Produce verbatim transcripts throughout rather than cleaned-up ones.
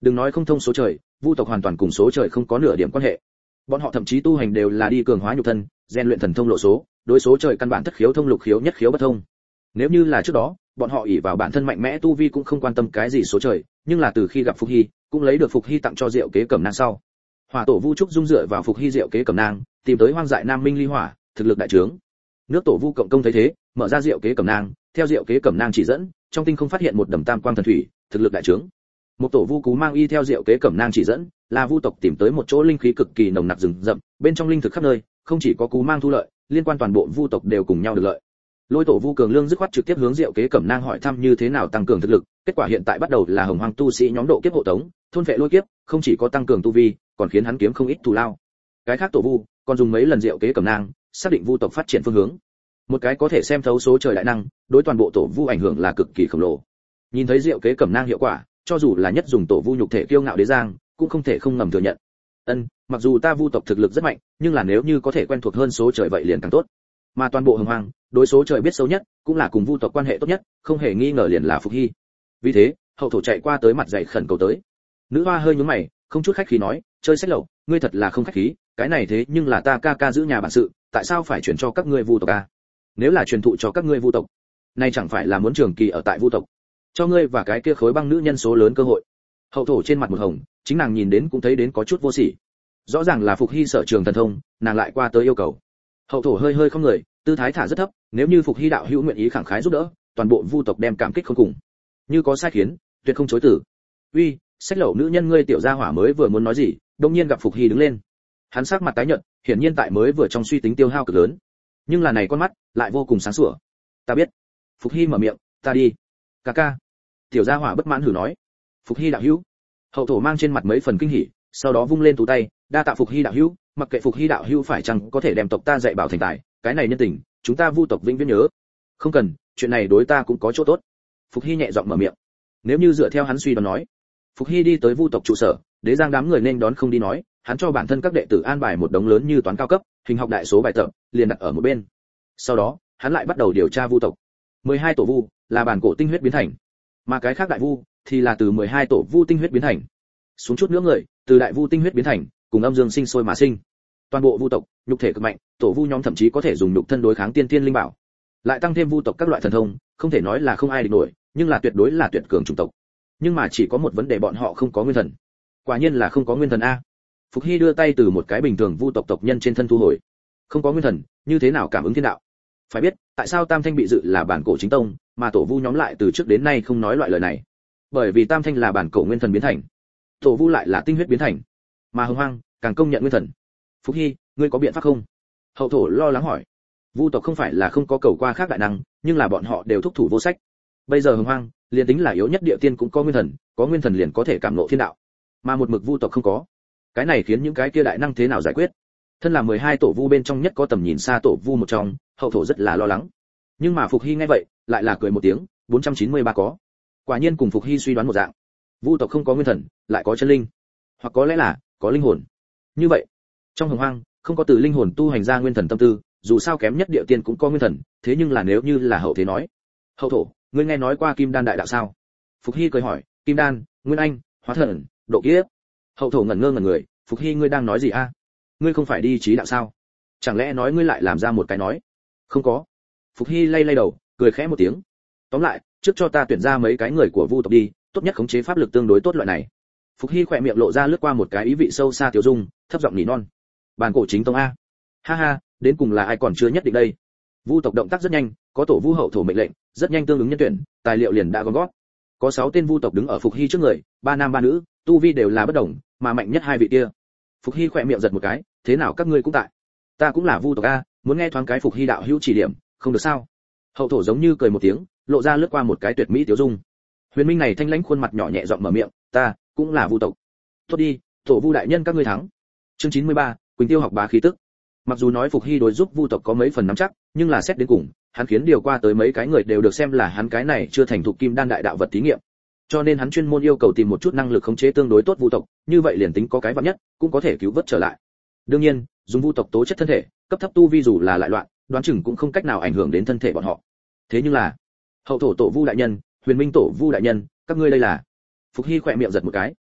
Đừng nói không thông số trời, vu tộc hoàn toàn cùng số trời không có nửa điểm quan hệ. Bọn họ thậm chí tu hành đều là đi cường hóa nhục thân, rèn luyện thần thông lộ số, đối số trời căn bản thất khiếu thông lục khiếu nhất khiếu bất thông. Nếu như là trước đó, bọn họ ỷ vào bản thân mạnh mẽ tu vi cũng không quan tâm cái gì số trời, nhưng là từ khi gặp Phục Hy, cũng lấy được Phục Hy tặng cho Diệu Kế Cẩm Nang sau, Hỏa Tổ Vu Trúc dung dựa vào Phục Hy Diệu Kế Cẩm Nang, tìm tới hoang dại Nam Minh Ly Hỏa, thực lực đại trướng. Nước Tổ Vu cộng công thấy thế, mở ra Diệu Kế Cẩm Nang, theo Diệu Kế Cẩm Nang chỉ dẫn, trong tinh không phát hiện một đầm tam quang thần thủy, thực lực đại trướng. Một Tổ Vu Cú mang y theo Diệu Kế Cẩm Nang chỉ dẫn, là vu tộc tìm tới một chỗ linh khí cực kỳ nồng nặc rừng rậm, bên trong linh thực khắp nơi, không chỉ có Cú mang thu lợi, liên quan toàn bộ vu tộc đều cùng nhau được lợi. Lôi Tổ Vu Cường Lương dứt khoát trực tiếp hướng Diệu Kế Cẩm Nang hỏi thăm như thế nào tăng cường thực lực, kết quả hiện tại bắt đầu là Hồng Hoang tu sĩ nhóm độ kiếp hộ tống, thôn vệ lôi kiếp, không chỉ có tăng cường tu vi, còn khiến hắn kiếm không ít thù lao. Cái khác Tổ Vu còn dùng mấy lần Diệu Kế Cẩm Nang, xác định vu tộc phát triển phương hướng. Một cái có thể xem thấu số trời đại năng, đối toàn bộ Tổ Vu ảnh hưởng là cực kỳ khổng lồ. Nhìn thấy Diệu Kế Cẩm Nang hiệu quả, cho dù là nhất dùng Tổ Vu nhục thể kiêu ngạo đế giang, cũng không thể không ngầm thừa nhận. Ân, mặc dù ta vu tộc thực lực rất mạnh, nhưng là nếu như có thể quen thuộc hơn số trời vậy liền càng tốt. Mà toàn bộ Hồng Hoang, đối số trời biết sâu nhất, cũng là cùng vu tộc quan hệ tốt nhất, không hề nghi ngờ liền là Phục Hy. Vì thế, hậu thổ chạy qua tới mặt dày khẩn cầu tới. Nữ hoa hơi nhướng mày, không chút khách khí nói, chơi sách lậu, ngươi thật là không khách khí, cái này thế nhưng là ta ca ca giữ nhà bản sự, tại sao phải chuyển cho các ngươi vu tộc a? Nếu là truyền thụ cho các ngươi vu tộc, nay chẳng phải là muốn trường kỳ ở tại vu tộc, cho ngươi và cái kia khối băng nữ nhân số lớn cơ hội. Hậu thổ trên mặt một hồng, chính nàng nhìn đến cũng thấy đến có chút vô sỉ. Rõ ràng là Phục Hy sở trường thần thông, nàng lại qua tới yêu cầu. Hậu thổ hơi hơi không người, tư thái thả rất thấp, nếu như Phục Hy đạo hữu nguyện ý khẳng khái giúp đỡ, toàn bộ vu tộc đem cảm kích không cùng. Như có sai khiến, tuyệt không chối từ. Uy, sách lậu nữ nhân ngươi tiểu gia hỏa mới vừa muốn nói gì, đột nhiên gặp Phục Hy đứng lên. Hắn sắc mặt tái nhợt, hiển nhiên tại mới vừa trong suy tính tiêu hao cực lớn. Nhưng là này con mắt lại vô cùng sáng sủa. Ta biết. Phục Hy mở miệng, ta đi. Ca ca. Tiểu gia hỏa bất mãn hử nói. Phục Hy đạo hữu. Hậu thổ mang trên mặt mấy phần kinh hỉ, sau đó vung lên tú tay, đa tạ Phục Hy đạo hữu, mặc kệ Phục Hy đạo hữu phải chăng có thể đem tộc ta dạy bảo thành tài, cái này nhân tình, chúng ta vu tộc vĩnh viễn nhớ. Không cần, chuyện này đối ta cũng có chỗ tốt. Phục Hy nhẹ giọng mở miệng. Nếu như dựa theo hắn suy đoán nói, Phục Hy đi tới vu tộc trụ sở, đế giang đám người nên đón không đi nói, hắn cho bản thân các đệ tử an bài một đống lớn như toán cao cấp, hình học đại số bài tập, liền đặt ở một bên. Sau đó, hắn lại bắt đầu điều tra vu tộc. mười hai tổ vu là bản cổ tinh huyết biến thành, mà cái khác đại vu thì là từ mười hai tổ vu tinh huyết biến thành. Xuống chút nữa người, từ đại vu tinh huyết biến thành, cùng âm dương sinh sôi mà sinh. Toàn bộ vu tộc, nhục thể cực mạnh, tổ vu nhóm thậm chí có thể dùng nhục thân đối kháng tiên tiên linh bảo. Lại tăng thêm vu tộc các loại thần thông, không thể nói là không ai địch nổi, nhưng là tuyệt đối là tuyệt cường chủng tộc. Nhưng mà chỉ có một vấn đề, bọn họ không có nguyên thần. Quả nhiên là không có nguyên thần a. Phục Hy đưa tay từ một cái bình thường vu tộc tộc nhân trên thân thu hồi. Không có nguyên thần, như thế nào cảm ứng thiên đạo? Phải biết, tại sao Tam Thanh bị dự là bản cổ chính tông, mà tổ vu nhóm lại từ trước đến nay không nói loại lời này? Bởi vì Tam Thanh là bản cổ nguyên thần biến thành, tổ vu lại là tinh huyết biến thành, mà Hồng Hoang càng công nhận nguyên thần. Phục Hy, ngươi có biện pháp không? Hậu thổ lo lắng hỏi. Vu tộc không phải là không có cầu qua khác đại năng, nhưng là bọn họ đều thúc thủ vô sách. Bây giờ Hồng Hoang, liền tính là yếu nhất địa tiên cũng có nguyên thần, có nguyên thần liền có thể cảm ngộ thiên đạo, mà một mực vu tộc không có. Cái này khiến những cái kia đại năng thế nào giải quyết? Thân là mười hai tổ vu bên trong nhất có tầm nhìn xa tổ vu một trong, hậu thổ rất là lo lắng. Nhưng mà Phục Hy nghe vậy, lại là cười một tiếng, bốn trăm chín mươi ba có. Quả nhiên cùng Phục Hy suy đoán một dạng. Vu tộc không có nguyên thần, lại có chân linh, hoặc có lẽ là có linh hồn. Như vậy, trong Hồng Hoang, không có từ linh hồn tu hành ra nguyên thần tâm tư, dù sao kém nhất địa tiên cũng có nguyên thần, thế nhưng là nếu như là hậu thế nói. Hậu thổ, ngươi nghe nói qua Kim Đan đại đạo sao? Phục Hy cười hỏi, Kim Đan, Nguyên Anh, Hóa Thần, Độ Kiếp. Hậu thổ ngẩn ngơ ngẩn người, Phục Hy ngươi đang nói gì a? Ngươi không phải đi trí đạo sao? Chẳng lẽ nói ngươi lại làm ra một cái nói? Không có. Phục Hy lay lay đầu, cười khẽ một tiếng. Tóm lại, trước cho ta tuyển ra mấy cái người của vu tộc đi, tốt nhất khống chế pháp lực tương đối tốt loại này. Phục Hy khỏe miệng lộ ra lướt qua một cái ý vị sâu xa tiểu dung, thấp giọng nỉ non. Bản cổ chính tông a. Ha ha, đến cùng là ai còn chưa nhất định đây. Vu tộc động tác rất nhanh, có tổ vu hậu thổ mệnh lệnh, rất nhanh tương ứng nhân tuyển, tài liệu liền đã gom gót. Có sáu tên vu tộc đứng ở Phục Hy trước người, ba nam ba nữ, tu vi đều là bất đồng, mà mạnh nhất hai vị kia. Phục Hy khỏe miệng giật một cái, thế nào các ngươi cũng tại? Ta cũng là vu tộc a, muốn nghe thoáng cái Phục Hy đạo hữu chỉ điểm, không được sao? Hậu thổ giống như cười một tiếng, lộ ra lướt qua một cái tuyệt mỹ tiểu dung. Huyền Minh này thanh lãnh khuôn mặt nhỏ nhẹ giọng mở miệng, ta cũng là vu tộc. Tốt đi, tổ vu đại nhân các ngươi thắng. Chương chín mươi ba, Quỳnh Tiêu học bá khí tức. Mặc dù nói Phục Hy đối giúp vu tộc có mấy phần nắm chắc, nhưng là xét đến cùng, hắn khiến điều qua tới mấy cái người đều được xem là hắn cái này chưa thành thục kim đan đại đạo vật thí nghiệm. Cho nên hắn chuyên môn yêu cầu tìm một chút năng lực khống chế tương đối tốt vu tộc, như vậy liền tính có cái vạn nhất, cũng có thể cứu vớt trở lại. Đương nhiên, dùng vu tộc tố chất thân thể, cấp thấp tu vi dù là lại loạn, đoán chừng cũng không cách nào ảnh hưởng đến thân thể bọn họ. Thế nhưng là, hậu thổ tổ vu đại nhân, Huyền Minh tổ vu đại nhân, các ngươi đây là? Phục Hy khỏe miệng giật một cái.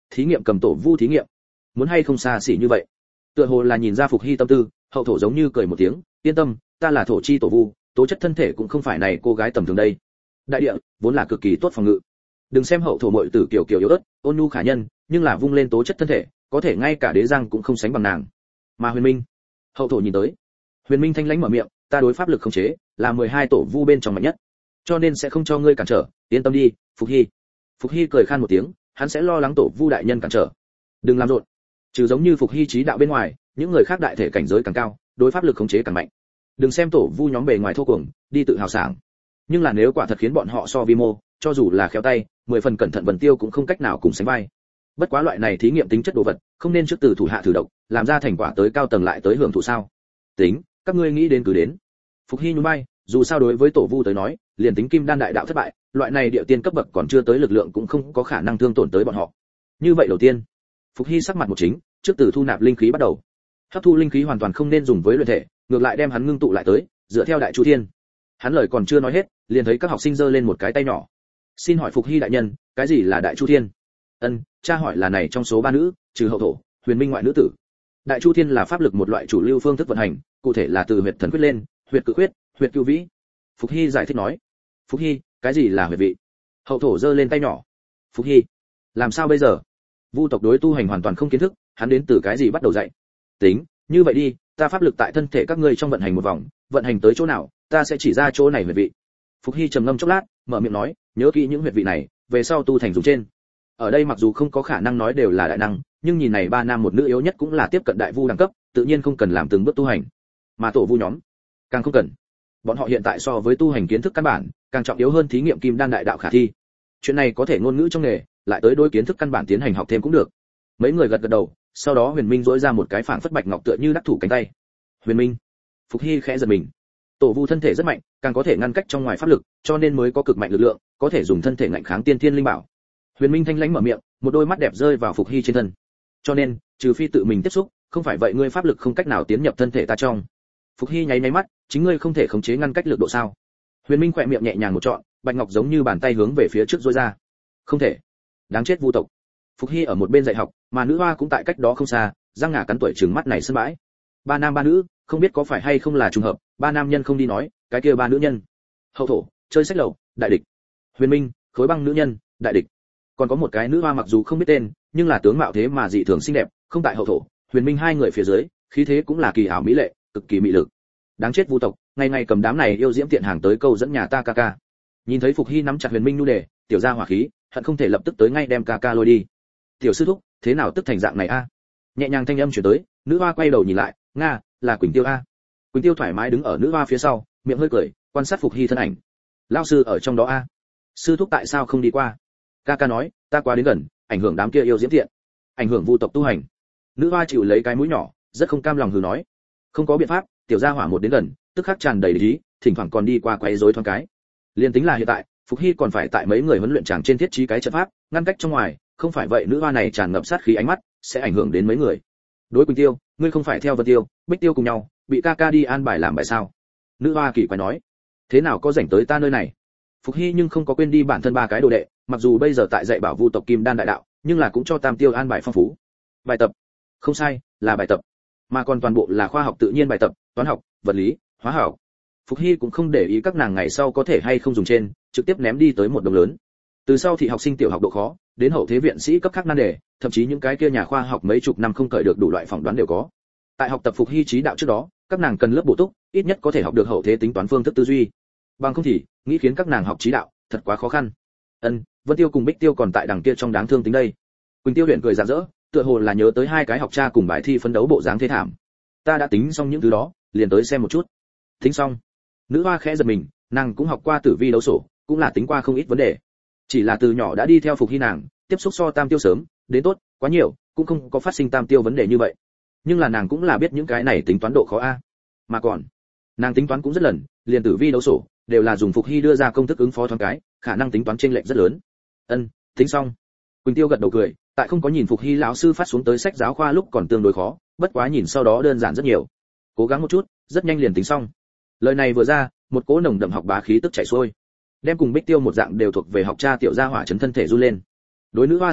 thí nghiệm cầm tổ vu thí nghiệm, muốn hay không xa xỉ như vậy. Tựa hồ là nhìn ra Phục Hy tâm tư, hậu thổ giống như cười một tiếng, yên tâm, ta là thổ chi tổ vu, tố chất thân thể cũng không phải này cô gái tầm thường đây. Đại địa vốn là cực kỳ tốt phòng ngự, đừng xem hậu thổ muội tử kiểu kiểu yếu ớt, ôn nhu khả nhân, nhưng là vung lên tố chất thân thể, có thể ngay cả đế giang cũng không sánh bằng nàng. Mà Huyền Minh, hậu thổ nhìn tới, Huyền Minh thanh lãnh mở miệng, ta đối pháp lực khống chế, là mười hai tổ vu bên trong mạnh nhất, cho nên sẽ không cho ngươi cản trở, yên tâm đi, Phục Hy. Phục Hy cười khan một tiếng, hắn sẽ lo lắng tổ vu đại nhân cản trở. Đừng làm rộn. Trừ giống như Phục Hy trí đạo bên ngoài, những người khác đại thể cảnh giới càng cao, đối pháp lực khống chế càng mạnh. Đừng xem tổ vu nhóm bề ngoài thô cuồng, đi tự hào sảng, nhưng là nếu quả thật khiến bọn họ so vi mô, cho dù là khéo tay, mười phần cẩn thận Vân Tiêu cũng không cách nào cùng sánh vai. Bất quá loại này thí nghiệm tính chất đồ vật, không nên trước từ thủ hạ thử độc, làm ra thành quả tới cao tầng lại tới hưởng thụ sao? Tính, các ngươi nghĩ đến cứ đến. Phục Hy nhún vai, dù sao đối với tổ vu tới nói, liền tính kim đan đại đạo thất bại, loại này địa tiên cấp bậc còn chưa tới lực lượng cũng không có khả năng thương tổn tới bọn họ. Như vậy đầu tiên, Phục Hy sắc mặt một chính, trước từ thu nạp linh khí bắt đầu. Hấp thu linh khí hoàn toàn không nên dùng với luyện thể, ngược lại đem hắn ngưng tụ lại tới, dựa theo đại chu thiên. Hắn lời còn chưa nói hết, liền thấy các học sinh giơ lên một cái tay nhỏ. Xin hỏi Phục Hy đại nhân, cái gì là đại chu thiên? Ân, cha hỏi là này trong số ba nữ, trừ hậu thổ, Huyền Minh ngoại nữ tử. Đại chu thiên là pháp lực một loại chủ lưu phương thức vận hành, cụ thể là từ huyệt thần quyết lên, huyệt cự quyết, huyệt cửu vĩ. Phục Hy giải thích nói. Phục Hy, cái gì là huyệt vị? Hậu thổ giơ lên tay nhỏ. Phục Hy, làm sao bây giờ? Vu tộc đối tu hành hoàn toàn không kiến thức, hắn đến từ cái gì bắt đầu dạy? Tính, như vậy đi, ta pháp lực tại thân thể các ngươi trong vận hành một vòng, vận hành tới chỗ nào, ta sẽ chỉ ra chỗ này huyệt vị. Phục Hy trầm ngâm chốc lát, mở miệng nói, nhớ kỹ những huyệt vị này, về sau tu thành dùng trên. Ở đây mặc dù không có khả năng nói đều là đại năng, nhưng nhìn này ba nam một nữ yếu nhất cũng là tiếp cận đại vu đẳng cấp, tự nhiên không cần làm từng bước tu hành. Mà tổ vu nhóm, càng không cần. Bọn họ hiện tại so với tu hành kiến thức căn bản, càng trọng yếu hơn thí nghiệm kim đan đại đạo khả thi. Chuyện này có thể ngôn ngữ trong nghề, lại tới đối kiến thức căn bản tiến hành học thêm cũng được. Mấy người gật gật đầu, sau đó Huyền Minh duỗi ra một cái phảng phất bạch ngọc tựa như đắc thủ cánh tay. Huyền Minh, Phục Hy khẽ giật mình. Tổ vu thân thể rất mạnh, càng có thể ngăn cách trong ngoài pháp lực, cho nên mới có cực mạnh lực lượng, có thể dùng thân thể ngạnh kháng tiên thiên linh bảo. Huyền Minh thanh lãnh mở miệng, một đôi mắt đẹp rơi vào Phục Hy trên thân. Cho nên, trừ phi tự mình tiếp xúc, không phải vậy ngươi pháp lực không cách nào tiến nhập thân thể ta trong. Phục Hy nháy nháy mắt, chính ngươi không thể khống chế ngăn cách lực độ sao? Huyền Minh khẽ miệng nhẹ nhàng một trọn, bạch ngọc giống như bàn tay hướng về phía trước duỗi ra. Không thể. Đáng chết vu tộc. Phục Hy ở một bên dạy học, mà nữ hoa cũng tại cách đó không xa, răng ngà cắn tuổi trừng mắt này sân bãi. Ba nam ba nữ, không biết có phải hay không là trùng hợp, ba nam nhân không đi nói, cái kia ba nữ nhân. Hậu thổ, chơi sách lậu, đại địch. Huyền Minh, khối băng nữ nhân, đại địch. Còn có một cái nữ hoa mặc dù không biết tên, nhưng là tướng mạo thế mà dị thường xinh đẹp, không tại hậu thổ, Huyền Minh hai người phía dưới, khí thế cũng là kỳ ảo mỹ lệ, cực kỳ mỹ lực. Đáng chết vu tộc, ngày ngày cầm đám này yêu diễm tiện hàng tới câu dẫn nhà ta ca ca. Nhìn thấy Phục Hy nắm chặt Huyền Minh nu đề, tiểu gia hỏa khí, hận không thể lập tức tới ngay đem ca ca lôi đi. Tiểu sư thúc, thế nào tức thành dạng này a? Nhẹ nhàng thanh âm truyền tới, nữ hoa quay đầu nhìn lại, nga, là Quỳnh Tiêu a. Quỳnh Tiêu thoải mái đứng ở nữ hoa phía sau, miệng hơi cười, quan sát Phục Hy thân ảnh. Lão sư ở trong đó a. Sư thúc tại sao không đi qua? Ca ca nói, ta quá đến gần, ảnh hưởng đám kia yêu diễm tiện, ảnh hưởng vu tộc tu hành. Nữ hoa chịu lấy cái mũi nhỏ, rất không cam lòng hừ nói, không có biện pháp, tiểu gia hỏa một đến gần, tức khắc tràn đầy lý, thỉnh thoảng còn đi qua quấy rối thoáng cái. Liên tính là hiện tại, Phục Hy còn phải tại mấy người huấn luyện chàng trên thiết trí cái trận pháp, ngăn cách trong ngoài, không phải vậy nữ hoa này tràn ngập sát khí ánh mắt, sẽ ảnh hưởng đến mấy người. Đối Quỳnh Tiêu, ngươi không phải theo Vân Tiêu, Bích Tiêu cùng nhau, bị ca ca đi an bài làm bài sao? Nữ hoa kỳ quái nói, thế nào có rảnh tới ta nơi này? Phục Hy nhưng không có quên đi bản thân ba cái đồ đệ, mặc dù bây giờ tại dạy bảo vu tộc kim đan đại đạo, nhưng là cũng cho Tam Tiêu an bài phong phú. Bài tập, không sai, là bài tập, mà còn toàn bộ là khoa học tự nhiên bài tập, toán học, vật lý, hóa học. Phục Hy cũng không để ý các nàng ngày sau có thể hay không dùng trên, trực tiếp ném đi tới một đồng lớn. Từ sau thì học sinh tiểu học độ khó, đến hậu thế viện sĩ cấp khác nan đề, thậm chí những cái kia nhà khoa học mấy chục năm không cởi được đủ loại phỏng đoán đều có. Tại học tập Phục Hy trí đạo trước đó, các nàng cần lớp bổ túc, ít nhất có thể học được hậu thế tính toán phương thức tư duy. Bằng không thì, nghĩ khiến các nàng học trí đạo, thật quá khó khăn. Ân, Vân Tiêu cùng Bích Tiêu còn tại đằng kia trong đáng thương tính đây. Quỳnh Tiêu huyền cười rạng rỡ, tựa hồ là nhớ tới hai cái học cha cùng bài thi phấn đấu bộ dáng thế thảm. Ta đã tính xong những thứ đó, liền tới xem một chút. Tính xong. Nữ hoa khẽ giật mình, nàng cũng học qua tử vi đấu sổ, cũng là tính qua không ít vấn đề. Chỉ là từ nhỏ đã đi theo Phục Hy nàng, tiếp xúc so Tam Tiêu sớm, đến tốt, quá nhiều, cũng không có phát sinh Tam Tiêu vấn đề như vậy. Nhưng là nàng cũng là biết những cái này tính toán độ khó a. Mà còn, nàng tính toán cũng rất lần, liền tử vi đấu sổ, đều là dùng Phục Hy đưa ra công thức ứng phó thoáng cái, khả năng tính toán chênh lệch rất lớn. Ân, tính xong. Quỳnh Tiêu gật đầu cười, tại không có nhìn Phục Hy lão sư phát xuống tới sách giáo khoa lúc còn tương đối khó, bất quá nhìn sau đó đơn giản rất nhiều. Cố gắng một chút, rất nhanh liền tính xong. Lời này vừa ra, một cỗ nồng đậm học bá khí tức chảy xuôi, đem cùng Bích Tiêu một dạng đều thuộc về học cha tiểu gia hỏa chấn thân thể run lên. Đối nữ hoa sư thúc,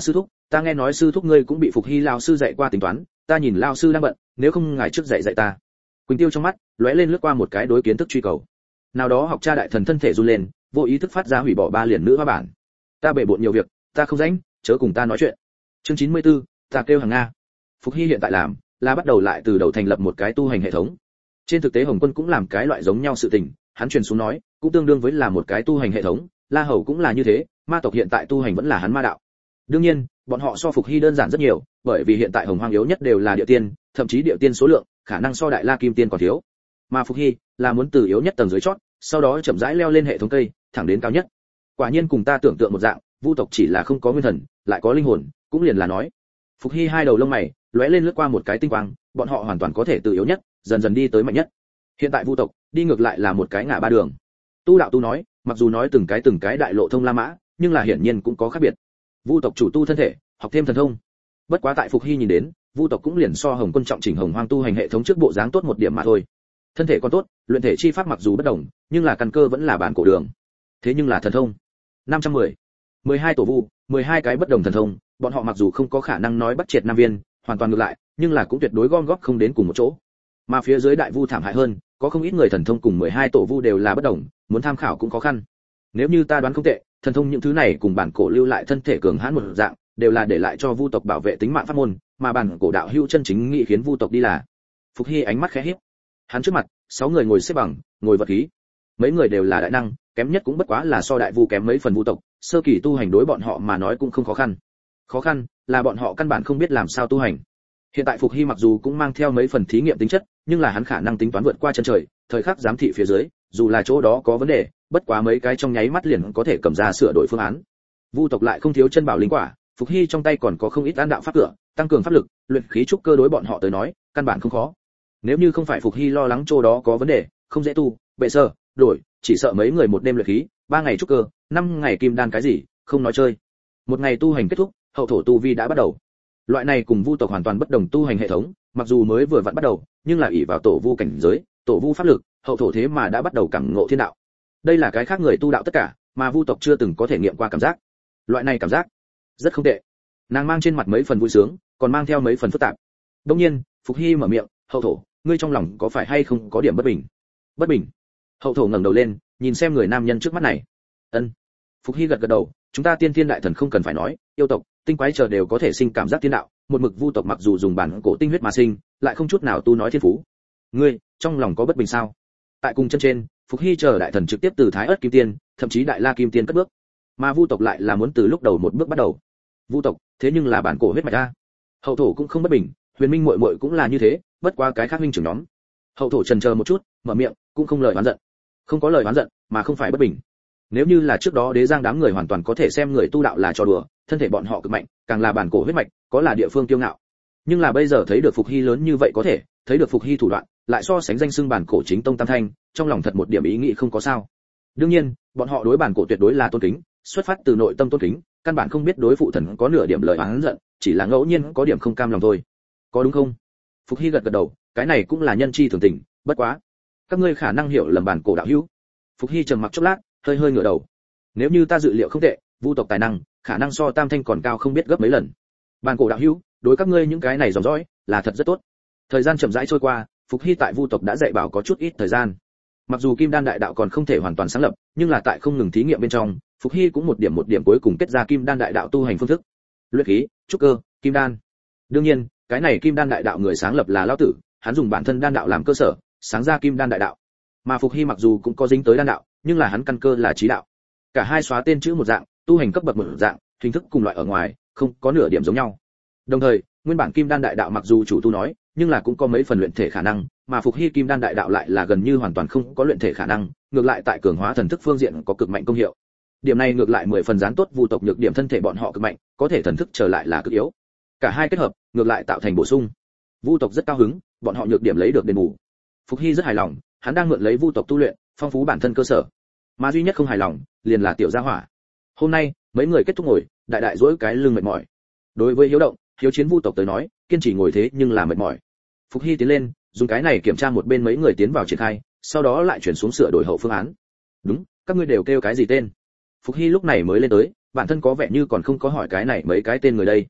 ta nghe nói sư thúc ngươi cũng bị Phục Hy lão sư dạy qua tính toán, ta nhìn lão sư đang bận, nếu không ngài trước dạy dạy ta. Quỳnh Tiêu trong mắt lóe lên lướt qua một cái đối kiến thức truy cầu. Nào đó học cha đại thần thân thể run lên, vô ý thức phát ra hủy bỏ ba liền nữ hoa bản. Ta bể bộn nhiều việc, ta không rảnh, chớ cùng ta nói chuyện. Chương chín mươi tư, ta kêu hàng Nga. Phục Hy hiện tại làm là bắt đầu lại từ đầu thành lập một cái tu hành hệ thống. Trên thực tế Hồng Quân cũng làm cái loại giống nhau sự tình, hắn truyền xuống nói, cũng tương đương với là một cái tu hành hệ thống, La Hầu cũng là như thế, ma tộc hiện tại tu hành vẫn là hắn ma đạo. Đương nhiên, bọn họ so Phục Hy đơn giản rất nhiều, bởi vì hiện tại Hồng Hoang yếu nhất đều là địa tiên, thậm chí địa tiên số lượng, khả năng so đại La Kim Tiên còn thiếu. Mà Phục Hy là muốn từ yếu nhất tầng dưới chót, sau đó chậm rãi leo lên hệ thống cây, thẳng đến cao nhất. Quả nhiên cùng ta tưởng tượng một dạng, Vu tộc chỉ là không có nguyên thần, lại có linh hồn, cũng liền là nói. Phục Hy hai đầu lông mày lóe lên lướt qua một cái tinh quang, bọn họ hoàn toàn có thể từ yếu nhất, dần dần đi tới mạnh nhất. Hiện tại Vu tộc đi ngược lại là một cái ngã ba đường. Tu đạo tu nói, mặc dù nói từng cái từng cái đại lộ thông La Mã, nhưng là hiển nhiên cũng có khác biệt. Vu tộc chủ tu thân thể, học thêm thần thông. Bất quá tại Phục Hy nhìn đến, Vu tộc cũng liền so Hồng Quân trọng chỉnh Hồng Hoang tu hành hệ thống trước bộ dáng tốt một điểm mà thôi. Thân thể còn tốt, luyện thể chi pháp mặc dù bất đồng, nhưng là căn cơ vẫn là bản cổ đường. Thế nhưng là thần thông. năm trăm mười, mười hai tổ vu, mười hai cái bất đồng thần thông, bọn họ mặc dù không có khả năng nói bắt triệt Nam Viên, hoàn toàn ngược lại, nhưng là cũng tuyệt đối gom góp không đến cùng một chỗ. Mà phía dưới đại vu thảm hại hơn, có không ít người thần thông cùng mười hai tổ vu đều là bất đồng, muốn tham khảo cũng khó khăn. Nếu như ta đoán không tệ, thần thông những thứ này cùng bản cổ lưu lại thân thể cường hãn một dạng, đều là để lại cho vu tộc bảo vệ tính mạng pháp môn, mà bản cổ đạo hữu chân chính nghị khiến vu tộc đi là. Phục Hy ánh mắt khẽ híp. Hắn trước mặt, sáu người ngồi xếp bằng, ngồi vật khí. Mấy người đều là đại năng, kém nhất cũng bất quá là so đại vu kém mấy phần vu tộc, sơ kỳ tu hành đối bọn họ mà nói cũng không khó khăn. Khó khăn là bọn họ căn bản không biết làm sao tu hành. Hiện tại Phục Hy mặc dù cũng mang theo mấy phần thí nghiệm tính chất, nhưng là hắn khả năng tính toán vượt qua chân trời, thời khắc giám thị phía dưới, dù là chỗ đó có vấn đề, bất quá mấy cái trong nháy mắt liền có thể cầm ra sửa đổi phương án. Vu tộc lại không thiếu chân bảo linh quả, Phục Hy trong tay còn có không ít an đạo pháp cửa, tăng cường pháp lực, luyện khí trúc cơ đối bọn họ tới nói, căn bản không khó. Nếu như không phải Phục Hy lo lắng chỗ đó có vấn đề, không dễ tu, bệ sơ, đổi, chỉ sợ mấy người một đêm luyện khí, ba ngày trúc cơ, năm ngày kim đan cái gì, không nói chơi. Một ngày tu hành kết thúc, hậu thổ tu vi đã bắt đầu. Loại này cùng vu tộc hoàn toàn bất đồng tu hành hệ thống, mặc dù mới vừa vặn bắt đầu, nhưng là ỷ vào tổ vu cảnh giới, tổ vu pháp lực, hậu thổ thế mà đã bắt đầu cảm ngộ thiên đạo. Đây là cái khác người tu đạo tất cả, mà vu tộc chưa từng có thể nghiệm qua cảm giác. Loại này cảm giác rất không tệ. Nàng mang trên mặt mấy phần vui sướng, còn mang theo mấy phần phức tạp. Đương nhiên, Phục Hy mở miệng, "Hậu thổ, ngươi trong lòng có phải hay không có điểm bất bình?" "Bất bình?" Hậu thổ ngẩng đầu lên, nhìn xem người nam nhân trước mắt này. "Ân." Phục Hy gật gật đầu, "Chúng ta tiên thiên đại thần không cần phải nói, yêu tộc, tinh quái chờ đều có thể sinh cảm giác thiên đạo, một mực vu tộc mặc dù dùng bản cổ tinh huyết mà sinh, lại không chút nào tu nói thiên phú. Ngươi, trong lòng có bất bình sao?" Tại cùng chân trên, Phục Hy chờ đại thần trực tiếp từ Thái Ức Kim Tiên, thậm chí Đại La Kim Tiên cất bước. Mà vu tộc lại là muốn từ lúc đầu một bước bắt đầu. Vu tộc, thế nhưng là bản cổ huyết mạch a. Hậu thổ cũng không bất bình, Huyền Minh muội muội cũng là như thế, bất quá cái khác huynh trưởng nhóm. Hậu thổ chần chờ một chút, mở miệng, cũng không lời oán giận. Không có lời oán giận, mà không phải bất bình. Nếu như là trước đó Đế Giang đám người hoàn toàn có thể xem người tu đạo là trò đùa, thân thể bọn họ cực mạnh, càng là bản cổ huyết mạch, có là địa phương kiêu ngạo. Nhưng là bây giờ thấy được Phục Hy lớn như vậy có thể, thấy được Phục Hy thủ đoạn, lại so sánh danh xưng bản cổ chính tông tam thanh, trong lòng thật một điểm ý nghĩ không có sao. Đương nhiên, bọn họ đối bản cổ tuyệt đối là tôn kính, xuất phát từ nội tâm tôn kính, căn bản không biết đối phụ thần có nửa điểm lời oán giận, chỉ là ngẫu nhiên có điểm không cam lòng thôi. Có đúng không? Phục Hy gật gật đầu, cái này cũng là nhân chi thường tình, bất quá, các ngươi khả năng hiểu lầm bản cổ đạo hữu. Phục Hy trầm mặc chốc lát, hơi hơi ngửa đầu. Nếu như ta dự liệu không tệ, vu tộc tài năng, khả năng so tam thanh còn cao không biết gấp mấy lần. Bản cổ đạo hữu, đối các ngươi những cái này dòng dõi, là thật rất tốt. Thời gian chậm rãi trôi qua, Phục Hy tại vu tộc đã dạy bảo có chút ít thời gian. Mặc dù Kim Đan đại đạo còn không thể hoàn toàn sáng lập, nhưng là tại không ngừng thí nghiệm bên trong, Phục Hy cũng một điểm một điểm cuối cùng kết ra Kim Đan đại đạo tu hành phương thức. Luyện khí, trúc cơ, Kim Đan. Đương nhiên, cái này Kim Đan đại đạo người sáng lập là lão tử, hắn dùng bản thân đan đạo làm cơ sở, sáng ra Kim Đan đại đạo. Mà Phục Hy mặc dù cũng có dính tới đan đạo, nhưng là hắn căn cơ là trí đạo. Cả hai xóa tên chữ một dạng, tu hành cấp bậc một dạng, hình thức cùng loại ở ngoài, không có nửa điểm giống nhau. Đồng thời, nguyên bản Kim Đan đại đạo mặc dù chủ tu nói, nhưng là cũng có mấy phần luyện thể khả năng, mà Phục Hy Kim Đan đại đạo lại là gần như hoàn toàn không có luyện thể khả năng, ngược lại tại cường hóa thần thức phương diện có cực mạnh công hiệu. Điểm này ngược lại mười phần gián tốt vu tộc nhược điểm thân thể bọn họ cực mạnh, có thể thần thức trở lại là cực yếu. Cả hai kết hợp, ngược lại tạo thành bổ sung. Vu tộc rất cao hứng, bọn họ nhược điểm lấy được đền bù. Phục Hy rất hài lòng, hắn đang mượn lấy vu tộc tu luyện, phong phú bản thân cơ sở. Mà duy nhất không hài lòng, liền là tiểu gia hỏa. Hôm nay, mấy người kết thúc ngồi, đại đại duỗi cái lưng mệt mỏi. Đối với hiếu động, hiếu chiến vu tộc tới nói, kiên trì ngồi thế nhưng là mệt mỏi. Phục Hy tiến lên, dùng cái này kiểm tra một bên mấy người tiến vào triển khai, sau đó lại chuyển xuống sửa đổi hậu phương án. Đúng, các ngươi đều kêu cái gì tên? Phục Hy lúc này mới lên tới, bản thân có vẻ như còn không có hỏi cái này mấy cái tên người đây.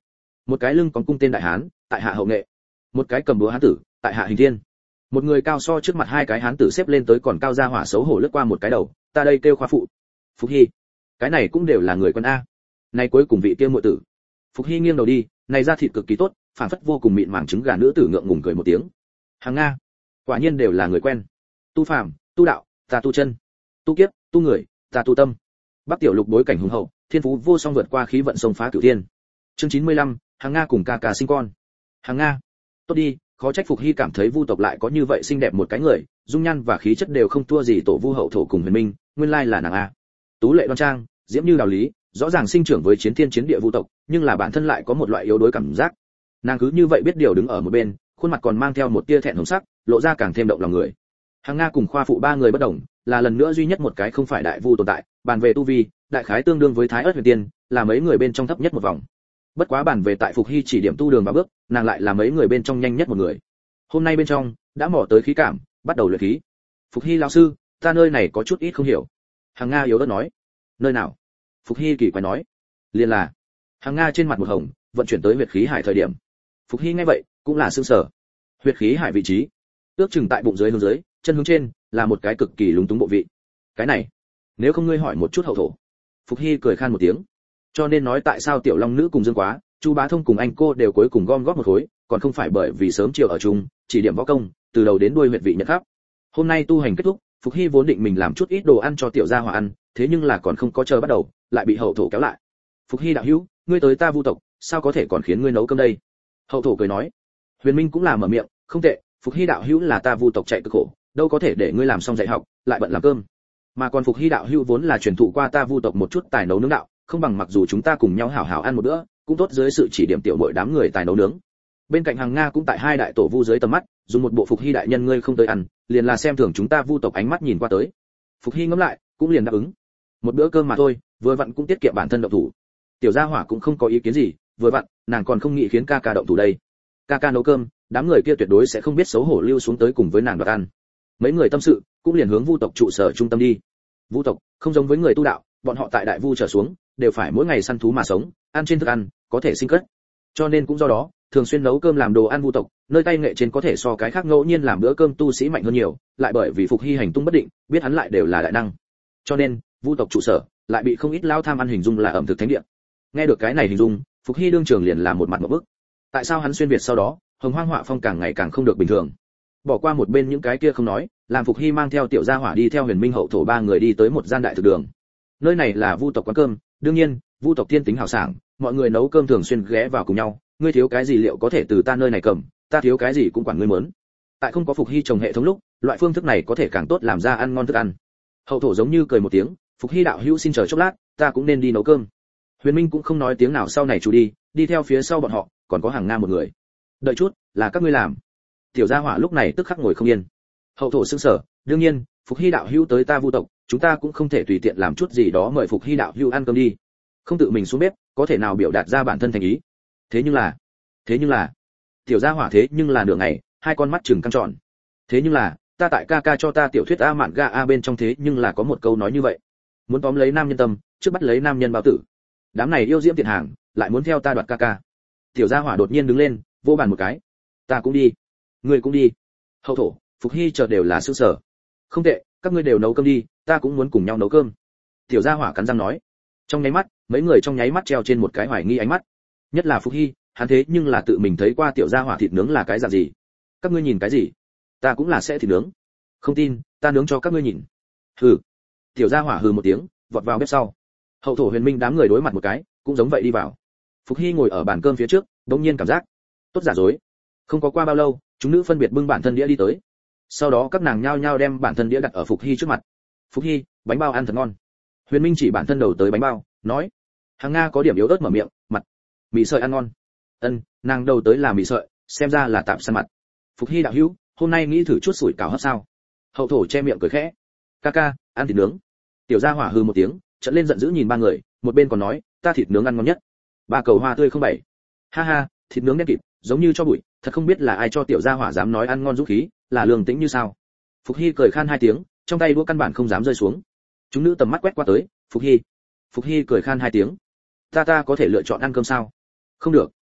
một cái lưng còn cung tên đại hán tại hạ hậu nghệ, một cái cầm búa hán tử tại hạ hình thiên. Một người cao so trước mặt hai cái hán tử xếp lên tới còn cao ra hỏa xấu hổ lướt qua một cái đầu, ta đây kêu khoa phụ. Phục Hy, cái này cũng đều là người quân a. Này cuối cùng vị kia muội tử. Phục Hy nghiêng đầu đi, này da thịt cực kỳ tốt, phản phất vô cùng mịn màng trứng gà nữ tử ngượng ngùng cười một tiếng. Hàng Nga, quả nhiên đều là người quen. Tu phàm, tu đạo, ta tu chân, tu kiếp, tu người, ta tu tâm. Bắc tiểu lục bối cảnh hùng hậu, thiên phú vô song vượt qua khí vận sông phá cửu thiên. Chương chín mươi lăm, Hàng Nga cùng ca ca sinh con. Hàng Nga, tốt đi, khó trách Phục Hy cảm thấy Vu tộc lại có như vậy xinh đẹp một cái người, dung nhan và khí chất đều không thua gì tổ Vu hậu thổ cùng Huyền Minh, nguyên lai là nàng a. Tú lệ đoan trang, diễm như đào lý, rõ ràng sinh trưởng với chiến thiên chiến địa Vu tộc, nhưng là bản thân lại có một loại yếu đuối cảm giác. Nàng cứ như vậy biết điều đứng ở một bên, khuôn mặt còn mang theo một tia thẹn hồng sắc, lộ ra càng thêm động lòng người. Hàng Nga cùng khoa phụ ba người bất đồng, là lần nữa duy nhất một cái không phải đại vu tồn tại, bàn về tu vi, đại khái tương đương với Thái Ức Huyền Tiên, là mấy người bên trong thấp nhất một vòng. Bất quá bàn về tại Phục Hy chỉ điểm tu đường và bước, nàng lại là mấy người bên trong nhanh nhất một người. Hôm nay bên trong đã mò tới khí cảm, bắt đầu luyện khí. Phục Hy lão sư, ta nơi này có chút ít không hiểu. Hàng Nga yếu ớt nói. Nơi nào? Phục Hy kỳ quái nói. Liền là. Hàng Nga trên mặt một hồng, vận chuyển tới huyệt khí hải thời điểm. Phục Hy nghe vậy, cũng là sương sở. Huyệt khí hải vị trí, ước chừng tại bụng dưới hướng dưới, chân hướng trên, là một cái cực kỳ lúng túng bộ vị. Cái này, nếu không ngươi hỏi một chút hậu thổ. Phục Hy cười khan một tiếng. Cho nên nói tại sao Tiểu Long nữ cùng Dương Quá, Chu Bá Thông cùng anh cô đều cuối cùng gom góp một khối, còn không phải bởi vì sớm chiều ở chung, chỉ điểm võ công, từ đầu đến đuôi huyệt vị nhận khắp. Hôm nay tu hành kết thúc, Phục Hy vốn định mình làm chút ít đồ ăn cho tiểu gia hỏa ăn, thế nhưng là còn không có chờ bắt đầu, lại bị hậu thổ kéo lại. Phục Hy đạo hữu, ngươi tới ta Vu tộc, sao có thể còn khiến ngươi nấu cơm đây? Hậu thổ cười nói. Huyền Minh cũng là mở miệng, không tệ, Phục Hy đạo hữu là ta Vu tộc chạy cực khổ, đâu có thể để ngươi làm xong dạy học, lại bận làm cơm. Mà còn Phục Hy đạo hữu vốn là truyền thụ qua ta Vu tộc một chút tài nấu nướng đạo, không bằng mặc dù chúng ta cùng nhau hảo hảo ăn một bữa, cũng tốt dưới sự chỉ điểm tiểu muội đám người tài nấu nướng. Bên cạnh Hàng Nga cũng tại hai đại tổ Vu dưới tầm mắt, dùng một bộ Phục Hy đại nhân ngươi không tới ăn, liền là xem thường chúng ta Vu tộc ánh mắt nhìn qua tới. Phục Hy ngẫm lại, cũng liền đáp ứng. Một bữa cơm mà thôi, vừa vặn cũng tiết kiệm bản thân động thủ. Tiểu gia hỏa cũng không có ý kiến gì, vừa vặn, nàng còn không nghĩ khiến ca ca động thủ đây. Ca ca nấu cơm, đám người kia tuyệt đối sẽ không biết xấu hổ lưu xuống tới cùng với nàng đoạt ăn. Mấy người tâm sự, cũng liền hướng Vu tộc trụ sở trung tâm đi. Vu tộc không giống với người tu đạo, bọn họ tại đại vu trở xuống, đều phải mỗi ngày săn thú mà sống, ăn trên thức ăn, có thể sinh cất. Cho nên cũng do đó, thường xuyên nấu cơm làm đồ ăn Vu tộc, nơi tay nghệ trên có thể so cái khác ngẫu nhiên làm bữa cơm tu sĩ mạnh hơn nhiều, lại bởi vì Phục Hy hành tung bất định, biết hắn lại đều là đại năng. Cho nên, Vu tộc trụ sở lại bị không ít lao tham ăn hình dung là ẩm thực thánh địa. Nghe được cái này hình dung, Phục Hy đương trường liền là một mặt ngộp bức. Tại sao hắn xuyên việt sau đó, hồng hoang họa phong càng ngày càng không được bình thường? Bỏ qua một bên những cái kia không nói, làm Phục Hy mang theo tiểu gia hỏa đi theo Huyền Minh hậu thổ ba người đi tới một gian đại thực đường. Nơi này là Vu tộc quán cơm, đương nhiên, Vu tộc tiên tính hào sảng, mọi người nấu cơm thường xuyên ghé vào cùng nhau, ngươi thiếu cái gì liệu có thể từ ta nơi này cầm, ta thiếu cái gì cũng quản ngươi muốn. Tại không có Phục Hy trồng hệ thống lúc, loại phương thức này có thể càng tốt làm ra ăn ngon thức ăn. Hậu thổ giống như cười một tiếng, Phục Hy đạo hữu xin chờ chốc lát, ta cũng nên đi nấu cơm. Huyền Minh cũng không nói tiếng nào sau này chủ đi, đi theo phía sau bọn họ, còn có Hàng Nga một người. Đợi chút, là các ngươi làm. Tiểu gia hỏa lúc này tức khắc ngồi không yên. Hậu thổ sững sờ, đương nhiên, Phục Hy đạo hữu tới ta Vu tộc, chúng ta cũng không thể tùy tiện làm chút gì đó mời Phục Hy đạo hữu ăn cơm đi. Không tự mình xuống bếp, có thể nào biểu đạt ra bản thân thành ý. Thế nhưng là, thế nhưng là, tiểu gia hỏa thế nhưng là nửa ngày, hai con mắt trừng căng tròn. Thế nhưng là, ta tại ca ca cho ta tiểu thuyết a mạn ga a bên trong thế nhưng là có một câu nói như vậy. Muốn tóm lấy nam nhân tâm, trước bắt lấy nam nhân bao tử. Đám này yêu diễm tiện hàng, lại muốn theo ta đoạt ca ca. Tiểu gia hỏa đột nhiên đứng lên, vô bàn một cái. Ta cũng đi. Ngươi cũng đi. Hậu thổ, Phục Hy chờ đều là sửng sở. Không tệ, các ngươi đều nấu cơm đi, ta cũng muốn cùng nhau nấu cơm. Tiểu gia hỏa cắn răng nói. Trong nháy mắt, mấy người trong nháy mắt treo trên một cái hoài nghi ánh mắt. Nhất là Phục Hy, hắn thế nhưng là tự mình thấy qua tiểu gia hỏa thịt nướng là cái dạng gì. Các ngươi nhìn cái gì? Ta cũng là sẽ thịt nướng. Không tin, ta nướng cho các ngươi nhìn. Hừ. Tiểu gia hỏa hừ một tiếng, vọt vào bếp sau. Hậu thổ Huyền Minh đám người đối mặt một cái, cũng giống vậy đi vào. Phục Hy ngồi ở bàn cơm phía trước, đột nhiên cảm giác tốt giả dối. Không có qua bao lâu, chúng nữ phân biệt bưng bản thân đĩa đi tới. Sau đó các nàng nhao nhao đem bản thân đĩa đặt ở Phục Hy trước mặt. Phục Hy, bánh bao ăn thật ngon. Huyền Minh chỉ bản thân đầu tới bánh bao, nói. Hàng Nga có điểm yếu ớt mở miệng, mặt. Mì sợi ăn ngon. Ân, nàng đầu tới là mì sợi, xem ra là tạm săn mặt. Phục Hy đạo hữu, hôm nay nghĩ thử chút sủi cảo hấp sao? Hậu thổ che miệng cười khẽ. Ca ca, ăn thịt nướng. Tiểu gia hỏa hừ một tiếng, trợn lên giận dữ nhìn ba người, một bên còn nói, ta thịt nướng ăn ngon nhất. Ba cầu hoa tươi không bảy. Ha ha, thịt nướng đen kịt, giống như cho bụi, thật không biết là ai cho tiểu gia hỏa dám nói ăn ngon dũng khí, là lương tĩnh như sao? Phục Hy cười khan hai tiếng, trong tay đũa căn bản không dám rơi xuống. Chúng nữ tầm mắt quét qua tới, Phục Hy. Phục Hy cười khan hai tiếng. Ta ta có thể lựa chọn ăn cơm sao? Không được.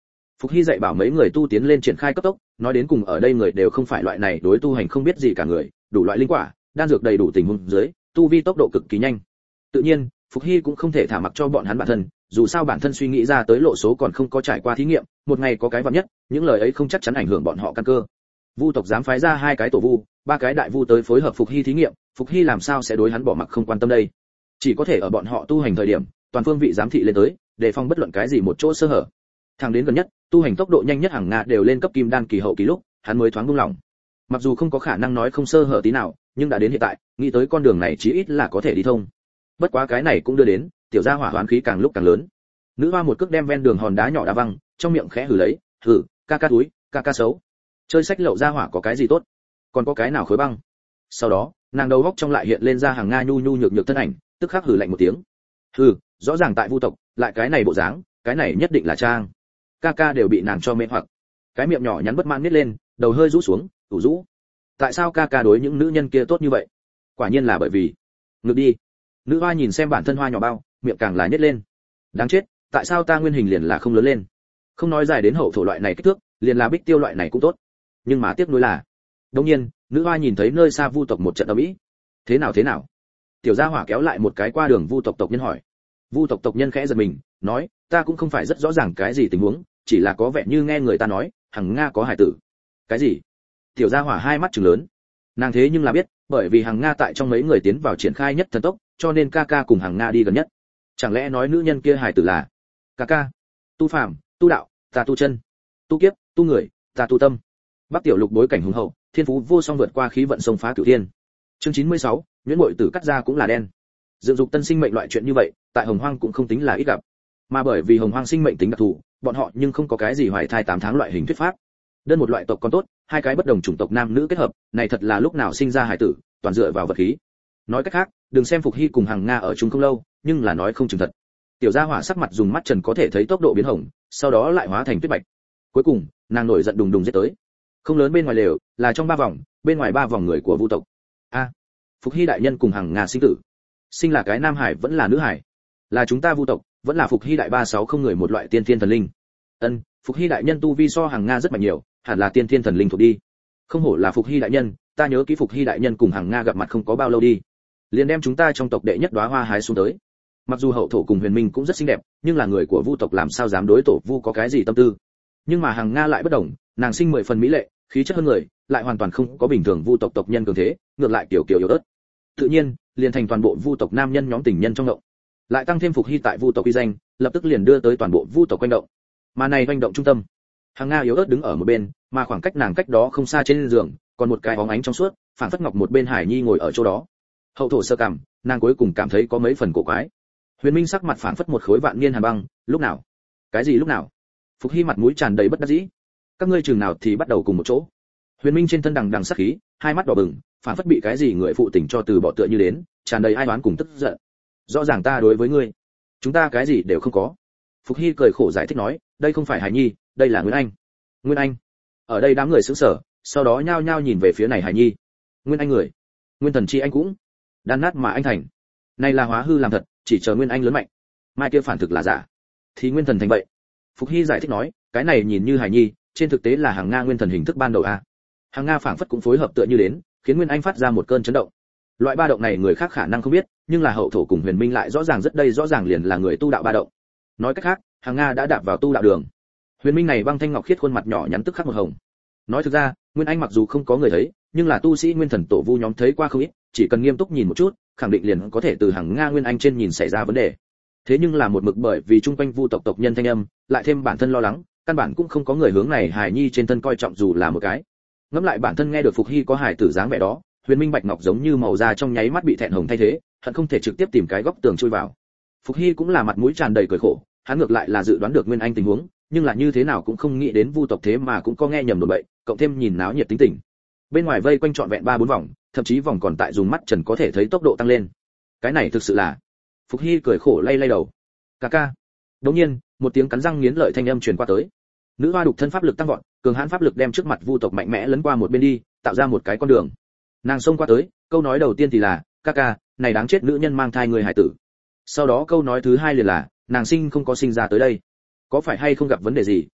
Phục Hy dạy bảo mấy người tu tiến lên triển khai cấp tốc, nói đến cùng ở đây người đều không phải loại này đối tu hành không biết gì cả người, đủ loại linh quả, đan dược đầy đủ tình huống dưới, tu vi tốc độ cực kỳ nhanh. Tự nhiên, Phục Hy cũng không thể thả mặc cho bọn hắn bản thân, dù sao bản thân suy nghĩ ra tới lộ số còn không có trải qua thí nghiệm, một ngày có cái vạn nhất, những lời ấy không chắc chắn ảnh hưởng bọn họ căn cơ. Vu tộc dám phái ra hai cái tổ vu, ba cái đại vu tới phối hợp Phục Hy thí nghiệm, Phục Hy làm sao sẽ đối hắn bỏ mặc không quan tâm đây? Chỉ có thể ở bọn họ tu hành thời điểm, toàn phương vị giám thị lên tới, đề phòng bất luận cái gì một chỗ sơ hở. Thẳng đến gần nhất, tu hành tốc độ nhanh nhất hàng Nga đều lên cấp kim đan kỳ hậu kỳ lúc, hắn mới thoáng buông lòng. Mặc dù không có khả năng nói không sơ hở tí nào, nhưng đã đến hiện tại, nghĩ tới con đường này chí ít là có thể đi thông. Bất quá cái này cũng đưa đến, tiểu gia hỏa hoán khí càng lúc càng lớn. Nữ hoa một cước đem ven đường hòn đá nhỏ đá văng, trong miệng khẽ hừ lấy, "Hừ, ca ca túi, ca ca xấu. Chơi sách lậu gia hỏa có cái gì tốt? Còn có cái nào khối băng?" Sau đó, nàng đầu góc trong lại hiện lên ra hàng Nga nhu nhu nhược nhược thân ảnh, tức khắc hừ lạnh một tiếng. "Hừ, rõ ràng tại Vu tộc, lại cái này bộ dáng, cái này nhất định là trang." Ca ca đều bị nàng cho mê hoặc. Cái miệng nhỏ nhắn bất mãn nít lên, đầu hơi rũ xuống, ủ rũ. Tại sao ca ca đối những nữ nhân kia tốt như vậy? Quả nhiên là bởi vì ngược đi. Nữ hoa nhìn xem bản thân hoa nhỏ bao, miệng càng là nhếch lên. Đáng chết, tại sao ta nguyên hình liền là không lớn lên? Không nói dài đến hậu thổ loại này kích thước, liền là bích tiêu loại này cũng tốt. Nhưng mà tiếc nuối là, đương nhiên, nữ hoa nhìn thấy nơi xa Vu tộc một trận ầm ĩ. Thế nào thế nào? Tiểu gia hỏa kéo lại một cái qua đường Vu tộc tộc nhân hỏi. Vu tộc tộc nhân khẽ giật mình, nói, ta cũng không phải rất rõ ràng cái gì tình huống, chỉ là có vẻ như nghe người ta nói, Hằng Nga có hài tử. Cái gì? Tiểu gia hỏa hai mắt trừng lớn. Nàng thế nhưng là biết, bởi vì Hằng Nga tại trong mấy người tiến vào triển khai nhất thần tốc, cho nên ca ca cùng Hằng Nga đi gần nhất. Chẳng lẽ nói nữ nhân kia hài tử là ca ca? Tu phàm, tu đạo, ta tu chân, tu kiếp, tu người, ta tu tâm. Bắc tiểu lục bối cảnh hùng hậu, thiên phú vô song vượt qua khí vận sông phá cửu thiên. Chương chín mươi sáu, nhuyễn muội tử cắt ra cũng là đen. Dựng dục tân sinh mệnh loại chuyện như vậy, tại Hồng Hoang cũng không tính là ít gặp. Mà bởi vì Hồng Hoang sinh mệnh tính đặc thù, bọn họ nhưng không có cái gì hoài thai tám tháng loại hình thuyết pháp. Đơn một loại tộc còn tốt, hai cái bất đồng chủng tộc nam nữ kết hợp, này thật là lúc nào sinh ra hải tử, toàn dựa vào vật khí. Nói cách khác, đừng xem Phục Hy cùng Hằng Nga ở chung không lâu, nhưng là nói không chừng thật. Tiểu gia hỏa sắc mặt dùng mắt trần có thể thấy tốc độ biến hồng, sau đó lại hóa thành tuyết bạch. Cuối cùng, nàng nổi giận đùng đùng giết tới. Không lớn bên ngoài lều, là trong ba vòng, bên ngoài ba vòng người của Vu tộc. A, Phục Hy đại nhân cùng Hằng Nga sinh tử. Sinh là cái nam hải vẫn là nữ hải? Là chúng ta Vu tộc, vẫn là Phục Hy đại ba sáu không người một loại tiên thiên thần linh. Ân, Phục Hy đại nhân tu vi so Hằng Nga rất mạnh nhiều, hẳn là tiên thiên thần linh thuộc đi. Không hổ là Phục Hy đại nhân, ta nhớ kỹ Phục Hy đại nhân cùng Hằng Nga gặp mặt không có bao lâu đi, liền đem chúng ta trong tộc đệ nhất đóa hoa hái xuống tới. Mặc dù hậu thổ cùng Huyền Minh cũng rất xinh đẹp, nhưng là người của Vu tộc làm sao dám đối tổ Vu có cái gì tâm tư? Nhưng mà Hằng Nga lại bất đồng, nàng sinh mười phần mỹ lệ, khí chất hơn người, lại hoàn toàn không có bình thường Vu tộc tộc nhân cường thế, ngược lại kiểu kiểu yếu ớt. Tự nhiên, liền thành toàn bộ Vu tộc nam nhân nhóm tình nhân trong động. Lại tăng thêm Phục Hy tại Vu tộc uy danh, lập tức liền đưa tới toàn bộ Vu tộc quanh động. Mà này quanh động trung tâm, Hằng Nga yếu ớt đứng ở một bên, mà khoảng cách nàng cách đó không xa trên giường, còn một cái bóng ánh trong suốt, phản phất ngọc một bên Hải Nhi ngồi ở chỗ đó. Hậu thổ sơ cảm, nàng cuối cùng cảm thấy có mấy phần cổ quái. Huyền Minh sắc mặt phản phất một khối vạn niên hàn băng, lúc nào? Cái gì lúc nào? Phục Hy mặt mũi tràn đầy bất đắc dĩ. Các ngươi chừng nào thì bắt đầu cùng một chỗ? Huyền Minh trên thân đằng đằng sát khí, hai mắt đỏ bừng, phản phất bị cái gì người phụ tình cho từ bỏ tựa như đến, tràn đầy ai oán cùng tức giận. Rõ ràng ta đối với ngươi, chúng ta cái gì đều không có. Phục Hy cười khổ giải thích nói, đây không phải Hải Nhi, đây là Nguyên Anh. Nguyên Anh? Ở đây đám người sững sờ, sau đó nhao nhao nhìn về phía này Hải Nhi. Nguyên Anh người? Nguyên Thần chi anh cũng đan nát mà anh thành. Này là hóa hư làm thật, chỉ chờ Nguyên Anh lớn mạnh. Mai kia phản thực là giả, thì Nguyên Thần thành vậy. Phục Hy giải thích nói, cái này nhìn như Hải Nhi, trên thực tế là Hằng Nga Nguyên Thần hình thức ban đầu a. Hằng Nga phảng phất cũng phối hợp tựa như đến, khiến Nguyên Anh phát ra một cơn chấn động. Loại ba động này người khác khả năng không biết, nhưng là hậu thổ cùng Huyền Minh lại rõ ràng rất đây rõ ràng liền là người tu đạo ba động. Nói cách khác, Hằng Nga đã đạp vào tu đạo đường. Huyền Minh này băng thanh ngọc khiết khuôn mặt nhỏ nhắn tức khắc một hồng. Nói thực ra, Nguyên Anh mặc dù không có người thấy, nhưng là tu sĩ Nguyên Thần tổ vu nhóm thấy qua không ít, chỉ cần nghiêm túc nhìn một chút, khẳng định liền có thể từ Hằng Nga Nguyên Anh trên nhìn xảy ra vấn đề. Thế nhưng là một mực bởi vì trung quanh Vu tộc tộc nhân thanh âm, lại thêm bản thân lo lắng, căn bản cũng không có người hướng này Hải Nhi trên thân coi trọng dù là một cái. Ngẫm lại bản thân nghe được Phục Hy có hài tử dáng vẻ đó, Huyền Minh bạch ngọc giống như màu da trong nháy mắt bị thẹn hồng thay thế, hận không thể trực tiếp tìm cái góc tường chui vào. Phục Hy cũng là mặt mũi tràn đầy cười khổ, hắn ngược lại là dự đoán được Nguyên Anh tình huống, nhưng là như thế nào cũng không nghĩ đến Vu tộc thế mà cũng có nghe nhầm đồn bậy, cộng thêm nhìn náo nhiệt tính tình. Bên ngoài vây quanh trọn vẹn ba bốn vòng, thậm chí vòng còn tại dùng mắt trần có thể thấy tốc độ tăng lên. Cái này thực sự là. Phục Hy cười khổ lay lay đầu. Ca ca. Đột nhiên, một tiếng cắn răng nghiến lợi thanh âm truyền qua tới. Nữ hoa đục thân pháp lực tăng vọt, cường hãn pháp lực đem trước mặt Vu tộc mạnh mẽ lấn qua một bên đi, tạo ra một cái con đường. Nàng xông qua tới, câu nói đầu tiên thì là, ca ca, này đáng chết nữ nhân mang thai người hải tử. Sau đó câu nói thứ hai liền là, nàng sinh không có sinh ra tới đây, có phải hay không gặp vấn đề gì,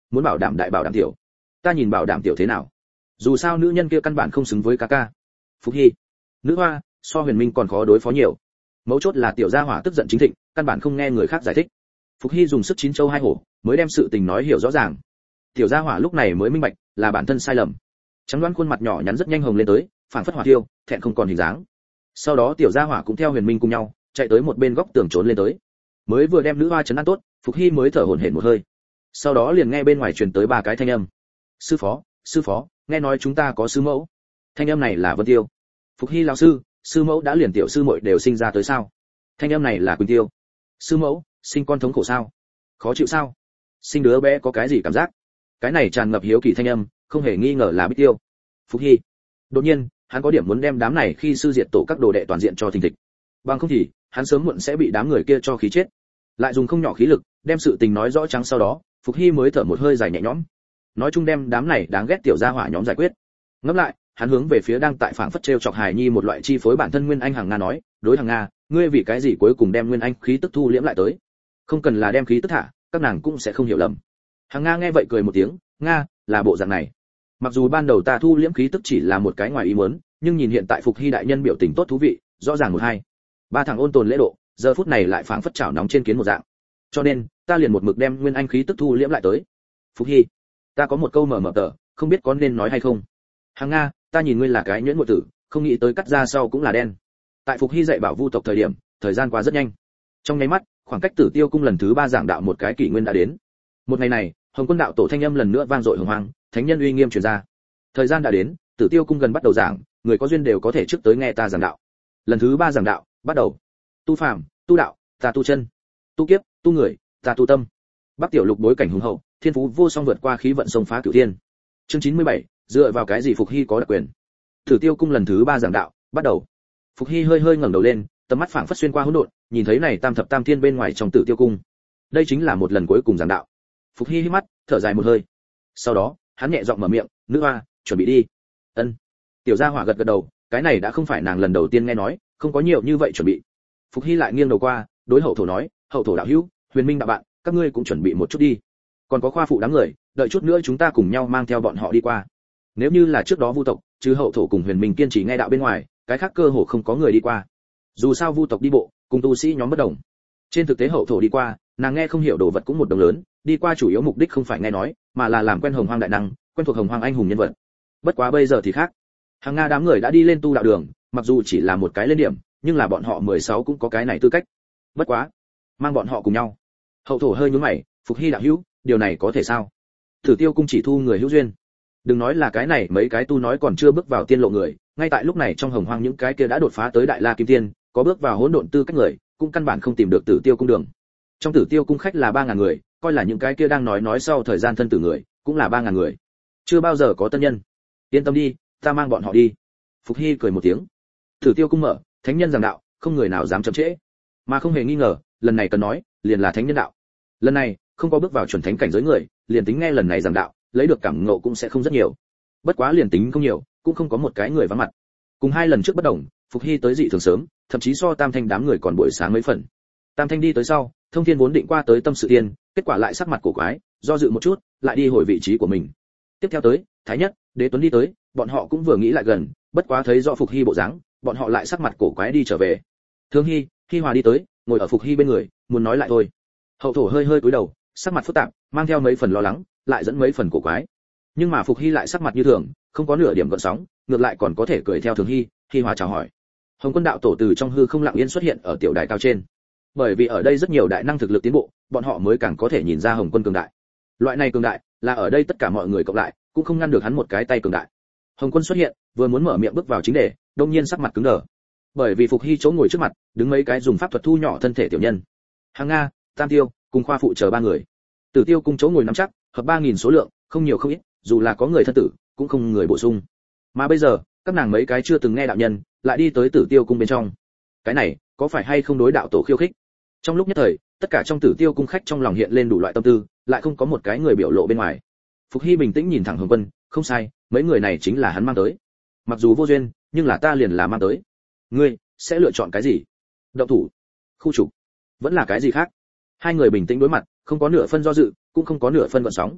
muốn bảo đảm đại bảo đảm tiểu. Ta nhìn bảo đảm tiểu thế nào? Dù sao nữ nhân kia căn bản không xứng với ca ca. Phục Hy, nữ hoa, so Huyền Minh còn khó đối phó nhiều. Mấu chốt là tiểu gia hỏa tức giận chính thịnh, căn bản không nghe người khác giải thích. Phục Hy dùng sức chín châu hai hổ, mới đem sự tình nói hiểu rõ ràng. Tiểu gia hỏa lúc này mới minh bạch, là bản thân sai lầm. Trắng đoán khuôn mặt nhỏ nhắn rất nhanh hồng lên tới, phảng phất hỏa tiêu, thẹn không còn hình dáng. Sau đó tiểu gia hỏa cũng theo Huyền Minh cùng nhau, chạy tới một bên góc tường trốn lên tới. Mới vừa đem nữ hoa trấn an tốt, Phục Hy mới thở hổn hển một hơi. Sau đó liền nghe bên ngoài truyền tới ba cái thanh âm. Sư phó, sư phó, nghe nói chúng ta có sư mẫu. Thanh âm này là Vân Tiêu. Phục Hy lão sư, sư mẫu đã liền tiểu sư muội đều sinh ra tới sao? Thanh âm này là Quỳnh Tiêu. Sư mẫu, sinh con thống khổ sao? Khó chịu sao? Sinh đứa bé có cái gì cảm giác? Cái này tràn ngập hiếu kỳ thanh âm, không hề nghi ngờ là Bích Tiêu. Phục Hy. Đột nhiên, hắn có điểm muốn đem đám này khi sư diệt tổ các đồ đệ toàn diện cho thình thịch. Bằng không thì, hắn sớm muộn sẽ bị đám người kia cho khí chết. Lại dùng không nhỏ khí lực, đem sự tình nói rõ trắng sau đó, Phục Hy mới thở một hơi dài nhẹ nhõm. Nói chung đem đám này đáng ghét tiểu gia hỏa nhóm giải quyết. Ngẫm lại, hắn hướng về phía đang tại phảng phất trêu chọc Hải Nhi một loại chi phối bản thân Nguyên Anh Hằng Nga nói, đối Hằng Nga, ngươi vì cái gì cuối cùng đem Nguyên Anh khí tức thu liễm lại tới? Không cần là đem khí tức thả, các nàng cũng sẽ không hiểu lầm. Hằng Nga nghe vậy cười một tiếng, Nga, là bộ dạng này. Mặc dù ban đầu ta thu liễm khí tức chỉ là một cái ngoài ý muốn, nhưng nhìn hiện tại Phục Hy đại nhân biểu tình tốt thú vị, rõ ràng một hai. Ba thằng ôn tồn lễ độ, giờ phút này lại phảng phất chảo nóng trên kiến một dạng. Cho nên, ta liền một mực đem Nguyên Anh khí tức thu liễm lại tới. Phục Hy, ta có một câu mở mở tờ, không biết có nên nói hay không. Hằng Nga, ta nhìn ngươi là cái nhuyễn muội tử, không nghĩ tới cắt ra sau cũng là đen. Tại Phục Hy dạy bảo Vu tộc thời điểm, thời gian qua rất nhanh. Trong nháy mắt, khoảng cách Tử Tiêu cung lần thứ ba giảng đạo một cái kỷ nguyên đã đến. Một ngày này, Hồng Quân đạo tổ thanh âm lần nữa vang dội hùng hoàng, thánh nhân uy nghiêm truyền ra. Thời gian đã đến, Tử Tiêu cung gần bắt đầu giảng, người có duyên đều có thể trước tới nghe ta giảng đạo. Lần thứ ba giảng đạo, bắt đầu. Tu phàm, tu đạo, ta tu chân. Tu kiếp, tu người, ta tu tâm. Bắc tiểu lục bối cảnh hùng hậu, thiên phú vô song vượt qua khí vận sông phá cửu thiên. Chương chín mươi bảy, dựa vào cái gì Phục Hy có đặc quyền? Tử Tiêu cung lần thứ ba giảng đạo, bắt đầu. Phục Hy hơi hơi ngẩng đầu lên, tầm mắt phảng phất xuyên qua hỗn độn, nhìn thấy này tam thập tam thiên bên ngoài trong Tử Tiêu cung. Đây chính là một lần cuối cùng giảng đạo. Phục Hy hít mắt, thở dài một hơi. Sau đó, hắn nhẹ giọng mở miệng, "Nữ hoa, chuẩn bị đi." Ân. Tiểu gia hỏa gật gật đầu, cái này đã không phải nàng lần đầu tiên nghe nói, không có nhiều như vậy chuẩn bị. Phục Hy lại nghiêng đầu qua, đối Hậu Thổ nói, "Hậu Thổ đạo hữu, Huyền Minh đạo bạn, các ngươi cũng chuẩn bị một chút đi. Còn có khoa phụ đám người, đợi chút nữa chúng ta cùng nhau mang theo bọn họ đi qua." Nếu như là trước đó Vu tộc, chứ Hậu Thổ cùng Huyền Minh kiên trì nghe đạo bên ngoài, cái khác cơ hồ không có người đi qua. Dù sao Vu tộc đi bộ, cùng tu sĩ nhóm bất đồng. Trên thực tế Hậu Thổ đi qua, nàng nghe không hiểu đồ vật cũng một đồng lớn, đi qua chủ yếu mục đích không phải nghe nói, mà là làm quen Hồng Hoang đại năng, quen thuộc Hồng Hoang anh hùng nhân vật. Bất quá bây giờ thì khác. Hàng Nga đám người đã đi lên tu đạo đường, mặc dù chỉ là một cái lên điểm, nhưng là bọn họ mười sáu cũng có cái này tư cách. Bất quá, mang bọn họ cùng nhau. Hậu Thổ hơi nhướng mày, Phục Hy đạo hữu, điều này có thể sao? Tử Tiêu cung chỉ thu người hữu duyên. Đừng nói là cái này, mấy cái tu nói còn chưa bước vào tiên lộ người, ngay tại lúc này trong Hồng Hoang những cái kia đã đột phá tới Đại La Kim Tiên, có bước vào hỗn độn tư cách người, cũng căn bản không tìm được Tử Tiêu cung đường. Trong Tử Tiêu cung khách là ba ngàn người, coi là những cái kia đang nói nói sau thời gian thân tử người, cũng là ba ngàn người. Chưa bao giờ có tân nhân. Yên tâm đi, ta mang bọn họ đi. Phục Hy cười một tiếng. Tử Tiêu cung mở, thánh nhân giảng đạo, không người nào dám chậm trễ. Mà không hề nghi ngờ, lần này cần nói, liền là thánh nhân đạo. Lần này, không có bước vào chuẩn thánh cảnh giới người, liền tính nghe lần này giảng đạo, lấy được cảm ngộ cũng sẽ không rất nhiều. Bất quá liền tính không nhiều, cũng không có một cái người vắng mặt. Cùng hai lần trước bất đồng, Phục Hy tới dị thường sớm, thậm chí so Tam Thanh đám người còn buổi sáng mấy phần. Tam Thanh đi tới sau, Thông Thiên vốn định qua tới tâm sự tiên, kết quả lại sắc mặt cổ quái, do dự một chút, lại đi hồi vị trí của mình. Tiếp theo tới, Thái Nhất, Đế Tuấn đi tới, bọn họ cũng vừa nghĩ lại gần, bất quá thấy rõ Phục Hy bộ dáng, bọn họ lại sắc mặt cổ quái đi trở về. Thương Hy, Hy Hòa đi tới, ngồi ở Phục Hy bên người, muốn nói lại thôi. Hậu Thổ hơi hơi cúi đầu, sắc mặt phức tạp, mang theo mấy phần lo lắng, lại dẫn mấy phần cổ quái. Nhưng mà Phục Hy lại sắc mặt như thường, không có nửa điểm gợn sóng, ngược lại còn có thể cười theo Thường Hy. Hy Hòa chào hỏi. Hồng Quân đạo tổ từ trong hư không lặng yên xuất hiện ở tiểu đài cao trên. Bởi vì ở đây rất nhiều đại năng thực lực tiến bộ, bọn họ mới càng có thể nhìn ra Hồng Quân cường đại. Loại này cường đại, là ở đây tất cả mọi người cộng lại, cũng không ngăn được hắn một cái tay cường đại. Hồng Quân xuất hiện, vừa muốn mở miệng bước vào chính đề, đột nhiên sắc mặt cứng đờ. Bởi vì Phục Hy chỗ ngồi trước mặt, đứng mấy cái dùng pháp thuật thu nhỏ thân thể tiểu nhân. Hàng Nga, Tam Tiêu, cùng khoa phụ chờ ba người. Tử Tiêu cung chỗ ngồi nắm chắc, hợp ba nghìn số lượng, không nhiều không ít, dù là có người thân tử, cũng không người bổ sung. Mà bây giờ, các nàng mấy cái chưa từng nghe đạo nhân, lại đi tới Tử Tiêu cung bên trong. Cái này, có phải hay không đối đạo tổ khiêu khích? Trong lúc nhất thời, tất cả trong Tử Tiêu cung khách trong lòng hiện lên đủ loại tâm tư, lại không có một cái người biểu lộ bên ngoài. Phục Hy bình tĩnh nhìn thẳng Hồng Quân, không sai, mấy người này chính là hắn mang tới. Mặc dù vô duyên, nhưng là ta liền là mang tới. Ngươi sẽ lựa chọn cái gì? Động thủ, khu trục, vẫn là cái gì khác? Hai người bình tĩnh đối mặt, không có nửa phân do dự, cũng không có nửa phân gợn sóng.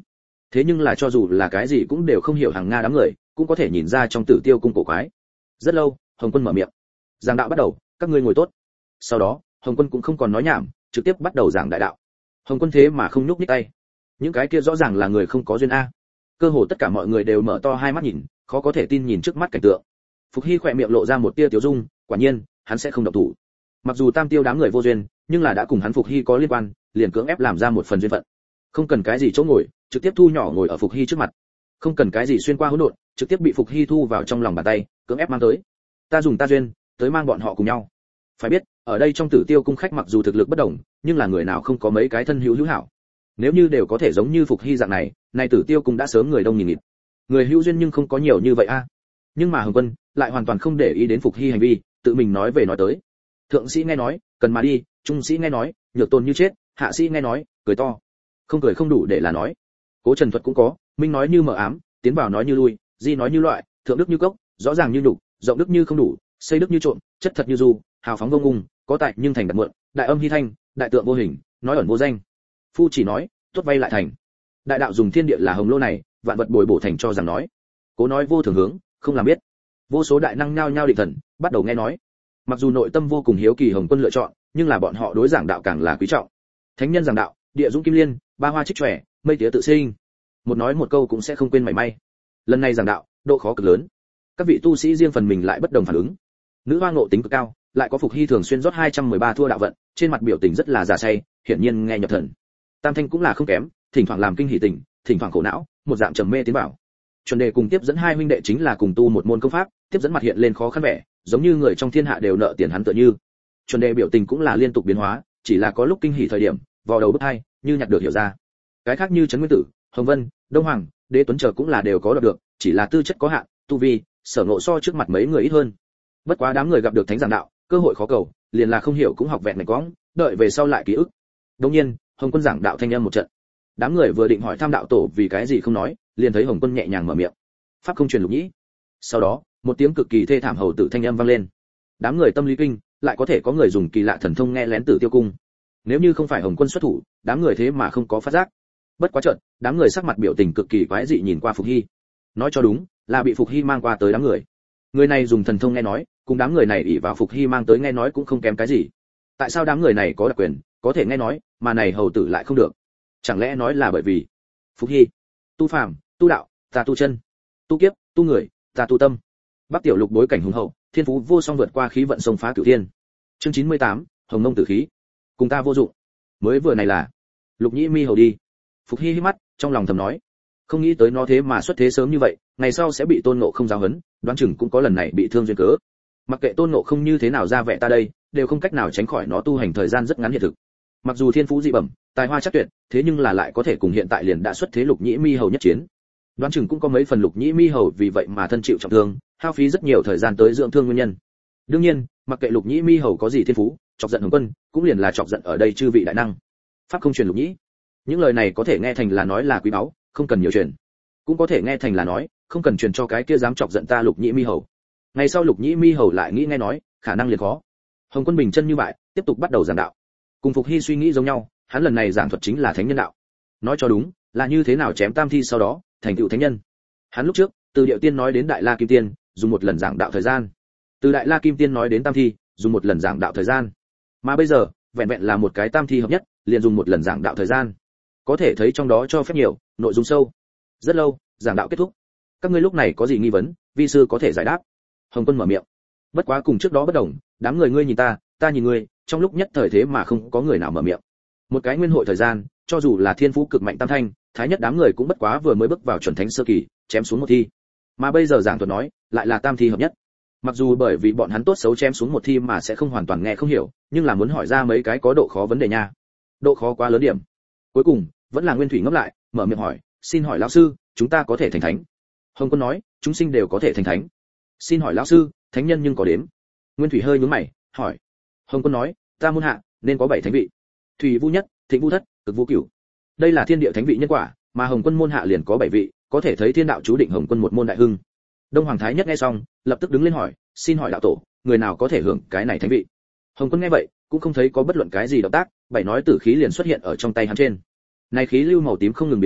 Thế nhưng là cho dù là cái gì cũng đều không hiểu hàng nga đám người cũng có thể nhìn ra trong Tử Tiêu cung cổ quái. Rất lâu, Hồng Quân mở miệng. Giảng đạo bắt đầu, các ngươi ngồi tốt. Sau đó, Hồng Quân cũng không còn nói nhảm, trực tiếp bắt đầu giảng đại đạo. Hồng Quân thế mà không nhúc nhích tay. Những cái kia rõ ràng là người không có duyên a. Cơ hồ tất cả mọi người đều mở to hai mắt nhìn, khó có thể tin nhìn trước mắt cảnh tượng. Phục Hy khỏe miệng lộ ra một tia tiểu dung, quả nhiên, hắn sẽ không động thủ. Mặc dù Tam Tiêu đám người vô duyên, nhưng là đã cùng hắn Phục Hy có liên quan, liền cưỡng ép làm ra một phần duyên phận. Không cần cái gì chỗ ngồi, trực tiếp thu nhỏ ngồi ở Phục Hy trước mặt. Không cần cái gì xuyên qua hỗn độn, trực tiếp bị Phục Hy thu vào trong lòng bàn tay, cưỡng ép mang tới. Ta dùng ta duyên, tới mang bọn họ cùng nhau. Phải biết, ở đây trong Tử Tiêu cung khách mặc dù thực lực bất đồng, nhưng là người nào không có mấy cái thân hữu hữu hảo. Nếu như đều có thể giống như Phục Hy dạng này, nay Tử Tiêu cung đã sớm người đông nghìn nghịt. Người hữu duyên nhưng không có nhiều như vậy a. Nhưng mà Hồng Quân lại hoàn toàn không để ý đến Phục Hy hành vi, tự mình nói về nói tới. Thượng sĩ nghe nói, cần mà đi, trung sĩ nghe nói, nhược tồn như chết, hạ sĩ nghe nói, cười to. Không cười không đủ để là nói. Cố Trần thuật cũng có, minh nói như mờ ám, tiến vào nói như lui, di nói như loại, thượng đức như cốc, rõ ràng như nhục, rộng đức như không đủ, xây đức như trộm, chất thật như du, hào phóng vô ngùng, có tại nhưng thành đặt mượn, đại âm hy thanh, đại tượng vô hình, nói ẩn vô danh. Phu chỉ nói, tốt vay lại thành. Đại đạo dùng thiên địa là hồng lô này, vạn vật bồi bổ thành cho rằng nói. Cố nói vô thường hướng, không làm biết. Vô số đại năng nhao nhao định thần, bắt đầu nghe nói. Mặc dù nội tâm vô cùng hiếu kỳ Hồng Quân lựa chọn, nhưng là bọn họ đối giảng đạo càng là quý trọng. Thánh nhân giảng đạo, địa dũng kim liên, ba hoa trích chòe, mây tía tự sinh. Một nói một câu cũng sẽ không quên mảy may. Lần này giảng đạo, độ khó cực lớn. Các vị tu sĩ riêng phần mình lại bất đồng phản ứng. Nữ hoa ngộ tính cực cao, lại có Phục Hy thường xuyên rót hai trăm mười ba thua đạo vận, trên mặt biểu tình rất là giả say, hiển nhiên nghe nhập thần. Tam Thanh cũng là không kém, thỉnh thoảng làm kinh hỉ tình, thỉnh thoảng khổ não, một dạng trầm mê tiến vào. Chuẩn đề cùng tiếp dẫn hai huynh đệ chính là cùng tu một môn công pháp, tiếp dẫn mặt hiện lên khó khăn vẻ, giống như người trong thiên hạ đều nợ tiền hắn tựa như. Chuẩn đề biểu tình cũng là liên tục biến hóa, chỉ là có lúc kinh hỉ thời điểm, vò đầu bứt tai, như nhặt được hiểu ra. Cái khác như Trấn Nguyên Tử, Hồng Vân, Đông Hoàng, Đế Tuấn chờ cũng là đều có đọc được, chỉ là tư chất có hạn, tu vi, sở ngộ so trước mặt mấy người ít hơn. Bất quá đám người gặp được thánh giảng đạo, cơ hội khó cầu, liền là không hiểu cũng học vẹn này quãng, đợi về sau lại ký ức. Đương nhiên, Hồng Quân giảng đạo thanh âm một trận. Đám người vừa định hỏi tham đạo tổ vì cái gì không nói, liền thấy Hồng Quân nhẹ nhàng mở miệng. Pháp không truyền lục nhĩ. Sau đó, một tiếng cực kỳ thê thảm hầu tử thanh âm vang lên. Đám người tâm lý kinh, lại có thể có người dùng kỳ lạ thần thông nghe lén Tử Tiêu cung. Nếu như không phải Hồng Quân xuất thủ, đám người thế mà không có phát giác. Bất quá chợt, đám người sắc mặt biểu tình cực kỳ quái dị nhìn qua Phục Hy. Nói cho đúng, là bị Phục Hy mang qua tới đám người. Người này dùng thần thông nghe nói, cùng đám người này ỷ vào Phục Hy mang tới nghe nói cũng không kém cái gì. Tại sao đám người này có đặc quyền, có thể nghe nói, mà này hầu tử lại không được? Chẳng lẽ nói là bởi vì Phục Hy tu phàm, tu đạo, ta tu chân, tu kiếp, tu người, ta tu tâm. Bắc Tiểu Lục bối cảnh hùng hậu, thiên phú vô song vượt qua khí vận sông phá cửu thiên. Chương chín mươi tám, Hồng Nông tử khí. Cùng ta vô dụng. Mới vừa này là Lục Nhĩ Mi hầu đi. Phục Hy hí mắt, trong lòng thầm nói, không nghĩ tới nó thế mà xuất thế sớm như vậy, ngày sau sẽ bị Tôn Ngộ không giáo huấn, đoán chừng cũng có lần này bị thương duyên cớ. Mặc kệ Tôn Ngộ không như thế nào ra vẻ ta đây, đều không cách nào tránh khỏi nó tu hành thời gian rất ngắn hiện thực. Mặc dù thiên phú dị bẩm, tài hoa chắc tuyệt, thế nhưng là lại có thể cùng hiện tại liền đã xuất thế Lục Nhĩ Mi hầu nhất chiến. Đoán chừng cũng có mấy phần Lục Nhĩ Mi hầu vì vậy mà thân chịu trọng thương, hao phí rất nhiều thời gian tới dưỡng thương nguyên nhân. Đương nhiên, mặc kệ Lục Nhĩ Mi hầu có gì thiên phú, chọc giận Hồng Quân, cũng liền là chọc giận ở đây chư vị đại năng. Pháp không truyền Lục Nhĩ. Những lời này có thể nghe thành là nói là quý báu, không cần nhiều truyền. Cũng có thể nghe thành là nói, không cần truyền cho cái kia dám chọc giận ta Lục Nhĩ Mi hầu. Ngày sau Lục Nhĩ Mi hầu lại nghĩ nghe nói, khả năng liền khó. Hồng Quân bình chân như vậy, tiếp tục bắt đầu giảng đạo. Cùng Phục Hy suy nghĩ giống nhau, hắn lần này giảng thuật chính là thánh nhân đạo. Nói cho đúng, là như thế nào chém tam thi sau đó thành tựu thánh nhân. Hắn lúc trước, từ Điệu Tiên nói đến Đại La Kim Tiên, dùng một lần giảng đạo thời gian. Từ Đại La Kim Tiên nói đến tam thi, dùng một lần giảng đạo thời gian. Mà bây giờ, vẹn vẹn là một cái tam thi hợp nhất, liền dùng một lần giảng đạo thời gian. Có thể thấy trong đó cho phép nhiều, nội dung sâu. Rất lâu, giảng đạo kết thúc. Các ngươi lúc này có gì nghi vấn, vi sư có thể giải đáp. Hồng Quân mở miệng. Bất quá cùng trước đó bất đồng, đám người ngươi nhìn ta, ta nhìn ngươi, trong lúc nhất thời thế mà không có người nào mở miệng. Một cái nguyên hội thời gian, cho dù là thiên phú cực mạnh tam thanh, thái nhất đám người cũng bất quá vừa mới bước vào chuẩn thánh sơ kỳ, chém xuống một thi. Mà bây giờ giảng thuật nói, lại là tam thi hợp nhất. Mặc dù bởi vì bọn hắn tốt xấu chém xuống một thi mà sẽ không hoàn toàn nghe không hiểu, nhưng là muốn hỏi ra mấy cái có độ khó vấn đề nha. Độ khó quá lớn điểm. Cuối cùng, vẫn là Nguyên Thủy ngấp lại, mở miệng hỏi, xin hỏi lão sư, chúng ta có thể thành thánh? Hồng Quân nói, chúng sinh đều có thể thành thánh. Xin hỏi lão sư, thánh nhân nhưng có đếm? Nguyên Thủy hơi nhướng mày, hỏi. Hồng Quân nói, ta môn hạ nên có bảy thánh vị. Thủy Vu Nhất, Thịnh Vu Thất, Cực Vu Cửu. Đây là thiên địa thánh vị nhân quả, mà Hồng Quân môn hạ liền có bảy vị, có thể thấy thiên đạo chú định Hồng Quân một môn đại hưng. Đông Hoàng Thái Nhất nghe xong, lập tức đứng lên hỏi, xin hỏi đạo tổ, người nào có thể hưởng cái này thánh vị? Hồng Quân nghe vậy, cũng không thấy có bất luận cái gì động tác, bảy nói tử khí liền xuất hiện ở trong tay hắn trên. Này khí lưu màu tím không ngừng biến hóa,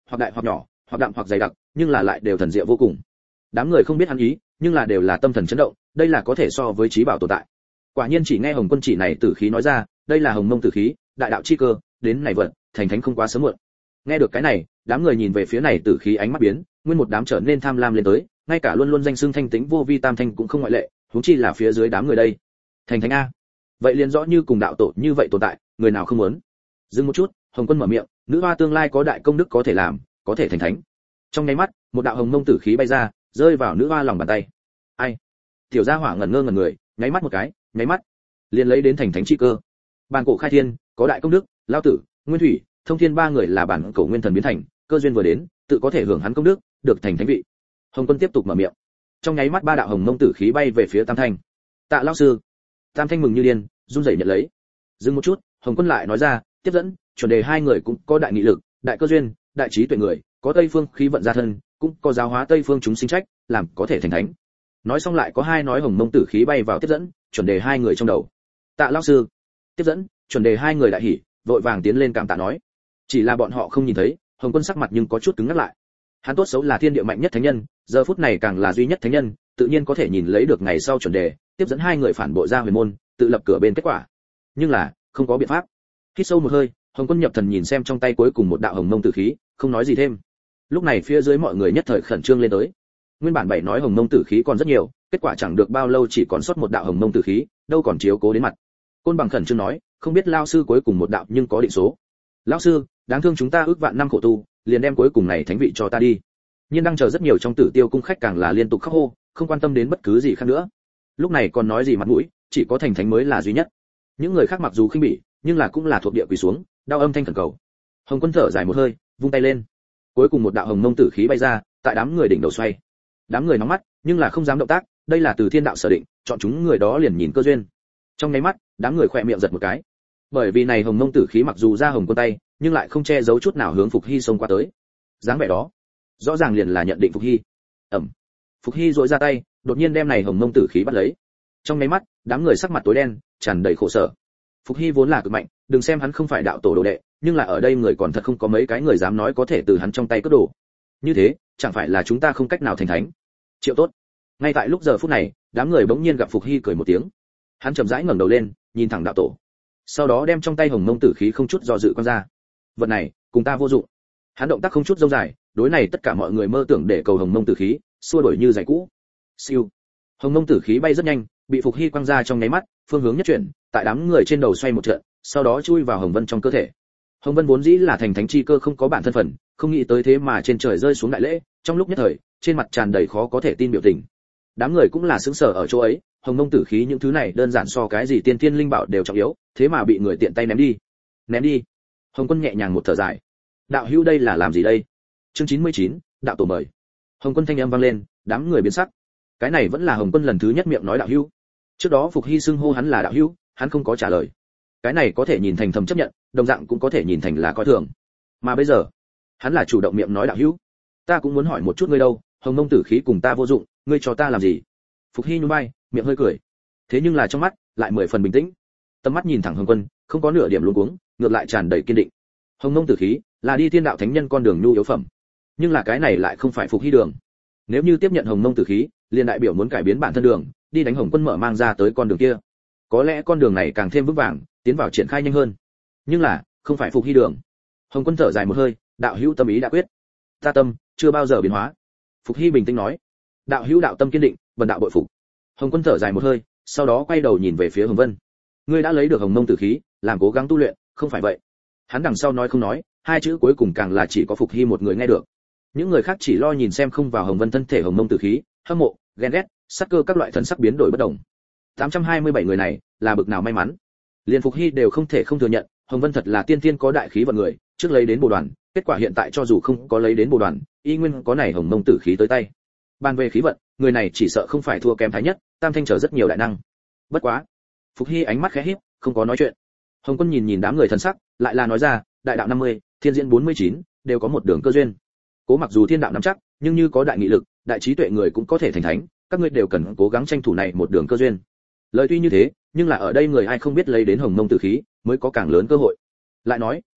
hoặc đại hoặc nhỏ, hoặc đậm hoặc dày đặc, nhưng là lại đều thần diệu vô cùng. Đám người không biết hắn ý, nhưng là đều là tâm thần chấn động, đây là có thể so với trí bảo tồn tại. Quả nhiên chỉ nghe Hồng Quân chỉ này tử khí nói ra, đây là Hồng Mông tử khí, đại đạo chi cơ, đến này vật, thành thánh không quá sớm muộn. Nghe được cái này, đám người nhìn về phía này tử khí ánh mắt biến, nguyên một đám trở nên tham lam lên tới, ngay cả luôn luôn danh xưng thanh tĩnh vô vi tam thanh cũng không ngoại lệ, huống chi là phía dưới đám người đây. Thành thánh a. Vậy liền rõ như cùng đạo tổ như vậy tồn tại, người nào không muốn. Dừng một chút, Hồng Quân mở miệng, nữ hoa tương lai có đại công đức có thể làm, có thể thành thánh. Trong nháy mắt, một đạo hồng mông tử khí bay ra, rơi vào nữ hoa lòng bàn tay. Ai? Tiểu gia hỏa ngẩn ngơ ngẩn người, nháy mắt một cái, nháy mắt, liền lấy đến thành thánh chi cơ. Bản cổ khai thiên, có đại công đức, lão tử, nguyên thủy, thông thiên ba người là bản cổ nguyên thần biến thành, cơ duyên vừa đến, tự có thể hưởng hắn công đức, được thành thánh vị. Hồng Quân tiếp tục mở miệng. Trong nháy mắt ba đạo hồng mông tử khí bay về phía Tam Thanh. Tạ lão sư. Tam Thanh mừng như điên, run rẩy nhận lấy. Dừng một chút, Hồng Quân lại nói ra, tiếp dẫn, chuẩn đề hai người cũng có đại nghị lực, đại cơ duyên, đại trí tuệ người, có Tây phương khí vận gia thân, cũng có giáo hóa Tây phương chúng sinh trách, làm có thể thành thánh. Nói xong lại có hai nói hồng mông tử khí bay vào tiếp dẫn, chuẩn đề hai người trong đầu. Tạ lão sư. Tiếp dẫn, chuẩn đề hai người đại hỉ, vội vàng tiến lên cảm tạ nói. Chỉ là bọn họ không nhìn thấy, Hồng Quân sắc mặt nhưng có chút cứng ngắc lại. Hắn tốt xấu là thiên địa mạnh nhất thánh nhân, giờ phút này càng là duy nhất thánh nhân, tự nhiên có thể nhìn lấy được ngày sau chuẩn đề, tiếp dẫn hai người phản bội ra huyền môn, tự lập cửa bên kết quả. Nhưng là, không có biện pháp. Hít sâu một hơi, Hồng Quân nhập thần nhìn xem trong tay cuối cùng một đạo hồng mông tử khí, không nói gì thêm. Lúc này phía dưới mọi người nhất thời khẩn trương lên tới. Nguyên bản bảy nói hồng mông tử khí còn rất nhiều, kết quả chẳng được bao lâu chỉ còn sót một đạo hồng mông tử khí, đâu còn chiếu cố đến mặt. Côn Bằng khẩn trương nói, không biết lao sư cuối cùng một đạo nhưng có định số. Lão sư, đáng thương chúng ta ước vạn năm khổ tu, liền đem cuối cùng này thánh vị cho ta đi. Nhưng đang chờ rất nhiều trong Tử Tiêu cung khách càng là liên tục khóc hô, không quan tâm đến bất cứ gì khác nữa. Lúc này còn nói gì mặt mũi, chỉ có thành thánh mới là duy nhất. Những người khác mặc dù khinh bỉ, nhưng là cũng là thuộc địa quỳ xuống, đau âm thanh khẩn cầu. Hồng Quân thở dài một hơi, vung tay lên. Cuối cùng một đạo hồng mông tử khí bay ra, tại đám người đỉnh đầu xoay. Đám người nóng mắt, nhưng là không dám động tác, đây là từ thiên đạo sở định, chọn chúng người đó liền nhìn cơ duyên. Trong nháy mắt, đám người khỏe miệng giật một cái. Bởi vì này hồng mông tử khí mặc dù ra hồng Quân tay, nhưng lại không che giấu chút nào hướng Phục Hy xông qua tới. Dáng vẻ đó, rõ ràng liền là nhận định Phục Hy. Ẩm. Phục Hy duỗi ra tay, đột nhiên đem này hồng mông tử khí bắt lấy. Trong nháy mắt, đám người sắc mặt tối đen, tràn đầy khổ sở. Phục Hy vốn là cực mạnh, đừng xem hắn không phải đạo tổ đồ đệ, nhưng là ở đây người còn thật không có mấy cái người dám nói có thể từ hắn trong tay cướp đồ. Như thế, chẳng phải là chúng ta không cách nào thành thánh. Triệu tốt. Ngay tại lúc giờ phút này, đám người bỗng nhiên gặp Phục Hy cười một tiếng. Hắn chậm rãi ngẩng đầu lên, nhìn thẳng đạo tổ. Sau đó đem trong tay hồng mông tử khí không chút do dự quăng ra. Vật này, cùng ta vô dụng. Hắn động tác không chút dông dài, đối này tất cả mọi người mơ tưởng để cầu hồng mông tử khí, xua đổi như giày cũ. Siêu. Hồng mông tử khí bay rất nhanh, bị Phục Hy quăng ra trong nháy mắt, phương hướng nhất chuyển, tại đám người trên đầu xoay một trận, sau đó chui vào Hồng Vân trong cơ thể. Hồng Vân vốn dĩ là thành thánh chi cơ không có bản thân phận, không nghĩ tới thế mà trên trời rơi xuống đại lễ, trong lúc nhất thời, trên mặt tràn đầy khó có thể tin biểu tình. Đám người cũng là sững sờ ở chỗ ấy, hồng mông tử khí những thứ này đơn giản so cái gì tiên thiên linh bảo đều trọng yếu, thế mà bị người tiện tay ném đi. Ném đi. Hồng Quân nhẹ nhàng một thở dài. Đạo hữu đây là làm gì đây? Chương chín mươi chín, đạo tổ mời. Hồng Quân thanh âm vang lên, đám người biến sắc. Cái này vẫn là Hồng Quân lần thứ nhất miệng nói đạo hữu. Trước đó Phục Hy xưng hô hắn là đạo hữu, hắn không có trả lời. Cái này có thể nhìn thành thầm chấp nhận, đồng dạng cũng có thể nhìn thành là coi thường. Mà bây giờ, hắn là chủ động miệng nói đạo hữu. Ta cũng muốn hỏi một chút ngươi đâu, hồng mông tử khí cùng ta vô dụng, ngươi cho ta làm gì? Phục Hy nhún vai, miệng hơi cười. Thế nhưng là trong mắt lại mười phần bình tĩnh. Tầm mắt nhìn thẳng Hồng Quân, không có nửa điểm luống cuống, ngược lại tràn đầy kiên định. Hồng mông tử khí là đi thiên đạo thánh nhân con đường nhu yếu phẩm, nhưng là cái này lại không phải Phục Hy đường. Nếu như tiếp nhận hồng mông tử khí, liền đại biểu muốn cải biến bản thân đường, đi đánh Hồng Quân mở mang ra tới con đường kia. Có lẽ con đường này càng thêm vững vàng, tiến vào triển khai nhanh hơn. Nhưng là, không phải Phục Hy đường. Hồng Quân thở dài một hơi, đạo hữu tâm ý đã quyết. Ta tâm chưa bao giờ biến hóa. Phục Hy bình tĩnh nói. Đạo hữu đạo tâm kiên định, vần đạo bội phục. Hồng Quân thở dài một hơi, sau đó quay đầu nhìn về phía Hồng Vân. Ngươi đã lấy được hồng mông tử khí, làm cố gắng tu luyện, không phải vậy? Hắn đằng sau nói không nói, hai chữ cuối cùng càng là chỉ có Phục Hy một người nghe được. Những người khác chỉ lo nhìn xem không vào Hồng Vân thân thể hồng mông tử khí, hâm mộ, ghen ghét, sắc cơ các loại thần sắc biến đổi bất động. tám trăm hai mươi bảy người này, là bực nào may mắn. Liên Phục Hy đều không thể không thừa nhận, Hồng Vân thật là tiên tiên có đại khí vận người, trước lấy đến bồ đoàn, kết quả hiện tại cho dù không có lấy đến bồ đoàn, y nguyên có này hồng mông tử khí tới tay. Bàn về khí vận, người này chỉ sợ không phải thua kém thái nhất, tam thanh trở rất nhiều đại năng. Bất quá, Phục Hy ánh mắt khẽ híp, không có nói chuyện. Hồng Quân nhìn nhìn đám người thần sắc, lại là nói ra, đại đạo năm mươi, thiên diễn bốn mươi chín, đều có một đường cơ duyên. Cố mặc dù thiên đạo nắm chắc, nhưng như có đại nghị lực, đại trí tuệ người cũng có thể thành thánh, các ngươi đều cần cố gắng tranh thủ này một đường cơ duyên. Lời tuy như thế, nhưng là ở đây người ai không biết lấy đến hồng mông tử khí, mới có càng lớn cơ hội. Lại nói,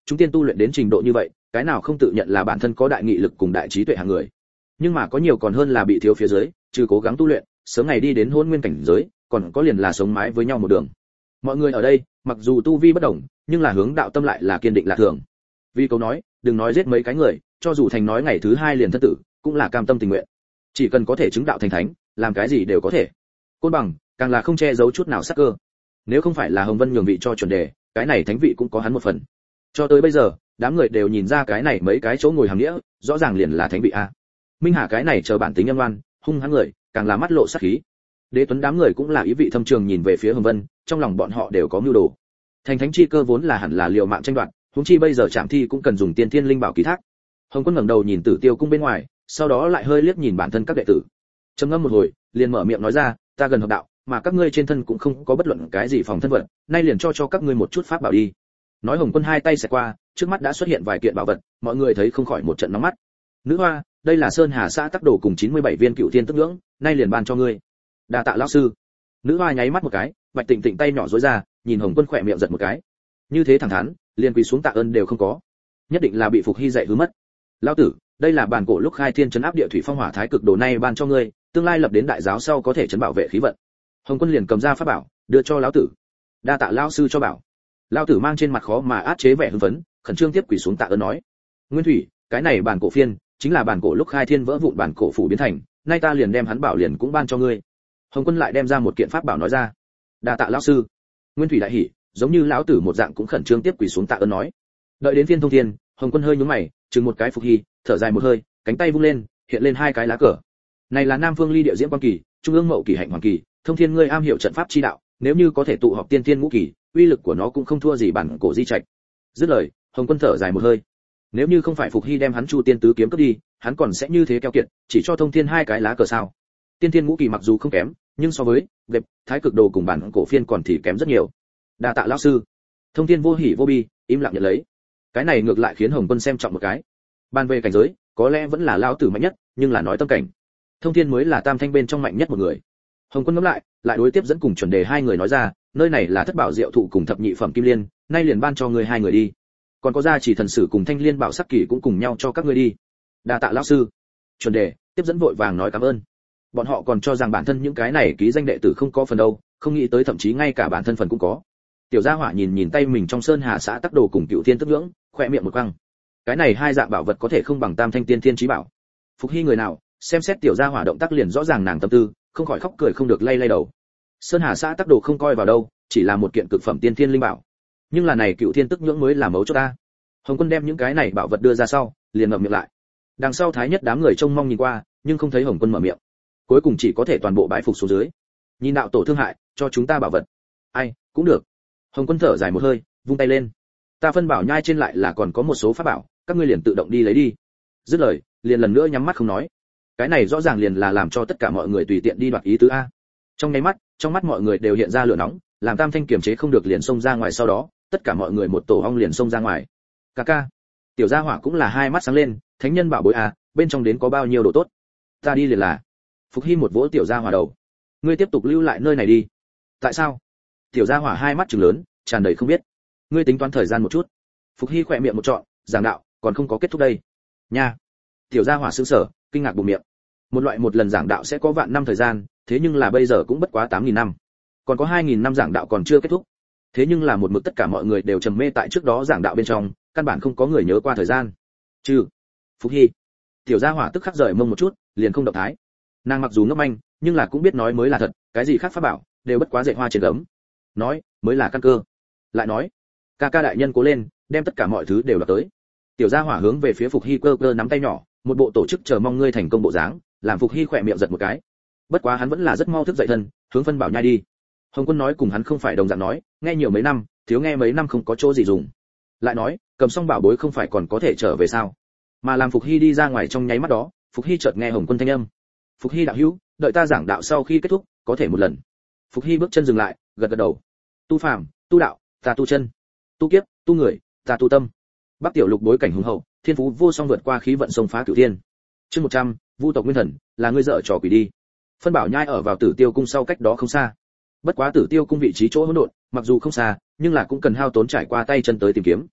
chúng tiên tu luyện đến trình độ như vậy, cái nào không tự nhận là bản thân có đại nghị lực cùng đại trí tuệ hàng người. Nhưng mà có nhiều còn hơn là bị thiếu phía dưới, trừ cố gắng tu luyện, sớm ngày đi đến hôn nguyên cảnh giới, còn có liền là sống mái với nhau một đường. Mọi người ở đây, mặc dù tu vi bất đồng, nhưng là hướng đạo tâm lại là kiên định lạ thường. Vì câu nói, đừng nói giết mấy cái người, cho dù thành nói ngày thứ hai liền thất tử, cũng là cam tâm tình nguyện. Chỉ cần có thể chứng đạo thành thánh, làm cái gì đều có thể. Côn Bằng, càng là không che giấu chút nào sắc cơ. Nếu không phải là Hồng Vân nhường vị cho chuẩn đề, cái này thánh vị cũng có hắn một phần. Cho tới bây giờ, đám người đều nhìn ra cái này mấy cái chỗ ngồi hàng nghĩa, rõ ràng liền là thánh vị a. Minh Hà cái này chờ bản tính nhân ngoan, hung hăng người, càng là mắt lộ sát khí. Đế Tuấn đám người cũng là ý vị thâm trường nhìn về phía Hồng Vân, trong lòng bọn họ đều có mưu đồ. Thành thánh chi cơ vốn là hẳn là liều mạng tranh đoạt, huống chi bây giờ Trảm Thi cũng cần dùng tiên thiên linh bảo ký thác. Hồng Quân ngẩng đầu nhìn Tử Tiêu cung bên ngoài, sau đó lại hơi liếc nhìn bản thân các đệ tử. Trầm ngâm một hồi, liền mở miệng nói ra, ta gần hợp đạo, mà các ngươi trên thân cũng không có bất luận cái gì phòng thân vật, nay liền cho cho các ngươi một chút pháp bảo đi. Nói Hồng Quân hai tay xẹt qua, trước mắt đã xuất hiện vài kiện bảo vật, mọi người thấy không khỏi một trận nóng mắt. Nữ hoa, đây là Sơn Hà xã tắc đồ cùng chín mươi bảy viên cựu thiên tức nhưỡng, nay liền ban cho ngươi. Đa tạ lão sư. Nữ hoa nháy mắt một cái, Bạch Tịnh Tịnh tay nhỏ duỗi ra, nhìn Hồng Quân khỏe miệng giật một cái. Như thế thẳng thắn, liền quỳ xuống tạ ơn đều không có. Nhất định là bị Phục Hy dạy hư mất. Lão tử, đây là bản cổ lúc khai thiên trấn áp địa thủy phong hỏa thái cực đồ nay ban cho ngươi, tương lai lập đến đại giáo sau có thể trấn bảo vệ khí vận. Hồng Quân liền cầm ra pháp bảo, đưa cho lão tử. Đa tạ lão sư cho bảo. Lão tử mang trên mặt khó mà át chế vẻ hưng phấn, khẩn trương tiếp quỳ xuống tạ ơn nói: Nguyên Thủy, cái này bản cổ phiên, chính là bản cổ lúc khai thiên vỡ vụn bản cổ phủ biến thành, nay ta liền đem hắn bảo liền cũng ban cho ngươi. Hồng Quân lại đem ra một kiện pháp bảo nói ra. Đa tạ lão sư. Nguyên Thủy đại hỉ, giống như lão tử một dạng cũng khẩn trương tiếp quỳ xuống tạ ơn nói. Đợi đến phiên thông thiên, Hồng Quân hơi nhướng mày, chừng một cái Phục Hy, thở dài một hơi, cánh tay vung lên, hiện lên hai cái lá cờ. Này là Nam Phương Ly Địa Diễm Quan Kỳ, Trung ương Mậu Kỳ Hạnh Hoàng Kỳ, thông thiên ngươi am hiểu trận pháp chi đạo, nếu như có thể tụ họp tiên thiên ngũ kỳ, uy lực của nó cũng không thua gì bản cổ di trạch. Dứt lời, Hồng Quân thở dài một hơi. Nếu như không phải Phục Hy đem hắn Chu Tiên tứ kiếm cướp đi, hắn còn sẽ như thế keo kiệt, chỉ cho thông thiên hai cái lá cờ sao? Tiên thiên ngũ kỳ mặc dù không kém, nhưng so với đẹp thái cực đồ cùng bản cổ phiên còn thì kém rất nhiều. Đa tạ lão sư. Thông thiên vô hỉ vô bi, im lặng nhận lấy. Cái này ngược lại khiến Hồng Quân xem trọng một cái. Ban về cảnh giới, có lẽ vẫn là lão tử mạnh nhất, nhưng là nói tâm cảnh, thông thiên mới là tam thanh bên trong mạnh nhất một người. Hồng Quân ngẫm lại, lại đối tiếp dẫn cùng chuẩn đề hai người nói ra, nơi này là thất bảo diệu thụ cùng thập nhị phẩm kim liên, nay liền ban cho người hai người đi. Còn có gia chỉ thần sử cùng thanh liên bảo sắc kỳ cũng cùng nhau cho các ngươi đi. Đa tạ lão sư. Chuẩn đề, tiếp dẫn vội vàng nói cảm ơn. Bọn họ còn cho rằng bản thân những cái này ký danh đệ tử không có phần đâu, không nghĩ tới thậm chí ngay cả bản thân phần cũng có. Tiểu Gia Hỏa nhìn nhìn tay mình trong Sơn Hà xã tắc đồ cùng cựu thiên tức nhưỡng, khỏe miệng một quăng. Cái này hai dạng bảo vật có thể không bằng tam thanh tiên thiên chí bảo. Phục Hy người nào, xem xét Tiểu Gia Hỏa động tác liền rõ ràng nàng tâm tư, không khỏi khóc cười không được lay lay đầu. Sơn Hà xã tắc đồ không coi vào đâu, chỉ là một kiện cực phẩm tiên thiên linh bảo. Nhưng là này cựu thiên tức nhưỡng mới là mấu chốt ta. Hồng Quân đem những cái này bảo vật đưa ra sau, liền ngậm miệng lại. Đằng sau thái nhất đám người trông mong nhìn qua, nhưng không thấy Hồng Quân mở miệng. Cuối cùng chỉ có thể toàn bộ bãi phục xuống dưới. Nhìn đạo tổ thương hại, cho chúng ta bảo vật. Ai, cũng được. Hồng Quân thở dài một hơi, vung tay lên. Ta phân bảo nhai trên lại là còn có một số pháp bảo, các ngươi liền tự động đi lấy đi. Dứt lời, liền lần nữa nhắm mắt không nói. Cái này rõ ràng liền là làm cho tất cả mọi người tùy tiện đi đoạt ý tứ a. Trong nháy mắt, trong mắt mọi người đều hiện ra lửa nóng, làm tam thanh kiềm chế không được liền xông ra ngoài, sau đó, tất cả mọi người một tổ ong liền xông ra ngoài. Ca ca. Tiểu Gia Hỏa cũng là hai mắt sáng lên, thánh nhân bảo bối a, bên trong đến có bao nhiêu đồ tốt. Ta đi liền là. Phục Hy một vỗ Tiểu Gia Hỏa đầu. Ngươi tiếp tục lưu lại nơi này đi. Tại sao? Tiểu Gia Hỏa hai mắt trừng lớn, tràn đầy không biết. Ngươi tính toán thời gian một chút. Phục Hy khỏe miệng một trọn, giảng đạo, còn không có kết thúc đây. Nha. Tiểu Gia Hỏa sững sờ, kinh ngạc bụm miệng. Một loại một lần giảng đạo sẽ có vạn năm thời gian, thế nhưng là bây giờ cũng bất quá tám nghìn năm. Còn có hai nghìn năm giảng đạo còn chưa kết thúc. Thế nhưng là một mực tất cả mọi người đều trầm mê tại trước đó giảng đạo bên trong, căn bản không có người nhớ qua thời gian. Trừ Phục Hy. Tiểu Gia Hỏa tức khắc rời mông một chút, liền không động thái. Nàng mặc dù ngốc manh, nhưng là cũng biết nói mới là thật, cái gì khác pháp bảo đều bất quá dạy hoa trên gấm. Nói mới là căn cơ. Lại nói, ca ca đại nhân cố lên, đem tất cả mọi thứ đều là tới. Tiểu Gia Hỏa hướng về phía Phục Hy cơ cơ nắm tay nhỏ, một bộ tổ chức chờ mong ngươi thành công bộ dáng, làm Phục Hy khỏe miệng giật một cái. Bất quá hắn vẫn là rất mau thức dậy thân, hướng phân bảo nhai đi. Hồng Quân nói cùng hắn không phải đồng dạng nói, nghe nhiều mấy năm, thiếu nghe mấy năm không có chỗ gì dùng. Lại nói, cầm xong bảo bối không phải còn có thể trở về sao? Mà làm Phục Hy đi ra ngoài trong nháy mắt đó, Phục Hy chợt nghe Hồng Quân thanh âm. Phục Hy đạo hữu, đợi ta giảng đạo sau khi kết thúc, có thể một lần. Phục Hy bước chân dừng lại, gật gật đầu. Tu phàm, tu đạo, ta tu chân. Tu kiếp, tu người, ta tu tâm. Bắc tiểu lục bối cảnh hùng hậu, thiên phú vô song vượt qua khí vận sông phá cửu thiên. Chương một trăm, Vu tộc nguyên thần, là ngươi dở trò quỷ đi. Phân bảo nhai ở vào Tử Tiêu cung sau cách đó không xa. Bất quá Tử Tiêu cung vị trí chỗ hỗn độn, mặc dù không xa, nhưng là cũng cần hao tốn trải qua tay chân tới tìm kiếm.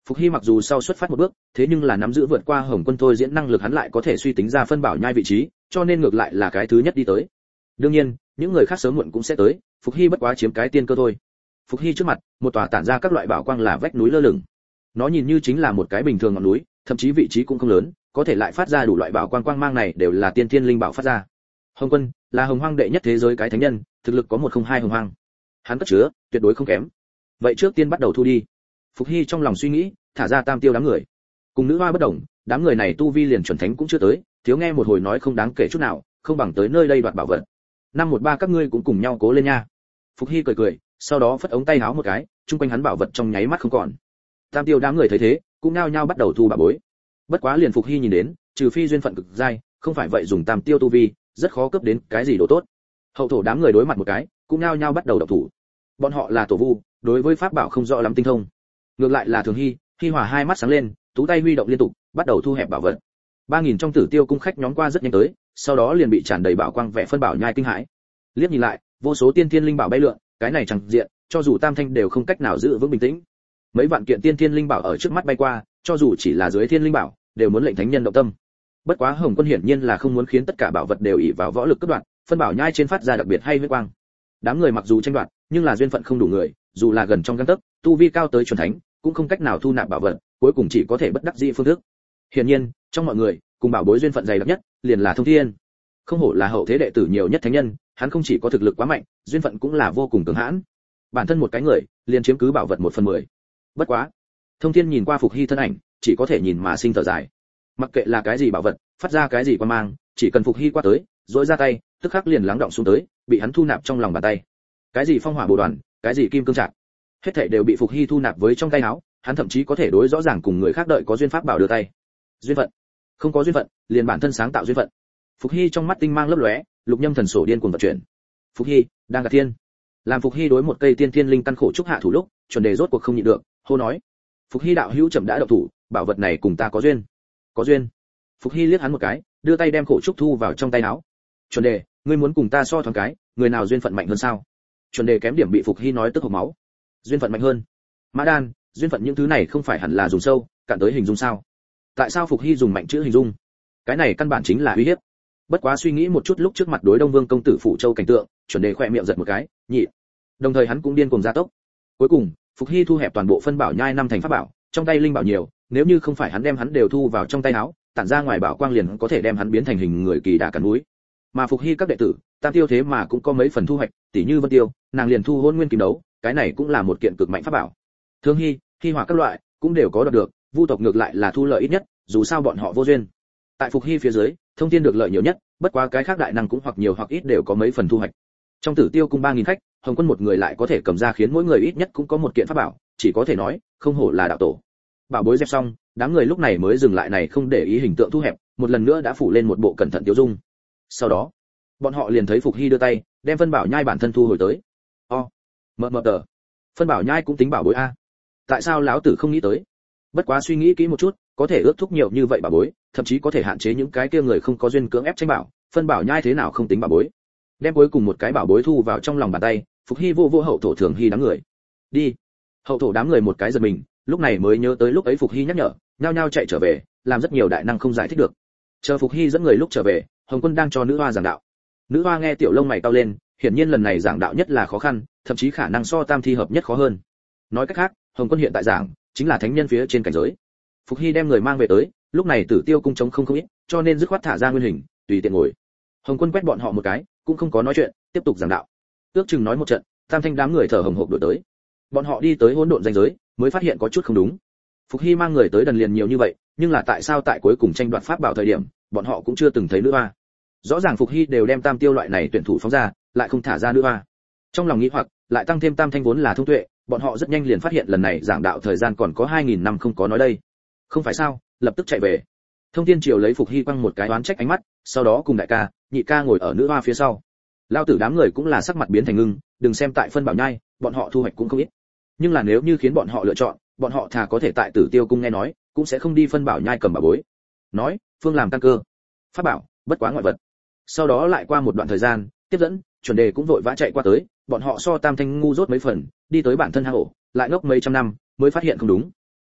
Phục Hy mặc dù sau xuất phát một bước, thế nhưng là nắm giữ vượt qua Hồng Quân thôi diễn năng lực hắn lại có thể suy tính ra phân bảo nhai vị trí, cho nên ngược lại là cái thứ nhất đi tới. Đương nhiên, những người khác sớm muộn cũng sẽ tới, Phục Hy bất quá chiếm cái tiên cơ thôi. Phục Hy trước mặt, một tòa tản ra các loại bảo quang là vách núi lơ lửng. Nó nhìn như chính là một cái bình thường ngọn núi, thậm chí vị trí cũng không lớn, có thể lại phát ra đủ loại bảo quang quang mang này đều là tiên thiên linh bảo phát ra. Hồng Quân là Hồng Hoang đệ nhất thế giới cái thánh nhân, thực lực có một không hai Hồng Hoang. Hắn cất chứa, tuyệt đối không kém. Vậy trước tiên bắt đầu thu đi. Phục Hy trong lòng suy nghĩ, thả ra tam tiêu đám người. Cùng nữ hoa bất động, đám người này tu vi liền chuẩn thánh cũng chưa tới, thiếu nghe một hồi nói không đáng kể chút nào, không bằng tới nơi đây đoạt bảo vật. Năm một ba các ngươi cũng cùng nhau cố lên nha. Phục Hy cười cười, sau đó phất ống tay háo một cái, chung quanh hắn bảo vật trong nháy mắt không còn. Tam tiêu đám người thấy thế, cũng nao nhao bắt đầu thu bảo bối. Bất quá liền Phục Hy nhìn đến, trừ phi duyên phận cực dai, không phải vậy dùng tam tiêu tu vi, rất khó cướp đến cái gì đồ tốt. Hậu thổ đám người đối mặt một cái, cũng nao nhao bắt đầu động thủ. Bọn họ là tổ vu, đối với pháp bảo không rõ lắm tinh thông. Ngược lại là Thường Hy, Hy Hòa hai mắt sáng lên, tú tay huy động liên tục, bắt đầu thu hẹp bảo vật. Ba nghìn trong Tử Tiêu cung khách nhóm qua rất nhanh tới, sau đó liền bị tràn đầy bảo quang vẻ phân bảo nhai kinh hãi. Liếc nhìn lại, vô số tiên thiên linh bảo bay lượn, cái này chẳng diện, cho dù Tam Thanh đều không cách nào giữ vững bình tĩnh. Mấy vạn kiện tiên thiên linh bảo ở trước mắt bay qua, cho dù chỉ là dưới thiên linh bảo, đều muốn lệnh thánh nhân động tâm. Bất quá Hồng Quân hiển nhiên là không muốn khiến tất cả bảo vật đều ỷ vào võ lực cấp đoạn, phân bảo nhai trên phát ra đặc biệt hay huyết quang. Đám người mặc dù tranh đoạt, nhưng là duyên phận không đủ người, dù là gần trong gang tấc, tu vi cao tới chuẩn thánh, cũng không cách nào thu nạp bảo vật, cuối cùng chỉ có thể bất đắc dĩ phương thức. Hiển nhiên, trong mọi người, cùng bảo bối duyên phận dày đặc nhất, liền là Thông Thiên. Không hổ là hậu thế đệ tử nhiều nhất thánh nhân, hắn không chỉ có thực lực quá mạnh, duyên phận cũng là vô cùng cường hãn. Bản thân một cái người, liền chiếm cứ bảo vật một phần mười. Bất quá, Thông Thiên nhìn qua Phục Hy thân ảnh, chỉ có thể nhìn mà sinh thở dài. Mặc kệ là cái gì bảo vật, phát ra cái gì quan mang, chỉ cần Phục Hy qua tới, rỗi ra tay, tức khắc liền lắng động xuống tới, bị hắn thu nạp trong lòng bàn tay. Cái gì phong hỏa bổ đoàn, cái gì kim cương trạc, hết thảy đều bị Phục Hy thu nạp với trong tay áo, hắn thậm chí có thể đối rõ ràng cùng người khác đợi có duyên pháp bảo đưa tay. Duyên phận, không có duyên phận, liền bản thân sáng tạo duyên phận. Phục Hy trong mắt tinh mang lấp lóe, lục nhâm thần sổ điên cuồng vận chuyển. Phục Hy đang gạt thiên. Làm Phục Hy đối một cây tiên thiên linh căn khổ trúc hạ thủ lúc, chuẩn đề rốt cuộc không nhịn được, hô nói: Phục Hy đạo hữu chậm đã động thủ, bảo vật này cùng ta có duyên. Có duyên. Phục Hy liếc hắn một cái, đưa tay đem khổ trúc thu vào trong tay áo. Chuẩn đề, ngươi muốn cùng ta so thoáng cái, người nào duyên phận mạnh hơn sao? Chuẩn đề kém điểm bị Phục Hy nói tức hộc máu. Duyên phận mạnh hơn? Mã Đan, duyên phận những thứ này không phải hẳn là dùng sâu, cạn tới hình dung sao? Tại sao Phục Hy dùng mạnh chữ hình dung? Cái này căn bản chính là uy hiếp. Bất quá suy nghĩ một chút lúc trước mặt đối Đông Vương công tử phủ châu cảnh tượng, chuẩn đề khỏe miệng giật một cái, nhị. Đồng thời hắn cũng điên cuồng gia tốc. Cuối cùng, Phục Hy thu hẹp toàn bộ phân bảo nhai năm thành pháp bảo, trong tay linh bảo nhiều, nếu như không phải hắn đem hắn đều thu vào trong tay áo, tản ra ngoài bảo quang liền có thể đem hắn biến thành hình người kỳ đà cắn núi. Mà Phục Hy các đệ tử, Tam Tiêu thế mà cũng có mấy phần thu hoạch, tỷ như Vân Tiêu, nàng liền thu Hỗn Nguyên Kim Đấu, cái này cũng là một kiện cực mạnh pháp bảo. Thương Hy, Hy Hỏa các loại cũng đều có đoạt được, Vu tộc ngược lại là thu lợi ít nhất, dù sao bọn họ vô duyên. Tại Phục Hy phía dưới, Thông Thiên được lợi nhiều nhất, bất quá cái khác đại năng cũng hoặc nhiều hoặc ít đều có mấy phần thu hoạch. Trong Tử Tiêu cung ba nghìn khách, Hồng Quân một người lại có thể cầm ra khiến mỗi người ít nhất cũng có một kiện pháp bảo, chỉ có thể nói, không hổ là đạo tổ. Bảo bối dẹp xong, đám người lúc này mới dừng lại này không để ý hình tượng thu hẹp, một lần nữa đã phủ lên một bộ cẩn thận tiêu dung. Sau đó, bọn họ liền thấy Phục Hy đưa tay, đem phân bảo nhai bản thân thu hồi tới. O, mờ mờ tờ, phân bảo nhai cũng tính bảo bối a. Tại sao lão tử không nghĩ tới? Bất quá suy nghĩ kỹ một chút, có thể ước thúc nhiều như vậy bảo bối, thậm chí có thể hạn chế những cái kia người không có duyên cưỡng ép tranh bảo, phân bảo nhai thế nào không tính bảo bối. Đem cuối cùng một cái bảo bối thu vào trong lòng bàn tay, Phục Hy vô vô hậu thổ Thường Hy đám người. Đi. Hậu thổ đám người một cái giật mình, lúc này mới nhớ tới lúc ấy Phục Hy nhắc nhở, nhao nhao chạy trở về, làm rất nhiều đại năng không giải thích được. Chờ Phục Hy dẫn người lúc trở về, Hồng Quân đang cho nữ hoa giảng đạo. Nữ hoa nghe tiểu lông mày cau lên, hiển nhiên lần này giảng đạo nhất là khó khăn, thậm chí khả năng so tam thi hợp nhất khó hơn. Nói cách khác, Hồng Quân hiện tại giảng chính là thánh nhân phía trên cảnh giới. Phục Hy đem người mang về tới, lúc này Tử Tiêu cung trống không không ít, cho nên dứt khoát thả ra nguyên hình, tùy tiện ngồi. Hồng Quân quét bọn họ một cái, cũng không có nói chuyện, tiếp tục giảng đạo. Ước chừng nói một trận, tam thanh đám người thở hồng hộc đuổi tới. Bọn họ đi tới hỗn độn ranh giới, mới phát hiện có chút không đúng. Phục Hy mang người tới đần liền nhiều như vậy, nhưng là tại sao tại cuối cùng tranh đoạt pháp bảo thời điểm, bọn họ cũng chưa từng thấy nữ hoa. Rõ ràng Phục Hy đều đem tam tiêu loại này tuyển thủ phóng ra, lại không thả ra nữ hoa. Trong lòng nghĩ hoặc, lại tăng thêm tam thanh vốn là thông tuệ, bọn họ rất nhanh liền phát hiện lần này giảng đạo thời gian còn có hai nghìn năm không có nói đây. Không phải sao, lập tức chạy về. Thông Thiên Triều lấy Phục Hy quăng một cái oán trách ánh mắt, sau đó cùng đại ca, nhị ca ngồi ở nữ hoa phía sau. Lao tử đám người cũng là sắc mặt biến thành ngưng, đừng xem tại phân bảo nhai, bọn họ thu hoạch cũng không ít. Nhưng là nếu như khiến bọn họ lựa chọn, bọn họ thà có thể tại Tử Tiêu cung nghe nói, cũng sẽ không đi phân bảo nhai cầm bảo bối. Nói, phương làm căn cơ. Pháp bảo, bất quá ngoại vật. Sau đó lại qua một đoạn thời gian, tiếp dẫn, chuẩn đề cũng vội vã chạy qua tới, bọn họ so tam thanh ngu dốt mấy phần, đi tới bản thân hang ổ, lại ngốc mấy trăm năm, mới phát hiện không đúng.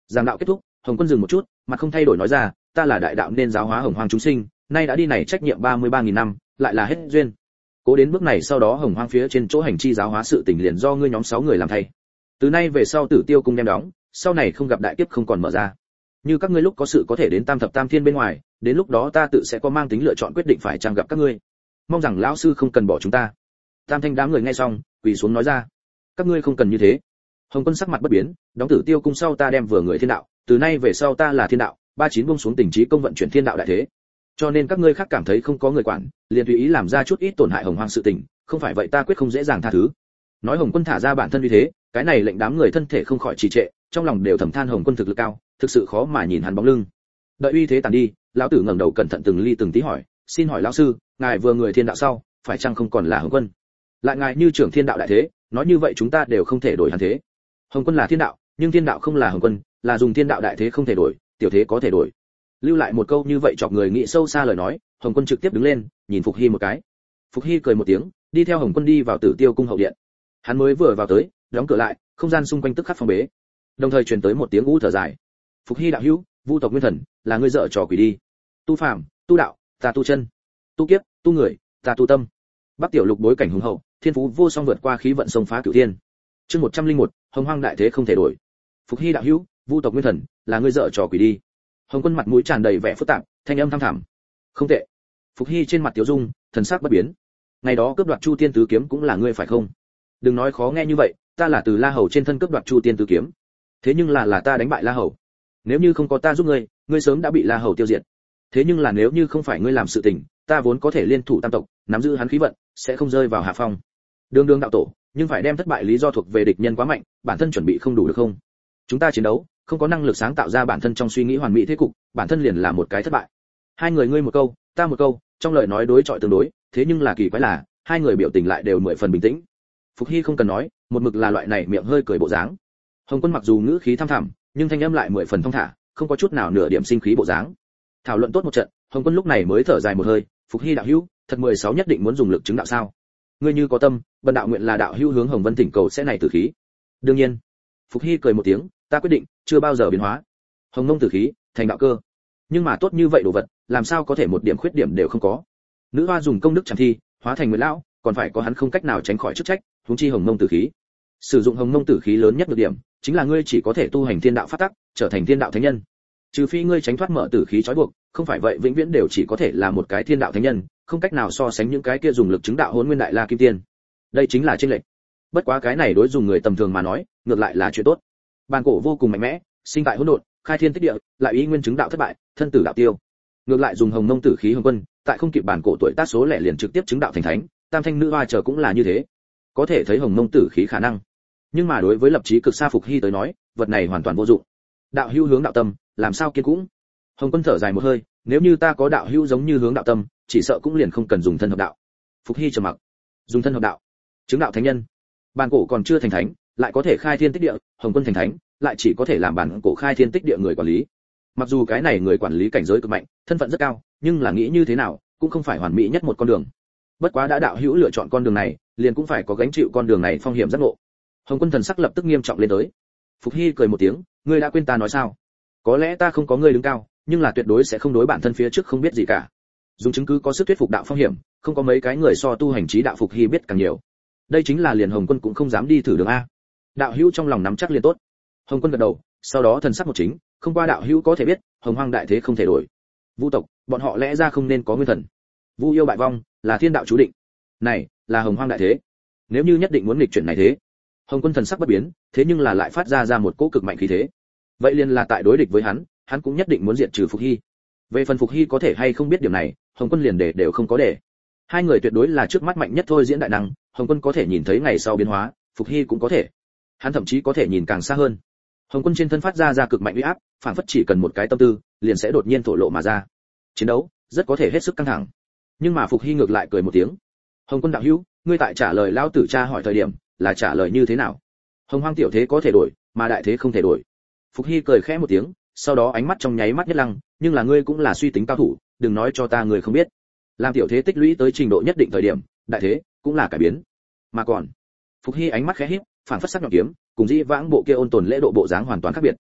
Giảng đạo kết thúc, Hồng Quân dừng một chút, mặt không thay đổi nói ra, ta là đại đạo nên giáo hóa hồng hoang chúng sinh, nay đã đi này trách nhiệm ba mươi ba nghìn năm, lại là hết duyên. Cố đến bước này sau đó hồng hoang phía trên chỗ hành chi giáo hóa sự tình liền do ngươi nhóm sáu người làm thay. Từ nay về sau Tử Tiêu cung đem đóng, sau này không gặp đại kiếp không còn mở ra. Như các ngươi lúc có sự có thể đến Tam thập Tam thiên bên ngoài, đến lúc đó ta tự sẽ có mang tính lựa chọn quyết định phải chăng gặp các ngươi. Mong rằng lão sư không cần bỏ chúng ta. Tam thanh đám người nghe xong, quỳ xuống nói ra, các ngươi không cần như thế. Hồng Quân sắc mặt bất biến, đóng Tử Tiêu cung sau ta đem vừa người thiên đạo, từ nay về sau ta là thiên đạo, ba chín buông xuống tình trí công vận chuyển thiên đạo đại thế. Cho nên các ngươi khác cảm thấy không có người quản, liền tùy ý làm ra chút ít tổn hại hồng hoang sự tình, không phải vậy ta quyết không dễ dàng tha thứ. Nói Hồng Quân thả ra bản thân như thế, cái này lệnh đám người thân thể không khỏi trì trệ, trong lòng đều thầm than Hồng Quân thực lực cao, thực sự khó mà nhìn hắn bóng lưng. Đợi uy thế tàn đi, lão tử ngẩng đầu cẩn thận từng ly từng tí hỏi, xin hỏi lão sư, ngài vừa người thiên đạo sau, phải chăng không còn là Hồng Quân? Lại ngài như trưởng thiên đạo đại thế, nói như vậy chúng ta đều không thể đổi hắn thế. Hồng Quân là thiên đạo, nhưng thiên đạo không là Hồng Quân, là dùng thiên đạo đại thế không thể đổi, tiểu thế có thể đổi. Lưu lại một câu như vậy chọc người nghĩ sâu xa lời nói, Hồng Quân trực tiếp đứng lên, nhìn Phục Hy một cái. Phục Hy cười một tiếng, đi theo Hồng Quân đi vào Tử Tiêu cung hậu điện. Hắn mới vừa vào tới, đóng cửa lại, không gian xung quanh tức khắc phong bế. Đồng thời truyền tới một tiếng u thở dài. Phục Hy đạo hữu, Vu tộc nguyên thần, là ngươi dở trò quỷ đi. Tu phàm, tu đạo, ta tu chân. Tu kiếp, tu người, ta tu tâm. Bắc tiểu lục bối cảnh hùng hậu, thiên phú vô song vượt qua khí vận sông phá cửu thiên. Chương một trăm linh một, Hồng Hoang đại thế không thể đổi. Phục Hy đạo hữu, Vu tộc nguyên thần, là ngươi dở trò quỷ đi. Hồng Quân mặt mũi tràn đầy vẻ phức tạp, thanh âm thăm thẳm. Không tệ. Phục Hy trên mặt tiểu dung, thần sắc bất biến. Ngày đó cướp đoạt Chu Tiên tứ kiếm cũng là ngươi phải không? Đừng nói khó nghe như vậy, ta là từ La Hầu trên thân cướp đoạt Chu Tiên tứ kiếm. Thế nhưng là là ta đánh bại La Hầu. Nếu như không có ta giúp ngươi, ngươi sớm đã bị La Hầu tiêu diệt. Thế nhưng là nếu như không phải ngươi làm sự tình, ta vốn có thể liên thủ tam tộc, nắm giữ hắn khí vận, sẽ không rơi vào hạ phong. Đường đường đạo tổ, nhưng phải đem thất bại lý do thuộc về địch nhân quá mạnh, bản thân chuẩn bị không đủ được không? Chúng ta chiến đấu, không có năng lực sáng tạo ra bản thân trong suy nghĩ hoàn mỹ thế cục, bản thân liền là một cái thất bại. Hai người ngươi một câu, ta một câu, trong lời nói đối chọi tương đối, thế nhưng là kỳ quái là, hai người biểu tình lại đều mười phần bình tĩnh. Phục Hy không cần nói, một mực là loại này miệng hơi cười bộ dáng. Hồng Quân mặc dù ngữ khí thăm thẳm, nhưng thanh âm lại mười phần thong thả, không có chút nào nửa điểm sinh khí bộ dáng. Thảo luận tốt một trận, Hồng Quân lúc này mới thở dài một hơi, Phục Hy đạo hữu, thật mười sáu nhất định muốn dùng lực chứng đạo sao? Ngươi như có tâm, bần đạo nguyện là đạo hữu hướng Hồng Vân thỉnh cầu sẽ này tử khí. Đương nhiên. Phục Hy cười một tiếng, ta quyết định, chưa bao giờ biến hóa. Hồng Nông tử khí, thành đạo cơ. Nhưng mà tốt như vậy đồ vật, làm sao có thể một điểm khuyết điểm đều không có? Nữ hoa dùng công đức chẳng thi, hóa thành nguyệt lão, còn phải có hắn không cách nào tránh khỏi chức trách, huống chi Hồng Nông tử khí. Sử dụng Hồng Nông tử khí lớn nhất được điểm, chính là ngươi chỉ có thể tu hành thiên đạo pháp tắc, trở thành thiên đạo thánh nhân. Trừ phi ngươi tránh thoát mở tử khí trói buộc, không phải vậy vĩnh viễn đều chỉ có thể là một cái thiên đạo thánh nhân, không cách nào so sánh những cái kia dùng lực chứng đạo Hỗn Nguyên Đại La Kim Tiên. Đây chính là chênh lệch. Bất quá cái này đối dùng người tầm thường mà nói, ngược lại là chuyện tốt. Bàn cổ vô cùng mạnh mẽ, sinh tại hỗn độn, khai thiên tích địa, lại ý nguyên chứng đạo thất bại, thân tử đạo tiêu. Ngược lại dùng Hồng Nông tử khí Hồng Quân, tại không kịp bản cổ tuổi tác số lẻ liền trực tiếp chứng đạo thành thánh, tam thanh nữ hoa chờ cũng là như thế. Có thể thấy Hồng Nông tử khí khả năng. Nhưng mà đối với lập chí cực xa Phục Hy tới nói, vật này hoàn toàn vô dụng. Đạo hữu hướng đạo tâm, làm sao kiên cũng. Hồng Quân thở dài một hơi, nếu như ta có đạo hữu giống như hướng đạo tâm, chỉ sợ cũng liền không cần dùng thân hợp đạo. Phục Hy trầm mặc. Dùng thân hợp đạo, chứng đạo thánh nhân. Bản cổ còn chưa thành thánh, lại có thể khai thiên tích địa, Hồng Quân thành thánh, lại chỉ có thể làm bản cổ khai thiên tích địa người quản lý. Mặc dù cái này người quản lý cảnh giới cực mạnh, thân phận rất cao, nhưng là nghĩ như thế nào, cũng không phải hoàn mỹ nhất một con đường. Bất quá đã đạo hữu lựa chọn con đường này, liền cũng phải có gánh chịu con đường này phong hiểm giác ngộ. Hồng Quân thần sắc lập tức nghiêm trọng lên tới. Phục Hy cười một tiếng, ngươi đã quên ta nói sao? Có lẽ ta không có ngươi đứng cao, nhưng là tuyệt đối sẽ không đối bản thân phía trước không biết gì cả. Dùng chứng cứ có sức thuyết phục đạo phong hiểm, không có mấy cái người so tu hành trí đạo Phục Hy biết càng nhiều. Đây chính là liền Hồng Quân cũng không dám đi thử đường a. Đạo hữu trong lòng nắm chắc liền tốt. Hồng Quân gật đầu, sau đó thần sắc một chính, không qua đạo hữu có thể biết, Hồng Hoang đại thế không thể đổi. Vu tộc, bọn họ lẽ ra không nên có nguyên thần. Vu yêu bại vong, là thiên đạo chú định. Này, là Hồng Hoang đại thế. Nếu như nhất định muốn nghịch chuyển này thế, Hồng Quân thần sắc bất biến, thế nhưng là lại phát ra ra một cỗ cực mạnh khí thế. Vậy liền là tại đối địch với hắn, hắn cũng nhất định muốn diệt trừ Phục Hy. Về phần Phục Hy có thể hay không biết điểm này, Hồng Quân liền để đều không có để. Hai người tuyệt đối là trước mắt mạnh nhất thôi diễn đại năng, Hồng Quân có thể nhìn thấy ngày sau biến hóa, Phục Hy cũng có thể. Hắn thậm chí có thể nhìn càng xa hơn. Hồng Quân trên thân phát ra ra cực mạnh uy áp, phản phất chỉ cần một cái tâm tư, liền sẽ đột nhiên thổ lộ mà ra. Chiến đấu rất có thể hết sức căng thẳng. Nhưng mà Phục Hy ngược lại cười một tiếng. Hồng Quân đạo hữu, ngươi tại trả lời lão tử cha hỏi thời điểm, là trả lời như thế nào? Hồng Hoang tiểu thế có thể đổi, mà đại thế không thể đổi. Phục Hy cười khẽ một tiếng, sau đó ánh mắt trong nháy mắt nhất lăng, nhưng là ngươi cũng là suy tính cao thủ, đừng nói cho ta người không biết. Làm tiểu thế tích lũy tới trình độ nhất định thời điểm, đại thế cũng là cải biến. Mà còn, Phục Hy ánh mắt khẽ híp, phản phất sắc nhọn kiếm, cùng dĩ vãng bộ kia ôn tồn lễ độ bộ dáng hoàn toàn khác biệt.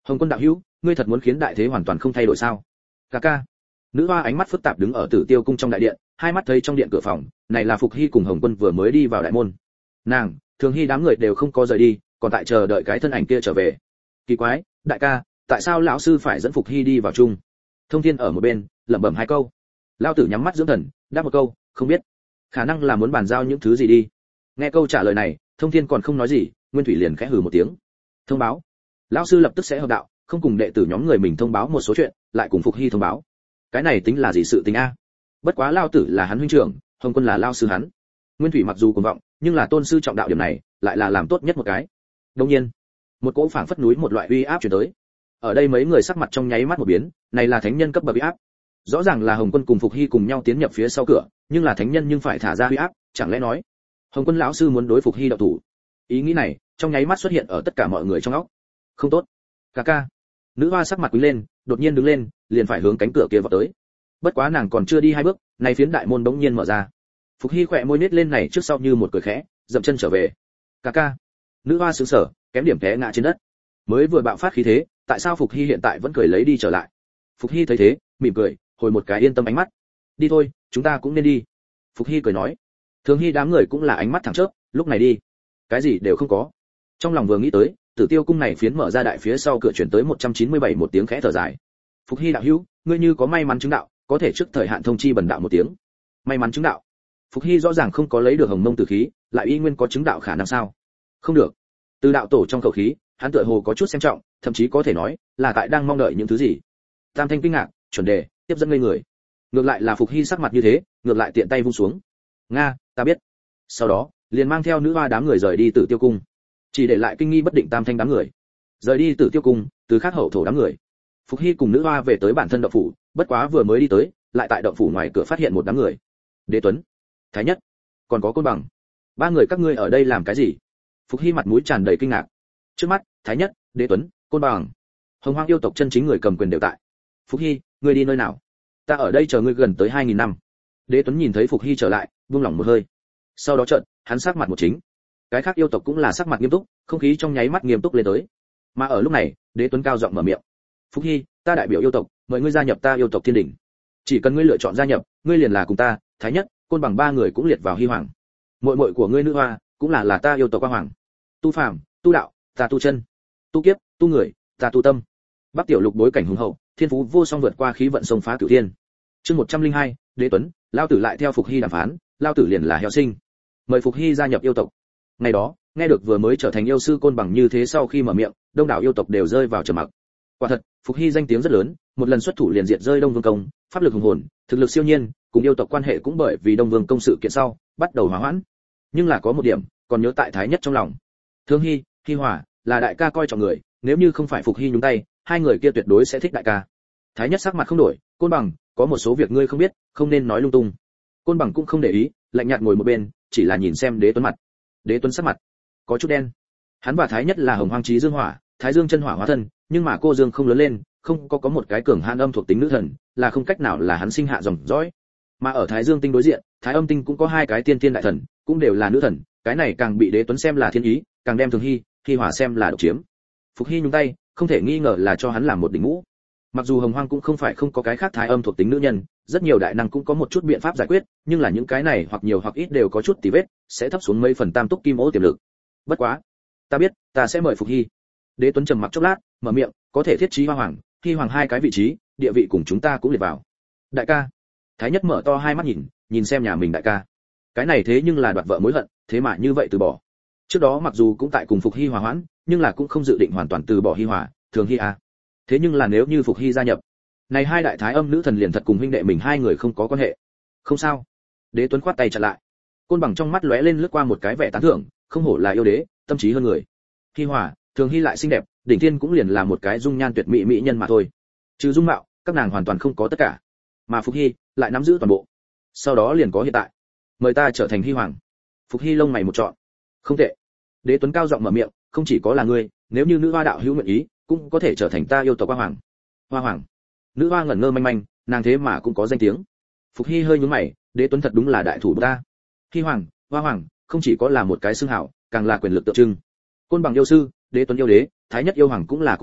Hồng Quân đạo hữu, ngươi thật muốn khiến đại thế hoàn toàn không thay đổi sao? Ca ca. Nữ hoa ánh mắt phức tạp đứng ở Tử Tiêu cung trong đại điện, hai mắt thấy trong điện cửa phòng, này là Phục Hy cùng Hồng Quân vừa mới đi vào đại môn. Nàng, Thường Hy đám người đều không có rời đi, còn tại chờ đợi cái thân ảnh kia trở về. Kỳ quái, đại ca, tại sao lão sư phải dẫn Phục Hy đi vào chung? Thông Thiên ở một bên, lẩm bẩm hai câu. Lão tử nhắm mắt dưỡng thần, đáp một câu, không biết. Khả năng là muốn bàn giao những thứ gì đi. Nghe câu trả lời này, Thông Thiên còn không nói gì, Nguyên Thủy liền khẽ hừ một tiếng. Thông báo. Lão sư lập tức sẽ hợp đạo, không cùng đệ tử nhóm người mình thông báo một số chuyện, lại cùng Phục Hy thông báo. Cái này tính là gì sự tình a? Bất quá lão tử là hắn huynh trưởng, Hồng Quân là lão sư hắn. Nguyên Thủy mặc dù cuồng vọng, nhưng là tôn sư trọng đạo điểm này, lại là làm tốt nhất một cái. Đương nhiên, một cỗ phảng phất núi một loại uy áp truyền tới. Ở đây mấy người sắc mặt trong nháy mắt một biến, này là thánh nhân cấp bậc uy áp. Rõ ràng là Hồng Quân cùng Phục Hy cùng nhau tiến nhập phía sau cửa, nhưng là thánh nhân nhưng phải thả ra uy áp, chẳng lẽ nói Hồng Quân lão sư muốn đối Phục Hy động thủ? Ý nghĩ này trong nháy mắt xuất hiện ở tất cả mọi người trong óc. Không tốt. Ca ca. Nữ hoa sắc mặt quý lên, đột nhiên đứng lên, liền phải hướng cánh cửa kia vào tới. Bất quá nàng còn chưa đi hai bước, này phiến đại môn bỗng nhiên mở ra. Phục Hy khỏe môi nết lên này trước sau như một cười khẽ, dậm chân trở về. Ca ca. Nữ hoa sững sờ, kém điểm té ngã trên đất. Mới vừa bạo phát khí thế, tại sao Phục Hy hiện tại vẫn cười lấy đi trở lại? Phục Hy thấy thế, mỉm cười, hồi một cái yên tâm ánh mắt. Đi thôi, chúng ta cũng nên đi. Phục Hy cười nói. Thường Hy đám người cũng là ánh mắt thẳng chớp, lúc này đi, cái gì đều không có. Trong lòng vừa nghĩ tới, Tử Tiêu cung này phiến mở ra đại phía sau cửa chuyển tới một trăm chín mươi bảy một tiếng khẽ thở dài. Phục Hy đạo hữu, ngươi như có may mắn chứng đạo, có thể trước thời hạn thông chi bần đạo một tiếng. May mắn chứng đạo? Phục Hy rõ ràng không có lấy được Hồng Mông tử khí, lại y nguyên có chứng đạo khả năng sao? Không được. Từ đạo tổ trong khẩu khí, hắn tựa hồ có chút xem trọng, thậm chí có thể nói là tại đang mong đợi những thứ gì. Tam Thanh kinh ngạc, chuẩn đề tiếp dẫn ngây người. Ngược lại là Phục Hy sắc mặt như thế, ngược lại tiện tay vung xuống. Nga, ta biết. Sau đó, liền mang theo nữ hoa đám người rời đi Tử Tiêu cung, chỉ để lại kinh nghi bất định Tam Thanh đám người. Rời đi Tử Tiêu cung, từ khác hậu thổ đám người. Phục Hy cùng nữ hoa về tới bản thân động phủ, bất quá vừa mới đi tới, lại tại động phủ ngoài cửa phát hiện một đám người. Đế Tuấn, Thái Nhất, còn có Côn Bằng. Ba người các ngươi ở đây làm cái gì? Phục Hy mặt mũi tràn đầy kinh ngạc. Trước mắt, Thái Nhất, Đế Tuấn, Côn Bằng, Hồng Hoang yêu tộc chân chính người cầm quyền đều tại. Phục Hy, ngươi đi nơi nào? Ta ở đây chờ ngươi gần tới hai nghìn năm. Đế Tuấn nhìn thấy Phục Hy trở lại, buông lỏng một hơi. Sau đó chợt, hắn sắc mặt một chính. Cái khác yêu tộc cũng là sắc mặt nghiêm túc, không khí trong nháy mắt nghiêm túc lên tới. Mà ở lúc này, Đế Tuấn cao giọng mở miệng. Phục Hy, ta đại biểu yêu tộc, mời ngươi gia nhập ta yêu tộc Thiên Đỉnh. Chỉ cần ngươi lựa chọn gia nhập, ngươi liền là cùng ta, Thái Nhất, Côn Bằng ba người cũng liệt vào Hy Hoàng. Muội muội của ngươi nữ hoa, cũng là là ta yêu tộc Quang Hoàng. Tu phàm, tu đạo, ta tu chân. Tu kiếp, tu người, ta tu tâm. Bắc tiểu lục bối cảnh hùng hậu, thiên phú vô song vượt qua khí vận sông phá cửu thiên. Chương một trăm linh hai, Đế Tuấn, lao tử lại theo Phục Hy đàm phán, lao tử liền là heo sinh. Mời Phục Hy gia nhập yêu tộc. Ngày đó, nghe được vừa mới trở thành yêu sư Côn Bằng như thế sau khi mở miệng, đông đảo yêu tộc đều rơi vào trầm mặc. Quả thật, Phục Hy danh tiếng rất lớn, một lần xuất thủ liền diệt rơi Đông Vương công, pháp lực hùng hồn, thực lực siêu nhiên, cùng yêu tộc quan hệ cũng bởi vì Đông Vương công sự kiện sau, bắt đầu hòa hoãn. Nhưng là có một điểm, còn nhớ tại Thái Nhất trong lòng. Thương Hy, Hy Hòa, là đại ca coi trọng người, nếu như không phải Phục Hy nhúng tay, hai người kia tuyệt đối sẽ thích đại ca. Thái Nhất sắc mặt không đổi, Côn Bằng, có một số việc ngươi không biết, không nên nói lung tung. Côn Bằng cũng không để ý, lạnh nhạt ngồi một bên, chỉ là nhìn xem Đế Tuấn mặt. Đế Tuấn sắc mặt có chút đen. Hắn và Thái Nhất là Hồng Hoang Chí Dương Hỏa, Thái Dương chân hỏa hóa thân, nhưng mà cô Dương không lớn lên, không có có một cái cường hàn âm thuộc tính nữ thần, là không cách nào là hắn sinh hạ dòng dõi. Mà ở Thái Dương tinh đối diện, Thái Âm tinh cũng có hai cái tiên tiên đại thần, cũng đều là nữ thần, cái này càng bị Đế Tuấn xem là thiên ý, càng đem Thường Hy, Hy Hỏa xem là độc chiếm. Phục Hy nhúng tay, không thể nghi ngờ là cho hắn làm một đỉnh mũ. Mặc dù Hồng Hoang cũng không phải không có cái khác Thái Âm thuộc tính nữ nhân, rất nhiều đại năng cũng có một chút biện pháp giải quyết, nhưng là những cái này hoặc nhiều hoặc ít đều có chút tì vết, sẽ thấp xuống mấy phần tam túc kim ô tiềm lực. Bất quá, ta biết, ta sẽ mời Phục Hy. Đế Tuấn trầm mặc chốc lát, mở miệng, có thể thiết trí Hoa Hoàng, Hy Hoàng hai cái vị trí, địa vị cùng chúng ta cũng liệt vào. Đại ca. Thái Nhất mở to hai mắt nhìn, nhìn xem nhà mình đại ca. Cái này thế nhưng là đoạt vợ mối hận, thế mà như vậy từ bỏ. Trước đó mặc dù cũng tại cùng Phục Hy hòa hoãn, nhưng là cũng không dự định hoàn toàn từ bỏ Hy Hòa, Thường Hy à. Thế nhưng là nếu như Phục Hy gia nhập, này hai đại thái âm nữ thần liền thật cùng huynh đệ mình hai người không có quan hệ. Không sao. Đế Tuấn khoát tay chặn lại. Côn Bằng trong mắt lóe lên lướt qua một cái vẻ tán thưởng, không hổ là yêu đế, tâm trí hơn người. Hy Hòa, Thường Hy lại xinh đẹp, đỉnh thiên cũng liền là một cái dung nhan tuyệt mỹ mỹ nhân mà thôi. Trừ dung mạo, các nàng hoàn toàn không có tất cả, mà Phục Hy lại nắm giữ toàn bộ. Sau đó liền có hiện tại. Mời ta trở thành Hy Hoàng. Phục Hy lông mày một trọn. Không tệ. Đế Tuấn cao giọng mở miệng, không chỉ có là ngươi, nếu như nữ hoa đạo hữu nguyện ý, cũng có thể trở thành ta yêu tộc Hoa Hoàng. Hoa Hoàng. Nữ hoa ngẩn ngơ manh manh, nàng thế mà cũng có danh tiếng. Phục Hy hơi nhướng mày, Đế Tuấn thật đúng là đại thủ ta. Hy Hoàng, Hoa Hoàng, không chỉ có là một cái xưng hào, càng là quyền lực tượng trưng. Côn Bằng yêu sư, Đế Tuấn yêu đế, Thái Nhất yêu hoàng cũng là cùng loại,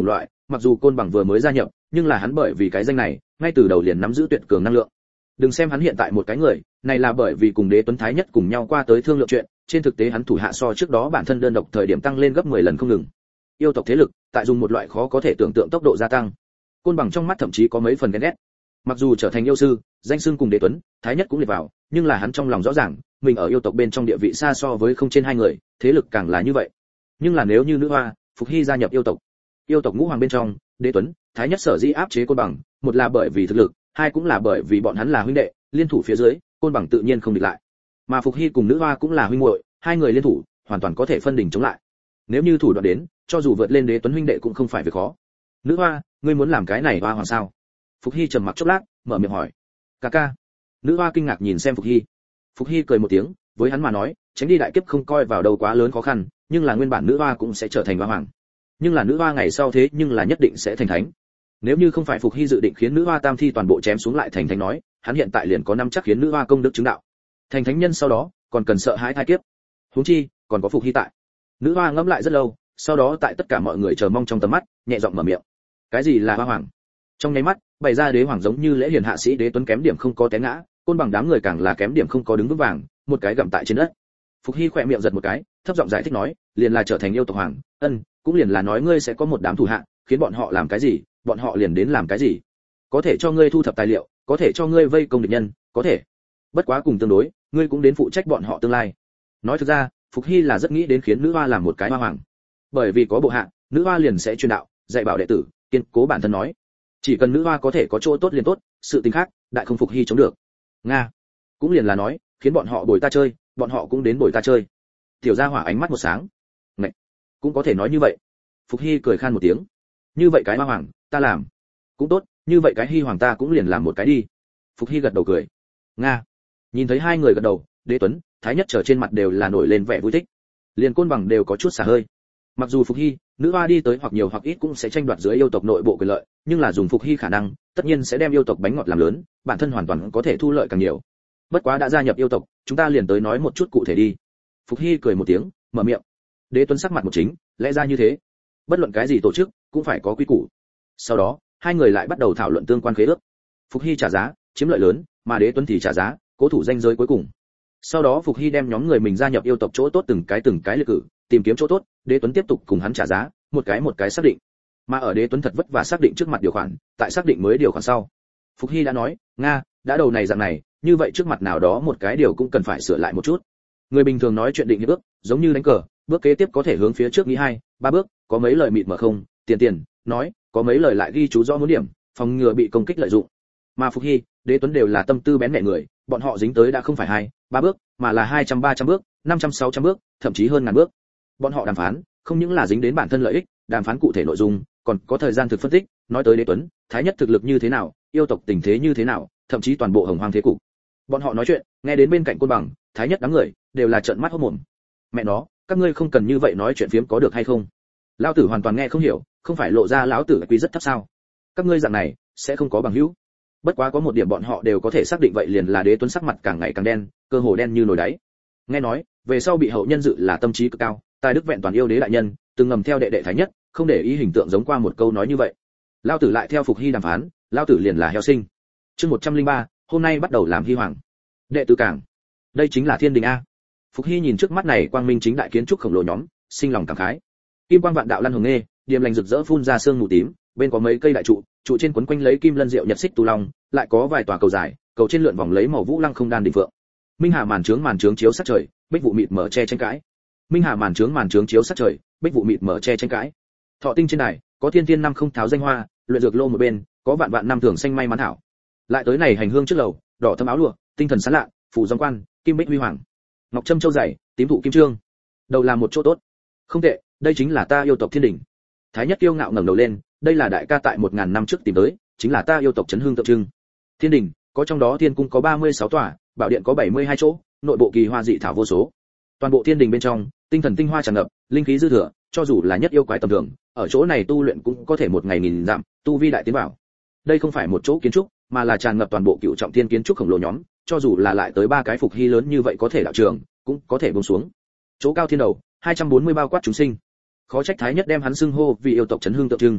mặc dù côn bằng vừa mới gia nhập, nhưng là hắn bởi vì cái danh này, ngay từ đầu liền nắm giữ tuyệt cường năng lượng. Đừng xem hắn hiện tại một cái người, này là bởi vì cùng Đế Tuấn Thái Nhất cùng nhau qua tới thương lượng chuyện, trên thực tế hắn thủ hạ so trước đó bản thân đơn độc thời điểm tăng lên gấp mười lần không ngừng. Yêu tộc thế lực, tại dùng một loại khó có thể tưởng tượng tốc độ gia tăng. Côn bằng trong mắt thậm chí có mấy phần ghen ghét. Mặc dù trở thành yêu sư, danh xưng cùng Đế Tuấn, Thái Nhất cũng liệt vào, nhưng là hắn trong lòng rõ ràng, mình ở yêu tộc bên trong địa vị xa so với không trên hai người, thế lực càng là như vậy. Nhưng là nếu như nữ hoa, Phục Hy gia nhập yêu tộc, yêu tộc ngũ hoàng bên trong, Đế Tuấn, Thái Nhất sở dĩ áp chế Côn bằng, một là bởi vì thực lực, hai cũng là bởi vì bọn hắn là huynh đệ, liên thủ phía dưới, Côn bằng tự nhiên không địch lại. Mà Phục Hy cùng nữ hoa cũng là huynh muội, hai người liên thủ, hoàn toàn có thể phân đỉnh chống lại. Nếu như thủ đoạn đến, cho dù vượt lên Đế Tuấn huynh đệ cũng không phải việc khó. Nữ hoa, ngươi muốn làm cái này hoa hoàng sao? Phục Hy trầm mặc chốc lát, mở miệng hỏi. Ca ca. Nữ hoa kinh ngạc nhìn xem Phục Hy. Phục Hy cười một tiếng, với hắn mà nói, tránh đi đại kiếp không coi vào đâu quá lớn khó khăn, nhưng là nguyên bản nữ hoa cũng sẽ trở thành hoa hoàng. Nhưng là nữ hoa ngày sau thế nhưng là nhất định sẽ thành thánh. Nếu như không phải Phục Hy dự định khiến nữ hoa tam thi toàn bộ chém xuống lại thành thánh nói, hắn hiện tại liền có năm chắc khiến nữ hoa công đức chứng đạo. Thành thánh nhân sau đó, còn cần sợ hãi thai kiếp. Huống chi, còn có Phục Hy tại. Nữ hoa ngẫm lại rất lâu, sau đó tại tất cả mọi người chờ mong trong tầm mắt, nhẹ giọng mở miệng. Cái gì là hoa hoàng? Trong nháy mắt, bày ra đế hoàng giống như lễ hiền hạ sĩ Đế Tuấn kém điểm không có té ngã, Côn bằng đám người càng là kém điểm không có đứng vững vàng, một cái gặm tại trên đất. Phục Hy khỏe miệng giật một cái, thấp giọng giải thích nói, liền là trở thành yêu tộc hoàng, ân, cũng liền là nói ngươi sẽ có một đám thủ hạ, khiến bọn họ làm cái gì, bọn họ liền đến làm cái gì. Có thể cho ngươi thu thập tài liệu, có thể cho ngươi vây công địch nhân, có thể. Bất quá cùng tương đối, ngươi cũng đến phụ trách bọn họ tương lai. Nói thực ra, Phục Hy là rất nghĩ đến khiến nữ hoa làm một cái hoa hoàng. Bởi vì có bộ hạ, nữ hoa liền sẽ truyền đạo, dạy bảo đệ tử, kiên cố bản thân nói. Chỉ cần nữ hoa có thể có chỗ tốt liền tốt, sự tình khác, đại không Phục Hy chống được. Nga, cũng liền là nói, khiến bọn họ bồi ta chơi, bọn họ cũng đến bồi ta chơi. Tiểu gia hỏa ánh mắt một sáng. Ngậy, cũng có thể nói như vậy. Phục Hy cười khan một tiếng. Như vậy cái hoa hoàng, ta làm. Cũng tốt, như vậy cái Hy hoàng ta cũng liền làm một cái đi. Phục Hy gật đầu cười. Nga. Nhìn thấy hai người gật đầu, Đế Tuấn, Thái Nhất trở trên mặt đều là nổi lên vẻ vui thích. Liền Côn bằng đều có chút xả hơi. Mặc dù Phục Hy, nữ hoa đi tới hoặc nhiều hoặc ít cũng sẽ tranh đoạt dưới yêu tộc nội bộ quyền lợi, nhưng là dùng Phục Hy khả năng, tất nhiên sẽ đem yêu tộc bánh ngọt làm lớn, bản thân hoàn toàn có thể thu lợi càng nhiều. Bất quá đã gia nhập yêu tộc, chúng ta liền tới nói một chút cụ thể đi. Phục Hy cười một tiếng, mở miệng. Đế Tuấn sắc mặt một chính, lẽ ra như thế. Bất luận cái gì tổ chức, cũng phải có quy củ. Sau đó, hai người lại bắt đầu thảo luận tương quan khế ước. Phục Hy trả giá, chiếm lợi lớn, mà Đế Tuấn thì trả giá, cố thủ danh giới cuối cùng. Sau đó Phục Hy đem nhóm người mình gia nhập yêu tộc chỗ tốt từng cái từng cái liệt cử, tìm kiếm chỗ tốt, Đế Tuấn tiếp tục cùng hắn trả giá, một cái một cái xác định. Mà ở Đế Tuấn thật vất vả xác định trước mặt điều khoản, tại xác định mới điều khoản sau. Phục Hy đã nói, nga, đã đầu này dạng này, như vậy trước mặt nào đó một cái điều cũng cần phải sửa lại một chút. Người bình thường nói chuyện định hiệp ước, giống như đánh cờ, bước kế tiếp có thể hướng phía trước nghĩ hai, ba bước, có mấy lời mịt mờ không, tiền tiền, nói, có mấy lời lại ghi chú rõ muốn điểm, phòng ngừa bị công kích lợi dụng. Mà Phục Hy, Đế Tuấn đều là tâm tư bén mẹ người, bọn họ dính tới đã không phải hai, ba bước, mà là hai trăm ba trăm bước, năm trăm sáu trăm bước, thậm chí hơn ngàn bước. Bọn họ đàm phán, không những là dính đến bản thân lợi ích, đàm phán cụ thể nội dung, còn có thời gian thực phân tích, nói tới Đế Tuấn, Thái Nhất thực lực như thế nào, yêu tộc tình thế như thế nào, thậm chí toàn bộ hồng hoang thế cục. Bọn họ nói chuyện, nghe đến bên cạnh Côn bằng, Thái Nhất đám người, đều là trợn mắt hốt mồm. Mẹ nó, các ngươi không cần như vậy nói chuyện phiếm có được hay không? Lão tử hoàn toàn nghe không hiểu, không phải lộ ra lão tử quý rất thấp sao? Các ngươi dạng này, sẽ không có bằng hữu. Bất quá có một điểm bọn họ đều có thể xác định vậy liền là Đế Tuấn sắc mặt càng ngày càng đen, cơ hồ đen như nồi đáy. Nghe nói, về sau bị hậu nhân dự là tâm trí cực cao, tài đức vẹn toàn yêu đế đại nhân, từng ngầm theo đệ đệ Thái Nhất, không để ý hình tượng giống qua một câu nói như vậy. Lão tử lại theo Phục Hy đàm phán, lão tử liền là heo sinh. Chương một trăm lẻ ba, hôm nay bắt đầu làm Hy hoàng. Đệ tử cảng. Đây chính là thiên đình a. Phục Hy nhìn trước mắt này quang minh chính đại kiến trúc khổng lồ nhóm, sinh lòng cảm khái. Kim quang vạn đạo lăn hồng nghê, điềm lành rực rỡ phun ra sương mù tím, bên có mấy cây đại trụ, trụ trên quấn quanh lấy kim lân diệu nhật xích tu long, lại có vài tòa cầu dài, cầu trên lượn vòng lấy màu vũ lăng không đan đỉnh phượng. Minh hà màn trướng màn trướng chiếu sắc trời, bích vụ mịt mờ che tranh cãi. Minh hà màn trướng màn trướng chiếu sắc trời, bích vụ mịt mờ che tranh cãi. Thọ tinh trên này, có thiên thiên năm không tháo danh hoa, luyện dược lô một bên, có vạn vạn năm thường xanh may mắn hảo. Lại tới này hành hương trước lầu, đỏ thâm áo lụa, tinh thần sáng lạ, phủ gióng quan, kim bích huy hoàng. Ngọc trâm châu dày, tím thụ kim trương. Đầu làm một chỗ tốt. Không tệ, đây chính là ta yêu tộc thiên đỉnh. Thái Nhất kiêu ngạo ngẩng đầu lên, đây là đại ca tại một ngàn năm trước tìm tới, chính là ta yêu tộc chấn hương tượng trưng. Thiên đỉnh, có trong đó thiên cung có ba mươi sáu tòa, bảo điện có bảy mươi hai chỗ, nội bộ kỳ hoa dị thảo vô số. Toàn bộ thiên đình bên trong, tinh thần tinh hoa tràn ngập, linh khí dư thừa, cho dù là nhất yêu quái tầm thường, ở chỗ này tu luyện cũng có thể một ngày nghìn dặm, tu vi đại tiến vào. Đây không phải một chỗ kiến trúc, mà là tràn ngập toàn bộ cựu trọng thiên kiến trúc khổng lồ nhóm, cho dù là lại tới ba cái Phục Hy lớn như vậy có thể đạo trường, cũng có thể buông xuống. Chỗ cao thiên đầu, hai trăm bốn mươi bao quát chúng sinh. Khó trách Thái Nhất đem hắn xưng hô vì yêu tộc chấn hương tượng trưng.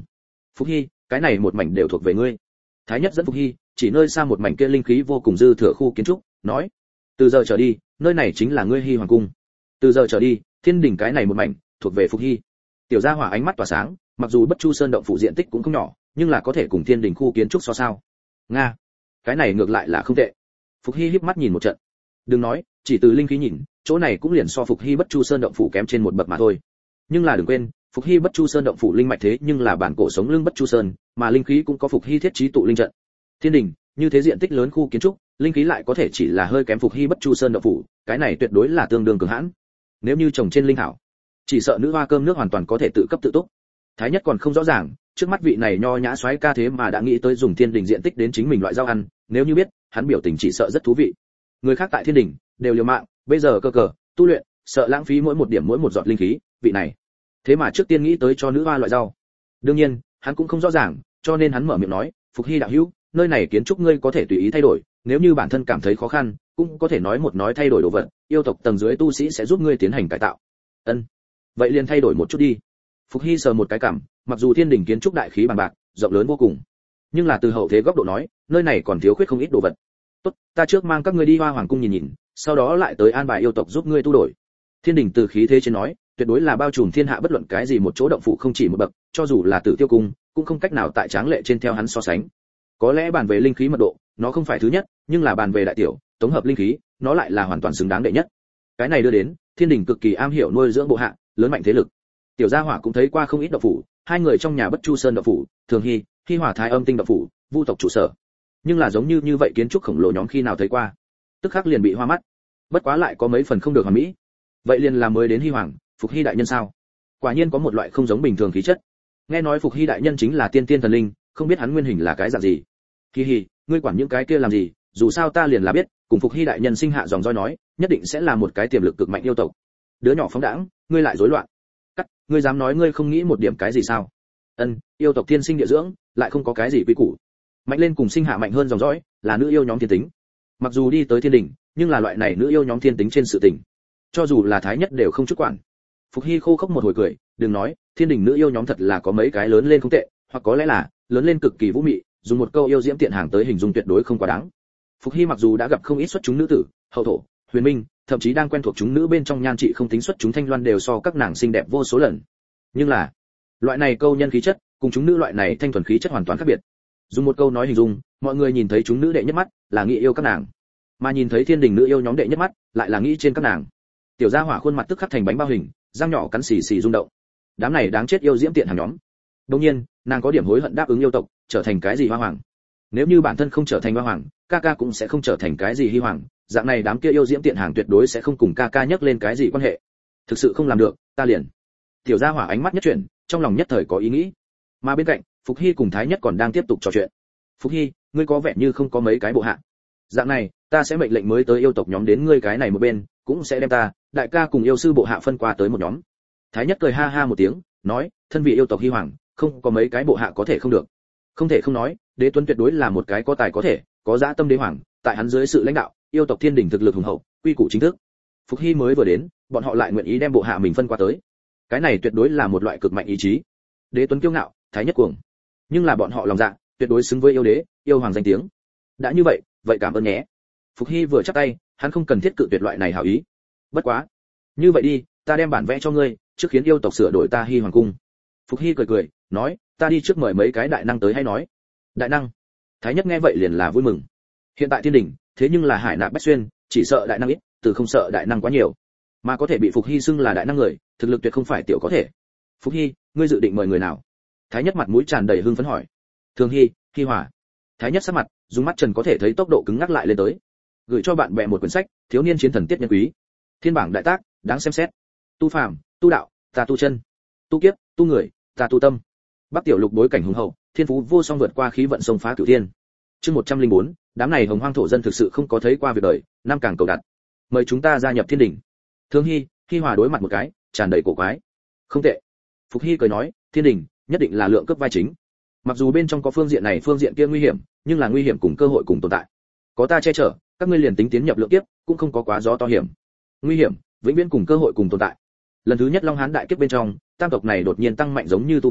Phục Hy, cái này một mảnh đều thuộc về ngươi. Thái nhất dẫn Phục Hy chỉ nơi xa một mảnh kia linh khí vô cùng dư thừa khu kiến trúc, nói: từ giờ trở đi, nơi này chính là ngươi Hy Hoàng cung. Từ giờ trở đi, thiên đình cái này một mảnh thuộc về Phục Hy. Tiểu gia hỏa ánh mắt tỏa sáng, mặc dù Bất Chu Sơn động phủ diện tích cũng không nhỏ, nhưng là có thể cùng thiên đình khu kiến trúc so sao? Nga, cái này ngược lại là không tệ. Phục Hy híp mắt nhìn một trận. Đừng nói, chỉ từ linh khí nhìn, chỗ này cũng liền so Phục Hy Bất Chu Sơn động phủ kém trên một bậc mà thôi. Nhưng là đừng quên, Phục Hy Bất Chu Sơn động phủ linh mạch thế nhưng là bản cổ sống lưng Bất Chu Sơn, mà linh khí cũng có Phục Hy thiết trí tụ linh trận. Thiên đình, như thế diện tích lớn khu kiến trúc, linh khí lại có thể chỉ là hơi kém Phục Hy Bất Chu Sơn động phủ, cái này tuyệt đối là tương đương cường hãn. Nếu như trồng trên linh thảo, chỉ sợ nữ hoa cơm nước hoàn toàn có thể tự cấp tự túc. Thái nhất còn không rõ ràng, trước mắt vị này nho nhã soái ca thế mà đã nghĩ tới dùng thiên đình diện tích đến chính mình loại rau ăn, nếu như biết, hắn biểu tình chỉ sợ rất thú vị. Người khác tại thiên đình đều liều mạng, bây giờ cơ cờ tu luyện, sợ lãng phí mỗi một điểm mỗi một giọt linh khí, vị này thế mà trước tiên nghĩ tới cho nữ hoa loại rau. Đương nhiên, hắn cũng không rõ ràng, cho nên hắn mở miệng nói: Phục Hy đạo hữu, nơi này kiến trúc ngươi có thể tùy ý thay đổi, nếu như bản thân cảm thấy khó khăn, cũng có thể nói một nói thay đổi đồ vật, yêu tộc tầng dưới tu sĩ sẽ giúp ngươi tiến hành cải tạo. Ân, vậy liền thay đổi một chút đi. Phục Hy sờ một cái cảm, mặc dù thiên đình kiến trúc đại khí bằng bạc, rộng lớn vô cùng, nhưng là từ hậu thế góc độ nói, nơi này còn thiếu khuyết không ít đồ vật. Tốt, ta trước mang các ngươi đi Hoa Hoàng cung nhìn nhìn, sau đó lại tới an bài yêu tộc giúp ngươi tu đổi. Thiên đình từ khí thế trên nói, tuyệt đối là bao trùm thiên hạ bất luận cái gì một chỗ động phủ không chỉ một bậc, cho dù là Tử Tiêu cung, cũng không cách nào tại tráng lệ trên theo hắn so sánh. Có lẽ bàn về linh khí mật độ, nó không phải thứ nhất, nhưng là bàn về đại tiểu, tổng hợp linh khí, nó lại là hoàn toàn xứng đáng đệ nhất. Cái này đưa đến, thiên đình cực kỳ am hiểu nuôi dưỡng bộ hạ, lớn mạnh thế lực. Tiểu gia hỏa cũng thấy qua không ít động phủ, hai người trong nhà Bất Chu Sơn động phủ, Thường Hy, Hy Hỏa Thái Âm Tinh động phủ, Vu tộc trụ sở. Nhưng là giống như như vậy kiến trúc khổng lồ nhóm khi nào thấy qua, tức khắc liền bị hoa mắt. Bất quá lại có mấy phần không được hoàn mỹ. Vậy liền là mới đến Hy Hoàng, Phục Hy đại nhân sao? Quả nhiên có một loại không giống bình thường khí chất. Nghe nói Phục Hy đại nhân chính là tiên tiên thần linh, không biết hắn nguyên hình là cái dạng gì. Hi hi, ngươi quản những cái kia làm gì, dù sao ta liền là biết, cùng Phục Hy đại nhân sinh hạ dòng roi nói, nhất định sẽ là một cái tiềm lực cực mạnh yêu tộc. Đứa nhỏ phóng đãng, ngươi lại rối loạn. Cắt, ngươi dám nói ngươi không nghĩ một điểm cái gì sao? Ân, yêu tộc thiên sinh địa dưỡng, lại không có cái gì quy củ. Mạnh lên cùng sinh hạ mạnh hơn dòng dõi, là nữ yêu nhóm thiên tính. Mặc dù đi tới thiên đình, nhưng là loại này nữ yêu nhóm thiên tính trên sự tình, cho dù là thái nhất đều không chút quản. Phục Hy khô khốc một hồi cười, đừng nói, thiên đình nữ yêu nhóm thật là có mấy cái lớn lên không tệ, hoặc có lẽ là lớn lên cực kỳ vũ mị, dùng một câu yêu diễm tiện hàng tới hình dung tuyệt đối không quá đáng. Phục Hy mặc dù đã gặp không ít xuất chúng nữ tử, hậu thổ, huyền minh, thậm chí đang quen thuộc chúng nữ bên trong nhan trị không tính xuất chúng thanh loan đều so các nàng xinh đẹp vô số lần. Nhưng là, loại này câu nhân khí chất, cùng chúng nữ loại này thanh thuần khí chất hoàn toàn khác biệt. Dùng một câu nói hình dung, mọi người nhìn thấy chúng nữ đệ nhất mắt, là nghĩ yêu các nàng, mà nhìn thấy thiên đình nữ yêu nhóm đệ nhất mắt, lại là nghĩ trên các nàng. Tiểu gia hỏa khuôn mặt tức khắc thành bánh bao hình, răng nhỏ cắn xì xì rung động. Đám này đáng chết yêu diễm tiện hàng nhóm. Đương nhiên, nàng có điểm hối hận đáp ứng yêu tộc, trở thành cái gì hoa hoàng. Nếu như bản thân không trở thành hoa hoàng, ca ca cũng sẽ không trở thành cái gì hy hoàng, dạng này đám kia yêu diễm tiện hàng tuyệt đối sẽ không cùng ca ca nhắc lên cái gì quan hệ. Thực sự không làm được, ta liền. Tiểu gia hỏa ánh mắt nhất chuyển, trong lòng nhất thời có ý nghĩ. Mà bên cạnh, Phục Hy cùng Thái Nhất còn đang tiếp tục trò chuyện. Phục Hy, ngươi có vẻ như không có mấy cái bộ hạ. Dạng này, ta sẽ mệnh lệnh mới tới yêu tộc nhóm đến ngươi cái này một bên, cũng sẽ đem ta, đại ca cùng yêu sư bộ hạ phân qua tới một nhóm. Thái Nhất cười ha ha một tiếng, nói, thân vị yêu tộc Hy hoàng, không có mấy cái bộ hạ có thể không được. Không thể không nói, Đế Tuấn tuyệt đối là một cái có tài có thể, có dã tâm đế hoàng, tại hắn dưới sự lãnh đạo, yêu tộc thiên đỉnh thực lực hùng hậu, quy củ chính thức. Phục Hy mới vừa đến, bọn họ lại nguyện ý đem bộ hạ mình phân qua tới. Cái này tuyệt đối là một loại cực mạnh ý chí. Đế Tuấn kiêu ngạo, Thái Nhất cuồng, nhưng là bọn họ lòng dạ, tuyệt đối xứng với yêu đế, yêu hoàng danh tiếng. Đã như vậy, vậy cảm ơn nhé. Phục Hy vừa chắp tay, hắn không cần thiết cự tuyệt loại này hảo ý. Bất quá, như vậy đi, ta đem bản vẽ cho ngươi, trước khiến yêu tộc sửa đổi ta Hy hoàng cung. Phục Hy cười cười, nói, ta đi trước mời mấy cái đại năng tới hay nói. Đại năng? Thái Nhất nghe vậy liền là vui mừng. Hiện tại thiên đình, thế nhưng là hải nạp bách xuyên, chỉ sợ đại năng ít, từ không sợ đại năng quá nhiều, mà có thể bị Phục Hy xưng là đại năng người, thực lực tuyệt không phải tiểu có thể. Phục Hy, ngươi dự định mời người nào? Thái Nhất mặt mũi tràn đầy hưng phấn hỏi. Thường Hy, Hy Hỏa. Thái Nhất sắc mặt, dùng mắt trần có thể thấy tốc độ cứng ngắc lại lên tới. Gửi cho bạn bè một quyển sách, thiếu niên chiến thần tiết nhân quý. Thiên bảng đại tác, đáng xem xét. Tu phàm, tu đạo, ta tu chân. Tu kiếp, tu người, ta tu tâm. Bắc tiểu lục bối cảnh hùng hậu, thiên phú vô song vượt qua khí vận sông phá cửu thiên. Chương một trăm linh bốn, đám này hồng hoang thổ dân thực sự không có thấy qua việc đời, năm càng cầu đặt. Mời chúng ta gia nhập thiên đình. Thương Hy, Hy Hòa đối mặt một cái, tràn đầy cổ quái. Không tệ. Phục Hy cười nói, thiên đình nhất định là lượng cấp vai chính. Mặc dù bên trong có phương diện này phương diện kia nguy hiểm, nhưng là nguy hiểm cùng cơ hội cùng tồn tại. Có ta che chở, các ngươi liền tính tiến nhập lượng kiếp, cũng không có quá gió to hiểm. Nguy hiểm, vĩnh viễn cùng cơ hội cùng tồn tại. Lần thứ nhất Long Hán đại kiếp bên trong, tam tộc này đột nhiên tăng mạnh giống như tu vi,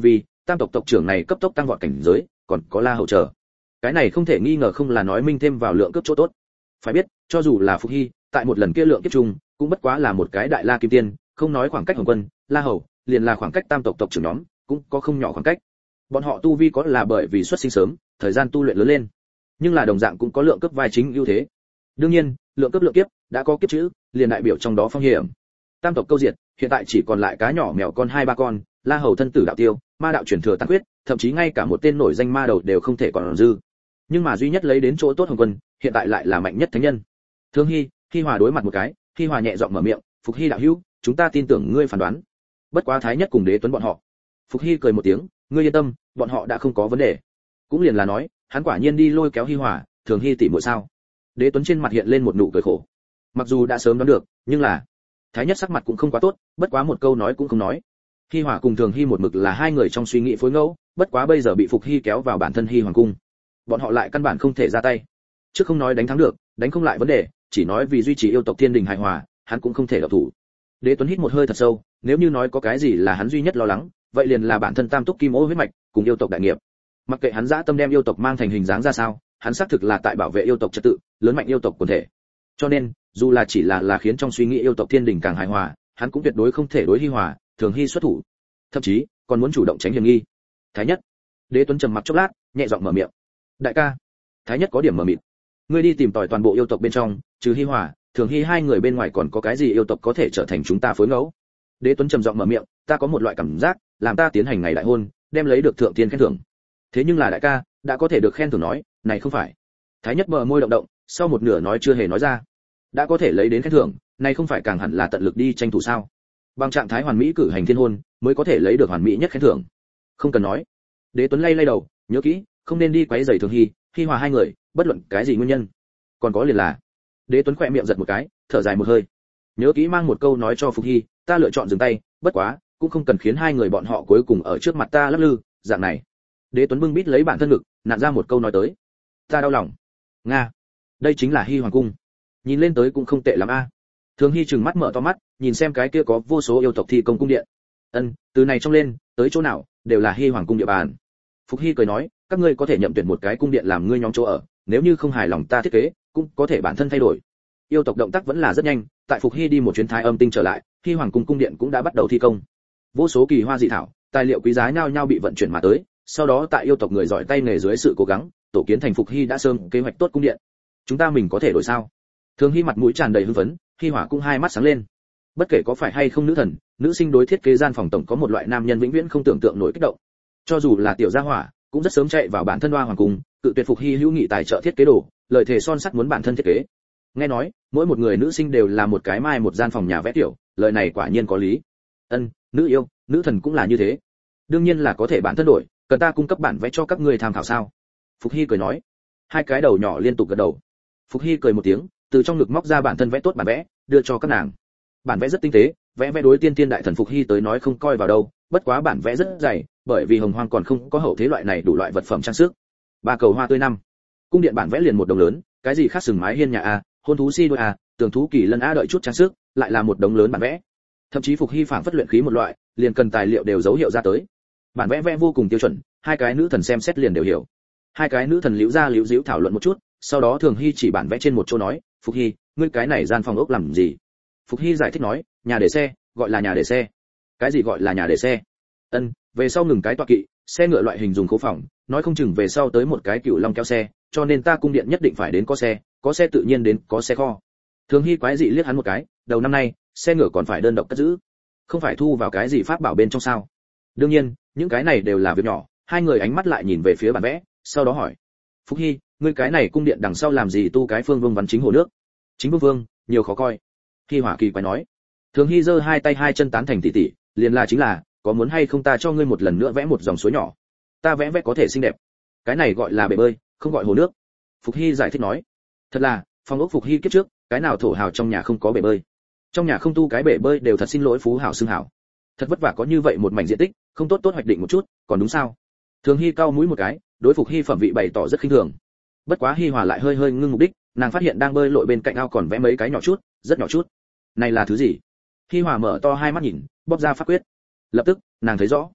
tam tộc tộc trưởng này cấp tốc tăng vọt cảnh giới, còn có La Hầu chờ. Cái này không thể nghi ngờ không là nói minh thêm vào lượng cấp chỗ tốt. Phải biết, cho dù là Phục Hy, tại một lần kia lượng kiếp chung, cũng bất quá là một cái đại la kim tiên, không nói khoảng cách Hồng Quân, La Hầu, liền là khoảng cách tam tộc tộc trưởng nhóm, cũng có không nhỏ khoảng cách. Bọn họ tu vi có là bởi vì xuất sinh sớm, thời gian tu luyện lớn lên, nhưng là đồng dạng cũng có lượng cấp vai chính ưu thế. Đương nhiên, lượng cấp lượng kiếp đã có kiếp chữ, liền đại biểu trong đó phong hiểm. Tam tộc câu diệt, hiện tại chỉ còn lại cá nhỏ mèo con hai ba con, La Hầu thân tử đạo tiêu, ma đạo truyền thừa tàn huyết, thậm chí ngay cả một tên nổi danh ma đầu đều không thể còn dư. Nhưng mà duy nhất lấy đến chỗ tốt Hồng Quân, hiện tại lại là mạnh nhất thánh nhân. Thương Hy, Hy Hòa đối mặt một cái, Hy Hòa nhẹ giọng mở miệng, "Phục Hy đạo hữu, chúng ta tin tưởng ngươi phán đoán." Bất quá Thái Nhất cùng Đế Tuấn bọn họ. Phục Hy cười một tiếng, "Ngươi yên tâm, bọn họ đã không có vấn đề." Cũng liền là nói, hắn quả nhiên đi lôi kéo Hy Hòa, Thường Hy tỷ muội sao? Đế Tuấn trên mặt hiện lên một nụ cười khổ. Mặc dù đã sớm đoán được, nhưng là Thái Nhất sắc mặt cũng không quá tốt, bất quá một câu nói cũng không nói. Hy Hòa cùng Thường Hy một mực là hai người trong suy nghĩ phối ngẫu, bất quá bây giờ bị Phục Hy kéo vào bản thân Hy Hoàng cung, bọn họ lại căn bản không thể ra tay. Trước không nói đánh thắng được, đánh không lại vấn đề, chỉ nói vì duy trì yêu tộc thiên đình hài hòa, hắn cũng không thể động thủ. Đế Tuấn hít một hơi thật sâu, nếu như nói có cái gì là hắn duy nhất lo lắng, vậy liền là bản thân Tam Túc Kim Ô huyết mạch cùng yêu tộc đại nghiệp. Mặc kệ hắn dã tâm đem yêu tộc mang thành hình dáng ra sao, hắn xác thực là tại bảo vệ yêu tộc trật tự, lớn mạnh yêu tộc quần thể. Cho nên, dù là chỉ là là khiến trong suy nghĩ yêu tộc thiên đình càng hài hòa, hắn cũng tuyệt đối không thể đối Hy Hòa, Thường Hy xuất thủ, thậm chí còn muốn chủ động tránh hiểm nghi. Thái Nhất. Đế Tuấn trầm mặc chốc lát, nhẹ giọng mở miệng. "Đại ca." Thái Nhất có điểm mở mịt. "Ngươi đi tìm tòi toàn bộ yêu tộc bên trong, trừ Hy Hòa, Thường Hy hai người bên ngoài còn có cái gì yêu tộc có thể trở thành chúng ta phối ngẫu?" Đế Tuấn trầm giọng mở miệng, "Ta có một loại cảm giác, làm ta tiến hành ngày đại hôn, đem lấy được thượng tiên khen thưởng." "Thế nhưng là đại ca, đã có thể được khen thưởng nói, này không phải." Thái Nhất bờ môi động động, sau một nửa nói chưa hề nói ra. "Đã có thể lấy đến khen thưởng, này không phải càng hẳn là tận lực đi tranh thủ sao? Bằng trạng thái hoàn mỹ cử hành thiên hôn, mới có thể lấy được hoàn mỹ nhất khen thưởng." "Không cần nói." Đế Tuấn lay lay đầu, nhớ kỹ, không nên đi quấy rầy Thường Hy, Hy Hòa hai người, bất luận cái gì nguyên nhân. Còn có liền là. Đế Tuấn khẽ miệng giật một cái, thở dài một hơi. Nhớ kỹ mang một câu nói cho Phục Hy, ta lựa chọn dừng tay, bất quá, cũng không cần khiến hai người bọn họ cuối cùng ở trước mặt ta lắc lư, dạng này. Đế Tuấn bưng bít lấy bản thân ngực, nặn ra một câu nói tới. Ta đau lòng. Nga, đây chính là Hy Hoàng cung. Nhìn lên tới cũng không tệ lắm a. Thường Hy trừng mắt mở to mắt, nhìn xem cái kia có vô số yêu tộc thi công cung điện. Ân, từ này trong lên, tới chỗ nào, đều là Hy Hoàng cung địa bàn. Phục Hy cười nói, các ngươi có thể nhậm tuyển một cái cung điện làm ngươi nhóm chỗ ở, nếu như không hài lòng ta thiết kế, cũng có thể bản thân thay đổi. Yêu tộc động tác vẫn là rất nhanh, tại Phục Hy đi một chuyến Thái Âm tinh trở lại, Hy Hoàng cung cung điện cũng đã bắt đầu thi công. Vô số kỳ hoa dị thảo, tài liệu quý giá nhau nhau bị vận chuyển mà tới, sau đó tại yêu tộc người giỏi tay nghề dưới sự cố gắng, tổ kiến thành Phục Hy đã sớm kế hoạch tốt cung điện. Chúng ta mình có thể đổi sao? Thường Hy mặt mũi tràn đầy hưng phấn, Hy Hỏa cũng hai mắt sáng lên. Bất kể có phải hay không nữ thần, nữ sinh đối thiết kế gian phòng tổng có một loại nam nhân vĩnh viễn không tưởng tượng nổi kích động. Cho dù là tiểu gia hỏa, cũng rất sớm chạy vào bản thân Hoa Hoàng cung, cự tuyệt Phục Hy hữu nghị tài trợ thiết kế đồ, lời thề son sắt muốn bản thân thiết kế. Nghe nói, mỗi một người nữ sinh đều là một cái mai một gian phòng nhà vẽ tiểu, lời này quả nhiên có lý. Ân, nữ yêu, nữ thần cũng là như thế. Đương nhiên là có thể bản thân đổi, cần ta cung cấp bản vẽ cho các ngươi tham khảo sao? Phục Hy cười nói. Hai cái đầu nhỏ liên tục gật đầu. Phục Hy cười một tiếng, từ trong ngực móc ra bản thân vẽ tốt bản vẽ, đưa cho các nàng. Bản vẽ rất tinh tế, vẽ vẽ đối tiên tiên đại thần Phục Hy tới nói không coi vào đâu, bất quá bản vẽ rất dày, bởi vì Hồng Hoang còn không có hậu thế loại này đủ loại vật phẩm trang sức. Ba cầu hoa tươi năm. Cung điện bản vẽ liền một đồng lớn, cái gì khác sừng mái hiên nhà a, hôn thú si đôi a, tường thú kỳ lân a đợi chút trang sức, lại là một đống lớn bản vẽ. Thậm chí Phục Hy phảng phất luyện khí một loại, liền cần tài liệu đều dấu hiệu ra tới. Bản vẽ vẽ vô cùng tiêu chuẩn, hai cái nữ thần xem xét liền đều hiểu. Hai cái nữ thần liễu ra liễu díu thảo luận một chút, sau đó Thường Hy chỉ bản vẽ trên một chỗ nói, Phục Hy, ngươi cái này gian phòng ốc làm gì? Phục Hy giải thích nói, nhà để xe, gọi là nhà để xe. Cái gì gọi là nhà để xe? Ân, về sau ngừng cái tọa kỵ, xe ngựa loại hình dùng khố phòng, nói không chừng về sau tới một cái cựu long kéo xe, cho nên ta cung điện nhất định phải đến có xe, có xe tự nhiên đến có xe kho. Thường Hy quái dị liếc hắn một cái, đầu năm nay, xe ngựa còn phải đơn độc cất giữ, không phải thu vào cái gì pháp bảo bên trong sao? Đương nhiên, những cái này đều là việc nhỏ. Hai người ánh mắt lại nhìn về phía bản vẽ, sau đó hỏi, Phúc Hy, ngươi cái này cung điện đằng sau làm gì tu cái phương vương văn chính hồ nước? Chính vương vương, nhiều khó coi. Hy Hỏa kỳ quái nói. Thường Hy giơ hai tay hai chân tán thành tỷ tỷ, liền là chính là, có muốn hay không ta cho ngươi một lần nữa vẽ một dòng suối nhỏ? Ta vẽ vẽ có thể xinh đẹp. Cái này gọi là bể bơi, không gọi hồ nước. Phục Hy giải thích nói. Thật là, phong ốc Phục Hy kiếp trước, cái nào thổ hào trong nhà không có bể bơi? Trong nhà không tu cái bể bơi đều thật xin lỗi phú hảo xưng hảo. Thật vất vả có như vậy một mảnh diện tích, không tốt tốt hoạch định một chút, còn đúng sao? Thường Hy cao mũi một cái, đối Phục Hy phẩm vị bày tỏ rất khinh thường. Bất quá Hy Hòa lại hơi hơi ngưng mục đích, nàng phát hiện đang bơi lội bên cạnh ao còn vẽ mấy cái nhỏ chút, rất nhỏ chút. Này là thứ gì? Hy Hòa mở to hai mắt nhìn, bóp ra pháp quyết. Lập tức, nàng thấy rõ.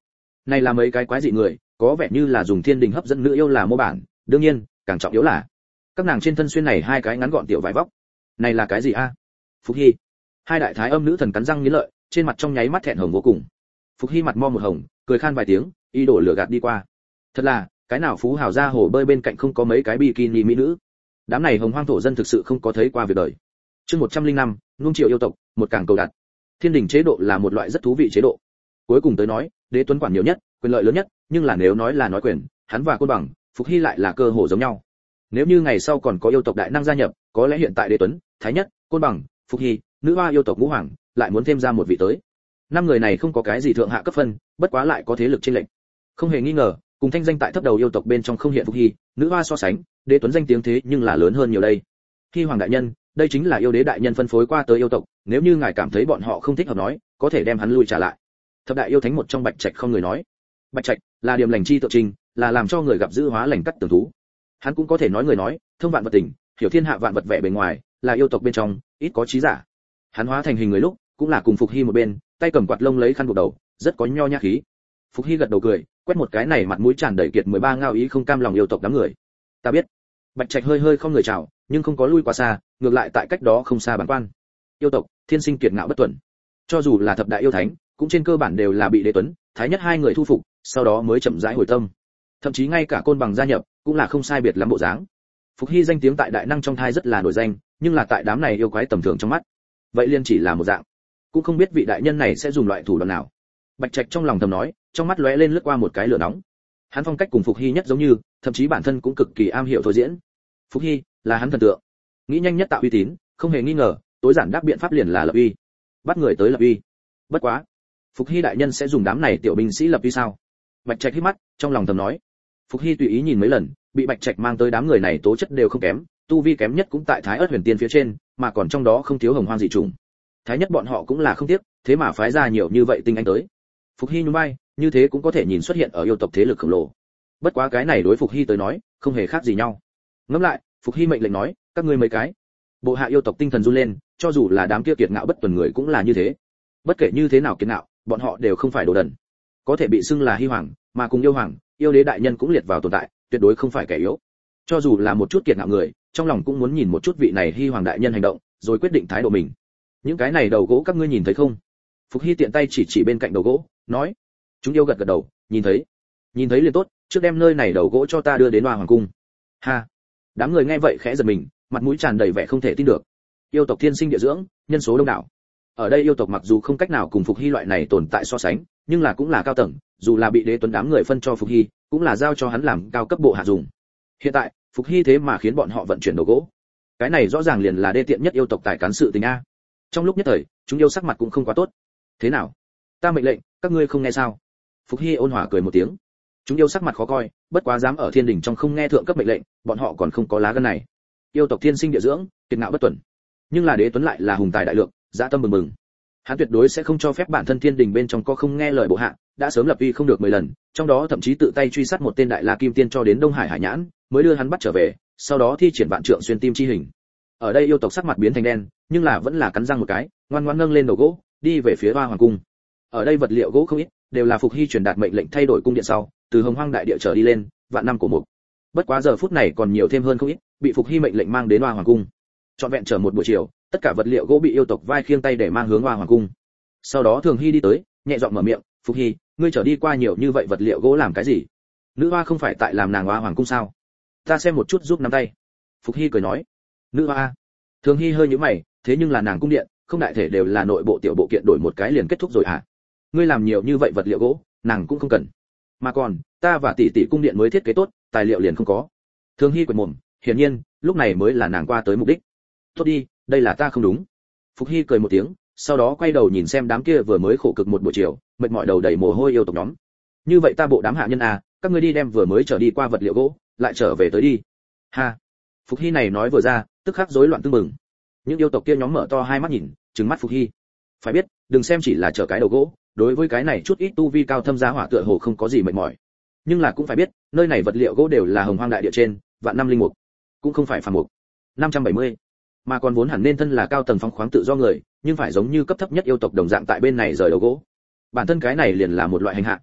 Này là mấy cái quái dị người, có vẻ như là dùng thiên đình hấp dẫn nữ yêu là mô bản, đương nhiên, càng trọng yếu là các nàng trên thân xuyên này hai cái ngắn gọn tiểu vải vóc. Này là cái gì a? Phục Hy. Hai đại thái âm nữ thần cắn răng nghiến lợi, trên mặt trong nháy mắt thẹn hồng vô cùng. Phục Hy mặt mo một hồng, cười khan vài tiếng, ý đồ lửa gạt đi qua. Thật là, cái nào phú hào ra hồ bơi bên cạnh không có mấy cái bikini mỹ nữ. Đám này hồng hoang thổ dân thực sự không có thấy qua việc đời. Chương một trăm linh năm, nuông chiều yêu tộc, một càng cầu đặt. Thiên đình chế độ là một loại rất thú vị chế độ. Cuối cùng tới nói, đế tuấn quản nhiều nhất, quyền lợi lớn nhất, nhưng là nếu nói là nói quyền, hắn và Côn Bằng, Phục Hy lại là cơ hồ giống nhau. Nếu như ngày sau còn có yêu tộc đại năng gia nhập, có lẽ hiện tại đế tuấn, thái nhất, Côn Bằng, Phục Hy, nữ hoa yêu tộc ngũ hoàng, lại muốn thêm ra một vị tới. Năm người này không có cái gì thượng hạ cấp phân, bất quá lại có thế lực chênh lệch. Không hề nghi ngờ, cùng thanh danh tại thấp đầu yêu tộc bên trong không hiện Phục Hy, nữ hoa so sánh, đế tuấn danh tiếng thế nhưng là lớn hơn nhiều đây. Hy hoàng đại nhân, đây chính là yêu đế đại nhân phân phối qua tới yêu tộc, nếu như ngài cảm thấy bọn họ không thích hợp nói, có thể đem hắn lui trả lại. Thập đại yêu thánh một trong Bạch Trạch không người nói. Bạch Trạch là điểm lành chi tượng trình, là làm cho người gặp dữ hóa lành cắt tường thú. Hắn cũng có thể nói người nói, thông vạn vật tình, hiểu thiên hạ vạn vật vẻ bề ngoài, là yêu tộc bên trong, ít có trí giả. Hắn hóa thành hình người lúc, cũng là cùng Phục Hy một bên, tay cầm quạt lông lấy khăn buộc đầu, rất có nho nhã khí. Phục Hy gật đầu cười, quét một cái này mặt mũi tràn đầy kiệt mười ba ngao ý không cam lòng yêu tộc đám người. Ta biết. Bạch Trạch hơi hơi không người chào, nhưng không có lui quá xa, ngược lại tại cách đó không xa bản quan. Yêu tộc, thiên sinh kiệt ngạo bất tuần. Cho dù là thập đại yêu thánh, cũng trên cơ bản đều là bị đế tuấn, thái nhất hai người thu phục, sau đó mới chậm rãi hồi tâm. Thậm chí ngay cả Côn Bằng gia nhập, cũng là không sai biệt lắm bộ dáng. Phục Hy danh tiếng tại đại năng trong thai rất là nổi danh, nhưng là tại đám này yêu quái tầm thường trong mắt, vậy liên chỉ là một dạng. Cũng không biết vị đại nhân này sẽ dùng loại thủ đoạn nào. Bạch Trạch trong lòng thầm nói, trong mắt lóe lên lướt qua một cái lửa nóng. Hắn phong cách cùng Phục Hy nhất giống như, thậm chí bản thân cũng cực kỳ am hiểu thôi diễn. Phục Hy là hắn thần tượng, nghĩ nhanh nhất tạo uy tín, không hề nghi ngờ, tối giản đáp biện pháp liền là lập uy, bắt người tới lập uy. Bất quá, Phục Hy đại nhân sẽ dùng đám này tiểu binh sĩ lập uy sao? Bạch Trạch hít mắt, trong lòng thầm nói. Phục Hy tùy ý nhìn mấy lần, bị Bạch Trạch mang tới đám người này tố chất đều không kém, tu vi kém nhất cũng tại Thái Ức Huyền Tiên phía trên, mà còn trong đó không thiếu hồng hoang dị trùng. Thái nhất bọn họ cũng là không tiếc, thế mà phái ra nhiều như vậy tinh anh tới. Phục Hy nhún vai, như thế cũng có thể nhìn xuất hiện ở yêu tộc thế lực khổng lồ. Bất quá cái này đối Phục Hy tới nói, không hề khác gì nhau. Ngẫm lại, Phục Hy mệnh lệnh nói, các ngươi mấy cái. Bộ hạ yêu tộc tinh thần run lên, cho dù là đám kia kiệt ngạo bất tuần người cũng là như thế. Bất kể như thế nào kiệt ngạo, bọn họ đều không phải đồ đần. Có thể bị xưng là Hy hoàng, mà cùng yêu hoàng, yêu đế đại nhân cũng liệt vào tồn tại, tuyệt đối không phải kẻ yếu. Cho dù là một chút kiệt ngạo người, trong lòng cũng muốn nhìn một chút vị này Hy hoàng đại nhân hành động, rồi quyết định thái độ mình. Những cái này đầu gỗ các ngươi nhìn thấy không? Phục Hy tiện tay chỉ chỉ bên cạnh đầu gỗ, nói. Chúng yêu gật gật đầu, nhìn thấy. Nhìn thấy liền tốt, trước đem nơi này đầu gỗ cho ta đưa đến Hoa Hoàng cung. Ha. Đám người nghe vậy khẽ giật mình, mặt mũi tràn đầy vẻ không thể tin được. Yêu tộc thiên sinh địa dưỡng, nhân số đông đảo. Ở đây yêu tộc mặc dù không cách nào cùng Phục Hy loại này tồn tại so sánh, nhưng là cũng là cao tầng, dù là bị đế tuấn đám người phân cho Phục Hy, cũng là giao cho hắn làm cao cấp bộ hạ dùng. Hiện tại, Phục Hy thế mà khiến bọn họ vận chuyển đầu gỗ. Cái này rõ ràng liền là đê tiện nhất yêu tộc tài cán sự tình a. Trong lúc nhất thời, chúng yêu sắc mặt cũng không quá tốt. Thế nào? Ta mệnh lệnh, các ngươi không nghe sao? Phục Hy ôn hòa cười một tiếng. Chúng yêu sắc mặt khó coi, bất quá dám ở thiên đình trong không nghe thượng cấp mệnh lệnh, bọn họ còn không có lá gan này. Yêu tộc thiên sinh địa dưỡng, kiệt ngạo bất tuần. Nhưng là đế tuấn lại là hùng tài đại lượng, dạ tâm bừng bừng. Hắn tuyệt đối sẽ không cho phép bản thân thiên đình bên trong có không nghe lời bộ hạ, đã sớm lập uy không được mười lần, trong đó thậm chí tự tay truy sát một tên đại la kim tiên cho đến Đông Hải Hải Nhãn, mới đưa hắn bắt trở về, sau đó thi triển vạn trượng xuyên tim chi hình. Ở đây yêu tộc sắc mặt biến thành đen, nhưng là vẫn là cắn răng một cái, ngoan ngoãn nâng lên đầu gỗ, đi về phía Hoa Hoàng cung. Ở đây vật liệu gỗ không ít, đều là Phục Hy truyền đạt mệnh lệnh thay đổi cung điện sau, từ Hồng Hoang đại địa trở đi lên, vạn năm của mục. Bất quá giờ phút này còn nhiều thêm hơn không ít, bị Phục Hy mệnh lệnh mang đến Hoa Hoàng cung. Trọn vẹn chờ một buổi chiều, tất cả vật liệu gỗ bị yêu tộc vai khiêng tay để mang hướng Hoa Hoàng cung. Sau đó Thường Hy đi tới, nhẹ giọng mở miệng, "Phục Hy, ngươi trở đi qua nhiều như vậy vật liệu gỗ làm cái gì? Nữ hoa không phải tại làm nàng Hoa Hoàng cung sao? Ta xem một chút giúp nắm tay." Phục Hy cười nói, "Nữ hoa?" Thường Hy hơi nhíu mày, thế nhưng là nàng cung điện, không đại thể đều là nội bộ tiểu bộ kiện đổi một cái liền kết thúc rồi hả? Ngươi làm nhiều như vậy vật liệu gỗ, nàng cũng không cần. Mà còn, ta và tỷ tỷ cung điện mới thiết kế tốt, tài liệu liền không có. Thường Hy quệt mồm, hiển nhiên, lúc này mới là nàng qua tới mục đích. Tốt đi, đây là ta không đúng. Phục Hy cười một tiếng, sau đó quay đầu nhìn xem đám kia vừa mới khổ cực một buổi chiều, mệt mỏi đầu đầy mồ hôi yêu tộc nhóm. Như vậy ta bộ đám hạ nhân à, các ngươi đi đem vừa mới trở đi qua vật liệu gỗ, lại trở về tới đi. Ha. Phục Hy này nói vừa ra, tức khắc rối loạn tương mừng. Những yêu tộc kia nhóm mở to hai mắt nhìn, trừng mắt Phục Hy. Phải biết, đừng xem chỉ là trở cái đầu gỗ, đối với cái này chút ít tu vi cao thâm giá hỏa tựa hồ không có gì mệt mỏi. Nhưng là cũng phải biết, nơi này vật liệu gỗ đều là hồng hoang đại địa trên, vạn năm linh mục, cũng không phải phàm mục. năm trăm bảy mươi, mà còn vốn hẳn nên thân là cao tầng phóng khoáng tự do người, nhưng phải giống như cấp thấp nhất yêu tộc đồng dạng tại bên này rời đầu gỗ. Bản thân cái này liền là một loại hành hạ.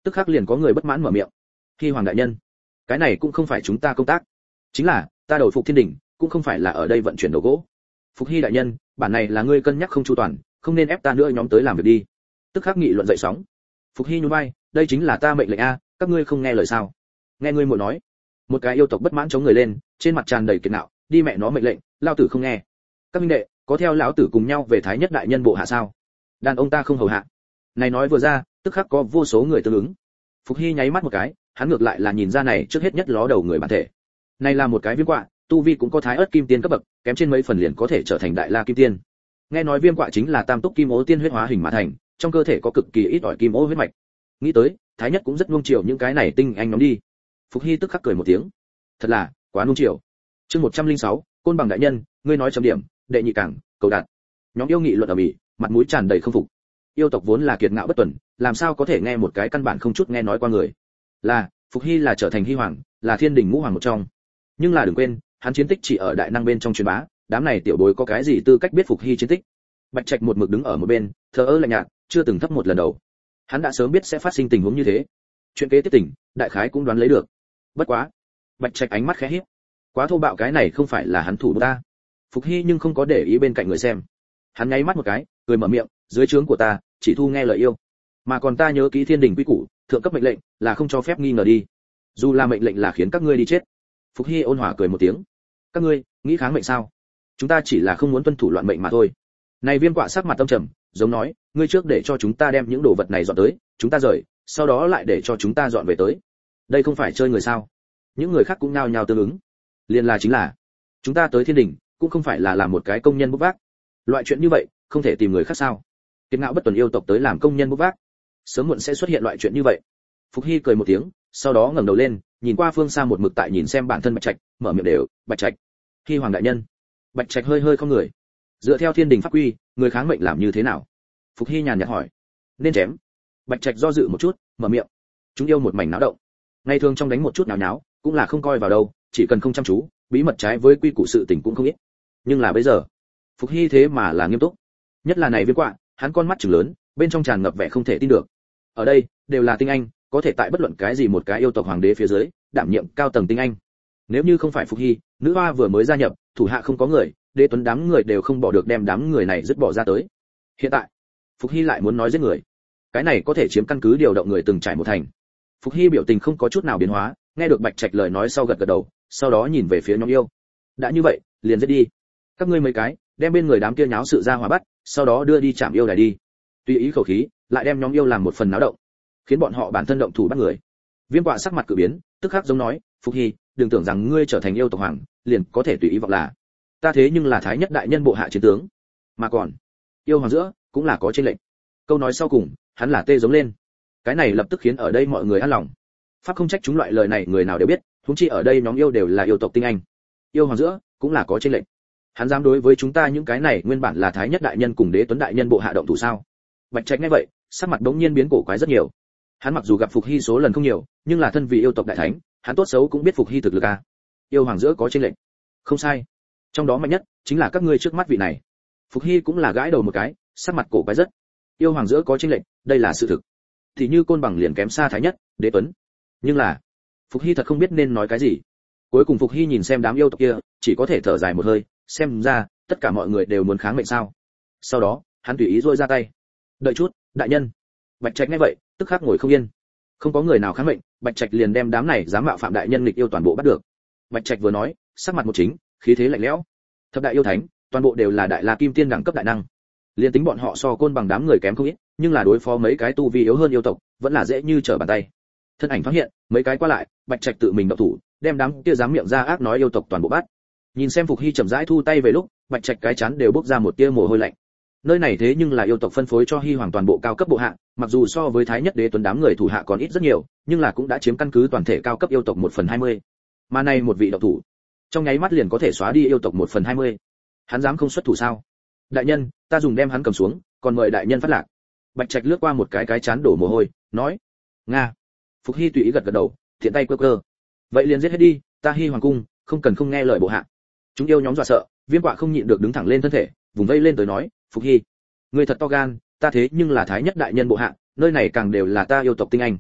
tức khắc liền có người bất mãn mở miệng. Hy hoàng đại nhân, cái này cũng không phải chúng ta công tác, chính là ta đầu phục thiên đình, cũng không phải là ở đây vận chuyển đồ gỗ. Phục Hy đại nhân, bản này là ngươi cân nhắc không chu toàn, không nên ép ta nữa nhóm tới làm việc đi. Tức khắc nghị luận dậy sóng. Phục Hy nhún vai, đây chính là ta mệnh lệnh a, các ngươi không nghe lời sao? Nghe ngươi muội nói. Một cái yêu tộc bất mãn chống người lên, trên mặt tràn đầy kiệt ngạo, đi mẹ nó mệnh lệnh, lao tử không nghe. Các minh đệ, có theo lão tử cùng nhau về thái nhất đại nhân bộ hạ sao? Đàn ông ta không hầu hạ. Này nói vừa ra, tức khắc có vô số người tương ứng. Phục Hy nháy mắt một cái, hắn ngược lại là nhìn ra này trước hết nhất ló đầu người bản thể. Này là một cái viêm quạ, tu vi cũng có thái ớt kim tiên cấp bậc, kém trên mấy phần liền có thể trở thành đại la kim tiên. Nghe nói viêm quạ chính là tam túc kim ô tiên huyết hóa hình mà thành, trong cơ thể có cực kỳ ít ỏi kim ô huyết mạch. Nghĩ tới, thái nhất cũng rất nuông chiều những cái này tinh anh nhóm đi. Phục Hy tức khắc cười một tiếng. Thật là, quá nuông chiều. Chương một trăm lẻ sáu, Côn Bằng đại nhân, ngươi nói chấm điểm, đệ nhị cảng, cầu đạt. Nhóm yêu nghị luận ở mỹ, mặt mũi tràn đầy không phục. Yêu tộc vốn là kiệt ngạo bất tuần, làm sao có thể nghe một cái căn bản không chút nghe nói qua người. Là, Phục Hy là trở thành Hy hoàng, là thiên đình ngũ hoàng một trong. Nhưng là đừng quên, hắn chiến tích chỉ ở đại năng bên trong truyền bá, đám này tiểu bối có cái gì tư cách biết Phục Hy chiến tích. Bạch Trạch một mực đứng ở một bên, thờ ơ lạnh nhạt, chưa từng thấp một lần đầu. Hắn đã sớm biết sẽ phát sinh tình huống như thế. Chuyện kế tiếp tỉnh, đại khái cũng đoán lấy được. Bất quá, Bạch Trạch ánh mắt khẽ híp. Quá thô bạo, cái này không phải là hắn thủ ta. Phục Hy nhưng không có để ý bên cạnh người xem. Hắn nháy mắt một cái, cười mở miệng, dưới trướng của ta, chỉ thu nghe lời yêu. Mà còn ta nhớ kỹ thiên đình quy củ, thượng cấp mệnh lệnh là không cho phép nghi ngờ đi. Dù là mệnh lệnh là khiến các ngươi đi chết. Phục Hy ôn hòa cười một tiếng. Các ngươi, nghĩ kháng mệnh sao? Chúng ta chỉ là không muốn tuân thủ loạn mệnh mà thôi. Này viêm quạ sắc mặt tâm trầm, giống nói, ngươi trước để cho chúng ta đem những đồ vật này dọn tới, chúng ta rời, sau đó lại để cho chúng ta dọn về tới. Đây không phải chơi người sao? Những người khác cũng nhao nhao tương ứng. Liên là chính là, chúng ta tới thiên đình, cũng không phải là làm một cái công nhân bốc vác. Loại chuyện như vậy, không thể tìm người khác sao? Kiệt ngạo bất tuần yêu tộc tới làm công nhân bốc vác, sớm muộn sẽ xuất hiện loại chuyện như vậy. Phục Hy cười một tiếng, sau đó ngẩng đầu lên, nhìn qua phương xa một mực tại nhìn xem bản thân Bạch Trạch, mở miệng đều, Bạch Trạch, Hy hoàng đại nhân. Bạch Trạch hơi hơi không người. Dựa theo thiên đình pháp quy, người kháng mệnh làm như thế nào? Phục Hy nhàn nhạt hỏi. Nên chém. Bạch Trạch do dự một chút, mở miệng. Chúng yêu một mảnh náo động. Ngày thường trong đánh một chút náo náo, cũng là không coi vào đâu, chỉ cần không chăm chú, bí mật trái với quy củ sự tình cũng không ít. Nhưng là bây giờ, Phục Hy thế mà là nghiêm túc. Nhất là này viêm quạ, hắn con mắt trừng lớn, bên trong tràn ngập vẻ không thể tin được. Ở đây, đều là tinh anh, có thể tại bất luận cái gì một cái yêu tộc hoàng đế phía dưới, đảm nhiệm cao tầng tinh anh. Nếu như không phải Phục Hy, nữ hoa vừa mới gia nhập, thủ hạ không có người, đế tuấn đám người đều không bỏ được đem đám người này dứt bỏ ra tới. Hiện tại, Phục Hy lại muốn nói giết người. Cái này có thể chiếm căn cứ điều động người từng trải một thành. Phục Hy biểu tình không có chút nào biến hóa, nghe được Bạch Trạch lời nói sau gật gật đầu, sau đó nhìn về phía nhóm yêu. Đã như vậy, liền giết đi. Các ngươi mấy cái, đem bên người đám kia nháo sự ra hòa bắt, sau đó đưa đi trạm yêu đài đi. Tùy ý khẩu khí, lại đem nhóm yêu làm một phần náo động, khiến bọn họ bản thân động thủ bắt người. Viêm quạ sắc mặt cử biến, tức khắc giống nói, Phục Hy, đừng tưởng rằng ngươi trở thành yêu tộc hoàng, liền có thể tùy ý vọng là. Ta thế nhưng là thái nhất đại nhân bộ hạ chiến tướng, mà còn yêu hoàng giữa cũng là có trên lệnh. Câu nói sau cùng, hắn là tê giống lên. Cái này lập tức khiến ở đây mọi người an lòng. Pháp không trách chúng loại lời này người nào đều biết, huống chi ở đây nhóm yêu đều là yêu tộc tinh anh. Yêu hoàng giữa cũng là có trên lệnh. Hắn dám đối với chúng ta những cái này nguyên bản là thái nhất đại nhân cùng đế tuấn đại nhân bộ hạ động thủ sao? Bạch Trạch nghe vậy, sắc mặt đống nhiên biến cổ quái rất nhiều. Hắn mặc dù gặp Phục Hy số lần không nhiều, nhưng là thân vì yêu tộc đại thánh, hắn tốt xấu cũng biết Phục Hy thực lực a. Yêu hoàng giữa có trên lệnh. Không sai. Trong đó mạnh nhất chính là các ngươi trước mắt vị này. Phục Hy cũng là gãi đầu một cái, sắc mặt cổ quái rất. Yêu hoàng giữa có trên lệnh, đây là sự thực. Thì như Côn Bằng liền kém xa thái nhất, đế tuấn. Nhưng là, Phục Hy thật không biết nên nói cái gì. Cuối cùng Phục Hy nhìn xem đám yêu tộc kia, chỉ có thể thở dài một hơi, xem ra tất cả mọi người đều muốn kháng mệnh sao? Sau đó, hắn tùy ý rôi ra tay. Đợi chút, đại nhân. Bạch Trạch nghe vậy, tức khắc ngồi không yên. Không có người nào kháng mệnh, Bạch Trạch liền đem đám này dám mạo phạm đại nhân nghịch yêu toàn bộ bắt được. Bạch Trạch vừa nói, sắc mặt một chính, khí thế lạnh lẽo. Thập đại yêu thánh, toàn bộ đều là đại la kim tiên đẳng cấp đại năng. Liên tính bọn họ so Côn Bằng đám người kém không ít, nhưng là đối phó mấy cái tu vi yếu hơn yêu tộc, vẫn là dễ như trở bàn tay. Thân ảnh thoáng hiện, mấy cái qua lại, Bạch Trạch tự mình động thủ, đem đám kia dám miệng ra ác nói yêu tộc toàn bộ bắt. Nhìn xem Phục Hy chậm rãi thu tay về lúc, Bạch Trạch cái chán đều bốc ra một tia mồ hôi lạnh. Nơi này thế nhưng là yêu tộc phân phối cho Hy hoàng toàn bộ cao cấp bộ hạ, mặc dù so với thái nhất đế tuấn đám người thủ hạ còn ít rất nhiều, nhưng là cũng đã chiếm căn cứ toàn thể cao cấp yêu tộc một phần hai mươi. Mà này một vị độc thủ, trong nháy mắt liền có thể xóa đi yêu tộc một phần hai mươi. Hắn dám không xuất thủ sao? Đại nhân, ta dùng đem hắn cầm xuống, còn mời đại nhân phát lạc. Bạch Trạch lướt qua một cái cái chán đổ mồ hôi, nói: "Nga." Phục Hy tùy ý gật gật đầu, thiện tay quơ quơ. "Vậy liền giết hết đi, ta Hy hoàng cung, không cần không nghe lời bộ hạ." Chúng yêu nhóm dọa sợ, Viêm Quạ không nhịn được đứng thẳng lên thân thể, vùng vây lên tới nói: "Phục Hy, ngươi thật to gan, ta thế nhưng là thái nhất đại nhân bộ hạ, nơi này càng đều là ta yêu tộc tinh anh.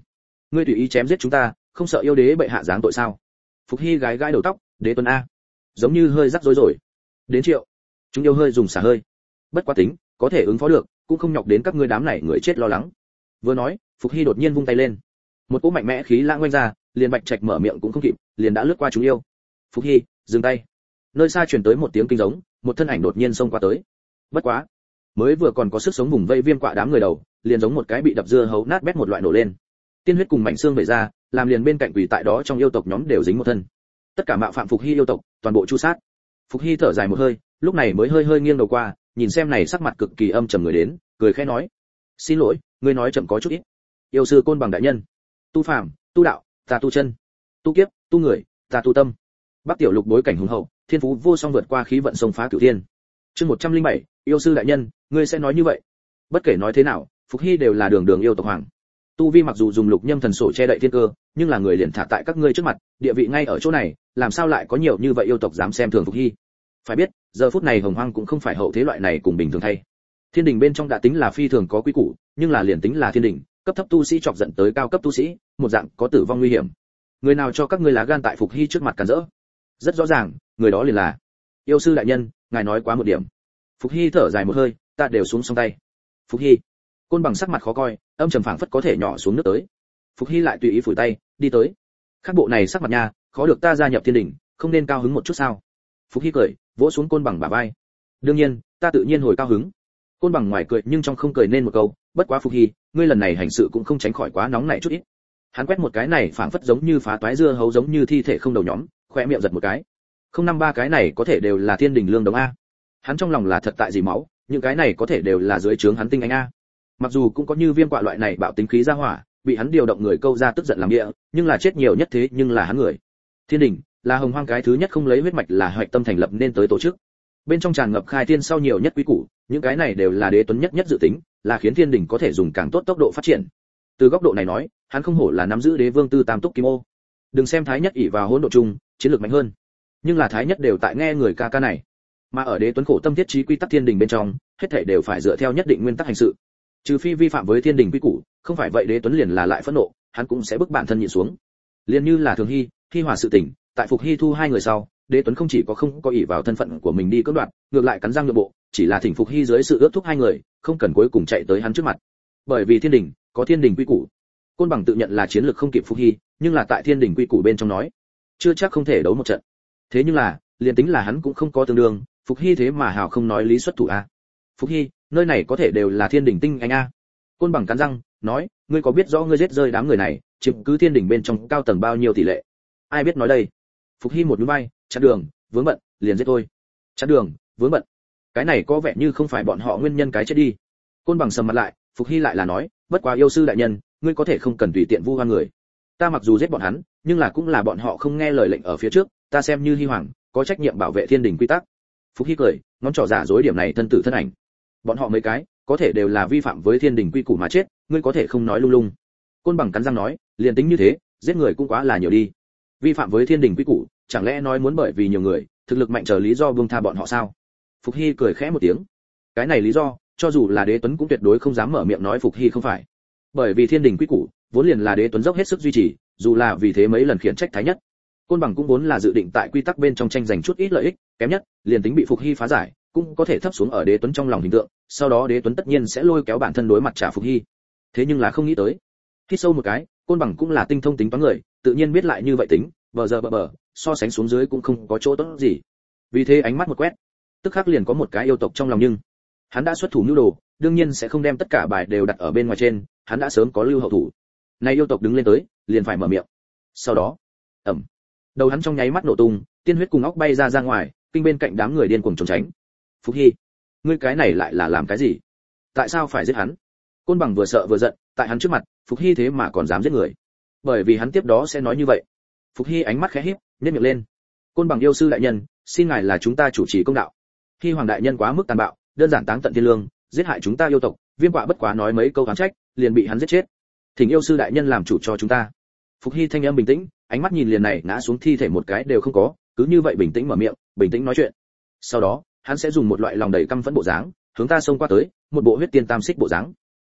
ngươi tùy ý chém giết chúng ta, không sợ yêu đế bệ hạ giáng tội sao? Phục Hy gái gái đầu tóc, đế tuấn a, giống như hơi rắc rối rồi. Đến Triệu, chúng yêu hơi dùng xả hơi. Bất quá tính, có thể ứng phó được, cũng không nhọc đến các ngươi đám này người chết lo lắng. Vừa nói, Phục Hy đột nhiên vung tay lên, một cỗ mạnh mẽ khí lãng quanh ra, liền Bạch Trạch mở miệng cũng không kịp, liền đã lướt qua chúng yêu. Phục Hy, dừng tay. Nơi xa truyền tới một tiếng kinh giống, một thân ảnh đột nhiên xông qua tới. Bất quá, mới vừa còn có sức sống vùng vây viêm quạ đám người đầu, liền giống một cái bị đập dưa hấu nát bét một loại nổ lên. Tiên huyết cùng mảnh xương vẩy ra, làm liền bên cạnh quỷ tại đó trong yêu tộc nhóm đều dính một thân. Tất cả mạo phạm Phục Hy yêu tộc, toàn bộ chu sát. Phục Hy thở dài một hơi, lúc này mới hơi hơi nghiêng đầu qua, nhìn xem này sắc mặt cực kỳ âm trầm người đến, cười khẽ nói: "Xin lỗi, ngươi nói chậm có chút ít. Yêu sư Côn Bằng đại nhân, tu phàm, tu đạo, ta tu chân, tu kiếp, tu người, ta tu tâm." Bắc Tiểu Lục bối cảnh hùng hậu, thiên phú vô song vượt qua khí vận sông phá cửu thiên. Chương một trăm linh bảy, yêu sư đại nhân, ngươi sẽ nói như vậy? Bất kể nói thế nào, Phục Hy đều là đường đường yêu tộc hoàng. Tu vi mặc dù dùng lục nhâm thần sổ che đậy thiên cơ, nhưng là người liền thả tại các ngươi trước mặt, địa vị ngay ở chỗ này, làm sao lại có nhiều như vậy yêu tộc dám xem thường Phục Hy? Phải biết, giờ phút này Hồng Hoang cũng không phải hậu thế loại này cùng bình thường thay. Thiên đình bên trong đã tính là phi thường có quy củ, nhưng là liền tính là thiên đình, cấp thấp tu sĩ chọc giận tới cao cấp tu sĩ, một dạng có tử vong nguy hiểm. Người nào cho các ngươi lá gan tại Phục Hy trước mặt cản rỡ? Rất rõ ràng, người đó liền là yêu sư đại nhân, ngài nói quá một điểm. Phục Hy thở dài một hơi, ta đều xuống song tay. Phục Hy, Côn Bằng sắc mặt khó coi, âm trầm phảng phất có thể nhỏ xuống nước tới. Phục Hy lại tùy ý phủi tay, đi tới. Khác bộ này sắc mặt nha, khó được ta gia nhập thiên đình, không nên cao hứng một chút sao? Phục Hy cười, vỗ xuống Côn Bằng bả vai. Đương nhiên, ta tự nhiên hồi cao hứng. Côn Bằng ngoài cười nhưng trong không cười nên một câu, bất quá Phục Hy, ngươi lần này hành sự cũng không tránh khỏi quá nóng nảy chút ít. Hắn quét một cái này phảng phất giống như phá toái dưa hấu giống như thi thể không đầu nhóm, khóe miệng giật một cái. Không năm ba cái này có thể đều là thiên đình lương đồng a. Hắn trong lòng là thật tại gì máu, những cái này có thể đều là dưới trướng hắn tinh anh a. Mặc dù cũng có như viêm quạ loại này bạo tính khí ra hỏa, bị hắn điều động người câu ra tức giận làm địa, nhưng là chết nhiều nhất thế nhưng là hắn người. Thiên đình là Hồng Hoang cái thứ nhất không lấy huyết mạch là hoạch tâm thành lập nên tới tổ chức. Bên trong tràn ngập khai thiên sau nhiều nhất quý củ, những cái này đều là đế tuấn nhất nhất dự tính, là khiến thiên đình có thể dùng càng tốt tốc độ phát triển. Từ góc độ này nói, hắn không hổ là nắm giữ đế vương tư tam túc kim ô. Đừng xem thái nhất ỷ vào hỗn độ chung, chiến lược mạnh hơn, nhưng là thái nhất đều tại nghe người ca ca này. Mà ở đế tuấn khổ tâm thiết trí quy tắc thiên đình bên trong, hết thảy đều phải dựa theo nhất định nguyên tắc hành sự. Trừ phi vi phạm với thiên đình quy củ, không phải vậy đế tuấn liền là lại phẫn nộ, hắn cũng sẽ bức bản thân nhịn xuống. Liên như là Thường Hy, Hy Hòa sự tình, tại Phục Hy thu hai người sau, đế tuấn không chỉ có không có ỷ vào thân phận của mình đi cưỡng đoạt, ngược lại cắn răng nhượng bộ, chỉ là thỉnh Phục Hy dưới sự ước thúc hai người, không cần cuối cùng chạy tới hắn trước mặt. Bởi vì thiên đình có thiên đình quy củ. Côn Bằng tự nhận là chiến lược không kịp Phục Hy, nhưng là tại thiên đình quy củ bên trong nói, chưa chắc không thể đấu một trận. Thế nhưng là, liền tính là hắn cũng không có tương đương, Phục Hy thế mà hào không nói lý xuất thủ a. Phục Hy, nơi này có thể đều là thiên đình tinh anh a. Côn Bằng cắn răng, nói, ngươi có biết rõ ngươi giết rơi đám người này, chiếm cứ thiên đình bên trong cao tầng bao nhiêu tỷ lệ? Ai biết nói đây? Phục Hy một núi bay, chặn đường, vướng bận, liền giết thôi. Chặn đường, vướng bận. Cái này có vẻ như không phải bọn họ nguyên nhân cái chết đi. Côn Bằng sầm mặt lại, Phục Hy lại là nói, bất quá yêu sư đại nhân, ngươi có thể không cần tùy tiện vu oan người. Ta mặc dù giết bọn hắn, nhưng là cũng là bọn họ không nghe lời lệnh ở phía trước, ta xem như Hy Hoàng, có trách nhiệm bảo vệ thiên đình quy tắc. Phục Hy cười, ngón trỏ giả dối điểm này thân tử thân ảnh. Bọn họ mấy cái, có thể đều là vi phạm với thiên đình quy củ mà chết, ngươi có thể không nói lung lung. Côn Bằng cắn răng nói, liền tính như thế, giết người cũng quá là nhiều đi. Vi phạm với thiên đình quy củ, chẳng lẽ nói muốn bởi vì nhiều người, thực lực mạnh trở lý do buông tha bọn họ sao? Phục Hy cười khẽ một tiếng. Cái này lý do, cho dù là đế tuấn cũng tuyệt đối không dám mở miệng nói Phục Hy không phải. Bởi vì thiên đình quy củ, vốn liền là đế tuấn dốc hết sức duy trì, dù là vì thế mấy lần khiển trách thái nhất. Côn Bằng cũng vốn là dự định tại quy tắc bên trong tranh giành chút ít lợi ích, kém nhất, liền tính bị Phục Hy phá giải, cũng có thể thấp xuống ở đế tuấn trong lòng hình tượng, sau đó đế tuấn tất nhiên sẽ lôi kéo bản thân đối mặt trả Phục Hy. Thế nhưng là không nghĩ tới. Hít sâu một cái, Côn Bằng cũng là tinh thông tính toán người, tự nhiên biết lại như vậy tính, bờ giờ bờ bờ, so sánh xuống dưới cũng không có chỗ tốt gì. Vì thế ánh mắt một quét, tức khắc liền có một cái yêu tộc trong lòng, nhưng hắn đã xuất thủ nhu đồ, đương nhiên sẽ không đem tất cả bài đều đặt ở bên ngoài trên, hắn đã sớm có lưu hậu thủ. Này yêu tộc đứng lên tới, liền phải mở miệng. Sau đó, ầm, đầu hắn trong nháy mắt nổ tung, tiên huyết cùng óc bay ra ra ngoài, kinh bên cạnh đám người điên cuồng trốn tránh. Phục Hy, ngươi cái này lại là làm cái gì? Tại sao phải giết hắn? Côn Bằng vừa sợ vừa giận, tại hắn trước mặt, Phục Hy thế mà còn dám giết người. Bởi vì hắn tiếp đó sẽ nói như vậy. Phục Hy ánh mắt khẽ híp, nhếch miệng lên. Côn Bằng yêu sư đại nhân, xin ngài là chúng ta chủ trì công đạo. Hy Hoàng đại nhân quá mức tàn bạo, đơn giản táng tận thiên lương, giết hại chúng ta yêu tộc, Viêm Quạ bất quá nói mấy câu oán trách, liền bị hắn giết chết. Thỉnh yêu sư đại nhân làm chủ cho chúng ta. Phục Hy thanh âm bình tĩnh, ánh mắt nhìn liền này ngã xuống thi thể một cái đều không có, cứ như vậy bình tĩnh mở miệng, bình tĩnh nói chuyện. Sau đó, hắn sẽ dùng một loại lòng đầy căm phẫn bộ dáng, hướng ta xông qua tới, một bộ huyết tiên tam xích bộ dáng.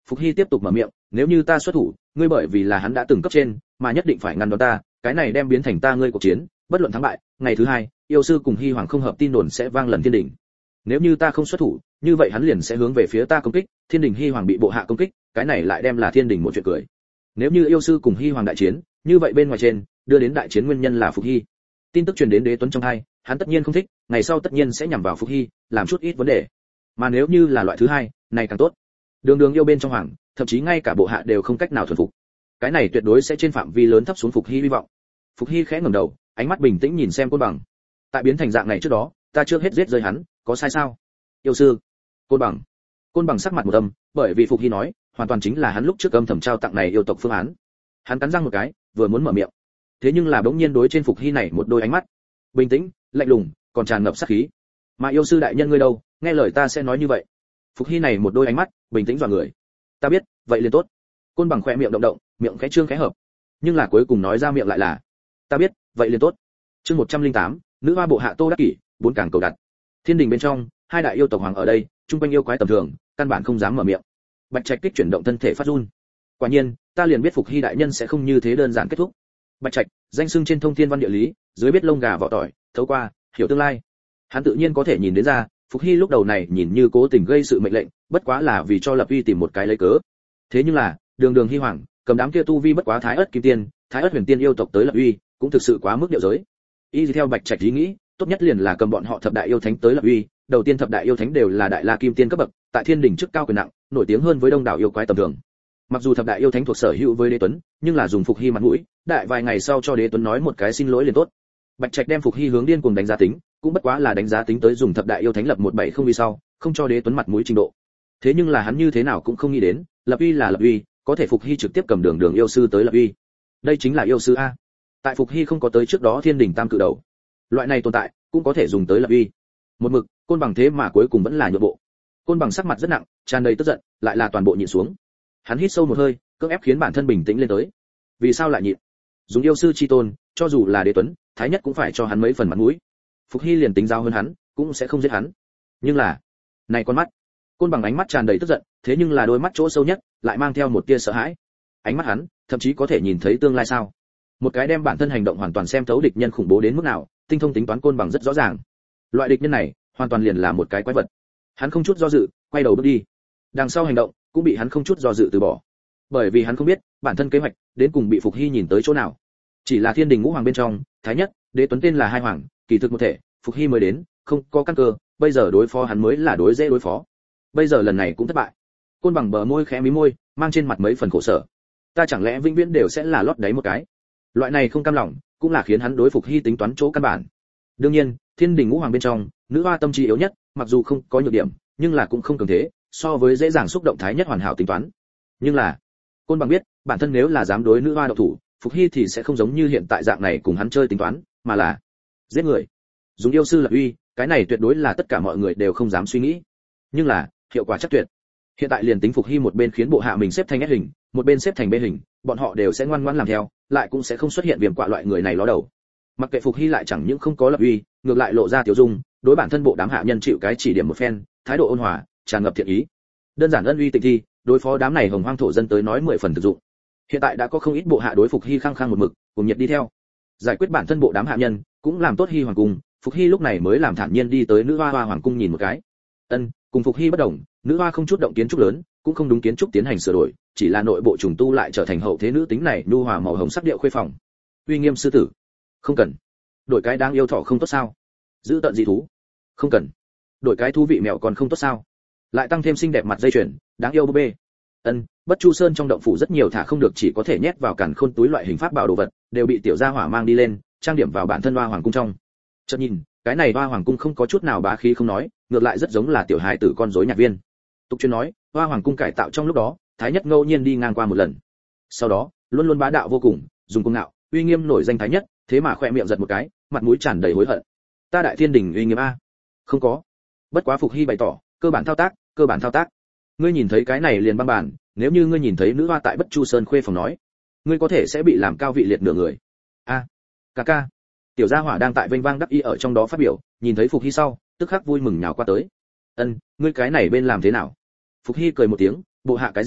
Phục Hy tiếp tục mở miệng, nếu như ta xuất thủ, ngươi bởi vì là hắn đã từng cấp trên, mà nhất định phải ngăn đón ta, cái này đem biến thành ta ngươi cuộc chiến, bất luận thắng bại. Ngày thứ hai, yêu sư cùng Hy Hoàng không hợp tin đồn sẽ vang lần thiên đỉnh. Nếu như ta không xuất thủ, như vậy hắn liền sẽ hướng về phía ta công kích, thiên đỉnh Hy Hoàng bị bộ hạ công kích, cái này lại đem là thiên đỉnh một chuyện cười. Nếu như yêu sư cùng Hy Hoàng đại chiến, như vậy bên ngoài trên, đưa đến đại chiến nguyên nhân là Phục Hy. Tin tức truyền đến Đế Tuấn trong hai, hắn tất nhiên không thích, ngày sau tất nhiên sẽ nhằm vào Phục Hy, làm chút ít vấn đề. Mà nếu như là loại thứ hai, này càng tốt. Đường Đường yêu bên trong hoàng, thậm chí ngay cả bộ hạ đều không cách nào thuần phục. Cái này tuyệt đối sẽ trên phạm vi lớn thấp xuống Phục Hy hy vọng. Phục Hy khẽ ngẩng đầu, ánh mắt bình tĩnh nhìn xem Côn Bằng. Tại biến thành dạng này trước đó, ta trước hết giết rơi hắn, có sai sao? Yêu sư. Côn Bằng. Côn Bằng sắc mặt một âm, bởi vì Phục Hy nói, hoàn toàn chính là hắn lúc trước âm thầm trao tặng này yêu tộc phương án. Hắn cắn răng một cái, vừa muốn mở miệng. Thế nhưng là bỗng nhiên đối trên Phục Hy này một đôi ánh mắt, bình tĩnh, lạnh lùng, còn tràn ngập sát khí. Mà yêu sư đại nhân ngươi đâu, nghe lời ta sẽ nói như vậy. Phục Hy này một đôi ánh mắt, bình tĩnh dọa người. Ta biết, vậy liền tốt. Côn Bằng khẽ miệng động động, miệng khẽ trương khẽ hợp. Nhưng là cuối cùng nói ra miệng lại là, ta biết, vậy liền tốt. Chương một trăm lẻ tám, nữ hoa bộ hạ Tô Đắc Kỷ, bốn càng cầu đặt. Thiên đình bên trong, hai đại yêu tộc hoàng ở đây, trung quanh yêu quái tầm thường, căn bản không dám mở miệng. Bạch Trạch kích chuyển động thân thể phát run. Quả nhiên, ta liền biết Phục Hy đại nhân sẽ không như thế đơn giản kết thúc. Bạch Trạch, danh xưng trên thông thiên văn địa lý, dưới biết lông gà vỏ tỏi, thấu qua, hiểu tương lai. Hắn tự nhiên có thể nhìn đến ra, Phục Hy lúc đầu này nhìn như cố tình gây sự mệnh lệnh, bất quá là vì cho Lập Uy tìm một cái lấy cớ. Thế nhưng là, Đường Đường Hy Hoàng, cầm đám kia tu vi bất quá Thái Ức Kim Tiên, Thái Ức Huyền Tiên yêu tộc tới Lập Uy, cũng thực sự quá mức điệu giới. Y theo Bạch Trạch ý nghĩ, tốt nhất liền là cầm bọn họ thập đại yêu thánh tới Lập Uy, đầu tiên thập đại yêu thánh đều là đại la kim tiên cấp bậc, tại thiên đỉnh chức cao quyền nặng, nổi tiếng hơn với đông đảo yêu quái tầm thường. Mặc dù thập đại yêu thánh thuộc sở hữu với Đế Tuấn, nhưng là dùng Phục Hy mặt mũi, đại vài ngày sau cho Đế Tuấn nói một cái xin lỗi liền tốt. Bạch Trạch đem Phục Hy hướng điên cuồng đánh giá tính, cũng bất quá là đánh giá tính tới dùng thập đại yêu thánh lập một bảy không vì sau, không cho Đế Tuấn mặt mũi trình độ. Thế nhưng là hắn như thế nào cũng không nghĩ đến, Lập Uy là Lập Uy, có thể Phục Hy trực tiếp cầm Đường Đường yêu sư tới Lập Uy. Đây chính là yêu sư a. Tại Phục Hy không có tới trước đó thiên đỉnh tam cự đầu, loại này tồn tại cũng có thể dùng tới Lập Uy. Một mực, Côn Bằng thế mà cuối cùng vẫn là nhượng bộ. Côn Bằng sắc mặt rất nặng, tràn đầy tức giận, lại là toàn bộ nhịn xuống. Hắn hít sâu một hơi, cưỡng ép khiến bản thân bình tĩnh lên tới. Vì sao lại nhịn? Dùng yêu sư chi tôn, cho dù là Đế Tuấn, Thái Nhất cũng phải cho hắn mấy phần mặt mũi. Phục Hy liền tính giao hơn hắn, cũng sẽ không giết hắn. Nhưng là, này con mắt. Côn Bằng ánh mắt tràn đầy tức giận, thế nhưng là đôi mắt chỗ sâu nhất lại mang theo một tia sợ hãi. Ánh mắt hắn, thậm chí có thể nhìn thấy tương lai sao? Một cái đem bản thân hành động hoàn toàn xem thấu địch nhân khủng bố đến mức nào, tinh thông tính toán Côn Bằng rất rõ ràng. Loại địch nhân này, hoàn toàn liền là một cái quái vật. Hắn không chút do dự, quay đầu bước đi. Đằng sau hành động cũng bị hắn không chút do dự từ bỏ. Bởi vì hắn không biết, bản thân kế hoạch đến cùng bị Phục Hy nhìn tới chỗ nào. Chỉ là thiên đình ngũ hoàng bên trong, Thái Nhất, Đế Tuấn tên là hai hoàng, kỳ thực một thể, Phục Hy mới đến, không có căn cơ, bây giờ đối phó hắn mới là đối dễ đối phó. Bây giờ lần này cũng thất bại. Côn Bằng bờ môi khẽ mí môi, mang trên mặt mấy phần khổ sở. Ta chẳng lẽ vĩnh viễn đều sẽ là lót đáy một cái? Loại này không cam lòng, cũng là khiến hắn đối Phục Hy tính toán chỗ căn bản. Đương nhiên, thiên đình ngũ hoàng bên trong, nữ hoa tâm trí yếu nhất, mặc dù không có nhược điểm, nhưng là cũng không cường thế, so với dễ dàng xúc động Thái Nhất hoàn hảo tính toán. Nhưng là, Côn Bằng biết, bản thân nếu là dám đối nữ hoa độc thủ, Phục Hy thì sẽ không giống như hiện tại dạng này cùng hắn chơi tính toán, mà là giết người. Dùng yêu sư lập uy, cái này tuyệt đối là tất cả mọi người đều không dám suy nghĩ. Nhưng là, hiệu quả chắc tuyệt. Hiện tại liền tính Phục Hy một bên khiến bộ hạ mình xếp thành S hình, một bên xếp thành B hình, bọn họ đều sẽ ngoan ngoãn làm theo, lại cũng sẽ không xuất hiện viêm quạ loại người này ló đầu. Mặc kệ Phục Hy lại chẳng những không có lập uy, ngược lại lộ ra tiểu dung, đối bản thân bộ đám hạ nhân chịu cái chỉ điểm một phen, thái độ ôn hòa, tràn ngập thiện ý. Đơn giản ân uy tịnh thi, đối phó đám này hồng hoang thổ dân tới nói mười phần thực dụng. Hiện tại đã có không ít bộ hạ đối Phục Hy khăng khăng một mực, cùng nhiệt đi theo. Giải quyết bản thân bộ đám hạ nhân, cũng làm tốt Hy hoàng cung, Phục Hy lúc này mới làm thản nhiên đi tới nữ hoa hoa hoàng cung nhìn một cái. Ân, cùng Phục Hy bất đồng, nữ hoa không chút động kiến trúc lớn, cũng không đúng kiến trúc tiến hành sửa đổi, chỉ là nội bộ trùng tu lại trở thành hậu thế nữ tính này nhu hòa màu hồng sắc điệu khuê phòng. Uy nghiêm sư tử, không cần. Đổi cái đáng yêu thỏ không tốt sao? Giữ tận dị thú, không cần. Đổi cái thú vị mèo còn không tốt sao? Lại tăng thêm xinh đẹp mặt dây chuyền, đáng yêu búp bê. Ân, Bất Chu Sơn trong động phủ rất nhiều thả không được chỉ có thể nhét vào càn khôn túi loại hình pháp bảo đồ vật, đều bị tiểu gia hỏa mang đi lên, trang điểm vào bản thân hoa hoàng cung trong. Chợt nhìn, cái này hoa hoàng cung không có chút nào bá khí không nói, ngược lại rất giống là tiểu hài tử con rối nhạc viên. Tục chuyên nói, hoa hoàng cung cải tạo trong lúc đó, Thái Nhất ngẫu nhiên đi ngang qua một lần. Sau đó, luôn luôn bá đạo vô cùng, dùng cung ngạo, uy nghiêm nổi danh Thái Nhất, thế mà khoe miệng giật một cái, mặt mũi tràn đầy hối hận. Ta đại thiên đình uy nghiêm a? Không có. Bất quá Phục Hy bày tỏ, cơ bản thao tác, cơ bản thao tác. Ngươi nhìn thấy cái này liền băng bản, nếu như ngươi nhìn thấy nữ hoa tại Bất Chu Sơn khuê phòng nói, ngươi có thể sẽ bị làm cao vị liệt nửa người. A, ca ca. Tiểu gia hỏa đang tại vênh vang đắc ý ở trong đó phát biểu, nhìn thấy Phục Hy sau, tức khắc vui mừng nhào qua tới. Ân, ngươi cái này bên làm thế nào? Phục Hy cười một tiếng, bộ hạ cái gì,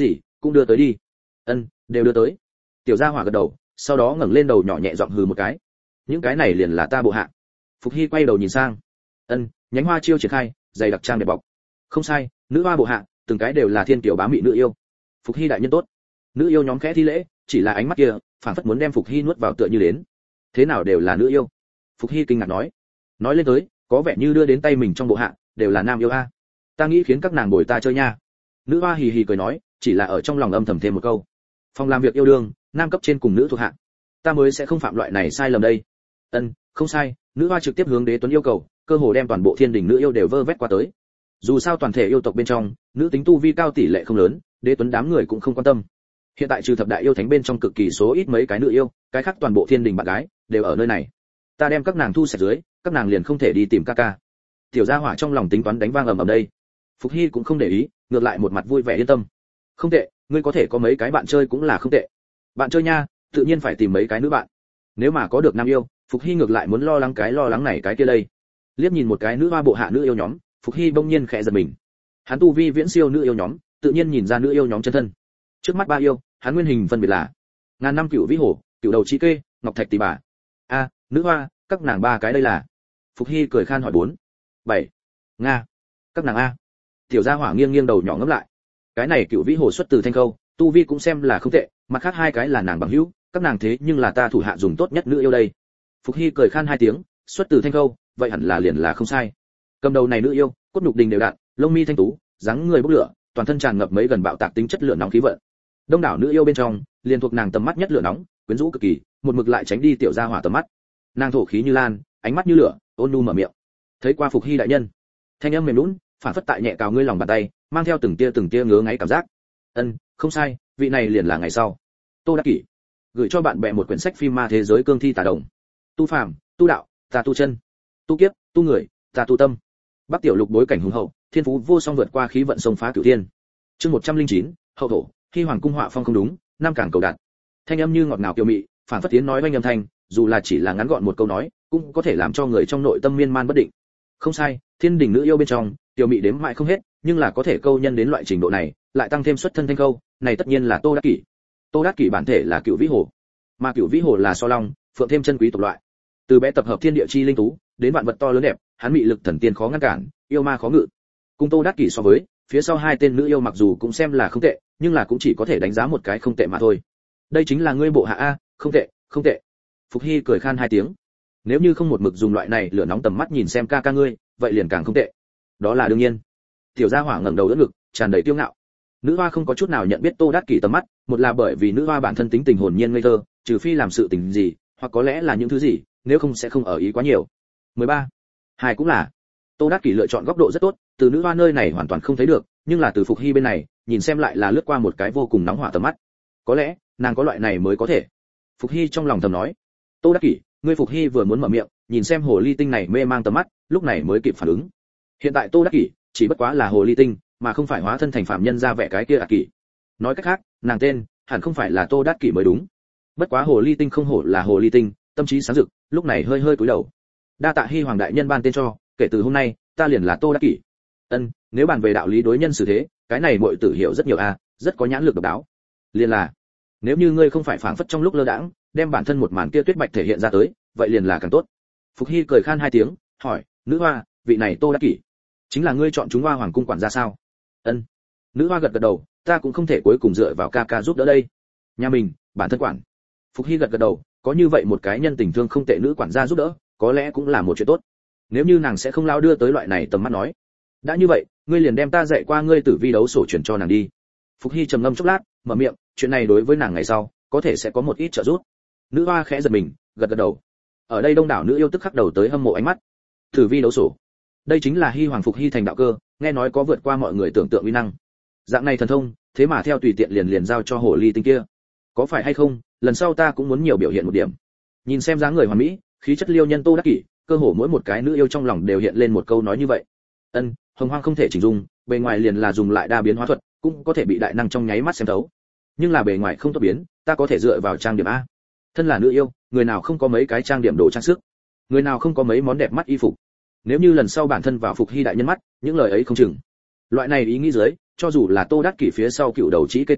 cũng đưa tới đi. Ân, đều đưa tới. Tiểu gia hỏa gật đầu, sau đó ngẩng lên đầu nhỏ nhẹ giọng hừ một cái. Những cái này liền là ta bộ hạ. Phục Hy quay đầu nhìn sang. Ân, nhánh hoa chiêu triển khai, dày đặc trang đẹp bọc. Không sai, nữ hoa bộ hạ, từng cái đều là thiên kiều bá mỹ nữ yêu. Phục Hy đại nhân tốt. Nữ yêu nhóm khẽ thi lễ, chỉ là ánh mắt kia, phảng phất muốn đem Phục Hy nuốt vào tựa như đến. Thế nào đều là nữ yêu? Phục Hy kinh ngạc nói. Nói lên tới, có vẻ như đưa đến tay mình trong bộ hạ, đều là nam yêu a. Ta nghĩ khiến các nàng bồi ta chơi nha. Nữ hoa hì hì cười nói, chỉ là ở trong lòng âm thầm thêm một câu. Phòng làm việc yêu đương, nam cấp trên cùng nữ thuộc hạ. Ta mới sẽ không phạm loại này sai lầm đây. Ân, không sai, nữ hoa trực tiếp hướng Đế Tuấn yêu cầu, cơ hồ đem toàn bộ thiên đình nữ yêu đều vơ vét qua tới. Dù sao toàn thể yêu tộc bên trong, nữ tính tu vi cao tỷ lệ không lớn, Đế Tuấn đám người cũng không quan tâm. Hiện tại trừ thập đại yêu thánh bên trong cực kỳ số ít mấy cái nữ yêu, cái khác toàn bộ thiên đình bạn gái đều ở nơi này. Ta đem các nàng thu sạch dưới, các nàng liền không thể đi tìm ca ca. Tiểu gia hỏa trong lòng tính toán đánh vang ầm ầm đây. Phục Hy cũng không để ý, ngược lại một mặt vui vẻ yên tâm. Không tệ, ngươi có thể có mấy cái bạn chơi cũng là không tệ. Bạn chơi nha, tự nhiên phải tìm mấy cái nữ bạn. Nếu mà có được nam yêu, Phục Hy ngược lại muốn lo lắng cái lo lắng này cái kia đây. Liếc nhìn một cái nữ hoa bộ hạ nữ yêu nhóm, Phục Hy bỗng nhiên khẽ giật mình. Hắn tu vi viễn siêu nữ yêu nhóm, tự nhiên nhìn ra nữ yêu nhóm chân thân. Trước mắt ba yêu, hắn nguyên hình phân biệt là ngàn năm cửu vĩ hổ, cửu đầu chi kê, ngọc thạch tỷ bà. A, nữ hoa, các nàng ba cái đây là. Phục Hy cười khan hỏi bốn. Bảy. Nga. Các nàng a. Tiểu gia hỏa nghiêng nghiêng đầu nhỏ ngấp lại. Cái này cửu vĩ hổ xuất từ Thanh Khâu, tu vi cũng xem là không tệ, mặt khác hai cái là nàng bằng hữu, các nàng thế nhưng là ta thủ hạ dùng tốt nhất nữ yêu đây. Phục Hy cười khan hai tiếng, xuất từ Thanh Khâu, vậy hẳn là liền là không sai. Cầm đầu này nữ yêu, cốt nhục đình đều đặn, lông mi thanh tú, dáng người bốc lửa, toàn thân tràn ngập mấy gần bạo tạc tính chất lửa nóng khí vận. Đông đảo nữ yêu bên trong, liền thuộc nàng tầm mắt nhất lửa nóng, quyến rũ cực kỳ, một mực lại tránh đi tiểu gia hỏa tầm mắt. Nàng thổ khí như lan, ánh mắt như lửa, ôn nhu mở miệng. Thấy qua Phục Hy đại nhân, thanh âm mềm nhũn, phản phất tại nhẹ cào ngươi lòng bàn tay, mang theo từng tia từng tia ngứa ngáy cảm giác. Ân, không sai, vị này liền là ngày sau. Tô Đắc Kỷ gửi cho bạn bè một quyển sách phim ma thế giới cương thi tà đồng. Tu phàm, tu đạo, ta tu chân, tu kiếp, tu người, ta tu tâm. Bắc tiểu lục bối cảnh hùng hậu, thiên phú vô song vượt qua khí vận sông phá cửu thiên. Chương một trăm lẻ chín, hậu thổ, khi hoàng cung họa phong không đúng, năm cảng cầu đạt. Thanh âm như ngọt ngào kiều mị, phản phất tiếng nói oanh âm thanh, dù là chỉ là ngắn gọn một câu nói, cũng có thể làm cho người trong nội tâm miên man bất định. Không sai, thiên đình nữ yêu bên trong, tiểu mị đếm mãi không hết, nhưng là có thể câu nhân đến loại trình độ này, lại tăng thêm xuất thân Thanh Khâu, này tất nhiên là Tô Đắc Kỷ. Tô Đắc Kỷ bản thể là cựu vĩ hồ, mà cựu vĩ hồ là so long, phượng thêm chân quý tộc loại. Từ bé tập hợp thiên địa chi linh tú, đến vạn vật to lớn đẹp, hắn mị lực thần tiên khó ngăn cản, yêu ma khó ngự. Cùng Tô Đắc Kỷ so với, phía sau hai tên nữ yêu mặc dù cũng xem là không tệ, nhưng là cũng chỉ có thể đánh giá một cái không tệ mà thôi. Đây chính là ngươi bộ hạ a, không tệ, không tệ. Phục Hy cười khan hai tiếng. Nếu như không một mực dùng loại này lửa nóng tầm mắt nhìn xem ca ca ngươi, vậy liền càng không tệ. Đó là đương nhiên. Tiểu gia hỏa ngẩng đầu đỡ ngực, tràn đầy kiêu ngạo. Nữ hoa không có chút nào nhận biết Tô Đắc Kỷ tầm mắt, một là bởi vì nữ hoa bản thân tính tình hồn nhiên ngây thơ, trừ phi làm sự tình gì, hoặc có lẽ là những thứ gì, nếu không sẽ không ở ý quá nhiều. mười ba. Hai cũng là. Tô Đắc Kỷ lựa chọn góc độ rất tốt, từ nữ hoa nơi này hoàn toàn không thấy được, nhưng là từ Phục Hy bên này, nhìn xem lại là lướt qua một cái vô cùng nóng hỏa tầm mắt. Có lẽ, nàng có loại này mới có thể. Phục Hy trong lòng thầm nói. Tô Đắc Kỷ, ngươi Phục Hy vừa muốn mở miệng, nhìn xem hồ ly tinh này mê mang tầm mắt, lúc này mới kịp phản ứng. Hiện tại Tô Đắc Kỷ chỉ bất quá là hồ ly tinh, mà không phải hóa thân thành phạm nhân ra vẻ cái kia Đắc Kỷ. Nói cách khác, nàng tên hẳn không phải là Tô Đắc Kỷ mới đúng. Bất quá hồ ly tinh không hổ là hồ ly tinh, tâm trí sáng rực, lúc này hơi hơi cúi đầu. Đa tạ Hy hoàng đại nhân ban tên cho, kể từ hôm nay, ta liền là Tô Đắc Kỷ. Ân, nếu bàn về đạo lý đối nhân xử thế, cái này muội tử hiểu rất nhiều a, rất có nhãn lực độc đáo. Liền là, nếu như ngươi không phải phảng phất trong lúc lơ đãng, đem bản thân một màn kia tuyết bạch thể hiện ra tới, vậy liền là càng tốt. Phục Hy cười khan hai tiếng, hỏi, nữ hoa, vị này Tô Đắc Kỷ, chính là ngươi chọn chúng hoa hoàng cung quản gia sao? Ân. Nữ hoa gật gật đầu, ta cũng không thể cuối cùng dựa vào ca ca giúp đỡ đây. Nhà mình, bản thân quản. Phục Hy gật gật đầu, có như vậy một cái nhân tình thương không tệ nữ quản gia giúp đỡ, có lẽ cũng là một chuyện tốt. Nếu như nàng sẽ không lao đưa tới loại này tầm mắt nói. Đã như vậy, ngươi liền đem ta dạy qua ngươi tử vi đấu sổ chuyển cho nàng đi. Phục Hy trầm ngâm chốc lát, mở miệng, chuyện này đối với nàng ngày sau, có thể sẽ có một ít trợ giúp. Nữ hoa khẽ giật mình, gật gật đầu. Ở đây đông đảo nữ yêu tức khắc đầu tới hâm mộ ánh mắt. Tử vi đấu sổ, đây chính là Hy hoàng Phục Hy thành đạo cơ, nghe nói có vượt qua mọi người tưởng tượng uy năng. Dạng này thần thông, thế mà theo tùy tiện liền liền giao cho hồ ly tinh kia, có phải hay không? Lần sau ta cũng muốn nhiều biểu hiện một điểm. Nhìn xem dáng người hoàn mỹ, khí chất liêu nhân Tô Đắc Kỷ, cơ hồ mỗi một cái nữ yêu trong lòng đều hiện lên một câu nói như vậy. Ân, hồng hoang không thể chỉnh dung, bề ngoài liền là dùng lại đa biến hóa thuật, cũng có thể bị đại năng trong nháy mắt xem thấu. Nhưng là bề ngoài không tốt biến, ta có thể dựa vào trang điểm a. Thân là nữ yêu, người nào không có mấy cái trang điểm đồ trang sức, người nào không có mấy món đẹp mắt y phục. Nếu như lần sau bản thân vào Phục Hy đại nhân mắt, những lời ấy không chừng. Loại này ý nghĩ dưới, cho dù là Tô Đắc Kỷ phía sau cựu đầu chỉ cây tinh,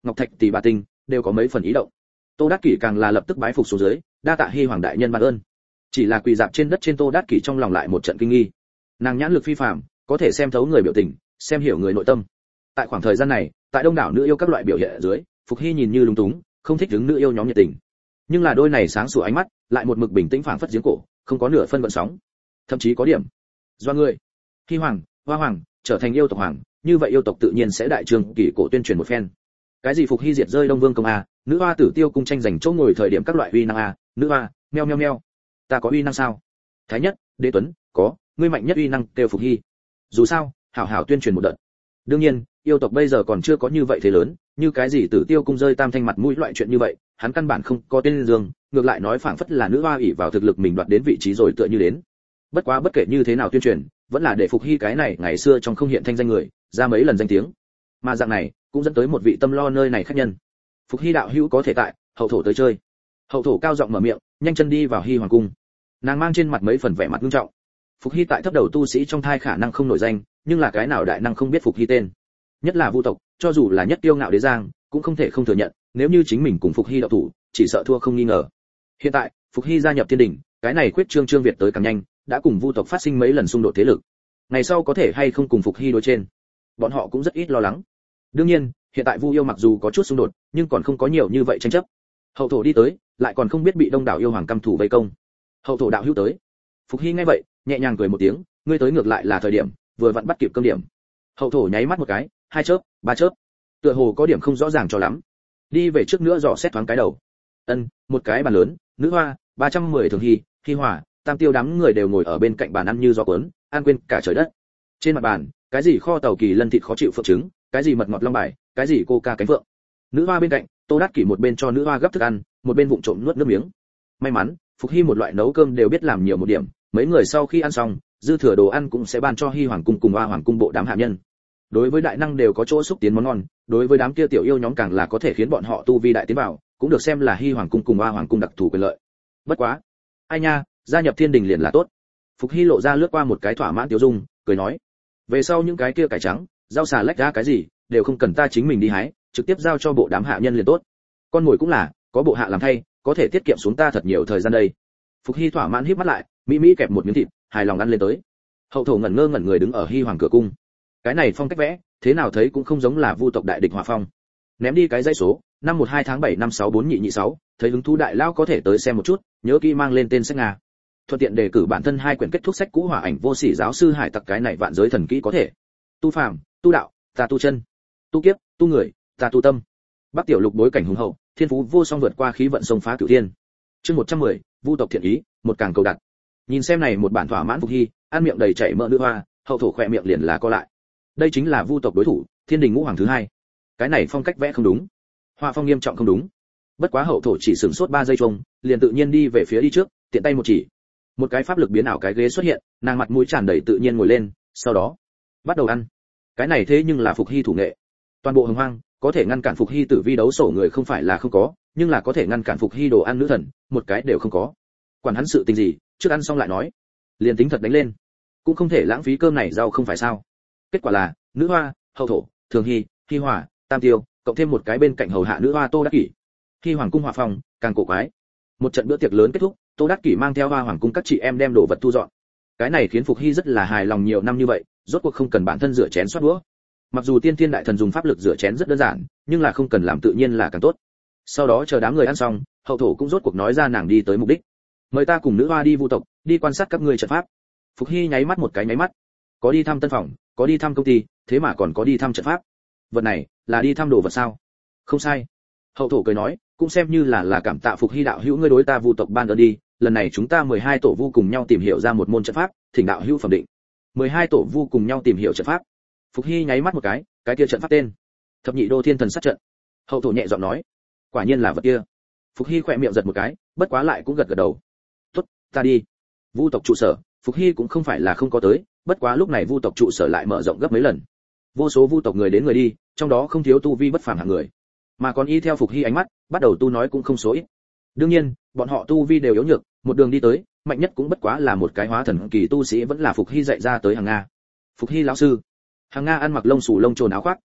ngọc thạch tỷ bà tinh đều có mấy phần ý động. Tô Đát Kỷ càng là lập tức bái phục xuống dưới, đa tạ Hy hoàng đại nhân ban ơn. Chỉ là quỳ dạp trên đất trên Tô Đát Kỷ trong lòng lại một trận kinh nghi. Nàng nhãn lực phi phàm, có thể xem thấu người biểu tình, xem hiểu người nội tâm. Tại khoảng thời gian này, tại đông đảo nữ yêu các loại biểu hiện ở dưới, Phục Hy nhìn như lúng túng, không thích đứng nữ yêu nhóm nhiệt tình. Nhưng là đôi này sáng sủa ánh mắt, lại một mực bình tĩnh phảng phất giếng cổ, không có nửa phân gợn sóng. Thậm chí có điểm. Do người, Hy hoàng, Hoa hoàng, trở thành yêu tộc hoàng, như vậy yêu tộc tự nhiên sẽ đại trường kỷ cổ tuyên truyền một phen. Cái gì Phục Hy diệt rơi Đông Vương công a, nữ hoa tử tiêu cung tranh giành chỗ ngồi thời điểm các loại uy năng a, nữ hoa, meo meo meo. Ta có uy năng sao? Thái nhất, Đế Tuấn, có, ngươi mạnh nhất uy năng kêu Phục Hy. Dù sao, hảo hảo tuyên truyền một đợt. Đương nhiên, yêu tộc bây giờ còn chưa có như vậy thế lớn, như cái gì tử tiêu cung rơi tam thanh mặt mũi loại chuyện như vậy, hắn căn bản không có tên dương, ngược lại nói phảng phất là nữ hoa ỷ vào thực lực mình đoạt đến vị trí rồi tựa như đến. Bất quá bất kể như thế nào tuyên truyền, vẫn là để Phục Hy cái này ngày xưa trong không hiện thanh danh người, ra mấy lần danh tiếng. Mà dạng này, cũng dẫn tới một vị tâm lo nơi này khách nhân. Phục Hy đạo hữu có thể tại, hậu thổ tới chơi. Hậu thổ cao giọng mở miệng, nhanh chân đi vào Hy hoàng cung. Nàng mang trên mặt mấy phần vẻ mặt nghiêm trọng. Phục Hy tại thấp đầu tu sĩ trong thai khả năng không nổi danh, nhưng là cái nào đại năng không biết Phục Hy tên. Nhất là Vu tộc, cho dù là nhất tiêu ngạo đế giang, cũng không thể không thừa nhận, nếu như chính mình cùng Phục Hy đạo thủ, chỉ sợ thua không nghi ngờ. Hiện tại, Phục Hy gia nhập Thiên Đình, cái này quyết trương trương Việt tới càng nhanh, đã cùng Vu tộc phát sinh mấy lần xung đột thế lực. Ngày sau có thể hay không cùng Phục Hy đối trên, bọn họ cũng rất ít lo lắng. Đương nhiên, hiện tại Vu yêu mặc dù có chút xung đột, nhưng còn không có nhiều như vậy tranh chấp. Hậu thổ đi tới, lại còn không biết bị đông đảo yêu hoàng căm thủ vây công. Hậu thổ đạo hữu tới. Phục Hy nghe vậy, nhẹ nhàng cười một tiếng, ngươi tới ngược lại là thời điểm, vừa vặn bắt kịp cơm điểm. Hậu thổ nháy mắt một cái, hai chớp, ba chớp. Tựa hồ có điểm không rõ ràng cho lắm. Đi về trước nữa dò xét thoáng cái đầu. Ân, một cái bàn lớn, nữ hoa, ba trăm mười thường hy, hy hỏa, tam tiêu đám người đều ngồi ở bên cạnh bàn ăn như gió cuốn, ăn quên cả trời đất. Trên mặt bàn, cái gì kho tàu kỳ lân thịt khó chịu phượng trứng, cái gì mật ngọt long bài, cái gì coca cánh phượng. Nữ hoa bên cạnh, Tô Đát Kỷ một bên cho nữ hoa gấp thức ăn, một bên vụng trộm nuốt nước miếng. May mắn, Phục Hy một loại nấu cơm đều biết làm nhiều một điểm, mấy người sau khi ăn xong, dư thừa đồ ăn cũng sẽ ban cho Hy hoàng cung cùng Hoa hoàng cung bộ đám hạ nhân. Đối với đại năng đều có chỗ xúc tiến món ngon, đối với đám kia tiểu yêu nhóm càng là có thể khiến bọn họ tu vi đại tiến vào, cũng được xem là Hy hoàng cung cùng Hoa hoàng cung đặc thù quyền lợi. Bất quá, ai nha, gia nhập Thiên Đình liền là tốt. Phục Hy lộ ra lướt qua một cái thỏa mãn tiêu dung, cười nói, về sau những cái kia cải trắng, rau xà lách ra cái gì, đều không cần ta chính mình đi hái, trực tiếp giao cho bộ đám hạ nhân liền tốt. Con mồi cũng là, có bộ hạ làm thay, có thể tiết kiệm xuống ta thật nhiều thời gian đây. Phục Hy thỏa mãn híp mắt lại, mỹ mỹ kẹp một miếng thịt, hài lòng ăn lên tới. Hậu thổ ngẩn ngơ ngẩn người đứng ở Hy hoàng cửa cung. Cái này phong cách vẽ, thế nào thấy cũng không giống là Vu tộc đại địch Hỏa Phong. Ném đi cái dãy số, năm một hai tháng bảy năm sáu bốn nhị nhị sáu, thấy hứng thú đại lao có thể tới xem một chút, nhớ kỹ mang lên tên sách Nga. Thuận tiện đề cử bản thân hai quyển kết thúc sách cũ Hỏa ảnh vô sỉ giáo sư hải tặc cái này vạn giới thần kỹ có thể. Tu phàm, tu đạo, ta tu chân. Tu kiếp, tu người, ta tu tâm. Bắc tiểu lục bối cảnh hùng hậu, thiên phú vô song vượt qua khí vận sông phá cửu thiên. Chương một trăm mười, Vu tộc thiện ý, một càng cầu đặt. Nhìn xem này một bản thỏa mãn Phục Hy, ăn miệng đầy chảy mỡ nữ hoa, hậu thổ khỏe miệng liền là co lại. Đây chính là Vu tộc đối thủ, Thiên Đình ngũ hoàng thứ hai. Cái này phong cách vẽ không đúng, họa phong nghiêm trọng không đúng. Bất quá hậu thổ chỉ sửng sốt ba giây chung, liền tự nhiên đi về phía đi trước, tiện tay một chỉ, một cái pháp lực biến ảo cái ghế xuất hiện, nàng mặt mũi tràn đầy tự nhiên ngồi lên, sau đó bắt đầu ăn. Cái này thế nhưng là Phục Hy thủ nghệ. Toàn bộ hồng hoang, có thể ngăn cản Phục Hy tử vi đấu sổ người không phải là không có, nhưng là có thể ngăn cản Phục Hy đồ ăn nữ thần, một cái đều không có. Quản hắn sự tình gì, trước ăn xong lại nói. Liền tính thật đánh lên, cũng không thể lãng phí cơm này rau không phải sao? Kết quả là, nữ hoa, hậu thổ, thường hy, hy hỏa, tam tiêu, cộng thêm một cái bên cạnh hầu hạ nữ hoa Tô Đát Kỷ. Hy hoàng cung Hỏa Phong, càng cổ quái. Một trận bữa tiệc lớn kết thúc, Tô Đát Kỷ mang theo Hoa hoàng cung các chị em đem đồ vật thu dọn. Cái này khiến Phục Hy rất là hài lòng, nhiều năm như vậy, rốt cuộc không cần bản thân rửa chén xoát đũa. Mặc dù tiên thiên đại thần dùng pháp lực rửa chén rất đơn giản, nhưng là không cần làm tự nhiên là càng tốt. Sau đó chờ đám người ăn xong, hậu thổ cũng rốt cuộc nói ra nàng đi tới mục đích. Mời ta cùng nữ hoa đi Vu tộc, đi quan sát các ngươi trận pháp. Phục Hy nháy mắt một cái nháy mắt. Có đi thăm tân phòng, có đi thăm công ty, thế mà còn có đi thăm trận pháp. Vật này là đi thăm đồ vật sao? Không sai. Hậu thổ cười nói, cũng xem như là là cảm tạ Phục Hy đạo hữu ngươi đối ta Vu tộc ban ơn đi, lần này chúng ta mười hai tổ vu cùng nhau tìm hiểu ra một môn trận pháp, thỉnh đạo hữu phẩm định. mười hai tổ vu cùng nhau tìm hiểu trận pháp. Phục Hy nháy mắt một cái, cái kia trận pháp tên Thập Nhị Đô Thiên Thần Sát Trận. Hậu thổ nhẹ giọng nói, quả nhiên là vật kia. Phục Hy khỏe miệng giật một cái, bất quá lại cũng gật gật đầu. Tốt, ta đi. Vu tộc trụ sở, Phục Hy cũng không phải là không có tới, bất quá lúc này Vu tộc trụ sở lại mở rộng gấp mấy lần. Vô số Vu tộc người đến người đi, trong đó không thiếu tu vi bất phàm hạng người, mà còn y theo Phục Hy ánh mắt, bắt đầu tu nói cũng không số ít. Đương nhiên, bọn họ tu vi đều yếu nhược, một đường đi tới, mạnh nhất cũng bất quá là một cái hóa thần kỳ tu sĩ, vẫn là Phục Hy dạy ra tới hàng Nga. Phục Hy lão sư. Hàng Nga ăn mặc lông xù lông trồn áo khoác,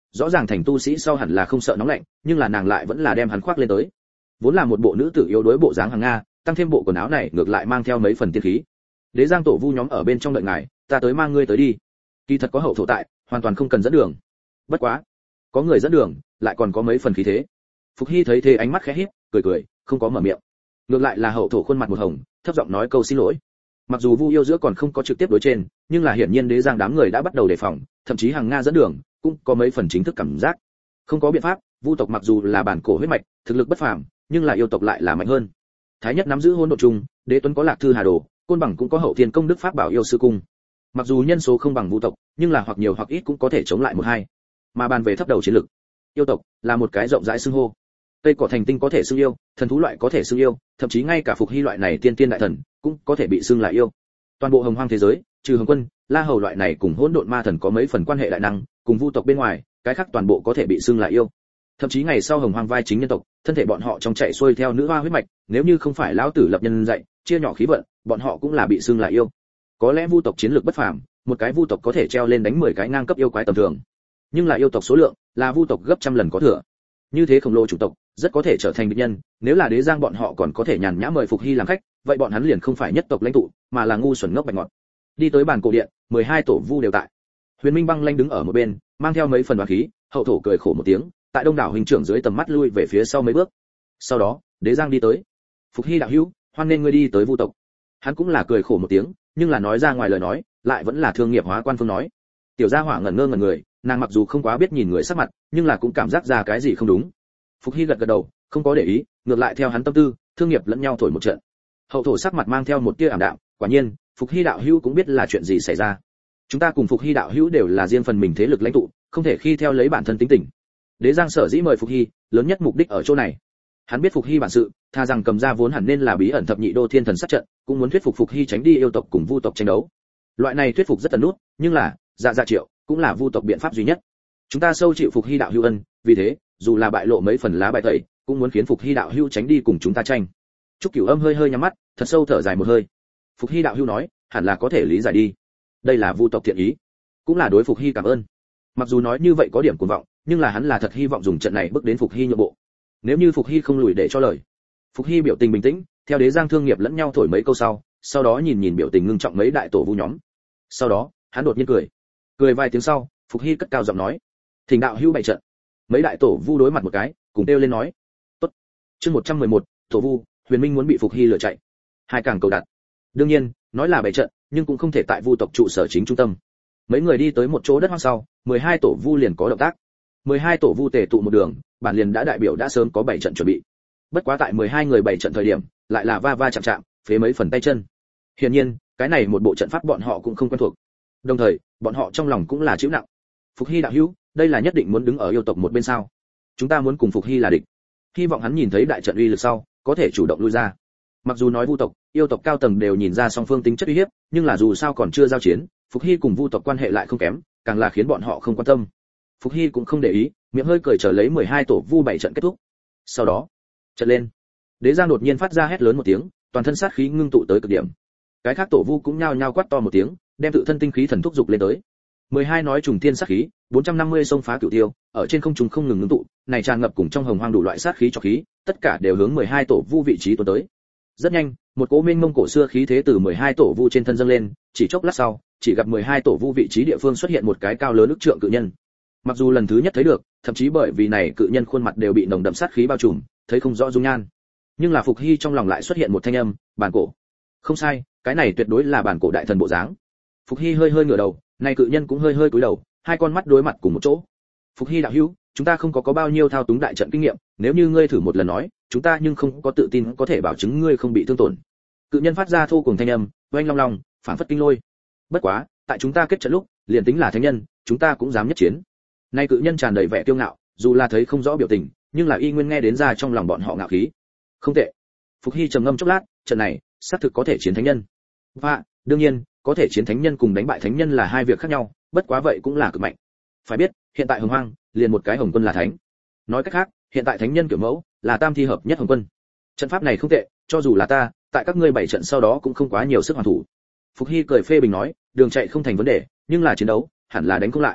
rõ ràng thành tu sĩ sau hẳn là không sợ nóng lạnh, nhưng là nàng lại vẫn là đem hắn khoác lên tới. Vốn là một bộ nữ tử yếu đuối bộ dáng hàng nga, tăng thêm bộ quần áo này ngược lại mang theo mấy phần tiên khí. Đế Giang tổ vu nhóm ở bên trong đợi ngài, ta tới mang ngươi tới đi. Kỳ thật có hậu thổ tại, hoàn toàn không cần dẫn đường. Bất quá, có người dẫn đường, lại còn có mấy phần khí thế. Phục Hy thấy thế ánh mắt khẽ híp, cười cười, không có mở miệng. Ngược lại là hậu thổ khuôn mặt một hồng, thấp giọng nói câu xin lỗi. Mặc dù Vu yêu giữa còn không có trực tiếp đối trên, nhưng là hiển nhiên Đế Giang đám người đã bắt đầu đề phòng, thậm chí hàng nga dẫn đường, cũng có mấy phần chính thức cảm giác. Không có biện pháp, Vu tộc mặc dù là bản cổ huyết mạch, thực lực bất phàm, nhưng là yêu tộc lại là mạnh hơn. Thái nhất nắm giữ hỗn độn chung, Đế Tuấn có Lạc Thư Hà Đồ, Côn Bằng cũng có Hậu Thiên Công Đức Pháp Bảo yêu sư cung. Mặc dù nhân số không bằng Vu tộc, nhưng là hoặc nhiều hoặc ít cũng có thể chống lại một hai. Mà bàn về thấp đầu chiến lực, yêu tộc là một cái rộng rãi xưng hô. Cây cỏ thành tinh có thể xưng yêu, thần thú loại có thể xưng yêu, thậm chí ngay cả Phục Hy loại này tiên tiên đại thần cũng có thể bị xưng là yêu. Toàn bộ hồng hoang thế giới, trừ Hồng Quân, La Hầu loại này cùng hỗn độn ma thần có mấy phần quan hệ đại năng, cùng Vu tộc bên ngoài, cái khác toàn bộ có thể bị xưng là yêu. Thậm chí ngày sau hồng hoang vai chính nhân tộc, thân thể bọn họ trong chạy xuôi theo nữ hoa huyết mạch, nếu như không phải lão tử lập nhân dạy, chia nhỏ khí vận, bọn họ cũng là bị xưng là yêu. Có lẽ Vu tộc chiến lược bất phàm, một cái Vu tộc có thể treo lên đánh mười cái ngang cấp yêu quái tầm thường. Nhưng là yêu tộc số lượng, là Vu tộc gấp trăm lần có thừa. Như thế khổng lồ chủng tộc, rất có thể trở thành địch nhân, nếu là Đế Giang bọn họ còn có thể nhàn nhã mời Phục Hy làm khách, vậy bọn hắn liền không phải nhất tộc lãnh tụ, mà là ngu xuẩn ngốc bạch ngọt. Đi tới bàn cổ điện, mười hai tổ Vu đều tại. Huyền Minh băng lanh đứng ở một bên, mang theo mấy phần oán khí, hậu thổ cười khổ một tiếng, tại đông đảo huynh trưởng dưới tầm mắt lui về phía sau mấy bước. Sau đó, Đế Giang đi tới. Phục Hy đạo hữu, hoan nên ngươi đi tới Vu tộc. Hắn cũng là cười khổ một tiếng, nhưng là nói ra ngoài lời nói, lại vẫn là thương nghiệp hóa quan phương nói. Tiểu gia hỏa ngẩn ngơ ngẩn người, nàng mặc dù không quá biết nhìn người sắc mặt, nhưng là cũng cảm giác ra cái gì không đúng. Phục Hy gật gật đầu, không có để ý, ngược lại theo hắn tâm tư, thương nghiệp lẫn nhau thổi một trận. Hậu thổ sắc mặt mang theo một tia ảm đạm, quả nhiên, Phục Hy đạo hữu cũng biết là chuyện gì xảy ra. Chúng ta cùng Phục Hy đạo hữu đều là riêng phần mình thế lực lãnh tụ, không thể khi theo lấy bản thân tính tình. Đế Giang sở dĩ mời Phục Hy, lớn nhất mục đích ở chỗ này. Hắn biết Phục Hy bản sự, tha rằng cầm ra vốn hẳn nên là bí ẩn thập nhị đô thiên thần sát trận, cũng muốn thuyết phục Phục Hy tránh đi yêu tộc cùng Vu tộc tranh đấu. Loại này thuyết phục rất tần nút, nhưng là, dạ dạ triệu, cũng là Vu tộc biện pháp duy nhất. Chúng ta sâu chịu Phục Hy đạo hữu ân, vì thế, dù là bại lộ mấy phần lá bài tẩy, cũng muốn khiến Phục Hy đạo hữu tránh đi cùng chúng ta tranh. Trúc Cửu Âm hơi hơi nhắm mắt, thật sâu thở dài một hơi. Phục Hy đạo hữu nói, hẳn là có thể lý giải đi. Đây là Vu tộc thiện ý, cũng là đối Phục Hy cảm ơn. Mặc dù nói như vậy có điểm cuồng vọng, nhưng là hắn là thật hy vọng dùng trận này bước đến Phục Hy nhượng bộ. Nếu như Phục Hy không lùi để cho lời. Phục Hy biểu tình bình tĩnh, theo Đế Giang thương nghiệp lẫn nhau thổi mấy câu sau, sau đó nhìn nhìn biểu tình ngưng trọng mấy đại tổ Vu nhóm. Sau đó, hắn đột nhiên cười. Cười vài tiếng sau, Phục Hy cất cao giọng nói: "Thỉnh đạo hữu bày trận." Mấy đại tổ Vu đối mặt một cái, cùng kêu lên nói: "Tốt." Chương một trăm mười một, tổ Vu, Huyền Minh muốn bị Phục Hy lừa chạy. Hai càng cầu đặt. Đương nhiên, nói là bày trận, nhưng cũng không thể tại Vu tộc trụ sở chính trung tâm. Mấy người đi tới một chỗ đất hoang sau, mười hai tổ Vu liền có động tác. mười hai tổ Vu tề tụ một đường, bản liền đã đại biểu đã sớm có bảy trận chuẩn bị. Bất quá tại mười hai người bảy trận thời điểm, lại là va va chạm chạm, phế mấy phần tay chân. Hiển nhiên, cái này một bộ trận pháp bọn họ cũng không quen thuộc. Đồng thời, bọn họ trong lòng cũng là chịu nặng. Phục Hy đạo hữu, đây là nhất định muốn đứng ở yêu tộc một bên sao? Chúng ta muốn cùng Phục Hy là địch. Hy vọng hắn nhìn thấy đại trận uy lực sau, có thể chủ động lui ra. Mặc dù nói Vu tộc, yêu tộc cao tầng đều nhìn ra song phương tính chất uy hiếp, nhưng là dù sao còn chưa giao chiến, Phục Hy cùng Vu tộc quan hệ lại không kém, càng là khiến bọn họ không quan tâm. Phục Hy cũng không để ý, miệng hơi cười chờ lấy mười hai tổ Vu bảy trận kết thúc. Sau đó, trận lên. Đế Giang đột nhiên phát ra hét lớn một tiếng, toàn thân sát khí ngưng tụ tới cực điểm. Cái khác tổ Vu cũng nhao nhao quát to một tiếng, đem tự thân tinh khí thần thúc dục lên tới. mười hai nói trùng thiên sát khí, bốn trăm năm mươi sông phá cửu tiêu, ở trên không trung không ngừng ngưng tụ, này tràn ngập cùng trong hồng hoang đủ loại sát khí cho khí, tất cả đều hướng mười hai tổ Vu vị trí tuôn tới. Rất nhanh, một cỗ mênh mông cổ xưa khí thế từ mười hai tổ Vu trên thân dâng lên, chỉ chốc lát sau, chỉ gặp mười hai tổ Vu vị trí địa phương xuất hiện một cái cao lớn ức trượng cự nhân. Mặc dù lần thứ nhất thấy được, thậm chí bởi vì này cự nhân khuôn mặt đều bị nồng đậm sát khí bao trùm, thấy không rõ dung nhan. Nhưng là Phục Hy trong lòng lại xuất hiện một thanh âm, bản cổ. Không sai, cái này tuyệt đối là bản cổ đại thần bộ dáng. Phục Hy hơi hơi ngửa đầu, này cự nhân cũng hơi hơi cúi đầu, hai con mắt đối mặt cùng một chỗ. Phục Hy đạo hữu, chúng ta không có có bao nhiêu thao túng đại trận kinh nghiệm, nếu như ngươi thử một lần nói, chúng ta nhưng không có tự tin có thể bảo chứng ngươi không bị thương tổn. Cự nhân phát ra thô cùng thanh âm, oanh long long, phảng phất kinh lôi. Bất quá, tại chúng ta kết trận lúc, liền tính là thánh nhân, chúng ta cũng dám nhất chiến. Nay cự nhân tràn đầy vẻ kiêu ngạo, dù là thấy không rõ biểu tình, nhưng là y nguyên nghe đến ra trong lòng bọn họ ngạo khí. Không tệ. Phục Hy trầm ngâm chốc lát, trận này, xác thực có thể chiến thánh nhân. Và, đương nhiên, có thể chiến thánh nhân cùng đánh bại thánh nhân là hai việc khác nhau, bất quá vậy cũng là cực mạnh. Phải biết, hiện tại Hồng Hoang, liền một cái Hồng Quân là thánh. Nói cách khác, hiện tại thánh nhân kiểu mẫu là tam thi hợp nhất Hồng Quân. Trận pháp này không tệ, cho dù là ta, tại các ngươi bảy trận sau đó cũng không quá nhiều sức hoàn thủ. Phục Hy cười phê bình nói, đường chạy không thành vấn đề, nhưng là chiến đấu, hẳn là đánh không lại.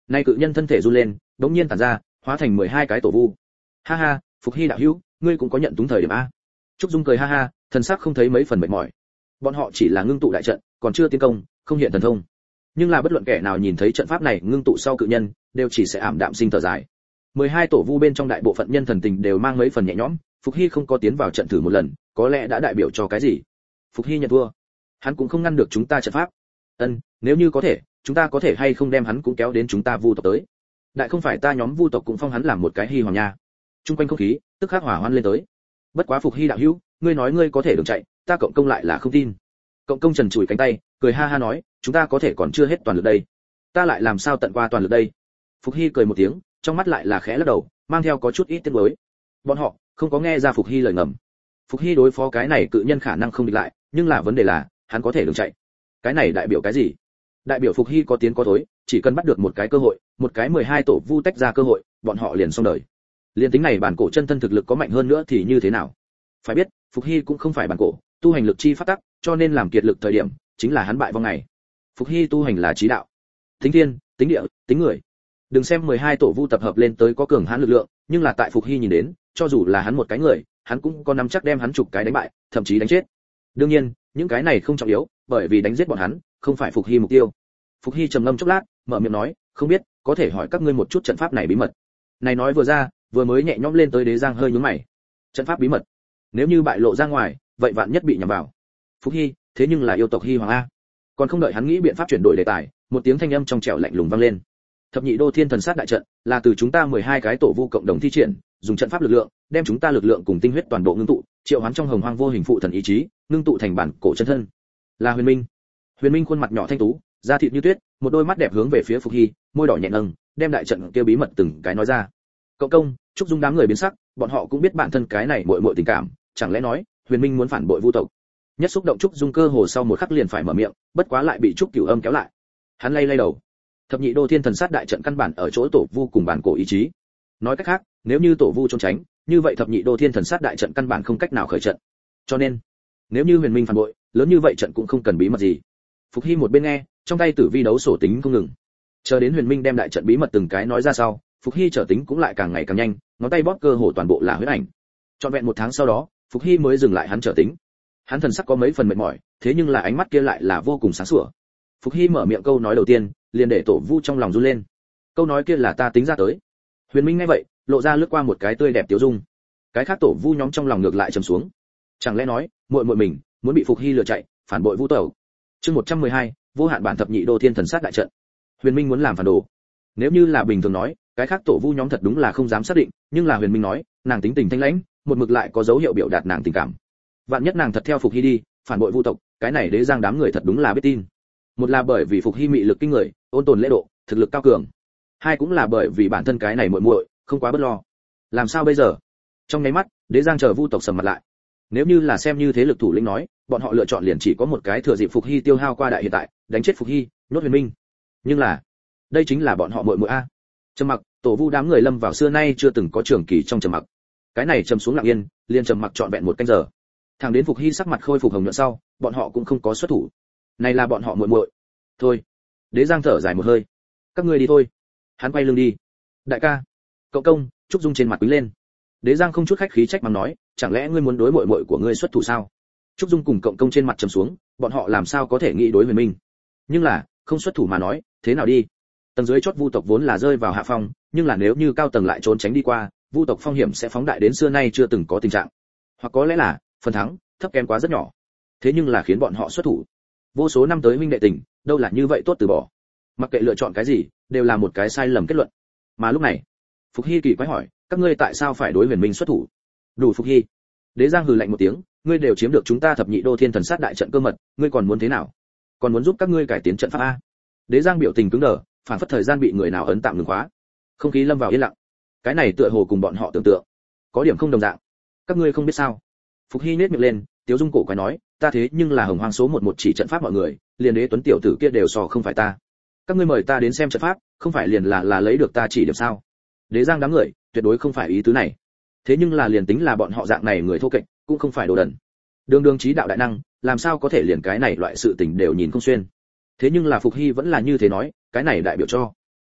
Nay cự nhân thân thể run lên, đống nhiên tản ra, hóa thành mười hai cái tổ vu. Ha ha, Phục Hy đạo hữu, ngươi cũng có nhận túng thời điểm a. Trúc Dung cười ha ha, thần sắc không thấy mấy phần mệt mỏi. Bọn họ chỉ là ngưng tụ đại trận, còn chưa tiến công, không hiện thần thông. Nhưng là bất luận kẻ nào nhìn thấy trận pháp này ngưng tụ sau cự nhân, đều chỉ sẽ ảm đạm sinh thở dài. mười hai tổ vu bên trong đại bộ phận nhân thần tình đều mang mấy phần nhẹ nhõm, Phục Hy không có tiến vào trận thử một lần, có lẽ đã đại biểu cho cái gì. Phục Hy nhận thua, hắn cũng không ngăn được chúng ta trận pháp. Ân, nếu như có thể, chúng ta có thể hay không đem hắn cũng kéo đến chúng ta vu tộc tới. Đại không phải ta nhóm vu tộc cũng phong hắn làm một cái hy hoàng nha. Trung quanh không khí tức khắc hỏa hoan lên tới. Bất quá Phục Hy đạo hữu, ngươi nói ngươi có thể đường chạy, ta cộng công lại là không tin. Cộng công trần chùi cánh tay, cười ha ha nói, chúng ta có thể còn chưa hết toàn lực đây. Ta lại làm sao tận qua toàn lực đây? Phục Hy cười một tiếng, trong mắt lại là khẽ lắc đầu, mang theo có chút ít tiếc nuối. Bọn họ không có nghe ra Phục Hy lời ngầm. Phục Hy đối phó cái này cự nhân khả năng không địch lại, nhưng là vấn đề là, hắn có thể đường chạy. Cái này đại biểu cái gì? Đại biểu Phục Hy có tiến có thối, chỉ cần bắt được một cái cơ hội, một cái mười hai tổ vu tách ra cơ hội, bọn họ liền xong đời. Liên tính này bản cổ chân thân thực lực có mạnh hơn nữa thì như thế nào? Phải biết, Phục Hy cũng không phải bản cổ, tu hành lực chi phát tắc, cho nên làm kiệt lực thời điểm, chính là hắn bại vong ngày. Phục Hy tu hành là trí đạo, tính thiên, tính địa, tính người. Đừng xem mười hai tổ vu tập hợp lên tới có cường hãn lực lượng, nhưng là tại Phục Hy nhìn đến, cho dù là hắn một cái người, hắn cũng có nắm chắc đem hắn chục cái đánh bại, thậm chí đánh chết. Đương nhiên, những cái này không trọng yếu, bởi vì đánh giết bọn hắn, không phải Phục Hy mục tiêu. Phục Hy trầm ngâm chốc lát, mở miệng nói, không biết, có thể hỏi các ngươi một chút trận pháp này bí mật. Này nói vừa ra, vừa mới nhẹ nhõm lên tới Đế Giang hơi nhướng mày. Trận pháp bí mật, nếu như bại lộ ra ngoài, vậy vạn nhất bị nhầm vào. Phục Hy, thế nhưng là yêu tộc Hy Hoàng a. Còn không đợi hắn nghĩ biện pháp chuyển đổi đề tài, một tiếng thanh âm trong trẻo lạnh lùng vang lên. Thập nhị đô thiên thần sát đại trận, là từ chúng ta mười hai cái tổ vu cộng đồng thi triển, dùng trận pháp lực lượng, đem chúng ta lực lượng cùng tinh huyết toàn bộ ngưng tụ, triệu hoán trong hồng hoang vô hình phụ thần ý chí, ngưng tụ thành bản cổ chân thân. Là Huyền Minh. Huyền Minh khuôn mặt nhỏ thanh tú, da thịt như tuyết, một đôi mắt đẹp hướng về phía Phục Hy, môi đỏ nhẹ nâng, đem đại trận kia bí mật từng cái nói ra. Cộng công, Trúc Dung đám người biến sắc, bọn họ cũng biết bản thân cái này muội muội tình cảm, chẳng lẽ nói, Huyền Minh muốn phản bội vu tộc. Nhất xúc động Trúc Dung cơ hồ sau một khắc liền phải mở miệng, bất quá lại bị Trúc Cửu Âm kéo lại. Hắn lay lay đầu. Thập nhị đô thiên thần sát đại trận căn bản ở chỗ tổ vu cùng bản cổ ý chí. Nói cách khác, nếu như tổ vu trốn tránh, như vậy thập nhị đô thiên thần sát đại trận căn bản không cách nào khởi trận. Cho nên, nếu như Huyền Minh phản bội, lớn như vậy trận cũng không cần bí mật gì. Phục Hy một bên nghe, trong tay tử vi đấu sổ tính không ngừng. Chờ đến Huyền Minh đem đại trận bí mật từng cái nói ra sau, Phục Hy trở tính cũng lại càng ngày càng nhanh, ngón tay bóp cơ hồ toàn bộ là huyết ảnh. Trọn vẹn một tháng sau đó, Phục Hy mới dừng lại hắn trở tính. Hắn thần sắc có mấy phần mệt mỏi, thế nhưng là ánh mắt kia lại là vô cùng sáng sủa. Phục Hy mở miệng câu nói đầu tiên, liền để tổ vu trong lòng run lên. Câu nói kia là ta tính ra tới. Huyền Minh nghe vậy, lộ ra lướt qua một cái tươi đẹp tiêu dung. Cái khác tổ vu nhóm trong lòng ngược lại trầm xuống. Chẳng lẽ nói, muội muội mình muốn bị Phục Hy lừa chạy, phản bội vu tộc. Chương một trăm mười hai, vô hạn bản thập nhị đô thiên thần sát đại trận. Huyền Minh muốn làm phản đồ. Nếu như là bình thường nói, cái khác tổ vu nhóm thật đúng là không dám xác định, nhưng là Huyền Minh nói, nàng tính tình thanh lãnh, một mực lại có dấu hiệu biểu đạt nàng tình cảm. Vạn nhất nàng thật theo Phục Hy đi, phản bội vu tộc, cái này Đế Giang đám người thật đúng là biết tin. Một là bởi vì Phục Hy mị lực kinh người, ôn tồn lễ độ, thực lực cao cường. Hai cũng là bởi vì bản thân cái này muội muội, không quá bất lo. Làm sao bây giờ? Trong nháy mắt, Đế Giang chờ vu tộc sầm mặt lại. Nếu như là xem như thế lực thủ lĩnh nói, bọn họ lựa chọn liền chỉ có một cái thừa dịp Phục Hy tiêu hao qua đại hiện tại, đánh chết Phục Hy, nhốt Huyền Minh. Nhưng là, đây chính là bọn họ muội muội a. Trầm mặc, tổ vu đám người lâm vào xưa nay chưa từng có trường kỳ trong trầm mặc. Cái này trầm xuống lặng yên, liền trầm mặc trọn vẹn một canh giờ. Thẳng đến Phục Hy sắc mặt khôi phục hồng nhuận sau, bọn họ cũng không có xuất thủ. Này là bọn họ muội muội. Thôi. Đế Giang thở dài một hơi. Các ngươi đi thôi. Hắn quay lưng đi. Đại ca, cậu công, Trúc Dung trên mặt quý lên. Đế Giang không chút khách khí trách mắng nói, chẳng lẽ ngươi muốn đối muội muội của ngươi xuất thủ sao? Trúc Dung cùng cộng công trên mặt trầm xuống, bọn họ làm sao có thể nghĩ đối Huyền Minh? Nhưng là, không xuất thủ mà nói, thế nào đi? Tầng dưới chót vu tộc vốn là rơi vào hạ phong, nhưng là nếu như cao tầng lại trốn tránh đi qua, vu tộc phong hiểm sẽ phóng đại đến xưa nay chưa từng có tình trạng. Hoặc có lẽ là, phần thắng thấp kém quá rất nhỏ. Thế nhưng là khiến bọn họ xuất thủ. Vô số năm tới huynh đệ tình, đâu là như vậy tốt từ bỏ. Mặc kệ lựa chọn cái gì, đều là một cái sai lầm kết luận. Mà lúc này, Phục Hy kỳ quái hỏi, các ngươi tại sao phải đối Huyền Minh xuất thủ? Đủ Phục Hy. Đế Giang hừ lạnh một tiếng, ngươi đều chiếm được chúng ta thập nhị đô thiên thần sát đại trận cơ mật, ngươi còn muốn thế nào? Còn muốn giúp các ngươi cải tiến trận pháp a? Đế Giang biểu tình cứng đờ, phản phất thời gian bị người nào ấn tạm ngừng khóa. Không khí lâm vào yên lặng. Cái này tựa hồ cùng bọn họ tưởng tượng có điểm không đồng dạng. Các ngươi không biết sao? Phục Hy nhếch miệng lên, Tiếu Dung cổ quái nói, ta thế nhưng là hồng hoang số một một chỉ trận pháp mọi người, liền Đế Tuấn tiểu tử kia đều so không phải ta. Các ngươi mời ta đến xem trận pháp, không phải liền là là lấy được ta chỉ điểm sao? Đế Giang đám người, tuyệt đối không phải ý tứ này. Thế nhưng là liền tính là bọn họ dạng này người thô kệch, cũng không phải đồ đần. Đường đường trí đạo đại năng, làm sao có thể liền cái này loại sự tình đều nhìn không xuyên. Thế nhưng là Phục Hy vẫn là như thế nói, cái này đại biểu cho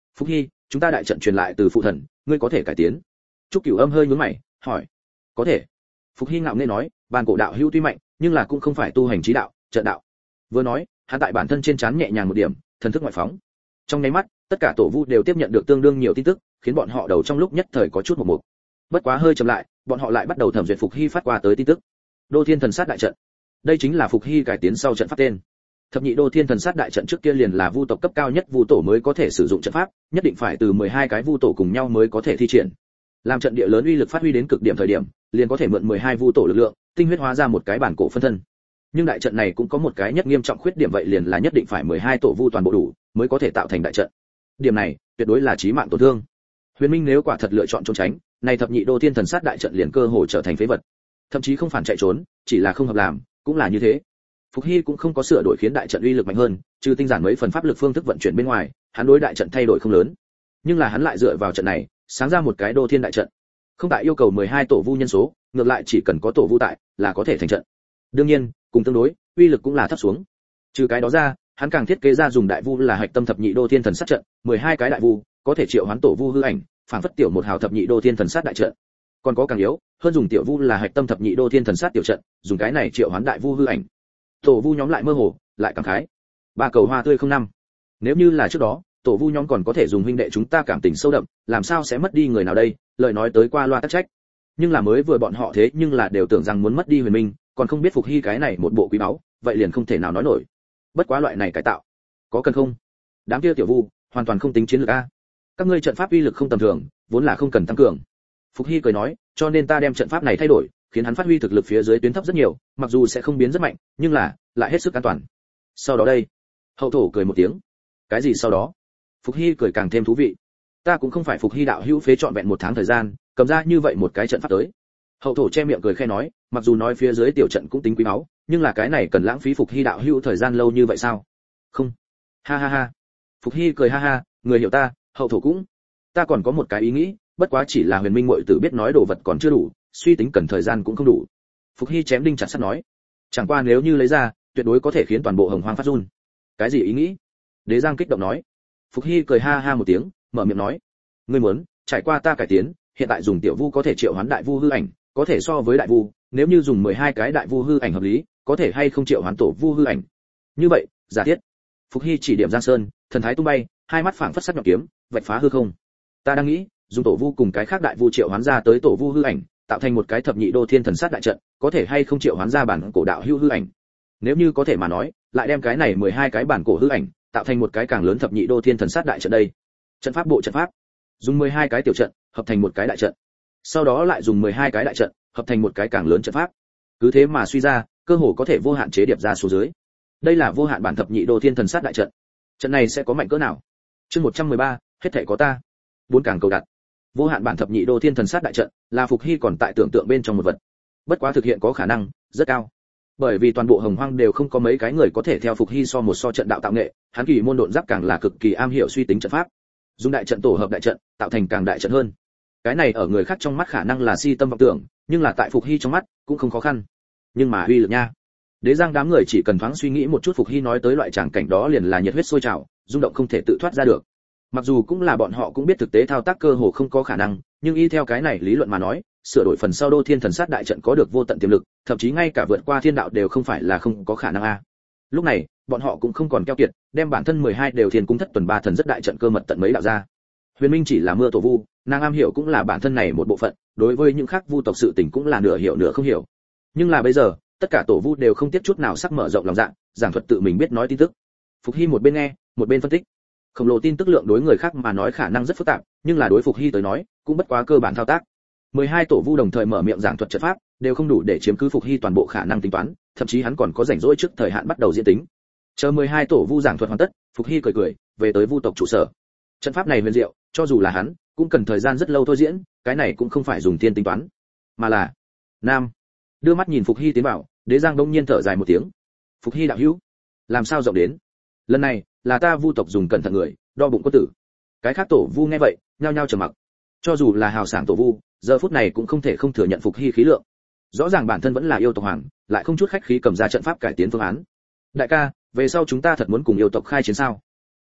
Phục Hy, chúng ta đại trận truyền lại từ phụ thần, ngươi có thể cải tiến. Trúc Cửu Âm hơi nhướng mày, hỏi. Có thể. Phục Hy ngạo nghễ nói, bàn cổ đạo hữu tuy mạnh, nhưng là cũng không phải tu hành trí đạo, trận đạo. Vừa nói, hắn tại bản thân trên trán nhẹ nhàng một điểm, thần thức ngoại phóng. Trong nháy mắt, tất cả tổ vu đều tiếp nhận được tương đương nhiều tin tức, khiến bọn họ đầu trong lúc nhất thời có chút một mục. Bất quá hơi chậm lại, bọn họ lại bắt đầu thẩm duyệt Phục Hy phát qua tới tin tức. Đô Thiên Thần Sát đại trận. Đây chính là Phục Hy cải tiến sau trận pháp tên. Thập nhị Đô Thiên Thần Sát đại trận trước kia liền là vu tộc cấp cao nhất vu tổ mới có thể sử dụng trận pháp, nhất định phải từ mười hai cái vu tổ cùng nhau mới có thể thi triển. Làm trận địa lớn uy lực phát huy đến cực điểm thời điểm, liền có thể mượn mười hai vu tổ lực lượng, tinh huyết hóa ra một cái bản cổ phân thân. Nhưng đại trận này cũng có một cái nhất nghiêm trọng khuyết điểm, vậy liền là nhất định phải mười hai tổ vu toàn bộ đủ mới có thể tạo thành đại trận. Điểm này tuyệt đối là chí mạng tổn thương. Huyền Minh nếu quả thật lựa chọn trốn tránh, này thập nhị Đô Thiên Thần Sát đại trận liền cơ hội trở thành phế vật. Thậm chí không phản chạy trốn, chỉ là không hợp làm, cũng là như thế. Phục Hy cũng không có sửa đổi khiến đại trận uy lực mạnh hơn, trừ tinh giản mấy phần pháp lực phương thức vận chuyển bên ngoài, hắn đối đại trận thay đổi không lớn. Nhưng là hắn lại dựa vào trận này, sáng ra một cái Đô Thiên đại trận. Không tại yêu cầu mười hai tổ vu nhân số, ngược lại chỉ cần có tổ vu tại, là có thể thành trận. Đương nhiên, cùng tương đối, uy lực cũng là thấp xuống. Trừ cái đó ra, hắn càng thiết kế ra dùng đại vu là hạch tâm thập nhị Đô Thiên Thần Sát trận, mười hai cái đại vu, có thể triệu hoán tổ vu hư ảnh, phản phất tiểu một hào thập nhị Đô Thiên Thần Sát đại trận. Còn có càng yếu, hơn dùng tiểu vu là hạch tâm thập nhị Đô Thiên Thần Sát tiểu trận, dùng cái này triệu hoán đại vu hư ảnh. Tổ vu nhóm lại mơ hồ, lại cảm khái. Ba cầu hoa tươi không năm. Nếu như là trước đó, tổ vu nhóm còn có thể dùng huynh đệ chúng ta cảm tình sâu đậm, làm sao sẽ mất đi người nào đây, lời nói tới qua loa tắc trách. Nhưng là mới vừa bọn họ thế nhưng là đều tưởng rằng muốn mất đi Huyền Minh, còn không biết Phục Hy cái này một bộ quý báu, vậy liền không thể nào nói nổi. Bất quá loại này cải tạo, có cần không? Đám kia tiểu vu, hoàn toàn không tính chiến lược a. Các ngươi trận pháp uy lực không tầm thường, vốn là không cần tăng cường. Phục Hy cười nói, cho nên ta đem trận pháp này thay đổi, khiến hắn phát huy thực lực phía dưới tuyến thấp rất nhiều, mặc dù sẽ không biến rất mạnh, nhưng là lại hết sức an toàn. Sau đó đây, Hậu thổ cười một tiếng. Cái gì sau đó? Phục Hy cười càng thêm thú vị. Ta cũng không phải Phục Hy đạo hữu phế trọn vẹn một tháng thời gian, cầm ra như vậy một cái trận pháp tới. Hậu thổ che miệng cười khẽ nói, mặc dù nói phía dưới tiểu trận cũng tính quý báu, nhưng là cái này cần lãng phí Phục Hy đạo hữu thời gian lâu như vậy sao? Không. Ha ha ha. Phục Hy cười ha ha, người hiểu ta, Hậu thổ cũng. Ta còn có một cái ý nghĩ, bất quá chỉ là Huyền Minh muội tử biết nói đồ vật còn chưa đủ, suy tính cần thời gian cũng không đủ. Phục Hy chém đinh chặt sắt nói, chẳng qua nếu như lấy ra, tuyệt đối có thể khiến toàn bộ Hồng Hoang phát run. Cái gì ý nghĩ? Đế Giang kích động nói. Phục Hy cười ha ha một tiếng, mở miệng nói, ngươi muốn trải qua ta cải tiến, hiện tại dùng tiểu vu có thể triệu hoán đại vu hư ảnh, có thể so với đại vu, nếu như dùng mười hai cái đại vu hư ảnh hợp lý, có thể hay không triệu hoán tổ vu hư ảnh. Như vậy, giả thiết. Phục Hy chỉ điểm Giang Sơn, thần thái tung bay, hai mắt phảng phất sắc nhọn kiếm, vạch phá hư không. Ta đang nghĩ, dùng tổ vu cùng cái khác đại vu triệu hoán ra tới tổ vu hư ảnh, tạo thành một cái thập nhị Đô Thiên Thần Sát đại trận, có thể hay không triệu hoán ra bản cổ đạo hữu hư ảnh. Nếu như có thể mà nói, lại đem cái này mười hai cái bản cổ hư ảnh, tạo thành một cái càng lớn thập nhị Đô Thiên Thần Sát đại trận đây. Trận pháp bộ trận pháp, dùng mười hai cái tiểu trận, hợp thành một cái đại trận. Sau đó lại dùng mười hai cái đại trận, hợp thành một cái càng lớn trận pháp. Cứ thế mà suy ra, cơ hồ có thể vô hạn chế điệp ra số dưới. Đây là vô hạn bản thập nhị Đô Thiên Thần Sát đại trận. Trận này sẽ có mạnh cỡ nào? Chương một trăm mười ba, hết thảy có ta. Bốn càng cầu đặt. Vô hạn bản thập nhị Đô Thiên Thần Sát đại trận, là Phục Hy còn tại tưởng tượng bên trong một vật. Bất quá thực hiện có khả năng rất cao. Bởi vì toàn bộ Hồng Hoang đều không có mấy cái người có thể theo Phục Hy so một so trận đạo tạo nghệ, hắn kỳ môn độn giáp càng là cực kỳ am hiểu suy tính trận pháp. Dùng đại trận tổ hợp đại trận, tạo thành càng đại trận hơn. Cái này ở người khác trong mắt khả năng là si tâm vọng tưởng, nhưng là tại Phục Hy trong mắt cũng không khó khăn. Nhưng mà uy lực nha. Đế Giang đám người chỉ cần thoáng suy nghĩ một chút, Phục Hy nói tới loại tràng cảnh đó liền là nhiệt huyết sôi trào, rung động không thể tự thoát ra được. Mặc dù cũng là bọn họ cũng biết thực tế thao tác cơ hồ không có khả năng, nhưng y theo cái này lý luận mà nói, sửa đổi phần sau Đô Thiên Thần Sát đại trận có được vô tận tiềm lực, thậm chí ngay cả vượt qua thiên đạo đều không phải là không có khả năng a. Lúc này, bọn họ cũng không còn keo kiệt, đem bản thân mười hai đều thiên cung thất tuần ba thần rất đại trận cơ mật tận mấy đạo ra. Huyền Minh chỉ là mưa tổ vu, nàng am hiểu cũng là bản thân này một bộ phận, đối với những khác vu tộc sự tình cũng là nửa hiểu nửa không hiểu. Nhưng là bây giờ, tất cả tổ vu đều không tiếc chút nào sắc mở rộng lòng dạ, giảng thuật tự mình biết nói tin tức. Phục Hy một bên nghe, một bên phân tích. Khổng lồ tin tức lượng đối người khác mà nói khả năng rất phức tạp, nhưng là đối Phục Hy tới nói, cũng bất quá cơ bản thao tác. mười hai tổ vu đồng thời mở miệng giảng thuật trận pháp, đều không đủ để chiếm cứ Phục Hy toàn bộ khả năng tính toán, thậm chí hắn còn có rảnh rỗi trước thời hạn bắt đầu diễn tính. Chờ mười hai tổ vu giảng thuật hoàn tất, Phục Hy cười cười, về tới vu tộc trụ sở. Trận pháp này huyền diệu, cho dù là hắn, cũng cần thời gian rất lâu thôi diễn, cái này cũng không phải dùng tiên tính toán, mà là nam. Đưa mắt nhìn Phục Hy tiến vào, Đế Giang đông nhiên thở dài một tiếng. Phục Hy đạo hữu, làm sao rộng đến? Lần này, là ta vu tộc dùng cẩn thận người, đo bụng quân tử. Cái khác tổ vu nghe vậy, nhao nhao trầm mặc. Cho dù là hào sảng tổ vu, giờ phút này cũng không thể không thừa nhận Phục Hy khí lượng. Rõ ràng bản thân vẫn là yêu tộc hoàng, lại không chút khách khí cầm ra trận pháp cải tiến phương án. Đại ca, về sau chúng ta thật muốn cùng yêu tộc khai chiến sao?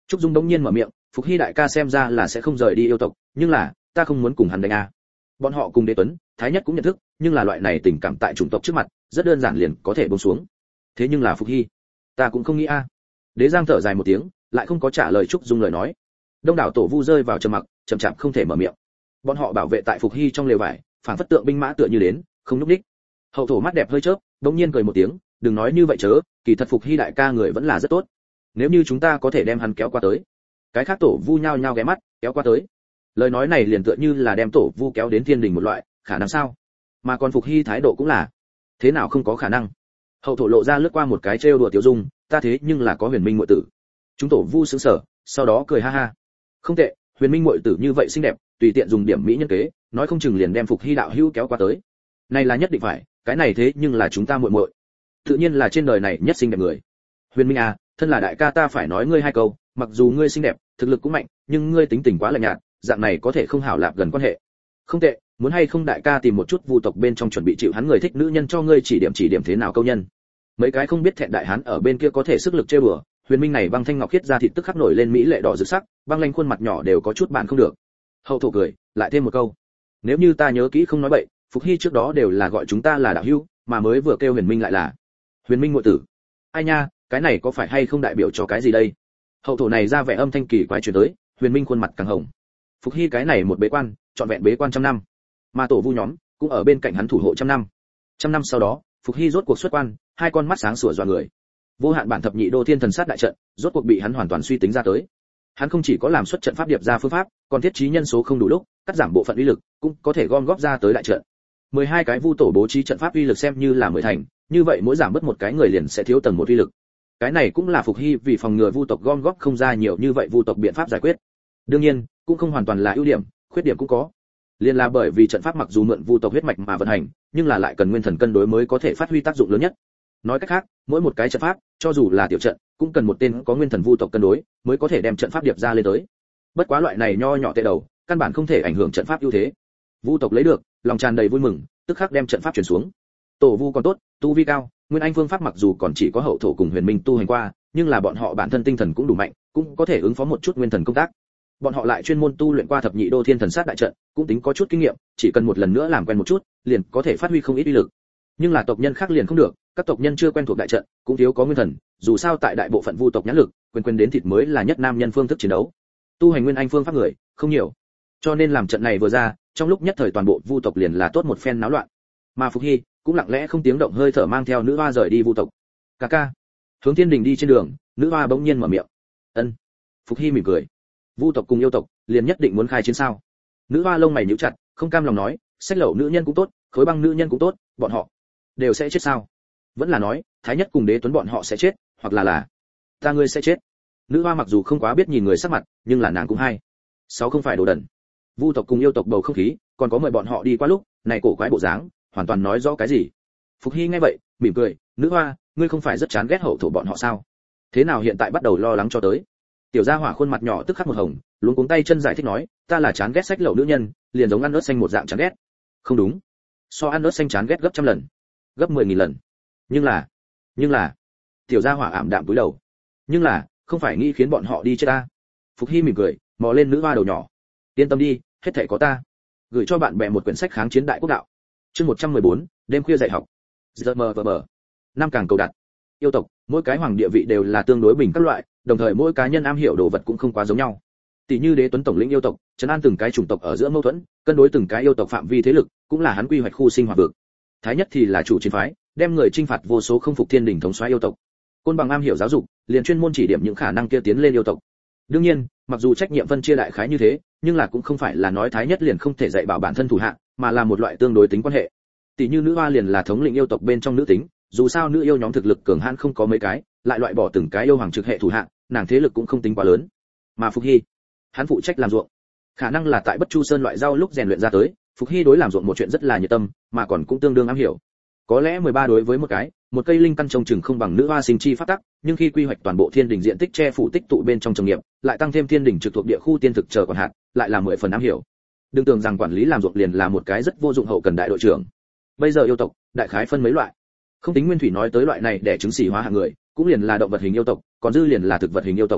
Trúc Dung đống nhiên mở miệng, Phục Hy đại ca xem ra là sẽ không rời đi yêu tộc, nhưng là, ta không muốn cùng hắn đánh a. Bọn họ cùng Đế Tuấn, Thái Nhất cũng nhận thức, nhưng là loại này tình cảm tại chủng tộc trước mặt, rất đơn giản liền có thể buông xuống. Thế nhưng là Phục Hy, ta cũng không nghĩ a. Đế Giang thở dài một tiếng, lại không có trả lời Trúc Dung lời nói. Đông đảo tổ vu rơi vào trầm mặc, chậm chạp không thể mở miệng. Bọn họ bảo vệ tại Phục Hy trong lều vải, phản phất tượng binh mã tựa như đến, không lúc đích. Hậu thổ mắt đẹp hơi chớp, đột nhiên cười một tiếng, đừng nói như vậy chớ, kỳ thật Phục Hy đại ca người vẫn là rất tốt. Nếu như chúng ta có thể đem hắn kéo qua tới. Cái khác tổ vu nhao nhao ghé mắt, kéo qua tới. Lời nói này liền tựa như là đem tổ vu kéo đến thiên đình một loại, khả năng sao? Mà còn Phục Hy thái độ cũng là, thế nào không có khả năng. Hậu thổ lộ ra lướt qua một cái trêu đùa tiểu dung, ta thế nhưng là có huyền minh muội tử. Chúng tổ vu sững sờ, sau đó cười ha ha. Không tệ, huyền minh muội tử như vậy xinh đẹp, tùy tiện dùng điểm mỹ nhân kế, nói không chừng liền đem Phục Hy đạo hữu kéo qua tới. Này là nhất định phải, cái này thế nhưng là chúng ta muội muội. Tự nhiên là trên đời này nhất xinh đẹp người. Huyền Minh à, thân là đại ca ta phải nói ngươi hai câu, mặc dù ngươi xinh đẹp, thực lực cũng mạnh, nhưng ngươi tính tình quá lạnh nhạt, dạng này có thể không hảo lạp gần quan hệ. Không tệ, muốn hay không đại ca tìm một chút vu tộc bên trong chuẩn bị chịu hắn người thích nữ nhân cho ngươi chỉ điểm chỉ điểm thế nào câu nhân. Mấy cái không biết thẹn đại hán ở bên kia có thể sức lực chơi bừa, Huyền Minh này băng thanh ngọc khiết ra thịt tức khắc nổi lên mỹ lệ đỏ rực sắc, băng lanh khuôn mặt nhỏ đều có chút bạn không được. Hậu thổ cười, lại thêm một câu. Nếu như ta nhớ kỹ không nói bậy, Phục Hy trước đó đều là gọi chúng ta là đạo hữu, mà mới vừa kêu Huyền Minh lại là Huyền Minh muội tử. Ai nha, cái này có phải hay không đại biểu cho cái gì đây? Hậu thổ này ra vẻ âm thanh kỳ quái truyền tới, Huyền Minh khuôn mặt càng hồng. Phục Hy cái này một bế quan, trọn vẹn bế quan trăm năm, mà tổ vu nhóm cũng ở bên cạnh hắn thủ hộ trăm năm. Trăm năm sau đó, Phục Hy rốt cuộc xuất quan, hai con mắt sáng sủa dọa người. Vô hạn bản thập nhị đô thiên thần sát đại trận, rốt cuộc bị hắn hoàn toàn suy tính ra tới. Hắn không chỉ có làm xuất trận pháp điệp ra phương pháp, còn thiết trí nhân số không đủ lúc, cắt giảm bộ phận uy lực, cũng có thể gom góp ra tới đại trận. mười hai cái vu tổ bố trí trận pháp uy lực xem như là mười thành, như vậy mỗi giảm bớt một cái người liền sẽ thiếu tầng một uy lực. Cái này cũng là Phục Hy vì phòng ngừa vu tộc gom góp không ra nhiều như vậy vu tộc biện pháp giải quyết. Đương nhiên, cũng không hoàn toàn là ưu điểm, khuyết điểm cũng có. Liên là bởi vì trận pháp mặc dù mượn vu tộc huyết mạch mà vận hành, nhưng là lại cần nguyên thần cân đối mới có thể phát huy tác dụng lớn nhất. Nói cách khác, mỗi một cái trận pháp, cho dù là tiểu trận, cũng cần một tên có nguyên thần vu tộc cân đối, mới có thể đem trận pháp điệp ra lên tới. Bất quá loại này nho nhỏ tệ đầu, căn bản không thể ảnh hưởng trận pháp ưu thế. Vu tộc lấy được, lòng tràn đầy vui mừng, tức khắc đem trận pháp chuyển xuống. Tổ vu còn tốt, tu vi cao, nguyên anh phương pháp mặc dù còn chỉ có hậu thổ cùng Huyền Minh tu hành qua, nhưng là bọn họ bản thân tinh thần cũng đủ mạnh, cũng có thể ứng phó một chút nguyên thần công tác. Bọn họ lại chuyên môn tu luyện qua thập nhị đô thiên thần sát đại trận, cũng tính có chút kinh nghiệm, chỉ cần một lần nữa làm quen một chút, liền có thể phát huy không ít uy lực. Nhưng là tộc nhân khác liền không được, các tộc nhân chưa quen thuộc đại trận, cũng thiếu có nguyên thần, dù sao tại đại bộ phận vu tộc nhãn lực, quyền quyền đến thịt mới là nhất nam nhân phương thức chiến đấu. Tu hành nguyên anh phương pháp người, không nhiều. Cho nên làm trận này vừa ra, trong lúc nhất thời toàn bộ vu tộc liền là tốt một phen náo loạn. Mà Phục Hy cũng lặng lẽ không tiếng động hơi thở mang theo nữ hoa rời đi vu tộc. Ca ca. Hướng Thiên Đình đi trên đường, nữ hoa bỗng nhiên mở miệng. Ân. Phục Hy mỉm cười. Vu tộc cùng yêu tộc, liền nhất định muốn khai chiến sao? Nữ hoa lông mày nhíu chặt, không cam lòng nói, sách lậu nữ nhân cũng tốt, khối băng nữ nhân cũng tốt, bọn họ đều sẽ chết sao? Vẫn là nói, Thái Nhất cùng Đế Tuấn bọn họ sẽ chết, hoặc là là ta ngươi sẽ chết. Nữ hoa mặc dù không quá biết nhìn người sắc mặt, nhưng là nàng cũng hay. Sáu không phải đồ đần. Vu tộc cùng yêu tộc bầu không khí, còn có mời bọn họ đi qua lúc, này cổ quái bộ dáng, hoàn toàn nói rõ cái gì. Phục Hy nghe vậy, mỉm cười, nữ hoa, ngươi không phải rất chán ghét hậu thổ bọn họ sao? Thế nào hiện tại bắt đầu lo lắng cho tới? Tiểu gia hỏa khuôn mặt nhỏ tức khắc một hồng, luống cuống tay chân giải thích nói, ta là chán ghét sách lậu nữ nhân, liền giống ăn ớt xanh một dạng chán ghét. Không đúng, so ăn ớt xanh chán ghét gấp trăm lần, gấp mười nghìn lần. Nhưng là, nhưng là, tiểu gia hỏa ảm đạm cúi đầu. Nhưng là, không phải nghĩ khiến bọn họ đi chết ta. Phục Hy mỉm cười, mò lên nữ hoa đầu nhỏ. Yên tâm đi, hết thảy có ta. Gửi cho bạn bè một quyển sách kháng chiến đại quốc đạo. Chương một trăm mười bốn, đêm khuya dạy học. Giờ mờ vờ mờ. Năm càng cầu đặt. Yêu tộc, mỗi cái hoàng địa vị đều là tương đối bình các loại, đồng thời mỗi cá nhân am hiểu đồ vật cũng không quá giống nhau. Tỷ như Đế Tuấn tổng lĩnh yêu tộc, trấn an từng cái chủng tộc ở giữa mâu thuẫn, cân đối từng cái yêu tộc phạm vi thế lực, cũng là hắn quy hoạch khu sinh hoạt vực. Thái Nhất thì là chủ chiến phái, đem người chinh phạt vô số không phục thiên đình thống soái yêu tộc. Côn Bằng am hiểu giáo dục, liền chuyên môn chỉ điểm những khả năng kia tiến lên yêu tộc. Đương nhiên, mặc dù trách nhiệm phân chia đại khái như thế, nhưng là cũng không phải là nói Thái Nhất liền không thể dạy bảo bản thân thủ hạ, mà là một loại tương đối tính quan hệ. Tỷ như nữ hoa liền là thống lĩnh yêu tộc bên trong nữ tính, dù sao nữ yêu nhóm thực lực cường hãn không có mấy cái, lại loại bỏ từng cái yêu hoàng trực hệ thủ hạ, nàng thế lực cũng không tính quá lớn. Mà Phục Hy, hắn phụ trách làm ruộng, khả năng là tại Bất Chu Sơn loại rau lúc rèn luyện ra tới, Phục Hy đối làm ruộng một chuyện rất là nhiệt tâm, mà còn cũng tương đương am hiểu. Có lẽ mười ba đối với một cái, một cây linh căn trồng chừng không bằng nữ hoa sinh chi phát tắc, nhưng khi quy hoạch toàn bộ thiên đỉnh diện tích che phủ tích tụ bên trong trồng nghiệp, lại tăng thêm thiên đỉnh trực thuộc địa khu tiên thực chờ còn hạt, lại là mười phần am hiểu. Đừng tưởng rằng quản lý làm ruộng liền là một cái rất vô dụng hậu cần đại đội trưởng. Bây giờ yêu tộc, đại khái phân mấy loại. Không tính Nguyên Thủy nói tới loại này để chứng xỉ hóa hạng người, cũng liền là động vật hình yêu tộc, còn dư liền là thực vật hình yêu tộc.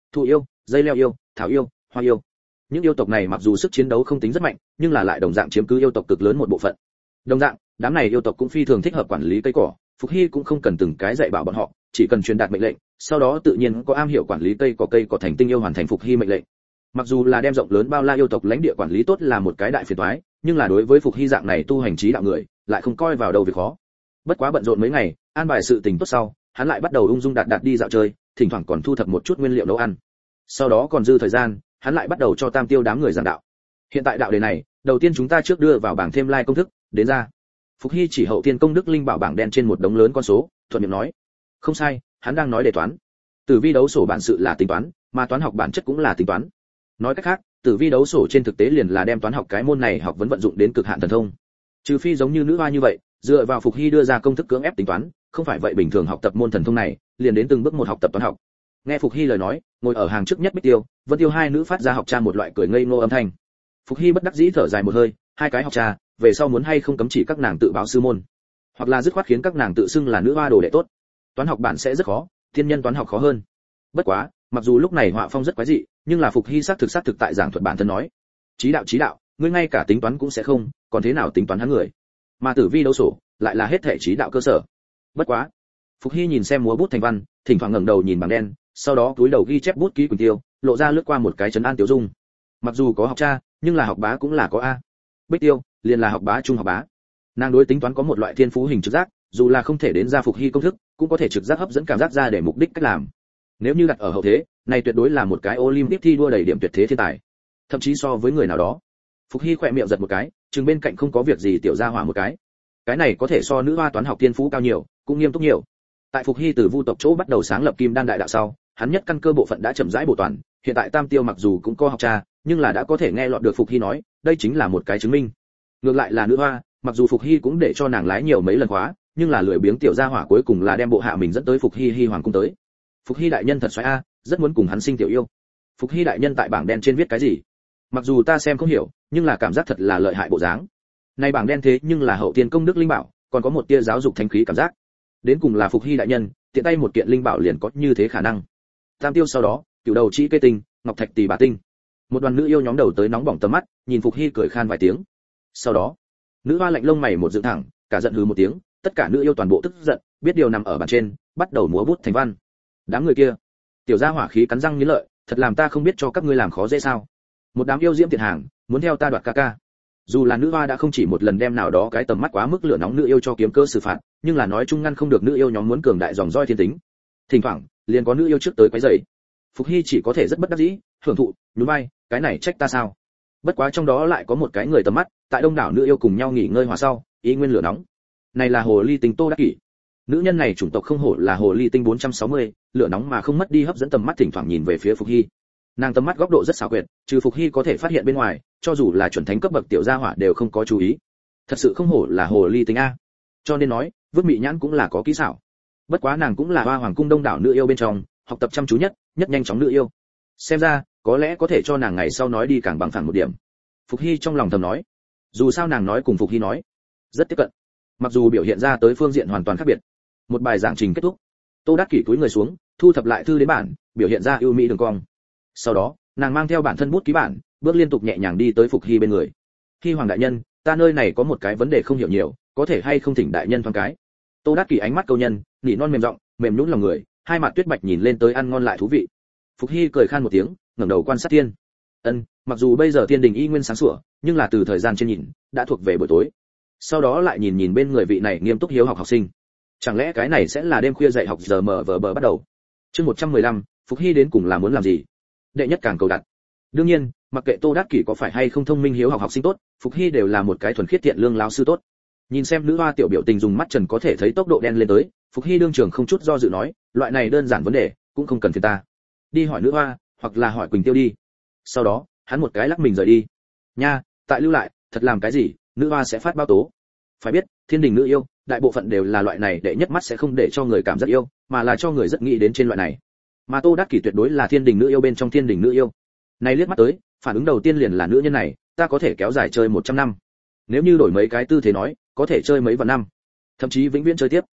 thụ yêu, dây leo yêu, thảo yêu, hoa yêu. Những yêu tộc này mặc dù sức chiến đấu không tính rất mạnh, nhưng là lại đồng dạng chiếm cứ yêu tộc cực lớn một bộ phận. Đồng dạng, đám này yêu tộc cũng phi thường thích hợp quản lý cây cỏ, Phục Hy cũng không cần từng cái dạy bảo bọn họ, chỉ cần truyền đạt mệnh lệnh, sau đó tự nhiên có am hiểu quản lý cây cỏ cây cỏ thành tinh yêu hoàn thành Phục Hy mệnh lệnh. Mặc dù là đem rộng lớn bao la yêu tộc lãnh địa quản lý tốt là một cái đại phiền toái, nhưng là đối với Phục Hy dạng này tu hành trí đạo người, lại không coi vào đâu việc khó. Bất quá bận rộn mấy ngày, an bài sự tình tốt sau, hắn lại bắt đầu ung dung đạt đạt đi dạo chơi, thỉnh thoảng còn thu thập một chút nguyên liệu nấu ăn. Sau đó còn dư thời gian, hắn lại bắt đầu cho Tam Tiêu đám người giảng đạo. Hiện tại đạo đề này, đầu tiên chúng ta trước đưa vào bảng thêm lai like công thức, đến ra. Phục Hy chỉ hậu tiên công đức linh bảo bảng đen trên một đống lớn con số, thuận miệng nói. Không sai, hắn đang nói đề toán. Tử vi đấu sổ bản sự là tính toán, mà toán học bản chất cũng là tính toán. Nói cách khác, tử vi đấu sổ trên thực tế liền là đem toán học cái môn này học vấn vận dụng đến cực hạn thần thông. Trừ phi giống như nữ hoa như vậy, dựa vào Phục Hy đưa ra công thức cưỡng ép tính toán, không phải vậy bình thường học tập môn thần thông này, liền đến từng bước một học tập toán học. Nghe Phục Hy lời nói, ngồi ở hàng trước nhất Bích Tiêu, Vân Tiêu hai nữ phát ra học cha một loại cười ngây ngô âm thanh. Phục Hy bất đắc dĩ thở dài một hơi, hai cái học cha, về sau muốn hay không cấm chỉ các nàng tự báo sư môn, hoặc là dứt khoát khiến các nàng tự xưng là nữ hoa đồ đệ tốt. Toán học bản sẽ rất khó, thiên nhân toán học khó hơn. Bất quá, mặc dù lúc này họa phong rất quái dị, nhưng là Phục Hy xác thực xác thực tại giảng thuật bản thân nói, trí đạo trí đạo, ngươi ngay cả tính toán cũng sẽ không, còn thế nào tính toán hắn người? Mà tử vi đấu sổ lại là hết thể trí đạo cơ sở. Bất quá, Phục Hy nhìn xem múa bút thành văn, thỉnh thoảng ngẩng đầu nhìn bảng đen, sau đó cúi đầu ghi chép bút ký Quỳnh Tiêu, lộ ra lướt qua một cái trấn an tiểu dung. Mặc dù có học cha, nhưng là học bá cũng là có a. Bích Tiêu liền là học bá trung học bá. Nàng đối tính toán có một loại thiên phú hình trực giác, dù là không thể đến ra Phục Hy công thức, cũng có thể trực giác hấp dẫn cảm giác ra để mục đích cách làm. Nếu như đặt ở hậu thế, này tuyệt đối là một cái Olympic thi đua đầy điểm tuyệt thế thiên tài. Thậm chí so với người nào đó. Phục Hy khỏe miệng giật một cái, chừng bên cạnh không có việc gì tiểu gia hỏa một cái. Cái này có thể so nữ hoa toán học thiên phú cao nhiều, cũng nghiêm túc nhiều. Tại Phục Hy từ Vu tộc chỗ bắt đầu sáng lập Kim Đan đại đạo sau, hắn nhất căn cơ bộ phận đã chậm rãi bổ toàn, hiện tại Tam Tiêu mặc dù cũng có học cha, nhưng là đã có thể nghe lọt được Phục Hy nói, đây chính là một cái chứng minh. Ngược lại là nữ hoa, mặc dù Phục Hy cũng để cho nàng lái nhiều mấy lần khóa, nhưng là lười biếng tiểu gia hỏa cuối cùng là đem bộ hạ mình dẫn tới Phục Hy Hy hoàng cung tới. Phục Hy đại nhân thật xoáy a, rất muốn cùng hắn sinh tiểu yêu. Phục Hy đại nhân tại bảng đen trên viết cái gì? Mặc dù ta xem không hiểu, nhưng là cảm giác thật là lợi hại bộ dáng. Này bảng đen thế nhưng là hậu tiên công đức linh bảo, còn có một tia giáo dục thánh khí cảm giác. Đến cùng là Phục Hy đại nhân, tiện tay một kiện linh bảo liền có như thế khả năng. Tam Tiêu sau đó, cửu đầu chỉ cây tinh, ngọc thạch tỷ bà tinh. Một đoàn nữ yêu nhóm đầu tới nóng bỏng tầm mắt, nhìn Phục Hy cười khan vài tiếng. Sau đó, nữ hoa lạnh lông mày một dựng thẳng, cả giận hừ một tiếng, tất cả nữ yêu toàn bộ tức giận, biết điều nằm ở bàn trên, bắt đầu múa bút thành văn. Đám người kia, tiểu gia hỏa khí cắn răng nghiến lợi, thật làm ta không biết cho các ngươi làm khó dễ sao? Một đám yêu diễm tiện hàng, muốn theo ta đoạt ca ca. Dù là nữ hoa đã không chỉ một lần đem nào đó cái tầm mắt quá mức lửa nóng nữ yêu cho kiếm cơ xử phạt, nhưng là nói chung ngăn không được nữ yêu nhóm muốn cường đại dòng roi thiên tính. Thỉnh thoảng, liền có nữ yêu trước tới quấy rầy. Phục Hy chỉ có thể rất bất đắc dĩ, hưởng thụ, nhún vai, cái này trách ta sao? Bất quá trong đó lại có một cái người tầm mắt, tại đông đảo nữ yêu cùng nhau nghỉ ngơi hòa sau, ý nguyên lửa nóng. Này là hồ ly tinh Tô Đắc Kỷ. Nữ nhân này chủng tộc không hổ là hồ ly tinh bốn trăm sáu mươi, lửa nóng mà không mất đi hấp dẫn tầm mắt thỉnh thoảng nhìn về phía Phục Hy. Nàng tầm mắt góc độ rất xảo quyệt, trừ Phục Hy có thể phát hiện bên ngoài, cho dù là chuẩn thánh cấp bậc tiểu gia hỏa đều không có chú ý. Thật sự không hổ là hồ ly tinh a. Cho nên nói, vứt mị nhãn cũng là có kỹ xảo. Bất quá nàng cũng là hoa hoàng cung đông đảo nữ yêu bên trong, học tập chăm chú nhất, nhất nhanh chóng nữ yêu. Xem ra, có lẽ có thể cho nàng ngày sau nói đi càng bằng phẳng một điểm. Phục Hy trong lòng thầm nói. Dù sao nàng nói cùng Phục Hy nói, rất tiếp cận. Mặc dù biểu hiện ra tới phương diện hoàn toàn khác biệt. Một bài giảng trình kết thúc. Tô Đắc Kỷ cúi người xuống, thu thập lại thư đến bản, biểu hiện ra ưu mỹ đường cong. Sau đó, nàng mang theo bản thân bút ký bản, bước liên tục nhẹ nhàng đi tới Phục Hy bên người. Hy hoàng đại nhân, ta nơi này có một cái vấn đề không hiểu nhiều, có thể hay không thỉnh đại nhân thoáng cái. Tô Đắc Kỷ ánh mắt câu nhân, nỉ non mềm giọng, mềm nhũn lòng người, hai mặt tuyết bạch nhìn lên tới ăn ngon lại thú vị. Phục Hy cười khan một tiếng, ngẩng đầu quan sát thiên. Ân, mặc dù bây giờ thiên đình y nguyên sáng sủa, nhưng là từ thời gian trên nhìn, đã thuộc về buổi tối. Sau đó lại nhìn nhìn bên người vị này nghiêm túc hiếu học học sinh. Chẳng lẽ cái này sẽ là đêm khuya dạy học giờ mở vờ bờ bắt đầu? Chương một trăm mười lăm, Phục Hy đến cùng là muốn làm gì? Đệ nhất càng cầu đặt. Đương nhiên, mặc kệ Tô Đắc Kỷ có phải hay không thông minh hiếu học học sinh tốt, Phục Hy đều là một cái thuần khiết thiện lương lão sư tốt. Nhìn xem nữ hoa tiểu biểu tình dùng mắt trần có thể thấy tốc độ đen lên tới, Phục Hy đương trường không chút do dự nói, loại này đơn giản vấn đề, cũng không cần phiền ta. Đi hỏi nữ hoa, hoặc là hỏi Quỳnh Tiêu đi. Sau đó, hắn một cái lắc mình rời đi. Nha, tại lưu lại, thật làm cái gì, nữ hoa sẽ phát báo tố. Phải biết, thiên đình nữ yêu, đại bộ phận đều là loại này để nhất mắt sẽ không để cho người cảm giác yêu, mà là cho người rất nghĩ đến trên loại này. Mà Tô Đắc Kỷ tuyệt đối là thiên đình nữ yêu bên trong thiên đình nữ yêu. Này liếc mắt tới, phản ứng đầu tiên liền là nữ nhân này, ta có thể kéo dài chơi một trăm năm. Nếu như đổi mấy cái tư thế nói, có thể chơi mấy vạn năm, thậm chí vĩnh viễn chơi tiếp.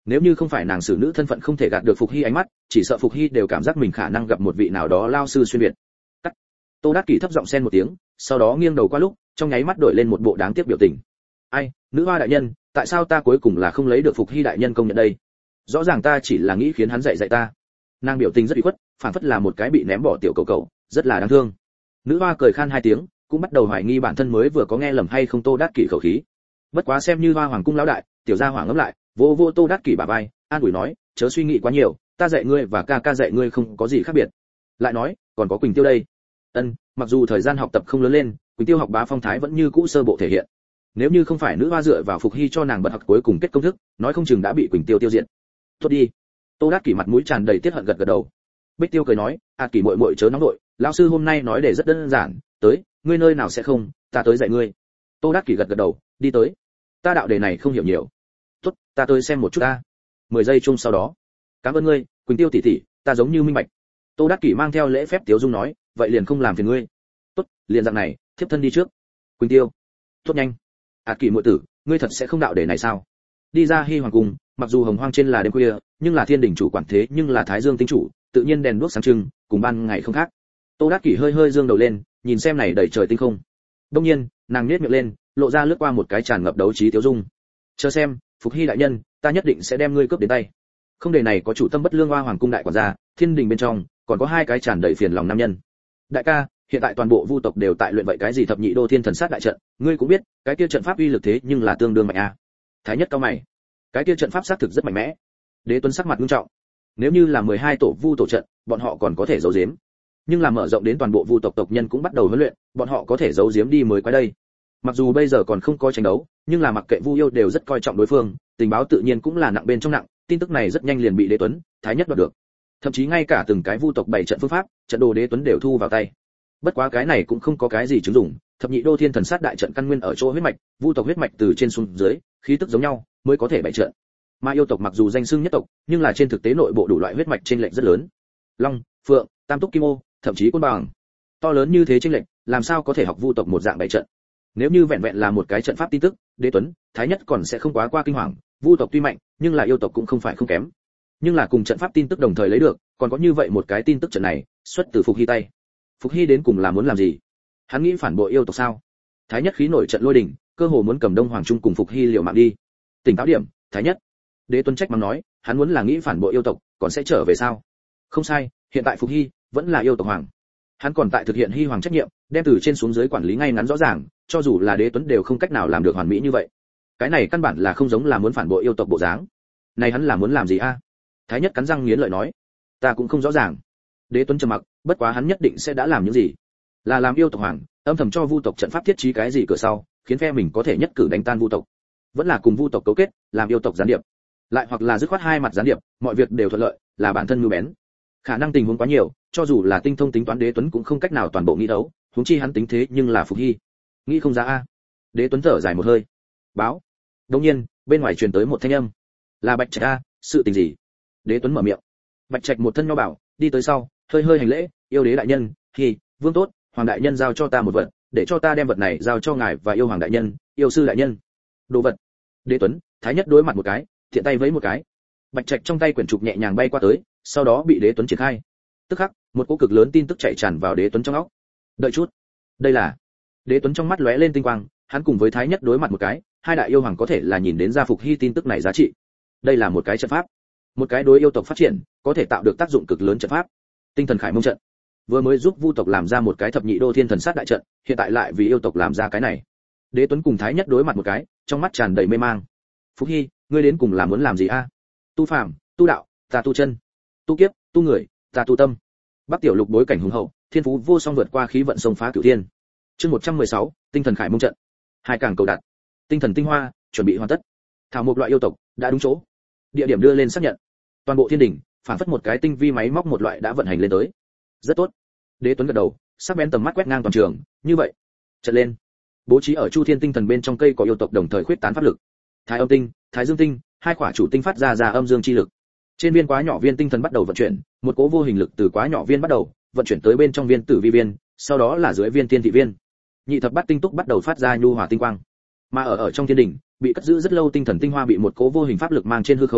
Nếu như không phải nàng xử nữ thân phận không thể gạt được Phục Hy ánh mắt, chỉ sợ Phục Hy đều cảm giác mình khả năng gặp một vị nào đó lao sư xuyên việt. Tắt. Tô Đát Kỷ thấp giọng xen một tiếng, sau đó nghiêng đầu qua lúc, trong nháy mắt đổi lên một bộ đáng tiếc biểu tình. Ai, nữ hoa đại nhân, tại sao ta cuối cùng là không lấy được Phục Hy đại nhân công nhận đây? Rõ ràng ta chỉ là nghĩ khiến hắn dạy dạy ta. Nàng biểu tình rất ủy khuất, phản phất là một cái bị ném bỏ tiểu cầu cầu, rất là đáng thương. Nữ hoa cười khan hai tiếng, cũng bắt đầu hoài nghi bản thân mới vừa có nghe lầm hay không Tô Đát Kỷ khẩu khí. Bất quá xem như Hoa Hoàng cung lão đại, tiểu gia hỏa ngẫm lại, vô vô Tô Đát Kỷ bả vai, an ủi nói, chớ suy nghĩ quá nhiều, ta dạy ngươi và ca ca dạy ngươi không có gì khác biệt. Lại nói, còn có Quỳnh Tiêu đây. Ân, mặc dù thời gian học tập không lớn lên, Quỳnh Tiêu học bá phong thái vẫn như cũ sơ bộ thể hiện. Nếu như không phải nữ hoa dựa vào Phục Hy cho nàng bật học cuối cùng kết công thức, nói không chừng đã bị Quỳnh Tiêu tiêu diệt. Tốt đi. Tô Đát Kỷ mặt mũi tràn đầy tiết hận gật gật đầu. Bích Tiêu cười nói, "A Kỷ muội muội chớ nóng nội, lão sư hôm nay nói để rất đơn giản, tới, ngươi nơi nào sẽ không, ta tới dạy ngươi." Tô Đát Kỷ gật gật đầu, đi tới. Ta đạo đề này không hiểu nhiều. Tốt, ta tới xem một chút ta. Mười giây chung sau đó. Cảm ơn ngươi, Quỳnh Tiêu tỷ tỷ, ta giống như minh bạch. Tô Đát Kỷ mang theo lễ phép tiếu dung nói, vậy liền không làm phiền ngươi. Tốt, liền dạng này, thiếp thân đi trước. Quỳnh Tiêu. Tốt nhanh. A Kỷ muội tử, ngươi thật sẽ không đạo đề này sao? Đi ra Hy Hoàng cung, mặc dù hồng hoang trên là đêm khuya, nhưng là thiên đỉnh chủ quản thế nhưng là Thái Dương tinh chủ, tự nhiên đèn đuốc sáng trưng, cùng ban ngày không khác. Tô Đát Kỷ hơi hơi dương đầu lên, nhìn xem này đầy trời tinh không. Đương nhiên, nàng nhếch miệng lên, lộ ra lướt qua một cái tràn ngập đấu trí tiếu dung. Chờ xem, Phục Hy đại nhân, ta nhất định sẽ đem ngươi cướp đến tay. Không đề này có chủ tâm bất lương Hoa Hoàng cung đại quản gia, thiên đình bên trong còn có hai cái tràn đầy phiền lòng nam nhân. Đại ca, hiện tại toàn bộ vu tộc đều tại luyện vậy cái gì thập nhị đô thiên thần sát đại trận, ngươi cũng biết, cái kia trận pháp uy lực thế nhưng là tương đương mạnh a. Thái nhất cao mày, cái kia trận pháp xác thực rất mạnh mẽ. Đế Tuấn sắc mặt nghiêm trọng. Nếu như là mười hai tổ vu tổ trận, bọn họ còn có thể giấu giếm. Nhưng là mở rộng đến toàn bộ vu tộc tộc nhân cũng bắt đầu huấn luyện, bọn họ có thể giấu giếm đi mới quái đây. Mặc dù bây giờ còn không có tranh đấu, nhưng là mặc kệ vu yêu đều rất coi trọng đối phương, tình báo tự nhiên cũng là nặng bên trong nặng, tin tức này rất nhanh liền bị Đế Tuấn, Thái nhất đoạt được. Thậm chí ngay cả từng cái vu tộc bảy trận phương pháp, trận đồ Đế Tuấn đều thu vào tay. Bất quá cái này cũng không có cái gì chứng dụng, thập nhị đô thiên thần sát đại trận căn nguyên ở chỗ huyết mạch, vu tộc huyết mạch từ trên xuống dưới, khí tức giống nhau, mới có thể bảy trận. Mà yêu tộc mặc dù danh xưng nhất tộc, nhưng là trên thực tế nội bộ đủ loại huyết mạch chênh lệch rất lớn. Long, Phượng, Tam Túc Kim Ô, thậm chí Côn Bằng. To lớn như thế chênh lệch, làm sao có thể học vu tộc một dạng bảy trận? Nếu như vẹn vẹn là một cái trận pháp tin tức, Đế Tuấn, Thái nhất còn sẽ không quá qua kinh hoàng, vu tộc tuy mạnh, nhưng là yêu tộc cũng không phải không kém. Nhưng là cùng trận pháp tin tức đồng thời lấy được, còn có như vậy một cái tin tức trận này, xuất từ Phục Hy tay. Phục Hy đến cùng là muốn làm gì? Hắn nghĩ phản bội yêu tộc sao? Thái nhất khí nổi trận lôi đình, cơ hồ muốn cầm Đông Hoàng Trung cùng Phục Hy liều mạng đi. Tỉnh táo điểm, Thái nhất. Đế Tuấn trách mắng nói, hắn muốn là nghĩ phản bội yêu tộc, còn sẽ trở về sao? Không sai, hiện tại Phục Hy vẫn là yêu tộc hoàng. Hắn còn tại thực hiện Hy hoàng trách nhiệm, đem từ trên xuống dưới quản lý ngay ngắn rõ ràng, cho dù là Đế Tuấn đều không cách nào làm được hoàn mỹ như vậy. Cái này căn bản là không giống là muốn phản bội yêu tộc bộ dáng. Này hắn là muốn làm gì a? Thái nhất cắn răng nghiến lợi nói, ta cũng không rõ ràng. Đế Tuấn trầm mặc, bất quá hắn nhất định sẽ đã làm những gì. Là làm yêu tộc hoàng, âm thầm cho vu tộc trận pháp thiết trí cái gì cửa sau, khiến phe mình có thể nhất cử đánh tan vu tộc. Vẫn là cùng vu tộc cấu kết, làm yêu tộc gián điệp. Lại hoặc là dứt khoát hai mặt gián điệp, mọi việc đều thuận lợi, là bản thân mưu bén. Khả năng tình huống quá nhiều, cho dù là tinh thông tính toán Đế Tuấn cũng không cách nào toàn bộ nghĩ đấu, huống chi hắn tính thế nhưng là Phục Hy. Nghĩ không ra a. Đế Tuấn thở dài một hơi. Báo. Đương nhiên, bên ngoài truyền tới một thanh âm. Là Bạch Trạch a, sự tình gì? Đế Tuấn mở miệng. Bạch Trạch một thân nho bảo, đi tới sau, hơi hơi hành lễ, yêu đế đại nhân, thì vương tốt, hoàng đại nhân giao cho ta một vật, để cho ta đem vật này giao cho ngài và yêu hoàng đại nhân, yêu sư đại nhân. Đồ vật. Đế Tuấn, Thái nhất đối mặt một cái, thiện tay vẫy một cái. Bạch Trạch trong tay quyển trục nhẹ nhàng bay qua tới, sau đó bị Đế Tuấn triển khai. Tức khắc, một cỗ cực lớn tin tức chạy tràn vào Đế Tuấn trong óc. Đợi chút, đây là. Đế Tuấn trong mắt lóe lên tinh quang, hắn cùng với Thái nhất đối mặt một cái, hai đại yêu hoàng có thể là nhìn đến ra Phục Hy tin tức này giá trị. Đây là một cái trận pháp, một cái đối yêu tộc phát triển có thể tạo được tác dụng cực lớn trận pháp. Tinh thần khải mông trận vừa mới giúp vu tộc làm ra một cái thập nhị đô thiên thần sát đại trận, hiện tại lại vì yêu tộc làm ra cái này. Đế Tuấn cùng Thái nhất đối mặt một cái, trong mắt tràn đầy mê mang. Phục Hy, ngươi đến cùng là muốn làm gì a? Tu phàm, tu đạo, ta tu chân. Tu kiếp, tu người, ta tu tâm. Bắc tiểu lục bối cảnh hùng hậu, thiên phú vô song vượt qua khí vận sông phá cửu thiên. Chương một trăm mười sáu, tinh thần khải mông trận. Hai càng cầu đạt. Tinh thần tinh hoa, chuẩn bị hoàn tất. Thảo một loại yêu tộc đã đúng chỗ. Địa điểm đưa lên xác nhận. Toàn bộ thiên đỉnh, phản phất một cái tinh vi máy móc một loại đã vận hành lên tới. Rất tốt. Đế Tuấn gật đầu, sắc bén tầm mắt quét ngang toàn trường, như vậy, trận lên. Bố trí ở Chu Thiên tinh thần bên trong cây có yêu tộc đồng thời khuyết tán pháp lực. Thái âm tinh, Thái dương tinh, hai quả chủ tinh phát ra ra âm dương chi lực. Trên viên quá nhỏ viên tinh thần bắt đầu vận chuyển, một cỗ vô hình lực từ quá nhỏ viên bắt đầu vận chuyển tới bên trong viên tử vi viên, sau đó là dưới viên thiên thị viên. Nhị thập bát tinh túc bắt đầu phát ra nhu hòa tinh quang. Mà ở ở trong thiên đỉnh, bị cất giữ rất lâu tinh thần tinh hoa bị một cỗ vô hình pháp lực mang trên hư không,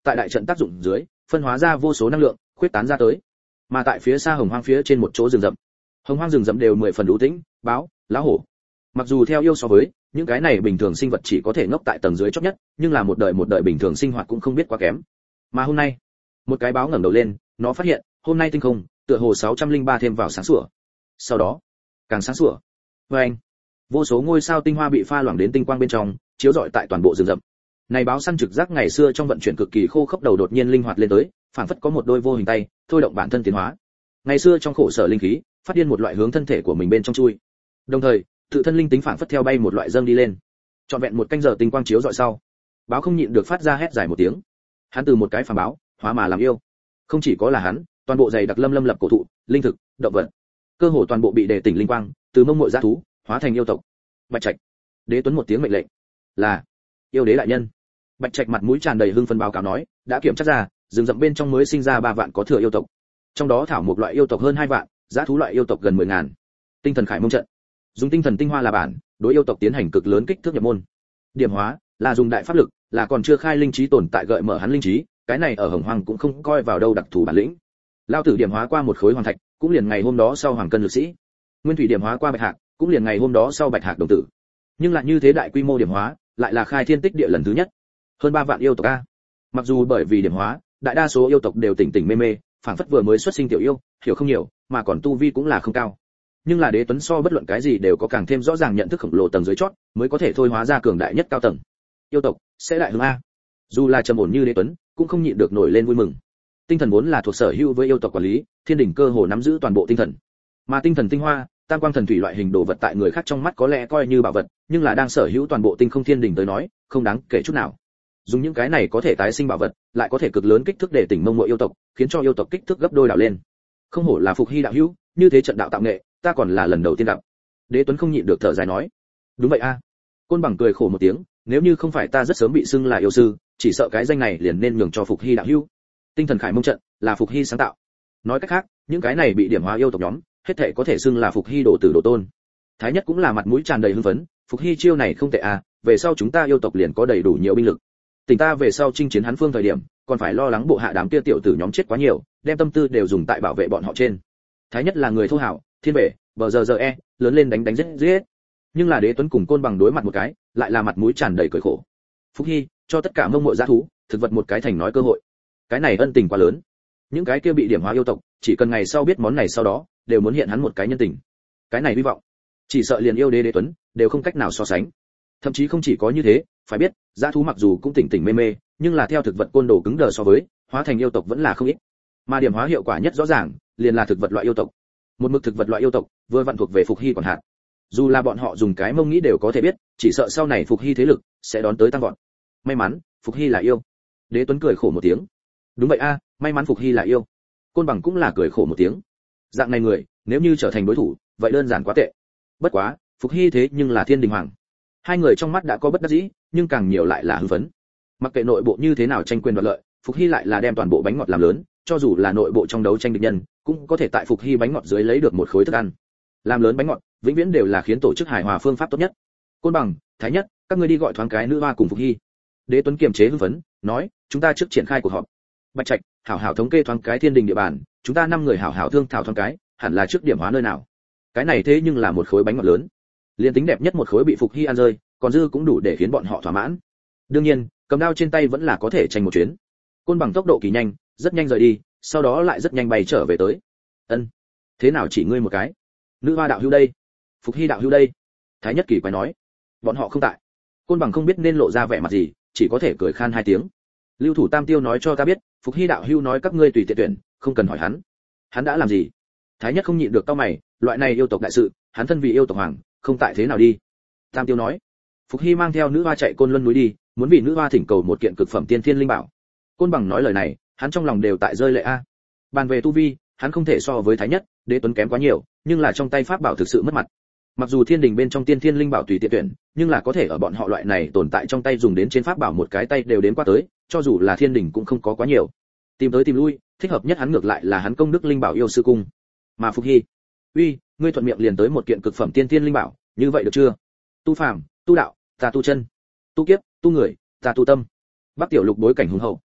tại đại trận tác dụng dưới, phân hóa ra vô số năng lượng, khuyết tán ra tới. Mà tại phía xa hồng hoang phía trên một chỗ rừng rậm, hồng hoang rừng rậm đều mười phần đủ tĩnh, báo, lá hổ. Mặc dù theo yêu so với những cái này bình thường sinh vật chỉ có thể ngốc tại tầng dưới chót nhất, nhưng là một đời một đời bình thường sinh hoạt cũng không biết quá kém. Mà hôm nay, một cái báo ngẩng đầu lên, nó phát hiện, hôm nay tinh không, tựa hồ sáu trăm linh ba thêm vào sáng sủa. Sau đó, càng sáng sủa. Oeng, vô số ngôi sao tinh hoa bị pha loãng đến tinh quang bên trong, chiếu rọi tại toàn bộ rừng rậm. Này báo săn trực giác ngày xưa trong vận chuyển cực kỳ khô khốc đầu đột nhiên linh hoạt lên tới, phảng phất có một đôi vô hình tay, thôi động bản thân tiến hóa. Ngày xưa trong khổ sở linh khí, phát điên một loại hướng thân thể của mình bên trong chui. Đồng thời, tự thân linh tính phảng phất theo bay một loại dâng đi lên. Trọn vẹn một canh giờ tinh quang chiếu rọi sau, báo không nhịn được phát ra hét dài một tiếng. Hắn từ một cái phàm báo, hóa mà làm yêu. Không chỉ có là hắn, toàn bộ dày đặc lâm lâm lập cổ thụ, linh thực, động vật, cơ hồ toàn bộ bị đề tỉnh linh quang, từ mông muội dã thú, hóa thành yêu tộc. Bạch Trạch, Đế Tuấn một tiếng mệnh lệnh, là yêu đế đại nhân. Bạch Trạch mặt mũi tràn đầy hưng phấn báo cáo nói, đã kiểm tra ra, rừng rậm bên trong mới sinh ra ba vạn có thừa yêu tộc. Trong đó thảo một loại yêu tộc hơn hai vạn, dã thú loại yêu tộc gần mười ngàn. Tinh thần khải mông trận, dùng tinh thần tinh hoa là bản, đối yêu tộc tiến hành cực lớn kích thước nhập môn. Điểm hóa, là dùng đại pháp lực, là còn chưa khai linh trí tồn tại gợi mở hắn linh trí, cái này ở hồng hoàng cũng không coi vào đâu đặc thù bản lĩnh. Lao tử điểm hóa qua một khối hoàng thạch, cũng liền ngày hôm đó sau hoàng cân lực sĩ. Nguyên thủy điểm hóa qua bạch hạc, cũng liền ngày hôm đó sau bạch hạc đồng tử. Nhưng lại như thế đại quy mô điểm hóa, lại là khai thiên tích địa lần thứ nhất. Hơn ba vạn yêu tộc a. Mặc dù bởi vì điểm hóa, đại đa số yêu tộc đều tỉnh tỉnh mê mê, phảng phất vừa mới xuất sinh tiểu yêu, hiểu không nhiều, mà còn tu vi cũng là không cao. Nhưng là Đế Tuấn so bất luận cái gì đều có càng thêm rõ ràng nhận thức khổng lồ tầng dưới chót, mới có thể thôi hóa ra cường đại nhất cao tầng. Yêu tộc sẽ đại hướng a. Dù là trầm ổn như Đế Tuấn, cũng không nhịn được nổi lên vui mừng. Tinh thần vốn là thuộc sở hữu với yêu tộc quản lý, thiên đỉnh cơ hồ nắm giữ toàn bộ tinh thần. Mà tinh thần tinh hoa, tam quang thần thủy loại hình đồ vật tại người khác trong mắt có lẽ coi như bảo vật, nhưng là đang sở hữu toàn bộ tinh không thiên đỉnh tới nói, không đáng kể chút nào. Dùng những cái này có thể tái sinh bảo vật, lại có thể cực lớn kích thước để tỉnh mông muội yêu tộc, khiến cho yêu tộc kích thước gấp đôi đảo lên. Không hổ là Phục Hy đạo hữu, như thế trận đạo tạo nghệ, ta còn là lần đầu tiên gặp. Đế Tuấn không nhịn được thở dài nói, đúng vậy a. Côn Bằng cười khổ một tiếng, nếu như không phải ta rất sớm bị xưng là yêu sư, chỉ sợ cái danh này liền nên nhường cho Phục Hy đạo hữu. Tinh thần khải mông trận là Phục Hy sáng tạo. Nói cách khác, những cái này bị điểm hóa yêu tộc nhóm, hết thảy có thể xưng là Phục Hy đồ tử đồ tôn. Thái nhất cũng là mặt mũi tràn đầy hưng phấn, Phục Hy chiêu này không tệ a, về sau chúng ta yêu tộc liền có đầy đủ nhiều binh lực. Tỉnh ta về sau chinh chiến hắn phương thời điểm, còn phải lo lắng bộ hạ đám kia tiểu tử nhóm chết quá nhiều, đem tâm tư đều dùng tại bảo vệ bọn họ trên. Thái nhất là người thô hảo, thiên bể, bờ giờ giờ e, lớn lên đánh đánh giết giết. Nhưng là Đế Tuấn cùng Côn Bằng đối mặt một cái, lại là mặt mũi tràn đầy cười khổ. Phục Hy cho tất cả mông muội dã thú, thực vật một cái thành nói cơ hội. Cái này ân tình quá lớn. Những cái kia bị điểm hóa yêu tộc, chỉ cần ngày sau biết món này sau đó, đều muốn hiện hắn một cái nhân tình. Cái này hy vọng, chỉ sợ liền yêu đế Đế Tuấn đều không cách nào so sánh. Thậm chí không chỉ có như thế, phải biết, dã thú mặc dù cũng tỉnh tỉnh mê mê, nhưng là theo thực vật côn đồ cứng đờ so với, hóa thành yêu tộc vẫn là không ít. Mà điểm hóa hiệu quả nhất rõ ràng, liền là thực vật loại yêu tộc. Một mực thực vật loại yêu tộc, vừa vặn thuộc về Phục Hy còn hạn. Dù là bọn họ dùng cái mông nghĩ đều có thể biết, chỉ sợ sau này Phục Hy thế lực sẽ đón tới tăng vọt. May mắn, Phục Hy là yêu. Đế Tuấn cười khổ một tiếng. Đúng vậy a, may mắn Phục Hy là yêu. Côn Bằng cũng là cười khổ một tiếng. Dạng này người, nếu như trở thành đối thủ, vậy đơn giản quá tệ. Bất quá, Phục Hy thế nhưng là thiên đình hoàng. Hai người trong mắt đã có bất đắc dĩ, nhưng càng nhiều lại là hưng phấn. Mặc kệ nội bộ như thế nào tranh quyền đoạt lợi, Phục Hy lại là đem toàn bộ bánh ngọt làm lớn, cho dù là nội bộ trong đấu tranh địch nhân, cũng có thể tại Phục Hy bánh ngọt dưới lấy được một khối thức ăn. Làm lớn bánh ngọt, vĩnh viễn đều là khiến tổ chức hài hòa phương pháp tốt nhất. Côn Bằng, Thái Nhất, các ngươi đi gọi thoáng cái nữ hoa cùng Phục Hy. Đế Tuấn kiềm chế hưng phấn, nói, chúng ta trước triển khai cuộc họp. Bạch Trạch, hảo hảo thống kê thoáng cái thiên đình địa bàn, chúng ta năm người hảo hảo thương thảo thoáng cái, hẳn là trước điểm hóa nơi nào. Cái này thế nhưng là một khối bánh ngọt lớn. Liên tính đẹp nhất một khối bị Phục Hy ăn rơi, còn dư cũng đủ để khiến bọn họ thỏa mãn. Đương nhiên, cầm đao trên tay vẫn là có thể tranh một chuyến. Côn Bằng tốc độ kỳ nhanh, rất nhanh rời đi, sau đó lại rất nhanh bay trở về tới. Ân, thế nào chỉ ngươi một cái? Nữ hoa đạo hữu đây, Phục Hy đạo hữu đây. Thái Nhất kỳ quái nói, bọn họ không tại. Côn Bằng không biết nên lộ ra vẻ mặt gì, chỉ có thể cười khan hai tiếng. Lưu Thủ Tam Tiêu nói cho ta biết, Phục Hy đạo hữu nói các ngươi tùy tiện tuyển, không cần hỏi hắn. Hắn đã làm gì? Thái Nhất không nhịn được cau mày, loại này yêu tộc đại sự, hắn thân vì yêu tộc hoàng, không tại thế nào đi. Tam Tiêu nói, Phục Hy mang theo nữ hoa chạy Côn Luân núi đi, muốn vì nữ hoa thỉnh cầu một kiện cực phẩm tiên thiên linh bảo. Côn Bằng nói lời này, hắn trong lòng đều tại rơi lệ a. Bàn về tu vi, hắn không thể so với Thái Nhất, Đế Tuấn kém quá nhiều, nhưng là trong tay pháp bảo thực sự mất mặt. Mặc dù thiên đình bên trong tiên thiên linh bảo tùy tiện tuyển, nhưng là có thể ở bọn họ loại này tồn tại trong tay dùng đến trên pháp bảo một cái tay đều đến qua tới, cho dù là thiên đình cũng không có quá nhiều. Tìm tới tìm lui, thích hợp nhất hắn ngược lại là hắn công đức linh bảo yêu sư cung. Mà Phục Hy, uy, ngươi thuận miệng liền tới một kiện cực phẩm tiên thiên linh bảo, như vậy được chưa? Tu phàm, tu đạo, ta tu chân, tu kiếp, tu người, ta tu tâm. Bắc Tiểu Lục bối cảnh hùng hậu,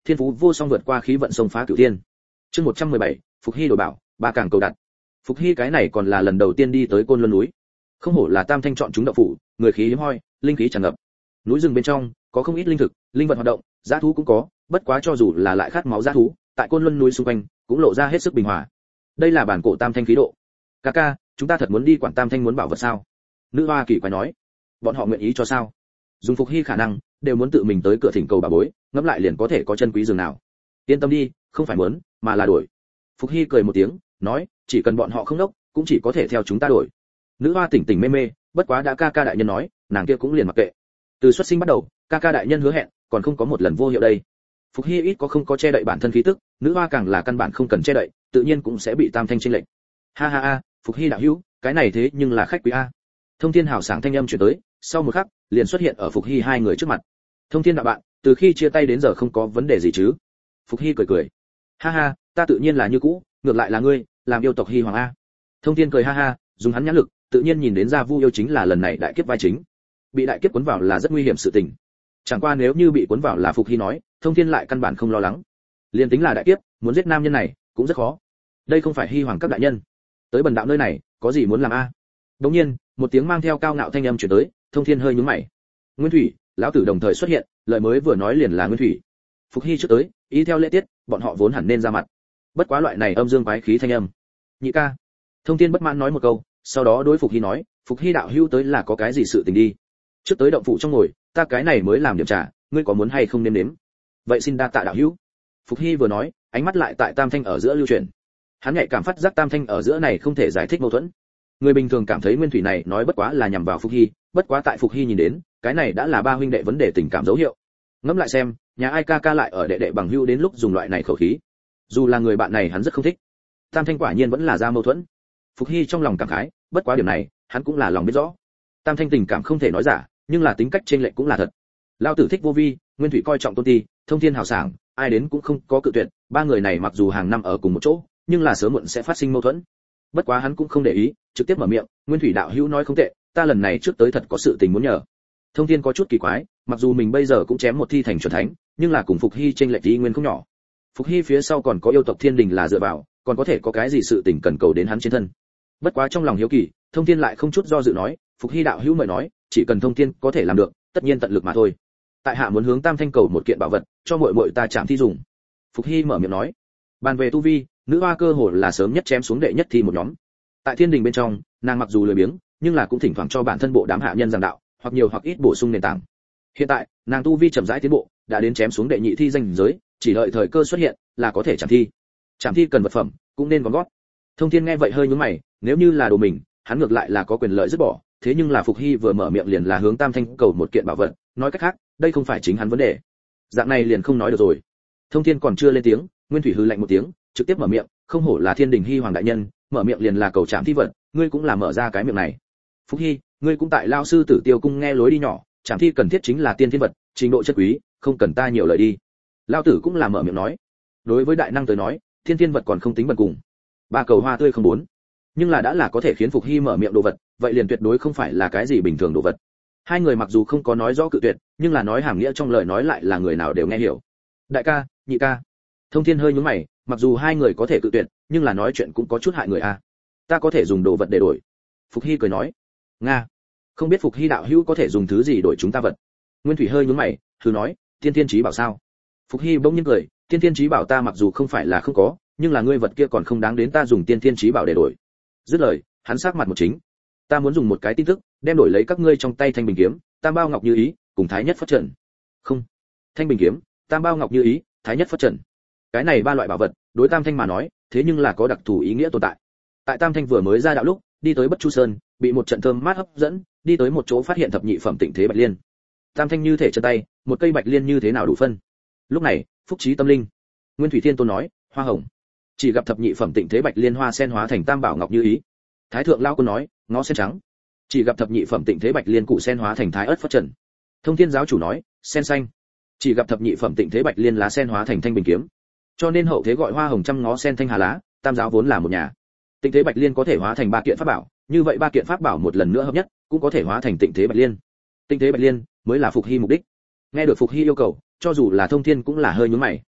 thiên phú vô song vượt qua khí vận sông phá cửu thiên. Chương một trăm mười bảy, Phục Hy đổi bảo, ba càng cầu đặt. Phục Hy cái này còn là lần đầu tiên đi tới Côn Luân núi. Không hổ là Tam Thanh chọn chúng đậu phủ, người khí hiếm hoi, linh khí tràn ngập. Núi rừng bên trong có không ít linh thực, linh vật hoạt động, dã thú cũng có, bất quá cho dù là lại khát máu dã thú, tại Côn Luân núi xung quanh cũng lộ ra hết sức bình hòa. Đây là bản cổ Tam Thanh khí độ. Ca ca, chúng ta thật muốn đi quản Tam Thanh muốn bảo vật sao? Nữ hoa kỳ quái nói. Bọn họ nguyện ý cho sao? Dùng Phục Hy khả năng, đều muốn tự mình tới cửa thỉnh cầu bà bối, ngẫm lại liền có thể có chân quý dường nào. Yên tâm đi, không phải muốn, mà là đổi. Phục Hy cười một tiếng, nói, chỉ cần bọn họ không đốc, cũng chỉ có thể theo chúng ta đổi. Nữ hoa tỉnh tỉnh mê mê, bất quá đã ca ca đại nhân nói, nàng kia cũng liền mặc kệ. Từ xuất sinh bắt đầu, ca ca đại nhân hứa hẹn, còn không có một lần vô hiệu đây. Phục Hy ít có không có che đậy bản thân khí tức, nữ hoa càng là căn bản không cần che đậy, tự nhiên cũng sẽ bị Tam Thanh chênh lệnh. Ha ha ha, Phục Hy đạo hữu, cái này thế nhưng là khách quý a. Thông Thiên hào sảng thanh âm truyền tới, sau một khắc, liền xuất hiện ở Phục Hy hai người trước mặt. Thông Thiên đạo bạn, từ khi chia tay đến giờ không có vấn đề gì chứ? Phục Hy cười cười. Ha ha, ta tự nhiên là như cũ, ngược lại là ngươi, làm yêu tộc Hy hoàng a. Thông Thiên cười ha ha, dùng hắn nhãn lực, tự nhiên nhìn đến ra Vu yêu chính là lần này đại kiếp vai chính. Bị đại kiếp cuốn vào là rất nguy hiểm sự tình. Chẳng qua nếu như bị cuốn vào là Phục Hy nói, Thông Thiên lại căn bản không lo lắng. Liên tính là đại kiếp, muốn giết nam nhân này cũng rất khó. Đây không phải Hy hoàng cấp đại nhân. Tới bần đạo nơi này, có gì muốn làm a? Đống nhiên, một tiếng mang theo cao ngạo thanh âm truyền tới, Thông Thiên hơi nhướng mày. Nguyên Thủy, lão tử đồng thời xuất hiện, lời mới vừa nói liền là Nguyên Thủy. Phục Hy trước tới, ý theo lễ tiết, bọn họ vốn hẳn nên ra mặt. Bất quá loại này âm dương quái khí thanh âm. Nhị ca. Thông Thiên bất mãn nói một câu, sau đó đối Phục Hy nói, Phục Hy đạo hữu tới là có cái gì sự tình đi. Trước tới động phủ trong ngồi, ta cái này mới làm điểm trà, ngươi có muốn hay không nếm nếm? Vậy xin đa tạ đạo hữu. Phục Hy vừa nói, ánh mắt lại tại Tam Thanh ở giữa lưu chuyển. Hắn nhạy cảm phát giác Tam Thanh ở giữa này không thể giải thích mâu thuẫn. Người bình thường cảm thấy Nguyên Thủy này nói bất quá là nhằm vào Phục Hy, bất quá tại Phục Hy nhìn đến, cái này đã là ba huynh đệ vấn đề tình cảm dấu hiệu. Ngẫm lại xem, nhà ai ca ca lại ở đệ đệ bằng hữu đến lúc dùng loại này khẩu khí. Dù là người bạn này hắn rất không thích. Tam Thanh quả nhiên vẫn là ra mâu thuẫn. Phục Hy trong lòng cảm khái, bất quá điểm này, hắn cũng là lòng biết rõ. Tam Thanh tình cảm không thể nói giả, nhưng là tính cách trên lệch cũng là thật. Lão tử thích vô vi, Nguyên Thủy coi trọng tôn ti, Thông Thiên hào sảng, ai đến cũng không có cự tuyệt, ba người này mặc dù hàng năm ở cùng một chỗ, nhưng là sớm muộn sẽ phát sinh mâu thuẫn. Bất quá hắn cũng không để ý, trực tiếp mở miệng, Nguyên Thủy đạo hữu nói không tệ, ta lần này trước tới thật có sự tình muốn nhờ. Thông Thiên có chút kỳ quái, mặc dù mình bây giờ cũng chém một thi thành chuẩn thánh, nhưng là cùng Phục Hy trên lệch ý nguyên không nhỏ. Phục Hy phía sau còn có yêu tộc Thiên Đình là dựa vào, còn có thể có cái gì sự tình cần cầu đến hắn trên thân. Bất quá trong lòng hiếu kỳ, Thông Thiên lại không chút do dự nói, Phục Hy đạo hữu mời nói, chỉ cần Thông Thiên có thể làm được, tất nhiên tận lực mà thôi. Tại hạ muốn hướng Tam Thanh cầu một kiện bảo vật, cho muội muội ta chạm thi dùng. Phục Hy mở miệng nói. Bàn về tu vi, nữ hoa cơ hồ là sớm nhất chém xuống đệ nhất thi một nhóm. Tại Thiên Đình bên trong, nàng mặc dù lười biếng, nhưng là cũng thỉnh thoảng cho bản thân bộ đám hạ nhân giảng đạo, hoặc nhiều hoặc ít bổ sung nền tảng. Hiện tại, nàng tu vi chậm rãi tiến bộ, đã đến chém xuống đệ nhị thi danh giới, chỉ đợi thời cơ xuất hiện, là có thể chạm thi. Chạm thi cần vật phẩm, cũng nên gom gót. Thông Thiên nghe vậy hơi nhướng mày, nếu như là đồ mình, hắn ngược lại là có quyền lợi dứt bỏ, thế nhưng là Phục Hy vừa mở miệng liền là hướng Tam Thanh cầu một kiện bảo vật, nói cách khác, đây không phải chính hắn vấn đề. Dạng này liền không nói được rồi. Thông Thiên còn chưa lên tiếng, Nguyên Thủy hừ lạnh một tiếng, trực tiếp mở miệng, không hổ là Thiên Đình Hy hoàng đại nhân, mở miệng liền là cầu trảm thi vật, ngươi cũng là mở ra cái miệng này. Phục Hy, ngươi cũng tại lao sư Tử Tiêu cung nghe lối đi nhỏ, trảm thi cần thiết chính là tiên thiên vật, trình độ chất quý, không cần ta nhiều lời đi. Lao tử cũng là mở miệng nói. Đối với đại năng tới nói, thiên thiên vật còn không tính bần cùng. Ba cầu hoa tươi không bốn. Nhưng là đã là có thể khiến Phục Hy mở miệng đồ vật, vậy liền tuyệt đối không phải là cái gì bình thường đồ vật. Hai người mặc dù không có nói rõ cự tuyệt, nhưng là nói hàm nghĩa trong lời nói lại là người nào đều nghe hiểu. Đại ca, nhị ca. Thông Thiên hơi nhướng mày, mặc dù hai người có thể cự tuyệt, nhưng là nói chuyện cũng có chút hại người a. Ta có thể dùng đồ vật để đổi. Phục Hy cười nói. Nga. Không biết Phục Hy đạo hữu có thể dùng thứ gì đổi chúng ta vật. Nguyên Thủy hơi nhướng mày, thử nói, tiên tiên chí bảo sao? Phục Hy bỗng nhiên cười, tiên tiên chí bảo ta mặc dù không phải là không có, nhưng là ngươi vật kia còn không đáng đến ta dùng tiên tiên chí bảo để đổi. Dứt lời, hắn sắc mặt một chính. Ta muốn dùng một cái tin tức, đem đổi lấy các ngươi trong tay thanh bình kiếm, tam bao ngọc như ý, cùng thái nhất phất trần. Không. Thanh bình kiếm, tam bao ngọc như ý, thái nhất phất trần. Cái này ba loại bảo vật, đối Tam Thanh mà nói, thế nhưng là có đặc thù ý nghĩa tồn tại. Tại Tam Thanh vừa mới ra đạo lúc, đi tới Bất Chu Sơn, bị một trận thơm mát hấp dẫn, đi tới một chỗ phát hiện thập nhị phẩm tịnh thế bạch liên. Tam Thanh như thể chân tay, một cây bạch liên như thế nào đủ phân. Lúc này, phúc trí tâm linh. Nguyên Thủy Thiên Tôn nói, hoa hồng. Chỉ gặp thập nhị phẩm tịnh thế bạch liên hoa sen hóa thành tam bảo ngọc như ý. Thái thượng lão quân nói, ngó sen trắng. Chỉ gặp thập nhị phẩm tịnh thế bạch liên cụ sen hóa thành thái ớt phất trần. Thông Thiên giáo chủ nói, sen xanh. Chỉ gặp thập nhị phẩm tịnh thế bạch liên lá sen hóa thành thanh bình kiếm. Cho nên hậu thế gọi hoa hồng trăm ngó sen thanh hà lá, tam giáo vốn là một nhà. Tịnh thế bạch liên có thể hóa thành ba kiện pháp bảo, như vậy ba kiện pháp bảo một lần nữa hợp nhất, cũng có thể hóa thành tịnh thế bạch liên. Tịnh thế bạch liên mới là Phục Hy mục đích. Nghe được Phục Hy yêu cầu, cho dù là Thông Thiên cũng là hơi nhướng mày.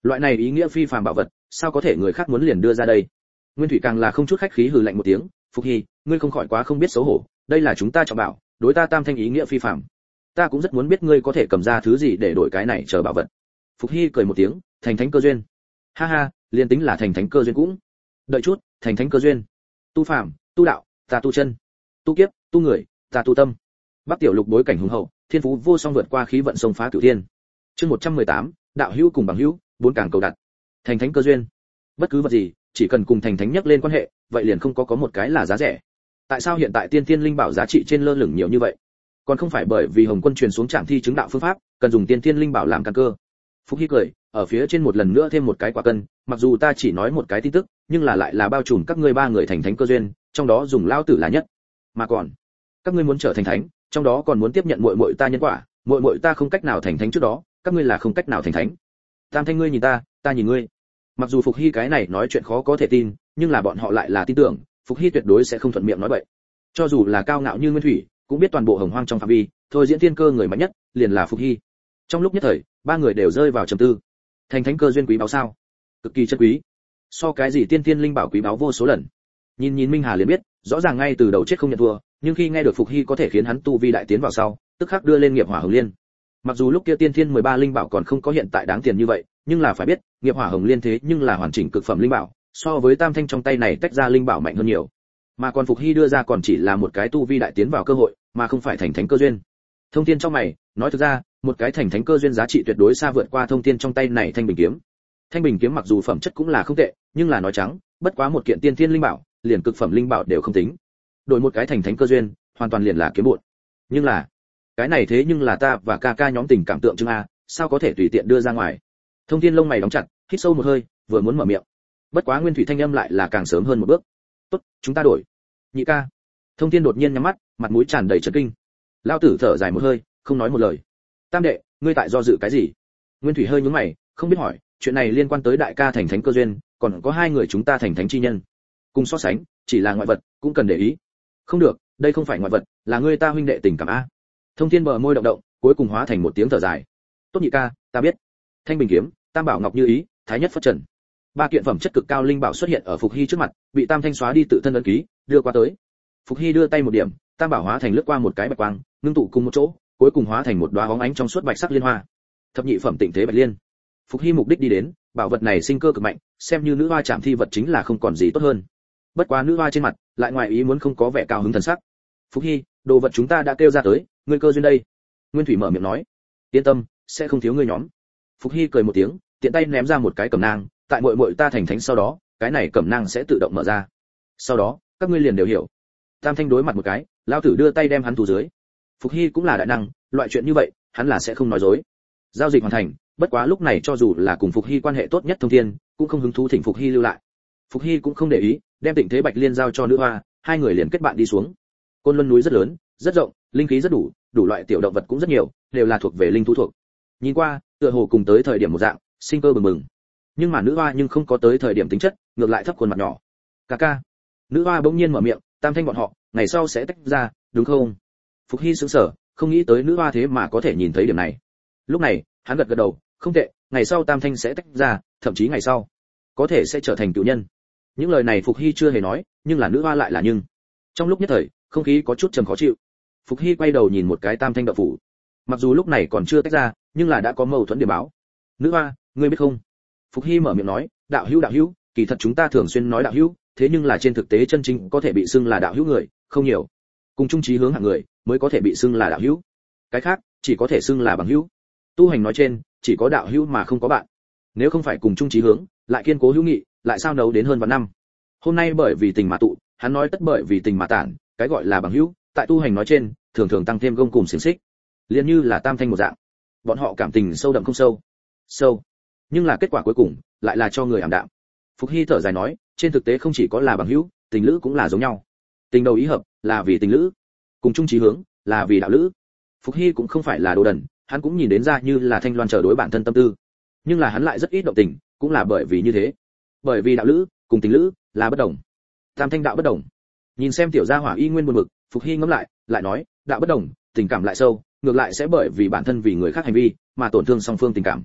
Loại này ý nghĩa phi phàm bảo vật, sao có thể người khác muốn liền đưa ra đây? Nguyên Thủy càng là không chút khách khí hừ lạnh một tiếng, Phục Hy, ngươi không khỏi quá không biết xấu hổ, đây là chúng ta trọng bảo, đối ta Tam Thanh ý nghĩa phi phàm. Ta cũng rất muốn biết ngươi có thể cầm ra thứ gì để đổi cái này chờ bảo vật. Phục Hy cười một tiếng, thành thánh cơ duyên. Ha ha, liên tính là thành thánh cơ duyên cũng. Đợi chút, thành thánh cơ duyên. Tu phàm, tu đạo, ta tu chân. Tu kiếp, tu người, ta tu tâm. Bắc Tiểu Lục bối cảnh hùng hậu, thiên phú vô song vượt qua khí vận sông phá cửu thiên. Chương một trăm mười tám, đạo hữu cùng bằng hữu, bốn càng cầu đặt. Thành thánh cơ duyên. Bất cứ vật gì, chỉ cần cùng thành thánh nhắc lên quan hệ, vậy liền không có có một cái là giá rẻ. Tại sao hiện tại tiên tiên linh bảo giá trị trên lơ lửng nhiều như vậy? Còn không phải bởi vì Hồng Quân truyền xuống Trảm Thi chứng đạo phương pháp, cần dùng tiên tiên linh bảo làm căn cơ. Phúc Hy cười, ở phía trên một lần nữa thêm một cái quả cân, mặc dù ta chỉ nói một cái tin tức, nhưng là lại là bao trùm các ngươi ba người thành thánh cơ duyên, trong đó dùng lao tử là nhất. Mà còn, các ngươi muốn trở thành thánh, trong đó còn muốn tiếp nhận muội muội ta nhân quả, muội muội ta không cách nào thành thánh trước đó, các ngươi là không cách nào thành thánh. Tam Thanh ngươi nhìn ta, ta nhìn ngươi. Mặc dù Phục Hy cái này nói chuyện khó có thể tin, nhưng là bọn họ lại là tin tưởng, Phục Hy tuyệt đối sẽ không thuận miệng nói bậy. Cho dù là cao ngạo như Nguyên Thủy, cũng biết toàn bộ Hồng Hoang trong phạm vi, thôi diễn thiên cơ người mạnh nhất, liền là Phục Hy. Trong lúc nhất thời, ba người đều rơi vào trầm tư. Thành thánh cơ duyên quý báu sao? Cực kỳ chân quý. So cái gì tiên tiên linh bảo quý báu vô số lần. Nhìn nhìn Minh Hà liền biết, rõ ràng ngay từ đầu chết không nhận thua, nhưng khi nghe được Phục Hy có thể khiến hắn tu vi đại tiến vào sau, tức khắc đưa lên nghiệp hỏa hồng liên. Mặc dù lúc kia tiên thiên mười ba linh bảo còn không có hiện tại đáng tiền như vậy, nhưng là phải biết, nghiệp hỏa hồng liên thế nhưng là hoàn chỉnh cực phẩm linh bảo, so với Tam Thanh trong tay này tách ra linh bảo mạnh hơn nhiều. Mà còn Phục Hy đưa ra còn chỉ là một cái tu vi đại tiến vào cơ hội, mà không phải thành thánh cơ duyên. Thông Thiên trong mày, nói thực ra, một cái thành thánh cơ duyên giá trị tuyệt đối xa vượt qua Thông Thiên trong tay này thanh bình kiếm. Thanh bình kiếm mặc dù phẩm chất cũng là không tệ, nhưng là nói trắng, bất quá một kiện tiên thiên linh bảo, liền cực phẩm linh bảo đều không tính. Đổi một cái thành thánh cơ duyên, hoàn toàn liền là kiếm bộn. Nhưng là, cái này thế nhưng là ta và ca ca nhóm tình cảm tượng trưng a, sao có thể tùy tiện đưa ra ngoài. Thông Thiên lông mày đóng chặt, hít sâu một hơi, vừa muốn mở miệng. Bất quá Nguyên Thủy thanh âm lại là càng sớm hơn một bước. "Tốt, chúng ta đổi." Nhị ca. Thông Thiên đột nhiên nhắm mắt, mặt mũi tràn đầy chấn kinh. Lão tử thở dài một hơi, không nói một lời. "Tam đệ, ngươi tại do dự cái gì?" Nguyên Thủy hơi nhướng mày, không biết hỏi, chuyện này liên quan tới đại ca thành thánh cơ duyên, còn có hai người chúng ta thành thánh chi nhân. Cùng so sánh, chỉ là ngoại vật, cũng cần để ý. Không được, đây không phải ngoại vật, là ngươi ta huynh đệ tình cảm a. Thông Thiên bờ môi động động, cuối cùng hóa thành một tiếng thở dài. "Tốt nhị ca, ta biết." Thanh bình kiếm, Tam bảo ngọc như ý, thái nhất phất trần. Ba kiện phẩm chất cực cao linh bảo xuất hiện ở Phục Hy trước mặt, bị Tam Thanh xóa đi tự thân ấn ký, đưa qua tới. Phục Hy đưa tay một điểm, Tam bảo hóa thành lướt qua một cái bạch quang, ngưng tụ cùng một chỗ, cuối cùng hóa thành một đóa bóng ánh trong suốt bạch sắc liên hoa. Thập nhị phẩm tịnh thế bạch liên. Phục Hy mục đích đi đến, bảo vật này sinh cơ cực mạnh, xem như nữ hoa chạm thi vật chính là không còn gì tốt hơn. Bất quá nữ hoa trên mặt lại ngoài ý muốn không có vẻ cao hứng thần sắc. "Phục Hy, đồ vật chúng ta đã kêu ra tới, ngươi cơ duyên đây." Nguyên Thủy mở miệng nói. "Yên tâm, sẽ không thiếu ngươi nhóm." Phục Hy cười một tiếng, tiện tay ném ra một cái cẩm nang, tại muội muội ta thành thánh sau đó, cái này cẩm nang sẽ tự động mở ra. Sau đó, các ngươi liền đều hiểu. Tam Thanh đối mặt một cái, lão tử đưa tay đem hắn thủ dưới. Phục Hy cũng là đại năng, loại chuyện như vậy, hắn là sẽ không nói dối. Giao dịch hoàn thành, bất quá lúc này cho dù là cùng Phục Hy quan hệ tốt nhất Thông Thiên, cũng không hứng thú thỉnh Phục Hy lưu lại. Phục Hy cũng không để ý, đem Tịnh Thế Bạch Liên giao cho nữ hoa, hai người liền kết bạn đi xuống. Côn Luân núi rất lớn, rất rộng, linh khí rất đủ, đủ loại tiểu động vật cũng rất nhiều, đều là thuộc về linh thú thuộc. Nhìn qua, tựa hồ cùng tới thời điểm một dạng, sinh cơ bừng bừng. Nhưng mà nữ hoa nhưng không có tới thời điểm tính chất, ngược lại thấp khuôn mặt nhỏ. "Ca ca." Nữ hoa bỗng nhiên mở miệng, "Tam Thanh bọn họ, ngày sau sẽ tách ra, đúng không?" Phục Hy sững sờ, không nghĩ tới nữ hoa thế mà có thể nhìn thấy điểm này. Lúc này, hắn gật gật đầu, "Không tệ, ngày sau Tam Thanh sẽ tách ra, thậm chí ngày sau có thể sẽ trở thành cựu nhân." Những lời này Phục Hy chưa hề nói, nhưng là nữ hoa lại là nhưng. Trong lúc nhất thời, không khí có chút trầm khó chịu. Phục Hy quay đầu nhìn một cái Tam Thanh đạo phủ. Mặc dù lúc này còn chưa tách ra, nhưng là đã có mâu thuẫn điểm báo. "Nữ hoa, ngươi biết không?" Phục Hy mở miệng nói, "Đạo hữu đạo hữu, kỳ thật chúng ta thường xuyên nói đạo hữu, thế nhưng là trên thực tế chân chính có thể bị xưng là đạo hữu người, không nhiều. Cùng chung chí hướng hạng người mới có thể bị xưng là đạo hữu. Cái khác, chỉ có thể xưng là bằng hữu. Tu hành nói trên, chỉ có đạo hữu mà không có bạn. Nếu không phải cùng chung chí hướng, lại kiên cố hữu nghị, lại sao nấu đến hơn vạn năm. Hôm nay bởi vì tình mà tụ, hắn nói tất bởi vì tình mà tản, cái gọi là bằng hữu, tại tu hành nói trên, thường thường tăng thêm gông cùng xiềng xích. Liên như là Tam Thanh một dạng. Bọn họ cảm tình sâu đậm không sâu. Sâu. Nhưng là kết quả cuối cùng, lại là cho người ảm đạm." Phục Hy thở dài nói, "Trên thực tế không chỉ có là bằng hữu, tình lữ cũng là giống nhau. Tình đầu ý hợp, là vì tình lữ. Cùng chung chí hướng, là vì đạo lữ." Phục Hy cũng không phải là đồ đần, hắn cũng nhìn đến ra như là Thanh Loan chờ đối bản thân tâm tư. Nhưng là hắn lại rất ít động tình, cũng là bởi vì như thế. Bởi vì đạo lữ, cùng tình lữ, là bất đồng. Tam Thanh đạo bất đồng. Nhìn xem tiểu gia hỏa y nguyên buồn bực, Phục Hy ngẫm lại, lại nói, đạo bất đồng, tình cảm lại sâu, ngược lại sẽ bởi vì bản thân vì người khác hành vi, mà tổn thương song phương tình cảm.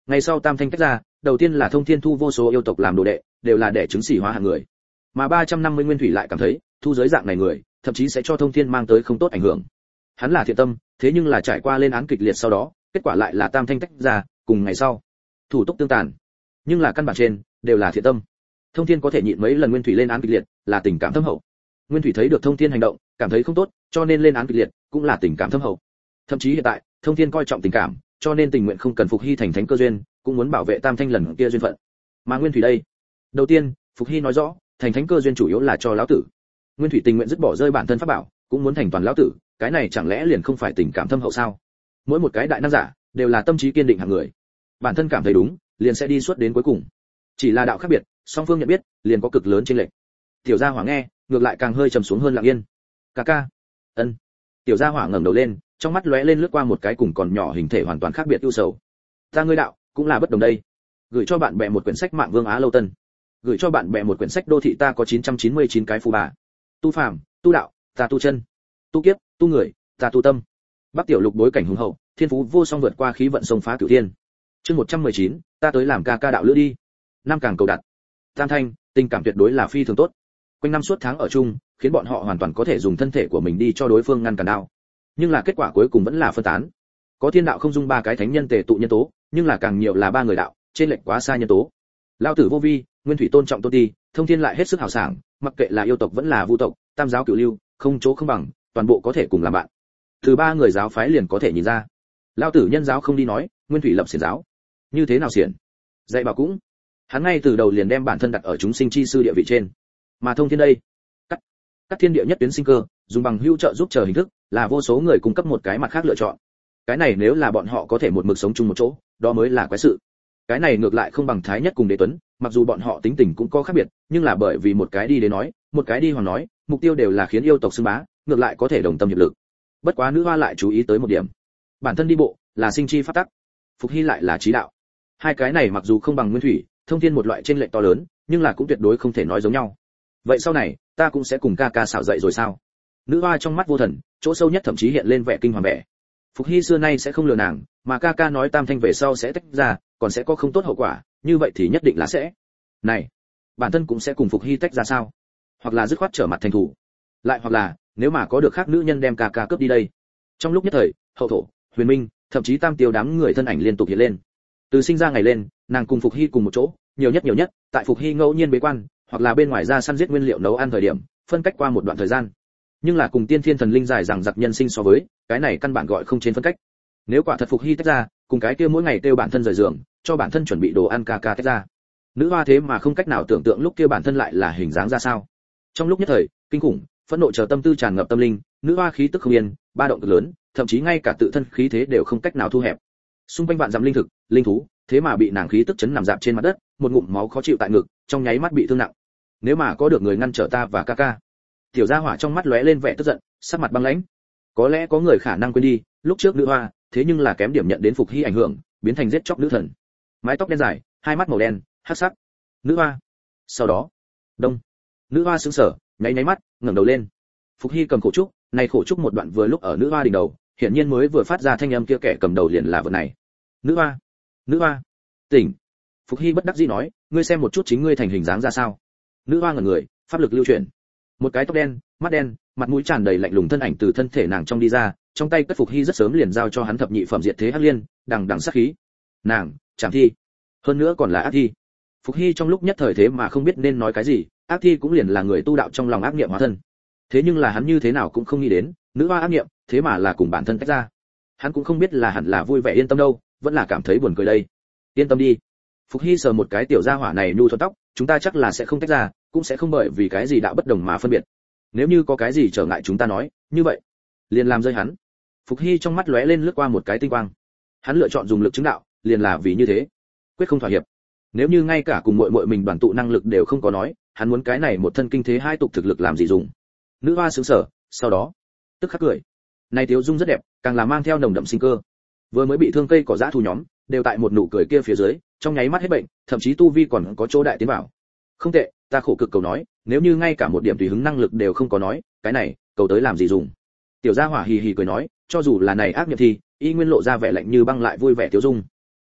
Ngày sau tam thanh tách ra, đầu tiên là Thông Thiên thu vô số yêu tộc làm đồ đệ, đều là để chứng sĩ hóa hạng người. Mà ba trăm năm mươi nguyên thủy lại cảm thấy, thu giới dạng này người, thậm chí sẽ cho Thông Thiên mang tới không tốt ảnh hưởng. Hắn là thiện tâm, thế nhưng là trải qua lên án kịch liệt sau đó, kết quả lại là tam thanh tách ra, cùng ngày sau, thủ túc tương tàn. Nhưng là căn bản trên, đều là thiện tâm. Thông Thiên có thể nhịn mấy lần nguyên thủy lên án kịch liệt, là tình cảm thâm hậu. Nguyên thủy thấy được Thông Thiên hành động, cảm thấy không tốt, cho nên lên án kịch liệt, cũng là tình cảm thâm hậu. Thậm chí hiện tại, Thông Thiên coi trọng tình cảm, cho nên tình nguyện không cần Phục Hy thành thánh cơ duyên, cũng muốn bảo vệ tam thanh lần kia duyên phận. Mà Nguyên thủy đây, đầu tiên, Phục Hy nói rõ, thành thánh cơ duyên chủ yếu là cho lão tử. Nguyên thủy tình nguyện dứt bỏ rơi bản thân pháp bảo, cũng muốn thành toàn lão tử, cái này chẳng lẽ liền không phải tình cảm thâm hậu sao? Mỗi một cái đại năng giả đều là tâm trí kiên định hạng người, bản thân cảm thấy đúng, liền sẽ đi suốt đến cuối cùng. Chỉ là đạo khác biệt, song phương nhận biết, liền có cực lớn chênh lệch. Tiểu Gia Hỏa nghe, ngược lại càng hơi trầm xuống hơn Lặng Yên. "Ca ca." "Ân." Tiểu Gia Hỏa ngẩng đầu lên, trong mắt lóe lên lướt qua một cái cùng còn nhỏ hình thể hoàn toàn khác biệt ưu sầu. "Ta ngươi đạo, cũng là bất đồng đây." Gửi cho bạn bè một quyển sách Mạng Vương Á Lâu Tân. Gửi cho bạn bè một quyển sách Đô thị ta có chín trăm chín mươi chín cái phù bà. Tu phàm, tu đạo, ta tu chân. Tu kiếp, tu người, ta tu tâm. Bắc Tiểu Lục bối cảnh hùng hậu, thiên phú vô song vượt qua khí vận sông phá cửu thiên. Chương một trăm mười chín, ta tới làm ca ca đạo lữ đi. Năm càng cầu đặt. Tam thanh, tình cảm tuyệt đối là phi thường tốt. Quanh năm suốt tháng ở chung, khiến bọn họ hoàn toàn có thể dùng thân thể của mình đi cho đối phương ngăn cản đao. Nhưng là kết quả cuối cùng vẫn là phân tán. Có thiên đạo không dung ba cái thánh nhân tề tụ nhân tố, nhưng là càng nhiều là ba người đạo, trên lệch quá xa nhân tố. Lão tử vô vi, Nguyên thủy tôn trọng tôn ti, Thông Thiên lại hết sức hào sảng, mặc kệ là yêu tộc vẫn là vu tộc, tam giáo cửu lưu, không chỗ không bằng, toàn bộ có thể cùng làm bạn. Từ ba người giáo phái liền có thể nhìn ra. Lão tử nhân giáo không đi nói, Nguyên thủy lập xiển giáo. Như thế nào xiển? Dạy bảo cũng. Hắn ngay từ đầu liền đem bản thân đặt ở chúng sinh chi sư địa vị trên. Mà Thông Thiên đây, cắt cắt thiên địa nhất tuyến sinh cơ, dùng bằng hữu trợ giúp chờ hình thức, là vô số người cung cấp một cái mặt khác lựa chọn. Cái này nếu là bọn họ có thể một mực sống chung một chỗ, đó mới là quái sự. Cái này ngược lại không bằng Thái Nhất cùng Đế Tuấn, mặc dù bọn họ tính tình cũng có khác biệt, nhưng là bởi vì một cái đi đến nói, một cái đi hoàng nói, mục tiêu đều là khiến yêu tộc xưng bá, ngược lại có thể đồng tâm hiệp lực. Bất quá nữ hoa lại chú ý tới một điểm, bản thân đi bộ là sinh chi pháp tắc, Phục Hy lại là trí đạo. Hai cái này mặc dù không bằng Nguyên thủy, Thông Thiên một loại trên lệch to lớn, nhưng là cũng tuyệt đối không thể nói giống nhau. Vậy sau này, ta cũng sẽ cùng ca ca xảo dậy rồi sao? Nữ hoa trong mắt vô thần, chỗ sâu nhất thậm chí hiện lên vẻ kinh hoàng vẻ. Phục Hy xưa nay sẽ không lừa nàng, mà ca ca nói tam thanh về sau sẽ tách ra, còn sẽ có không tốt hậu quả, như vậy thì nhất định là sẽ. Này, bản thân cũng sẽ cùng Phục Hy tách ra sao? Hoặc là dứt khoát trở mặt thành thủ. Lại hoặc là, nếu mà có được khác nữ nhân đem ca ca cướp đi đây. Trong lúc nhất thời, Hậu Thổ, Huyền Minh, thậm chí Tam Tiêu đám người thân ảnh liên tục hiện lên. Từ sinh ra ngày lên, nàng cùng Phục Hy cùng một chỗ, nhiều nhất nhiều nhất, tại Phục Hy ngẫu nhiên bế quan, hoặc là bên ngoài ra săn giết nguyên liệu nấu ăn thời điểm, phân cách qua một đoạn thời gian. Nhưng là cùng tiên thiên thần linh dài rằng giặc nhân sinh so với, cái này căn bản gọi không trên phân cách. Nếu quả thật Phục Hy tách ra, cùng cái kia mỗi ngày kêu bản thân rời giường, cho bản thân chuẩn bị đồ ăn ca ca tách ra. Nữ hoa thế mà không cách nào tưởng tượng lúc kia bản thân lại là hình dáng ra sao. Trong lúc nhất thời, kinh khủng, phẫn nộ chờ tâm tư tràn ngập tâm linh, nữ hoa khí tức không yên, ba động cực lớn, thậm chí ngay cả tự thân khí thế đều không cách nào thu hẹp. Xung quanh vạn dặm linh thực, linh thú, thế mà bị nàng khí tức chấn nằm dạp trên mặt đất, một ngụm máu khó chịu tại ngực, trong nháy mắt bị thương nặng. Nếu mà có được người ngăn trở ta và ca ca. Tiểu Gia Hỏa trong mắt lóe lên vẻ tức giận, sắc mặt băng lãnh. Có lẽ có người khả năng quên đi, lúc trước nữ hoa, thế nhưng là kém điểm nhận đến Phục Hy ảnh hưởng, biến thành giết chóc nữ thần. Mái tóc đen dài, hai mắt màu đen, hắc sắc. Nữ hoa. Sau đó, đông. Nữ hoa sững sờ, nháy nháy mắt, ngẩng đầu lên. Phục Hy cầm khổ trúc, này khổ trúc một đoạn vừa lúc ở nữ hoa đỉnh đầu, hiển nhiên mới vừa phát ra thanh âm kia kẻ cầm đầu liền là vật này. Nữ hoa, nữ hoa, tỉnh. Phục Hy bất đắc dĩ nói, ngươi xem một chút chính ngươi thành hình dáng ra sao. Nữ hoa ngẩn người, pháp lực lưu chuyển. Một cái tóc đen, mắt đen, mặt mũi tràn đầy lạnh lùng thân ảnh từ thân thể nàng trong đi ra, trong tay cất Phục Hy rất sớm liền giao cho hắn thập nhị phẩm diệt thế hắc liên, đằng đằng sát khí. Nàng, chẳng thi, hơn nữa còn là ác thi. Phục Hy trong lúc nhất thời thế mà không biết nên nói cái gì, ác thi cũng liền là người tu đạo trong lòng ác niệm hóa thân. Thế nhưng là hắn như thế nào cũng không nghĩ đến, nữ hoa ác niệm, thế mà là cùng bản thân tách ra. Hắn cũng không biết là hẳn là vui vẻ yên tâm đâu, vẫn là cảm thấy buồn cười đây. Yên tâm đi. Phục Hy sờ một cái tiểu gia hỏa này nhu thuận tóc, chúng ta chắc là sẽ không tách ra, cũng sẽ không bởi vì cái gì đạo bất đồng mà phân biệt. Nếu như có cái gì trở ngại chúng ta nói, như vậy, liền làm rơi hắn. Phục Hy trong mắt lóe lên lướt qua một cái tinh quang. Hắn lựa chọn dùng lực chứng đạo, liền là vì như thế, quyết không thỏa hiệp. Nếu như ngay cả cùng muội muội mình đoàn tụ năng lực đều không có nói, hắn muốn cái này một thân kinh thế hai tục thực lực làm gì dùng. Nữ hoa sững sờ, sau đó, tức khắc cười. Này Tiếu Dung rất đẹp, càng là mang theo nồng đậm sinh cơ. Vừa mới bị thương cây cỏ dã thu nhóm, đều tại một nụ cười kia phía dưới, trong nháy mắt hết bệnh, thậm chí tu vi còn có chỗ đại tiến vào. Không tệ, ta khổ cực cầu nói, nếu như ngay cả một điểm tùy hứng năng lực đều không có nói, cái này, cầu tới làm gì dùng. Tiểu Gia Hỏa hì hì cười nói, cho dù là này ác niệm thì, y nguyên lộ ra vẻ lạnh như băng lại vui vẻ Tiếu Dung.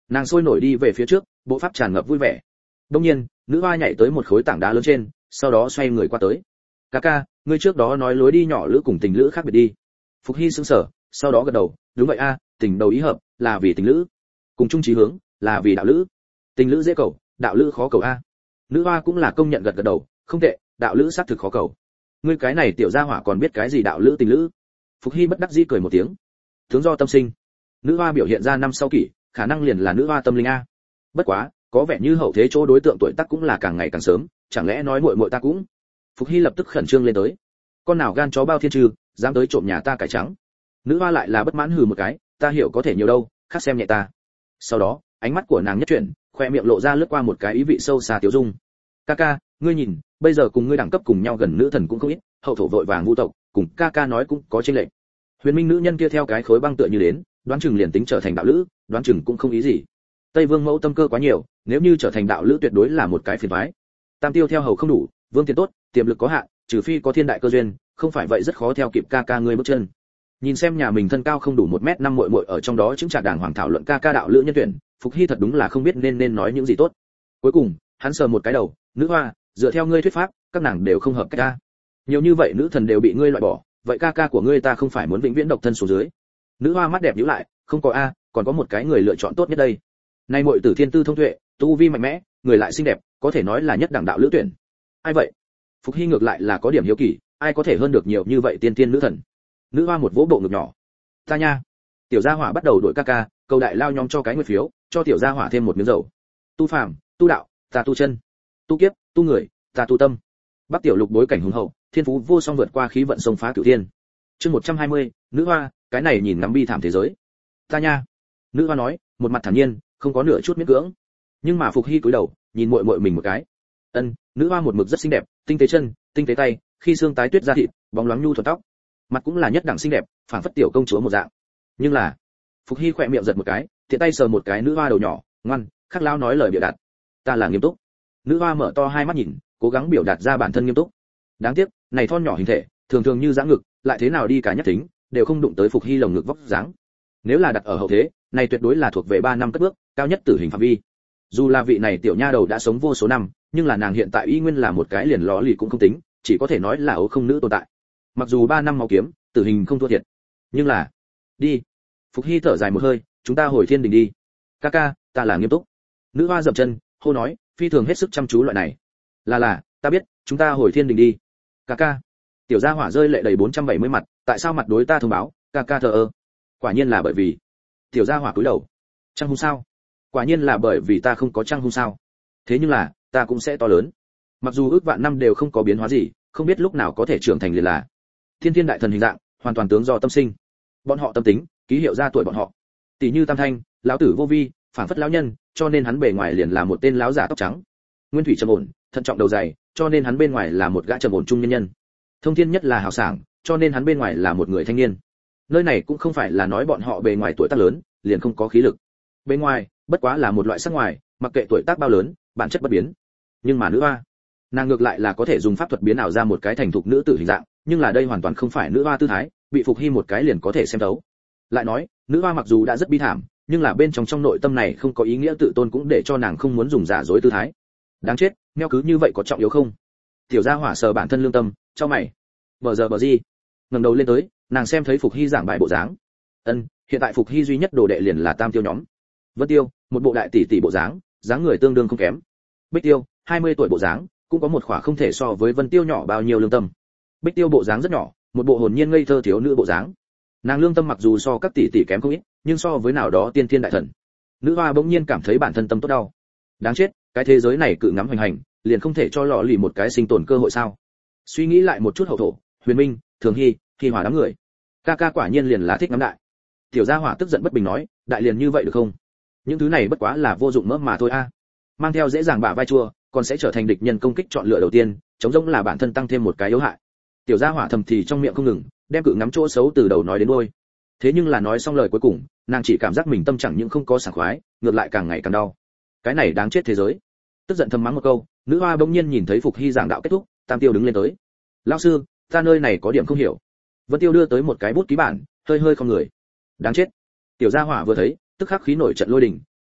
Nàng sôi nổi đi về phía trước, bộ pháp tràn ngập vui vẻ. Đương nhiên, nữ hoa nhảy tới một khối tảng đá lớn trên, sau đó xoay người qua tới. Ca ca, ngươi trước đó nói lối đi nhỏ lữ cùng tình lữ khác biệt đi. Phục Hy sững sờ, sau đó gật đầu, đúng vậy a, tình đầu ý hợp là vì tình lữ, cùng chung chí hướng là vì đạo lữ. Tình lữ dễ cầu, đạo lữ khó cầu a. Nữ hoa cũng là công nhận gật gật đầu, không tệ, đạo lữ xác thực khó cầu. Ngươi cái này tiểu gia hỏa còn biết cái gì đạo lữ tình lữ? Phục Hy bất đắc dĩ cười một tiếng. Tướng do tâm sinh. Nữ hoa biểu hiện ra năm sau kỷ, khả năng liền là nữ hoa tâm linh a. Bất quá, có vẻ như hậu thế chỗ đối tượng tuổi tác cũng là càng ngày càng sớm, chẳng lẽ nói muội muội ta cũng? Phục Hy lập tức khẩn trương lên tới. Con nào gan chó bao thiên trừ, dám tới trộm nhà ta cải trắng. Nữ hoa lại là bất mãn hừ một cái, ta hiểu có thể nhiều đâu, khác xem nhẹ ta. Sau đó, ánh mắt của nàng nhất chuyển, khoe miệng lộ ra lướt qua một cái ý vị sâu xa tiểu dung. Ca ca, ngươi nhìn, bây giờ cùng ngươi đẳng cấp cùng nhau gần nữ thần cũng không ít, hậu thổ vội vàng vu tộc, cùng ca ca nói cũng có chênh lệch. Huyền Minh nữ nhân kia theo cái khối băng tựa như đến, đoán chừng liền tính trở thành đạo lữ, đoán chừng cũng không ý gì. Tây Vương mẫu tâm cơ quá nhiều, nếu như trở thành đạo lữ tuyệt đối là một cái phiền toái. Tam tiêu theo hầu không đủ, vương tiền tốt, tiềm lực có hạn, trừ phi có thiên đại cơ duyên, không phải vậy rất khó theo kịp ca ca ngươi bước chân. Nhìn xem nhà mình thân cao không đủ một mét năm muội muội ở trong đó chứng trả đàng hoàng thảo luận ca ca đạo lữ nhân tuyển, Phục Hy thật đúng là không biết nên nên nói những gì tốt. Cuối cùng, hắn sờ một cái đầu, nữ hoa, dựa theo ngươi thuyết pháp, các nàng đều không hợp cách ta. Nhiều như vậy nữ thần đều bị ngươi loại bỏ, vậy ca ca của ngươi ta không phải muốn vĩnh viễn độc thân xuống dưới. Nữ hoa mắt đẹp nhíu lại, không có a, còn có một cái người lựa chọn tốt nhất đây. Nay muội tử thiên tư thông tuệ, tu vi mạnh mẽ, người lại xinh đẹp, có thể nói là nhất đẳng đạo lữ tuyển. Ai vậy? Phục Hy ngược lại là có điểm hiếu kỳ, ai có thể hơn được nhiều như vậy tiên tiên nữ thần. Nữ hoa một vỗ bộ ngực nhỏ. Ta nha. Tiểu gia hỏa bắt đầu đổi ca ca, cầu đại lao nhóm cho cái nguyệt phiếu, cho tiểu gia hỏa thêm một miếng dầu. Tu phàm, tu đạo, ta tu chân. Tu kiếp, tu người, ta tu tâm. Bắc tiểu lục bối cảnh hùng hậu, thiên phú vô song vượt qua khí vận sông phá cửu thiên. Chương một trăm hai mươi, nữ hoa, cái này nhìn ngắm bi thảm thế giới. Ta nha. Nữ hoa nói, một mặt thản nhiên, không có nửa chút miễn cưỡng. Nhưng mà Phục Hy cúi đầu, nhìn muội muội mình một cái. Ân, nữ hoa một mực rất xinh đẹp, tinh tế chân, tinh tế tay, khi xương tái tuyết da thịt, bóng loáng nhu thuận tóc. Mặt cũng là nhất đẳng xinh đẹp, phảng phất tiểu công chúa một dạng. Nhưng là, Phục Hy khỏe miệng giật một cái, tiện tay sờ một cái nữ hoa đầu nhỏ, ngoan, khắc lao nói lời biểu đạt. Ta là nghiêm túc. Nữ hoa mở to hai mắt nhìn, cố gắng biểu đạt ra bản thân nghiêm túc. Đáng tiếc, này thon nhỏ hình thể, thường thường như dáng ngực, lại thế nào đi cả nhất tính, đều không đụng tới Phục Hy lồng ngực vóc dáng. Nếu là đặt ở hậu thế, này tuyệt đối là thuộc về ba năm cất bước, cao nhất tử hình phạm vi. Dù là vị này tiểu nha đầu đã sống vô số năm, nhưng là nàng hiện tại y nguyên là một cái liền ló lì cũng không tính, chỉ có thể nói là ấu không nữ tồn tại. Mặc dù ba năm máu kiếm, tử hình không thua thiệt, nhưng là đi. Phục Hy thở dài một hơi, chúng ta hồi thiên đình đi. Ca ca, ta là nghiêm túc. Nữ hoa dậm chân, hô nói, phi thường hết sức chăm chú loại này. Là là, ta biết, chúng ta hồi thiên đình đi. Ca ca. Tiểu gia hỏa rơi lệ đầy bốn trăm bảy mươi mặt, tại sao mặt đối ta thông báo, ca ca thờ ơ. Quả nhiên là bởi vì. Tiểu gia hỏa cúi đầu. Trăng hung sao? Quả nhiên là bởi vì ta không có trăng hung sao? Thế nhưng là, ta cũng sẽ to lớn. Mặc dù ước vạn năm đều không có biến hóa gì, không biết lúc nào có thể trưởng thành liền là. Thiên thiên đại thần hình dạng, hoàn toàn tướng do tâm sinh. Bọn họ tâm tính, ký hiệu ra tuổi bọn họ. Tỷ như Tam Thanh, lão tử vô vi, phản phất lão nhân, cho nên hắn bề ngoài liền là một tên lão giả tóc trắng. Nguyên thủy trầm ổn, thận trọng đầu dày, cho nên hắn bên ngoài là một gã trầm ổn trung nhân nhân. Thông thiên nhất là hào sảng, cho nên hắn bên ngoài là một người thanh niên. Nơi này cũng không phải là nói bọn họ bề ngoài tuổi tác lớn, liền không có khí lực. Bên ngoài, bất quá là một loại sắc ngoài, mặc kệ tuổi tác bao lớn, bản chất bất biến. Nhưng mà nữ hoa, nàng ngược lại là có thể dùng pháp thuật biến ảo ra một cái thành thục nữ tử hình dạng, nhưng là đây hoàn toàn không phải nữ hoa tư thái, bị Phục Hy một cái liền có thể xem thấu. Lại nói, nữ hoa mặc dù đã rất bi thảm, nhưng là bên trong trong nội tâm này không có ý nghĩa tự tôn cũng để cho nàng không muốn dùng giả dối tư thái. Đáng chết, meo cứ như vậy có trọng yếu không? Tiểu gia hỏa sờ bản thân lương tâm, cho mày. Bờ giờ bờ gì? Ngẩng đầu lên tới, nàng xem thấy Phục Hy giảng bài bộ dáng. Ân, hiện tại Phục Hy duy nhất đồ đệ liền là Tam Tiêu nhóm. Vân Tiêu, một bộ đại tỷ tỷ bộ dáng, dáng người tương đương không kém. Bích Tiêu, hai mươi tuổi bộ dáng, cũng có một khỏa không thể so với Vân Tiêu nhỏ bao nhiêu lương tâm. Bích Tiêu bộ dáng rất nhỏ, một bộ hồn nhiên ngây thơ thiếu nữ bộ dáng. Nàng lương tâm mặc dù so các tỷ tỷ kém không ít, nhưng so với nào đó tiên thiên đại thần. Nữ hoa bỗng nhiên cảm thấy bản thân tâm tốt đau. Đáng chết, cái thế giới này cự ngắm hoành hành, liền không thể cho lọ lì một cái sinh tồn cơ hội sao? Suy nghĩ lại một chút hậu thổ, Huyền Minh, Thường Hy, Hy Hòa đám người. Ca ca quả nhiên liền là thích ngắm đại. Tiểu gia hỏa tức giận bất bình nói, đại liền như vậy được không? Những thứ này bất quá là vô dụng mỡ mà thôi a. Mang theo dễ dàng bả vai chua, còn sẽ trở thành địch nhân công kích chọn lựa đầu tiên, chống rỗng là bản thân tăng thêm một cái yếu hại. Tiểu gia hỏa thầm thì trong miệng không ngừng, đem cự ngắm chỗ xấu từ đầu nói đến đuôi. Thế nhưng là nói xong lời cuối cùng, nàng chỉ cảm giác mình tâm chẳng những không có sảng khoái, ngược lại càng ngày càng đau. Cái này đáng chết thế giới. Tức giận thầm mắng một câu, nữ hoa bỗng nhiên nhìn thấy Phục Hy giảng đạo kết thúc, Tam Tiêu đứng lên tới. Lão sư, ta nơi này có điểm không hiểu. Vân Tiêu đưa tới một cái bút ký bản, hơi hơi không người. Đáng chết. Tiểu gia hỏa vừa thấy, tức khắc khí nổi trận lôi đình,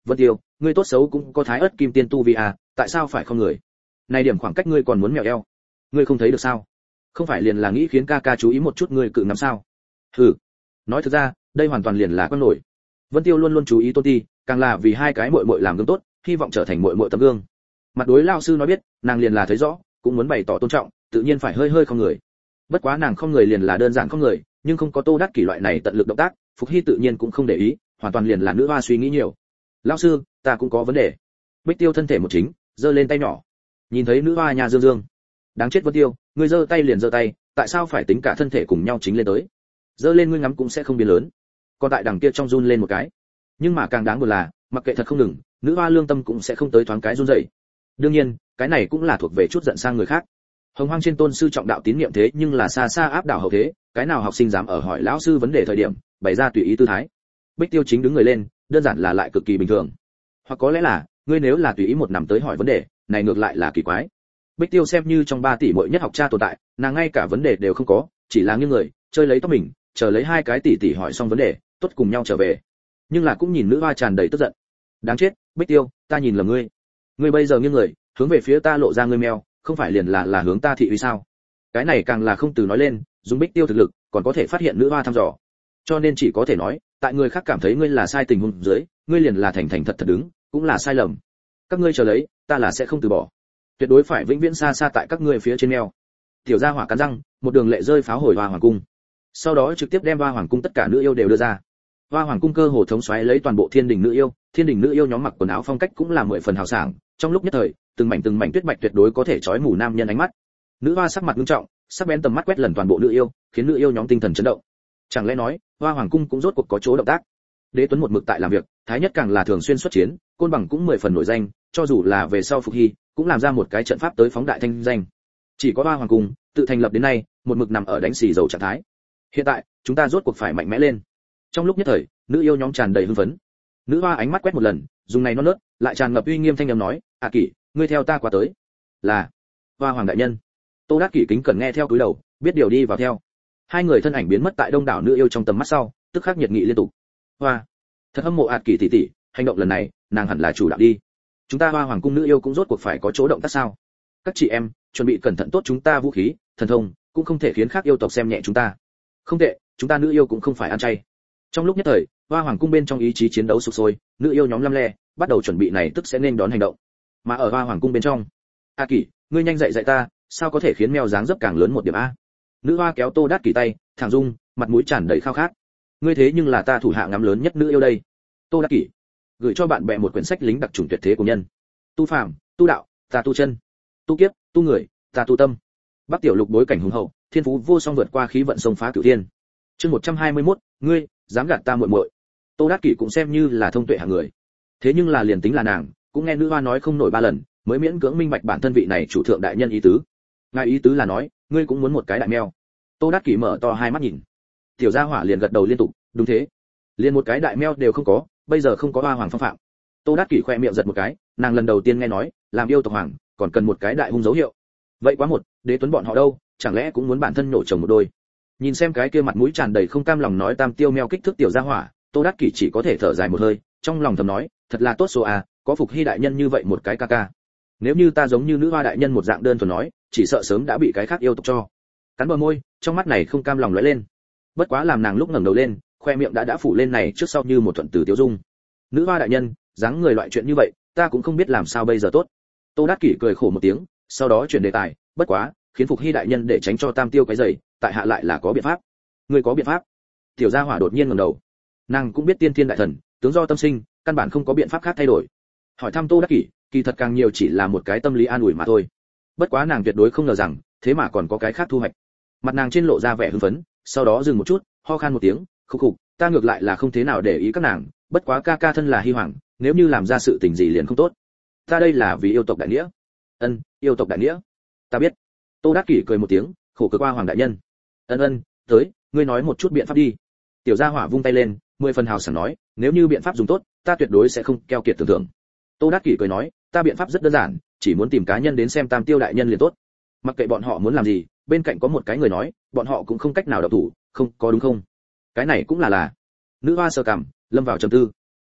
Vân Tiêu, ngươi tốt xấu cũng có thái ớt kim tiên tu vi à, tại sao phải không người? Này điểm khoảng cách ngươi còn muốn mèo eo, ngươi không thấy được sao? Không phải liền là nghĩ khiến ca ca chú ý một chút ngươi cự ngắm sao? Hừ. Nói thực ra, đây hoàn toàn liền là quan nổi. Vân Tiêu luôn luôn chú ý Tôn Ti, càng là vì hai cái muội muội làm gương tốt, hy vọng trở thành muội muội tấm gương. Mặt đối lão sư nói biết, nàng liền là thấy rõ, cũng muốn bày tỏ tôn trọng, tự nhiên phải hơi hơi không người. Bất quá nàng không người liền là đơn giản không người, nhưng không có Tô Đắc Kỷ loại này tận lực động tác, Phục Hy tự nhiên cũng không để ý, hoàn toàn liền là nữ hoa suy nghĩ nhiều. Lão sư, ta cũng có vấn đề. Bích Tiêu thân thể một chính, giơ lên tay nhỏ. Nhìn thấy nữ hoa nhà dương dương, đáng chết Vân Tiêu, ngươi giơ tay liền giơ tay, tại sao phải tính cả thân thể cùng nhau chính lên tới? Giơ lên ngươi ngắm cũng sẽ không biến lớn. Còn tại đằng kia trong run lên một cái. Nhưng mà càng đáng buồn là, mặc kệ thật không ngừng, nữ hoa lương tâm cũng sẽ không tới thoáng cái run rẩy. Đương nhiên, cái này cũng là thuộc về chút giận sang người khác. Hồng Hoang trên tôn sư trọng đạo tín niệm thế nhưng là xa xa áp đảo hậu thế, cái nào học sinh dám ở hỏi lão sư vấn đề thời điểm, bày ra tùy ý tư thái. Bích Tiêu chính đứng người lên, đơn giản là lại cực kỳ bình thường. Hoặc có lẽ là, ngươi nếu là tùy ý một nằm tới hỏi vấn đề, này ngược lại là kỳ quái. Bích Tiêu xem như trong ba tỷ muội nhất học cha tồn tại, nàng ngay cả vấn đề đều không có, chỉ là nghiêng người, chơi lấy tóc mình, chờ lấy hai cái tỷ tỷ hỏi xong vấn đề, tốt cùng nhau trở về. Nhưng là cũng nhìn nữ hoa tràn đầy tức giận. Đáng chết, Bích Tiêu, ta nhìn lầm ngươi. Ngươi bây giờ nghiêng người, hướng về phía ta lộ ra ngươi mèo, không phải liền là là hướng ta thị uy sao? Cái này càng là không từ nói lên, dùng Bích Tiêu thực lực, còn có thể phát hiện nữ hoa thăm dò. Cho nên chỉ có thể nói, tại người khác cảm thấy ngươi là sai tình huống dưới, ngươi liền là thành thành thật thật đứng, cũng là sai lầm. Các ngươi chờ lấy, ta là sẽ không từ bỏ. Tuyệt đối phải vĩnh viễn xa xa tại các ngươi phía trên mèo. Tiểu gia hỏa cắn răng, một đường lệ rơi pháo hồi Hoa Hoàng cung. Sau đó trực tiếp đem Hoa Hoàng cung tất cả nữ yêu đều đưa ra. Hoa Hoàng cung cơ hồ thống soái lấy toàn bộ thiên đình nữ yêu, thiên đình nữ yêu nhóm mặc quần áo phong cách cũng là mười phần hào sảng, trong lúc nhất thời, từng mảnh từng mảnh tuyết bạch tuyệt đối có thể chói mù nam nhân ánh mắt. Nữ hoa sắc mặt nghiêm trọng, sắc bén tầm mắt quét lần toàn bộ nữ yêu, khiến nữ yêu nhóm tinh thần chấn động. Chẳng lẽ nói, Hoa Hoàng cung cũng rốt cuộc có chỗ động tác? Đế Tuấn một mực tại làm việc, Thái Nhất càng là thường xuyên xuất chiến, Côn Bằng cũng mười phần nổi danh, cho dù là về sau Phục Hy, cũng làm ra một cái trận pháp tới phóng đại thanh danh. Chỉ có Hoa Hoàng cung, tự thành lập đến nay, một mực nằm ở đánh xì dầu trạng thái. Hiện tại, chúng ta rốt cuộc phải mạnh mẽ lên. Trong lúc nhất thời, nữ yêu nhóm tràn đầy hưng phấn. Nữ hoa ánh mắt quét một lần, dùng này non nớt, lại tràn ngập uy nghiêm thanh âm nói, "A Kỷ, ngươi theo ta qua tới." "Là." "Hoa Hoàng đại nhân." Tô Đắc Kỷ kính cẩn nghe theo cúi đầu, biết điều đi vào theo. Hai người thân ảnh biến mất tại đông đảo nữ yêu trong tầm mắt sau, tức khắc nhiệt nghị liên tục. "Hoa, thật hâm mộ A Kỷ tỷ tỷ, hành động lần này, nàng hẳn là chủ đạo đi. Chúng ta Hoa Hoàng cung nữ yêu cũng rốt cuộc phải có chỗ động tác sao? Các chị em, chuẩn bị cẩn thận tốt chúng ta vũ khí, thần thông, cũng không thể khiến khác yêu tộc xem nhẹ chúng ta. Không tệ, chúng ta nữ yêu cũng không phải ăn chay." Trong lúc nhất thời, Hoa Hoàng cung bên trong ý chí chiến đấu sục sôi, nữ yêu nhóm lăm le, bắt đầu chuẩn bị này tức sẽ nên đón hành động. Mà ở Hoa Hoàng cung bên trong, "A Kỷ, ngươi nhanh dạy dạy ta, sao có thể khiến mèo dáng dấp càng lớn một điểm a?" Nữ hoa kéo Tô Đắc Kỷ tay, thẳng dung, mặt mũi tràn đầy khao khát. "Ngươi thế nhưng là ta thủ hạ ngắm lớn nhất nữ yêu đây." Tô Đắc Kỷ gửi cho bạn bè một quyển sách lính đặc trùng tuyệt thế của nhân. Tu phàm, tu đạo, ta tu chân. Tu kiếp, tu người, ta tu tâm. Bắc tiểu lục bối cảnh hùng hậu, thiên phú vô song vượt qua khí vận sông phá cửu thiên. Chương một trăm hai mươi mốt, ngươi dám gạt ta muội muội. Tô Đắc Kỷ cũng xem như là thông tuệ hạng người. Thế nhưng là liền tính là nàng, cũng nghe nữ hoa nói không nổi ba lần, mới miễn cưỡng minh bạch bản thân vị này chủ thượng đại nhân ý tứ. Ngài ý tứ là nói, ngươi cũng muốn một cái đại mèo. Tô Đắc Kỷ mở to hai mắt nhìn. Tiểu gia hỏa liền gật đầu liên tục, đúng thế. Liền một cái đại mèo đều không có, bây giờ không có Hoa Hoàng phong phạm. Tô Đắc Kỷ khoe miệng giật một cái, nàng lần đầu tiên nghe nói, làm yêu tộc hoàng, còn cần một cái đại hung dấu hiệu. Vậy quá một, Đế Tuấn bọn họ đâu, chẳng lẽ cũng muốn bản thân nổ chồng một đôi? Nhìn xem cái kia mặt mũi tràn đầy không cam lòng nói tam tiêu meo kích thước tiểu gia hỏa, Tô Đắc Kỷ chỉ có thể thở dài một hơi, trong lòng thầm nói, thật là tốt số à, có Phục Hy đại nhân như vậy một cái ca ca. Nếu như ta giống như nữ hoa đại nhân một dạng đơn thuần nói, chỉ sợ sớm đã bị cái khác yêu tộc cho. Cắn bờ môi, trong mắt này không cam lòng lóe lên. Bất quá làm nàng lúc ngẩng đầu lên, khoe miệng đã đã phủ lên này trước sau như một thuận từ tiêu dung. Nữ hoa đại nhân, dáng người loại chuyện như vậy, ta cũng không biết làm sao bây giờ tốt. Tô Đắc Kỷ cười khổ một tiếng, sau đó chuyển đề tài, bất quá, khiến Phục Hy đại nhân để tránh cho tam tiêu cái dày, tại hạ lại là có biện pháp. Ngươi có biện pháp? Tiểu gia hỏa đột nhiên ngẩng đầu. Nàng cũng biết tiên thiên đại thần, tướng do tâm sinh, căn bản không có biện pháp khác thay đổi. Hỏi thăm Tô Đắc Kỷ, kỳ thật càng nhiều chỉ là một cái tâm lý an ủi mà thôi. Bất quá nàng tuyệt đối không ngờ rằng, thế mà còn có cái khác thu hoạch. Mặt nàng trên lộ ra vẻ hưng phấn, sau đó dừng một chút, ho khan một tiếng, khục khục, ta ngược lại là không thế nào để ý các nàng, bất quá ca ca thân là Hy Hoàng, nếu như làm ra sự tình gì liền không tốt. Ta đây là vì yêu tộc đại nghĩa. Ân, yêu tộc đại nghĩa. Ta biết. Tô Đắc Kỷ cười một tiếng, khổ cực Hoa Hoàng đại nhân. Ân ân, tới, ngươi nói một chút biện pháp đi. Tiểu gia hỏa vung tay lên, mười phần hào sảng nói, nếu như biện pháp dùng tốt, ta tuyệt đối sẽ không keo kiệt tưởng thưởng. Tô Đắc Kỷ cười nói, ta biện pháp rất đơn giản, chỉ muốn tìm cá nhân đến xem tam tiêu đại nhân liền tốt. Mặc kệ bọn họ muốn làm gì, bên cạnh có một cái người nói, bọn họ cũng không cách nào động thủ, không có đúng không? Cái này cũng là là. Nữ hoa sơ cằm, lâm vào trầm tư.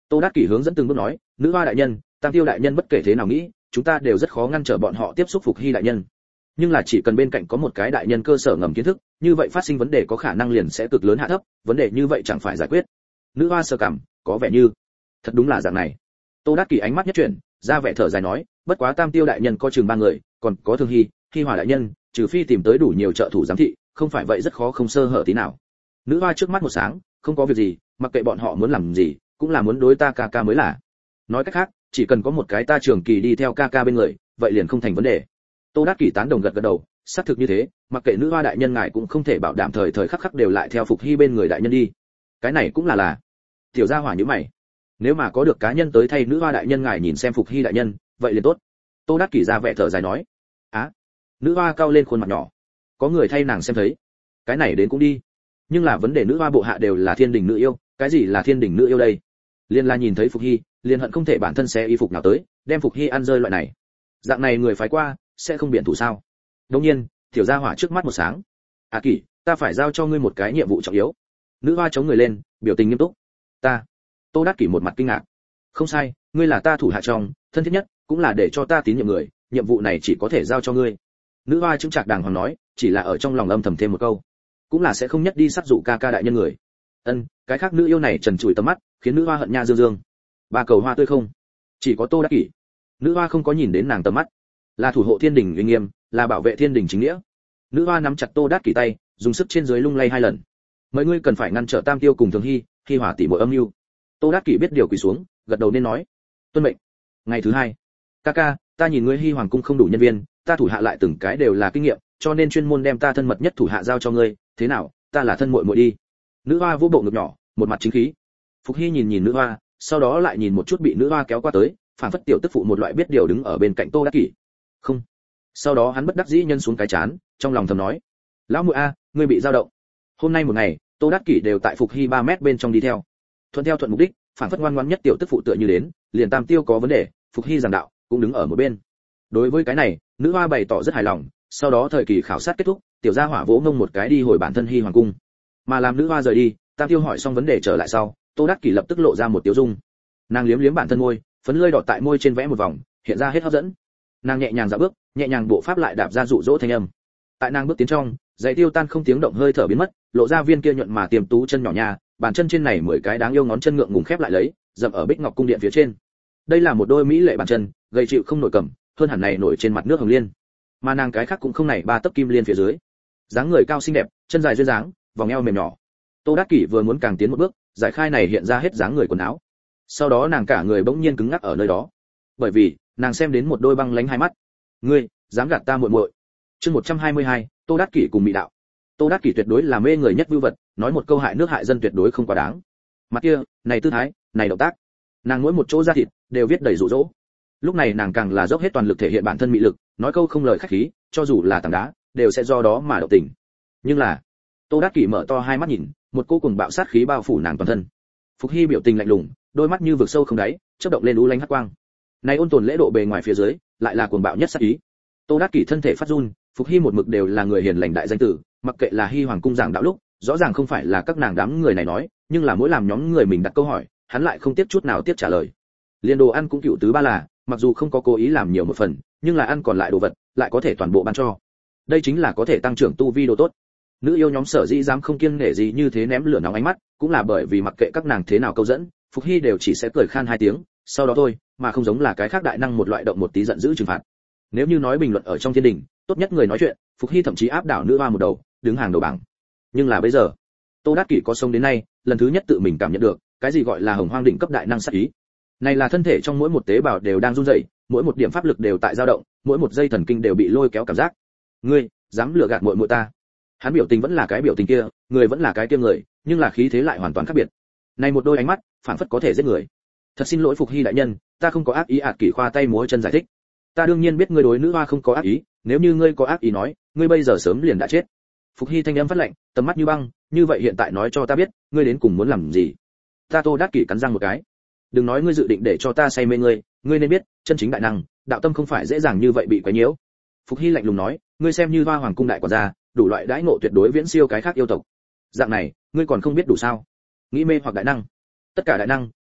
Tô Đát Kỷ hướng dẫn từng bước nói, nữ hoa đại nhân, Tam Tiêu đại nhân bất kể thế nào nghĩ, chúng ta đều rất khó ngăn trở bọn họ tiếp xúc Phục Hy đại nhân. Nhưng là chỉ cần bên cạnh có một cái đại nhân cơ sở ngầm kiến thức, như vậy phát sinh vấn đề có khả năng liền sẽ cực lớn hạ thấp, vấn đề như vậy chẳng phải giải quyết. Nữ hoa sơ cảm, có vẻ như thật đúng là dạng này. Tô Đát Kỷ ánh mắt nhất chuyển, ra vẻ thở dài nói, bất quá Tam Tiêu đại nhân có chừng ba người, còn có Thương Hy, Hy Hòa đại nhân, trừ phi tìm tới đủ nhiều trợ thủ giám thị, không phải vậy rất khó không sơ hở tí nào. Nữ hoa trước mắt một sáng, không có việc gì, mặc kệ bọn họ muốn làm gì, cũng là muốn đối ta ca ca mới là. Nói cách khác, chỉ cần có một cái ta trường kỳ đi theo ca ca bên người, vậy liền không thành vấn đề. Tô Đát Kỷ tán đồng gật gật đầu, xác thực như thế, mặc kệ nữ hoa đại nhân ngài cũng không thể bảo đảm thời thời khắc khắc đều lại theo Phục Hy bên người đại nhân đi. Cái này cũng là là. Tiểu gia hỏa như mày, nếu mà có được cá nhân tới thay nữ hoa đại nhân ngài nhìn xem Phục Hy đại nhân, vậy liền tốt. Tô Đát Kỷ ra vẻ thở dài nói. Á. À, nữ hoa cao lên khuôn mặt nhỏ. Có người thay nàng xem thấy. Cái này đến cũng đi. Nhưng là vấn đề nữ hoa bộ hạ đều là thiên đình nữ yêu, cái gì là thiên đình nữ yêu đây? Liên là nhìn thấy Phục Hy, liền hận không thể bản thân xé y phục nào tới, đem Phục Hy ăn rơi loại này. Dạng này người phái qua, sẽ không biện thủ sao? Đương nhiên, tiểu gia hỏa trước mắt một sáng. À Kỷ, ta phải giao cho ngươi một cái nhiệm vụ trọng yếu. Nữ hoa chống người lên, biểu tình nghiêm túc. Ta. Tô Đát Kỷ một mặt kinh ngạc. Không sai, ngươi là ta thủ hạ trong, thân thiết nhất, cũng là để cho ta tín nhiệm người, nhiệm vụ này chỉ có thể giao cho ngươi. Nữ hoa chứng trạc đàng hoàng nói, chỉ là ở trong lòng âm thầm thêm một câu, cũng là sẽ không nhất đi sát dụ ca ca đại nhân người. Ân, cái khác nữ yêu này trần trụi tầm mắt, khiến nữ hoa hận nha dương dương. Ba cầu hoa tươi không, chỉ có Tô Đát Kỷ. Nữ hoa không có nhìn đến nàng tầm mắt, là thủ hộ thiên đình uy nghiêm, là bảo vệ thiên đình chính nghĩa. Nữ hoa nắm chặt Tô Đát Kỷ tay, dùng sức trên dưới lung lay hai lần. Mọi ngươi cần phải ngăn trở Tam Tiêu cùng Thường Hy, Hy Hỏa tỷ muội âm mưu. Tô Đát Kỷ biết điều quỳ xuống, gật đầu nên nói. Tuân mệnh. Ngày thứ hai, ca ca, ta nhìn ngươi Hy Hoàng cung không đủ nhân viên, ta thủ hạ lại từng cái đều là kinh nghiệm, cho nên chuyên môn đem ta thân mật nhất thủ hạ giao cho ngươi, thế nào, ta là thân muội muội đi. Nữ hoa vỗ bộ ngực nhỏ, một mặt chính khí. Phục Hy nhìn nhìn nữ hoa, sau đó lại nhìn một chút bị nữ hoa kéo qua tới, phản phất tiểu tức phụ một loại biết điều đứng ở bên cạnh Tô Đát Kỷ. Không. Sau đó hắn bất đắc dĩ nhân xuống cái chán, trong lòng thầm nói, lão muội a, ngươi bị dao động. Hôm nay một ngày, Tô Đát Kỷ đều tại Phục Hy ba mét bên trong đi theo. Thuận theo thuận mục đích, phản phất ngoan ngoãn nhất tiểu tức phụ tựa như đến, liền Tam Tiêu có vấn đề, Phục Hy giảng đạo, cũng đứng ở một bên. Đối với cái này, nữ hoa bày tỏ rất hài lòng, sau đó thời kỳ khảo sát kết thúc, tiểu gia hỏa vỗ ngông một cái đi hồi bản thân Hy Hoàng cung. Mà làm nữ hoa rời đi, Tam Tiêu hỏi xong vấn đề trở lại sau, Tô Đát Kỷ lập tức lộ ra một tiêu dung. Nàng liếm liếm bản thân môi, phấn lơi đọt tại môi trên vẽ một vòng, hiện ra hết hấp dẫn. Nàng nhẹ nhàng dạo bước, nhẹ nhàng bộ pháp lại đạp ra dụ dỗ thanh âm. Tại nàng bước tiến trong, giày tiêu tan không tiếng động hơi thở biến mất, lộ ra viên kia nhuận mà tiềm tú chân nhỏ nha, bàn chân trên này mười cái đáng yêu ngón chân ngượng ngùng khép lại lấy, dậm ở bích ngọc cung điện phía trên. Đây là một đôi mỹ lệ bàn chân, gầy chịu không nổi cầm, hơn hẳn này nổi trên mặt nước hồng liên. Mà nàng cái khác cũng không này ba tấc kim liên phía dưới. Dáng người cao xinh đẹp, chân dài duyên dáng, vòng eo mềm nhỏ. Tô Đát Kỷ vừa muốn càng tiến một bước, giải khai này hiện ra hết dáng người quần áo. Sau đó nàng cả người bỗng nhiên cứng ngắc ở nơi đó, bởi vì nàng xem đến một đôi băng lánh hai mắt. Ngươi dám gạt ta muội muội? Chương một trăm hai mươi hai, Tô Đát Kỷ cùng mỹ đạo. Tô Đát Kỷ tuyệt đối là mê người nhất vưu vật, nói một câu hại nước hại dân tuyệt đối không quá đáng. Mặt kia, này tư thái, này động tác, nàng mỗi một chỗ da thịt đều viết đầy dụ dỗ. Lúc này nàng càng là dốc hết toàn lực thể hiện bản thân mỹ lực, nói câu không lời khách khí, cho dù là tảng đá, đều sẽ do đó mà động tình. Nhưng là, Tô Đát Kỷ mở to hai mắt nhìn, một cô cùng bạo sát khí bao phủ nàng toàn thân. Phục Hy biểu tình lạnh lùng, đôi mắt như vực sâu không đáy, chớp động lên u lánh hắc quang. Này ôn tồn lễ độ bề ngoài phía dưới, lại là cuồng bạo nhất sát ý. Tô Đát Kỷ thân thể phát run, Phục Hy một mực đều là người hiền lành đại danh tử, mặc kệ là Hy Hoàng cung giảng đạo lúc, rõ ràng không phải là các nàng đám người này nói, nhưng là mỗi làm nhóm người mình đặt câu hỏi, hắn lại không tiếc chút nào tiếp trả lời. Liên đồ ăn cũng cựu tứ ba là, mặc dù không có cố ý làm nhiều một phần, nhưng là ăn còn lại đồ vật, lại có thể toàn bộ ban cho. Đây chính là có thể tăng trưởng tu vi đồ tốt. Nữ yêu nhóm sở dĩ dám không kiêng nể gì như thế ném lửa nóng ánh mắt, cũng là bởi vì mặc kệ các nàng thế nào câu dẫn, Phục Hy đều chỉ sẽ cười khan hai tiếng, sau đó thôi, mà không giống là cái khác đại năng một loại động một tí giận dữ trừng phạt. Nếu như nói bình luận ở trong thiên đình, tốt nhất người nói chuyện, Phục Hy thậm chí áp đảo nữ hoa một đầu, đứng hàng đầu bảng. Nhưng là bây giờ, Tô Đát Kỷ có sống đến nay, lần thứ nhất tự mình cảm nhận được, cái gì gọi là hồng hoang đỉnh cấp đại năng sát ý. Này là thân thể trong mỗi một tế bào đều đang run rẩy, mỗi một điểm pháp lực đều tại dao động, mỗi một dây thần kinh đều bị lôi kéo cảm giác. Ngươi, dám lừa gạt muội muội ta? Hắn biểu tình vẫn là cái biểu tình kia, người vẫn là cái kia người, nhưng là khí thế lại hoàn toàn khác biệt. Này một đôi ánh mắt, phảng phất có thể giết người. Thật xin lỗi Phục Hy đại nhân, ta không có ác ý. Ạt Kỷ khoa tay múa chân giải thích. Ta đương nhiên biết ngươi đối nữ hoa không có ác ý, nếu như ngươi có ác ý nói, ngươi bây giờ sớm liền đã chết. Phục Hy thanh âm phát lạnh, tầm mắt như băng, như vậy hiện tại nói cho ta biết, ngươi đến cùng muốn làm gì? Ta Tô Đát Kỷ cắn răng một cái. Đừng nói ngươi dự định để cho ta say mê ngươi, ngươi nên biết, chân chính đại năng, đạo tâm không phải dễ dàng như vậy bị quấy nhiễu. Phục Hy lạnh lùng nói, ngươi xem như Hoa Hoàng cung đại quản gia, đủ loại đãi ngộ tuyệt đối viễn siêu cái khác yêu tộc. Dạng này, ngươi còn không biết đủ sao? Nghĩ mê hoặc đại năng, tất cả đại năng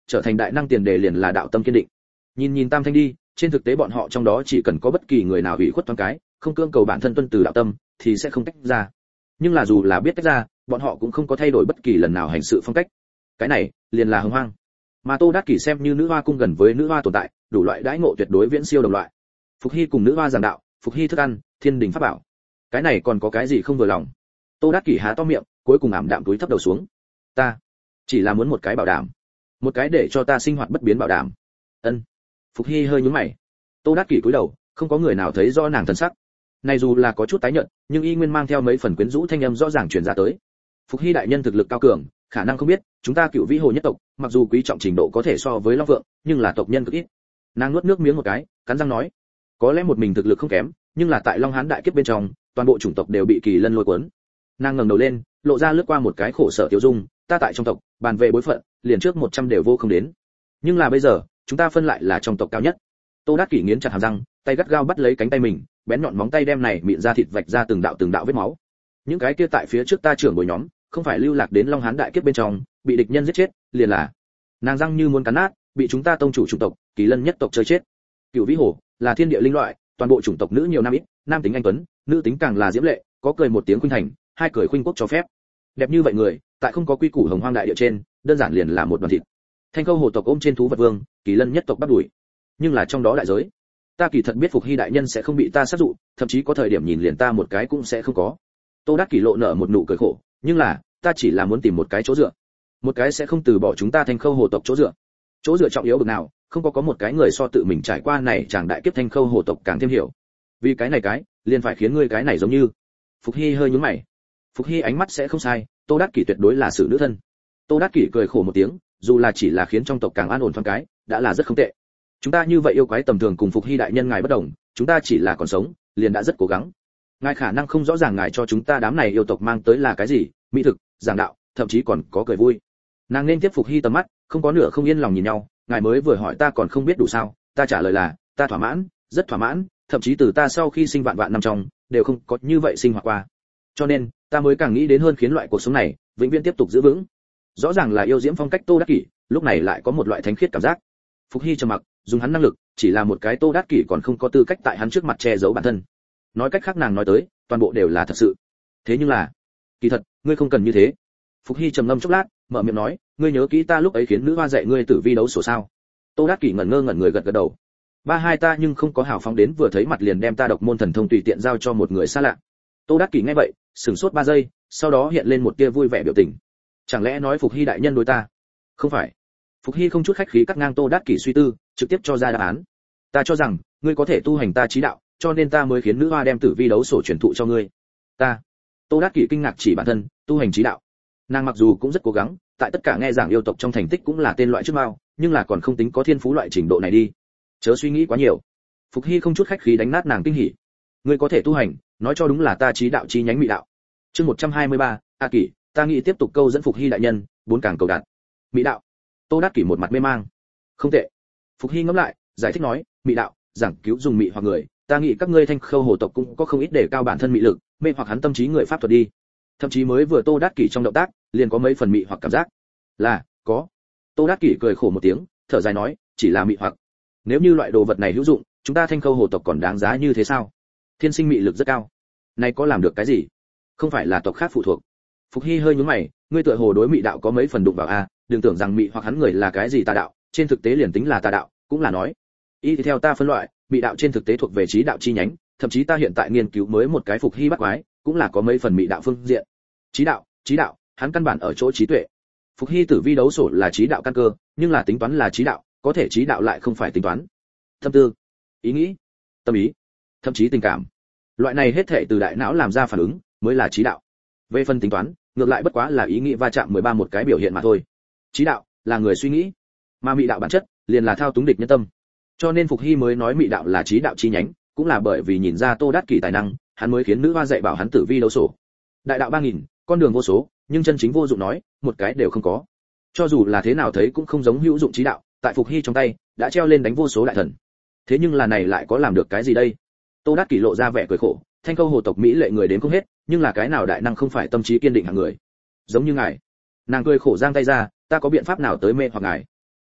trở thành đại năng tiền đề liền là đạo tâm kiên định. Nhìn nhìn Tam Thanh đi, trên thực tế bọn họ trong đó chỉ cần có bất kỳ người nào ủy khuất thoáng cái, không cưỡng cầu bản thân tuân từ đạo tâm, thì sẽ không tách ra. Nhưng là dù là biết tách ra, bọn họ cũng không có thay đổi bất kỳ lần nào hành sự phong cách. Cái này liền là hưng hoang. Mà Tô Đát Kỷ xem như nữ hoa cung gần với nữ hoa tồn tại, đủ loại đãi ngộ tuyệt đối viễn siêu đồng loại. Phục Hy cùng nữ hoa giảng đạo, Phục Hy thức ăn, thiên đình pháp bảo. Cái này còn có cái gì không vừa lòng? Tô Đát Kỷ há to miệng, cuối cùng ảm đạm túi thấp đầu xuống. Ta chỉ là muốn một cái bảo đảm, một cái để cho ta sinh hoạt bất biến bảo đảm. Ân. Phục Hy hơi nhướng mày. Tô Đát Kỷ cúi đầu, không có người nào thấy rõ nàng thần sắc. Này dù là có chút tái nhợt, nhưng y nguyên mang theo mấy phần quyến rũ thanh âm rõ ràng truyền ra tới. Phục Hy đại nhân thực lực cao cường, khả năng không biết, chúng ta Cựu Vĩ Hồ nhất tộc, mặc dù quý trọng trình độ có thể so với Long Vượng, nhưng là tộc nhân cực ít. Nàng nuốt nước miếng một cái, cắn răng nói, có lẽ một mình thực lực không kém, nhưng là tại Long Hán đại kiếp bên trong, toàn bộ chủng tộc đều bị Kỳ Lân lôi cuốn. Nàng ngẩng đầu lên, lộ ra lướt qua một cái khổ sở tiêu dung, ta tại trong tộc, bàn về bối phận, liền trước một trăm đều vô không đến. Nhưng là bây giờ, chúng ta phân lại là trong tộc cao nhất. Tô Đát Kỷ nghiến chặt hàm răng, tay gắt gao bắt lấy cánh tay mình, bén nhọn móng tay đem này mịn ra thịt vạch ra từng đạo từng đạo vết máu. Những cái kia tại phía trước ta trưởng bồi nhóm, không phải lưu lạc đến Long Hán đại kiếp bên trong, bị địch nhân giết chết, liền là nàng răng như muốn cắn nát, bị chúng ta tông chủ chủng tộc, Kỳ Lân nhất tộc chơi chết. Cựu Vĩ Hồ là thiên địa linh loại, toàn bộ chủng tộc nữ nhiều nam ít, nam tính anh tuấn, nữ tính càng là diễm lệ, có cười một tiếng khuynh thành, hai cười khuynh quốc cho phép. Đẹp như vậy người, tại không có quy củ hồng hoang đại địa trên, đơn giản liền là một đoàn thịt. Thanh Câu Hồ tộc ôm trên thú vật vương, Kỳ Lân nhất tộc bắt đuổi. Nhưng là trong đó đại giới, ta kỳ thật biết Phục Hy đại nhân sẽ không bị ta sát dụ, thậm chí có thời điểm nhìn liền ta một cái cũng sẽ không có. Tô Đát Kỷ lộ nở một nụ cười khổ, nhưng là, ta chỉ là muốn tìm một cái chỗ dựa, một cái sẽ không từ bỏ chúng ta Thanh Khâu Hồ tộc chỗ dựa. Chỗ dựa trọng yếu bực nào, không có có một cái người so tự mình trải qua này chàng đại kiếp Thanh Khâu Hồ tộc càng thêm hiểu. Vì cái này cái, liền phải khiến ngươi cái này giống như. Phục Hy hơi nhướng mày. Phục Hy ánh mắt sẽ không sai, Tô Đát Kỷ tuyệt đối là sự nữ thân. Tô Đát Kỷ cười khổ một tiếng, dù là chỉ là khiến trong tộc càng an ổn thoáng cái, đã là rất không tệ. Chúng ta như vậy yêu quái tầm thường cùng Phục Hy đại nhân ngài bất đồng, chúng ta chỉ là còn sống, liền đã rất cố gắng. Ngài khả năng không rõ ràng ngài cho chúng ta đám này yêu tộc mang tới là cái gì, mỹ thực, giảng đạo, thậm chí còn có cười vui. Nàng nên tiếp Phục Hy tầm mắt, không có nửa không yên lòng nhìn nhau, ngài mới vừa hỏi ta còn không biết đủ sao, ta trả lời là, ta thỏa mãn, rất thỏa mãn, thậm chí từ ta sau khi sinh vạn vạn năm trong, đều không có như vậy sinh hoạt qua. Cho nên, ta mới càng nghĩ đến hơn khiến loại cuộc sống này vĩnh viễn tiếp tục giữ vững. Rõ ràng là yêu diễm phong cách Tô Đát Kỷ, lúc này lại có một loại thánh khiết cảm giác. Phục Hy trầm mặc, dùng hắn năng lực, chỉ là một cái Tô Đát Kỷ còn không có tư cách tại hắn trước mặt che giấu bản thân. Nói cách khác nàng nói tới, toàn bộ đều là thật sự. Thế nhưng là, kỳ thật, ngươi không cần như thế. Phục Hy trầm ngâm chốc lát, mở miệng nói, ngươi nhớ kỹ ta lúc ấy khiến nữ hoa dạy ngươi tử vi đấu sổ sao? Tô Đát Kỷ ngẩn ngơ ngẩn người gật gật đầu. Ba hai ta nhưng không có hào phóng đến vừa thấy mặt liền đem ta độc môn thần thông tùy tiện giao cho một người xa lạ. Tô Đát Kỷ nghe vậy, sửng sốt ba giây, sau đó hiện lên một tia vui vẻ biểu tình. Chẳng lẽ nói Phục Hy đại nhân đối ta? Không phải. Phục Hy không chút khách khí cắt ngang Tô Đát Kỷ suy tư, trực tiếp cho ra đáp án. Ta cho rằng, ngươi có thể tu hành ta trí đạo, cho nên ta mới khiến nữ hoa đem tử vi đấu sổ truyền thụ cho ngươi. Ta. Tô Đát Kỷ kinh ngạc chỉ bản thân, tu hành trí đạo. Nàng mặc dù cũng rất cố gắng, tại tất cả nghe giảng yêu tộc trong thành tích cũng là tên loại trước mao, nhưng là còn không tính có thiên phú loại trình độ này đi. Chớ suy nghĩ quá nhiều. Phục Hy không chút khách khí đánh nát nàng kinh hỉ. Ngươi có thể tu hành, nói cho đúng là ta trí đạo chi nhánh mị đạo. Chương một trăm hai mươi ba, A Kỷ, ta nghĩ tiếp tục câu dẫn Phục Hy đại nhân, bốn càng cầu đạt. Mị đạo. Tô Đát Kỷ một mặt mê mang. Không tệ. Phục Hy ngẫm lại, giải thích nói, mị đạo, giảng cứu dùng mị hoặc người, ta nghĩ các ngươi Thanh Khâu Hồ tộc cũng có không ít để cao bản thân mị lực, mê hoặc hắn tâm trí người pháp thuật đi. Thậm chí mới vừa Tô Đát Kỷ trong động tác, liền có mấy phần mị hoặc cảm giác. Là, có. Tô Đát Kỷ cười khổ một tiếng, thở dài nói, chỉ là mị hoặc. Nếu như loại đồ vật này hữu dụng, chúng ta Thanh Khâu Hồ tộc còn đáng giá như thế sao? Thiên sinh mị lực rất cao. Này có làm được cái gì? Không phải là tộc khác phụ thuộc. Phục Hy hơi nhướng mày, ngươi tựa hồ đối mị đạo có mấy phần đụng vào a, đừng tưởng rằng mị hoặc hắn người là cái gì tà đạo, trên thực tế liền tính là tà đạo, cũng là nói. Y theo ta phân loại, mị đạo trên thực tế thuộc về trí đạo chi nhánh, thậm chí ta hiện tại nghiên cứu mới một cái Phục Hy bắt quái, cũng là có mấy phần mị đạo phương diện. Trí đạo, trí đạo, hắn căn bản ở chỗ trí tuệ. Phục Hy tử vi đấu sổ là trí đạo căn cơ, nhưng là tính toán là trí đạo, có thể trí đạo lại không phải tính toán. Tâm tư, ý nghĩ, tâm ý, thậm chí tình cảm. Loại này hết thảy từ đại não làm ra phản ứng, mới là trí đạo. Về phần tính toán, ngược lại bất quá là ý nghĩ va chạm mười ba một cái biểu hiện mà thôi. Trí đạo là người suy nghĩ, mà mị đạo bản chất liền là thao túng địch nhân tâm. Cho nên Phục Hy mới nói mị đạo là trí đạo chi nhánh, cũng là bởi vì nhìn ra Tô Đát Kỷ tài năng, hắn mới khiến nữ hoa dạy bảo hắn tử vi đấu sổ. Đại đạo ba nghìn, con đường vô số, nhưng chân chính vô dụng nói, một cái đều không có. Cho dù là thế nào thấy cũng không giống hữu dụng trí đạo, tại Phục Hy trong tay đã treo lên đánh vô số đại thần. Thế nhưng là này lại có làm được cái gì đây? Tô Đát Kỷ lộ ra vẻ cười khổ, Thanh Câu Hồ tộc mỹ lệ người đến không hết, nhưng là cái nào đại năng không phải tâm trí kiên định hạng người. Giống như ngài. Nàng cười khổ giang tay ra, ta có biện pháp nào tới mê hoặc ngài?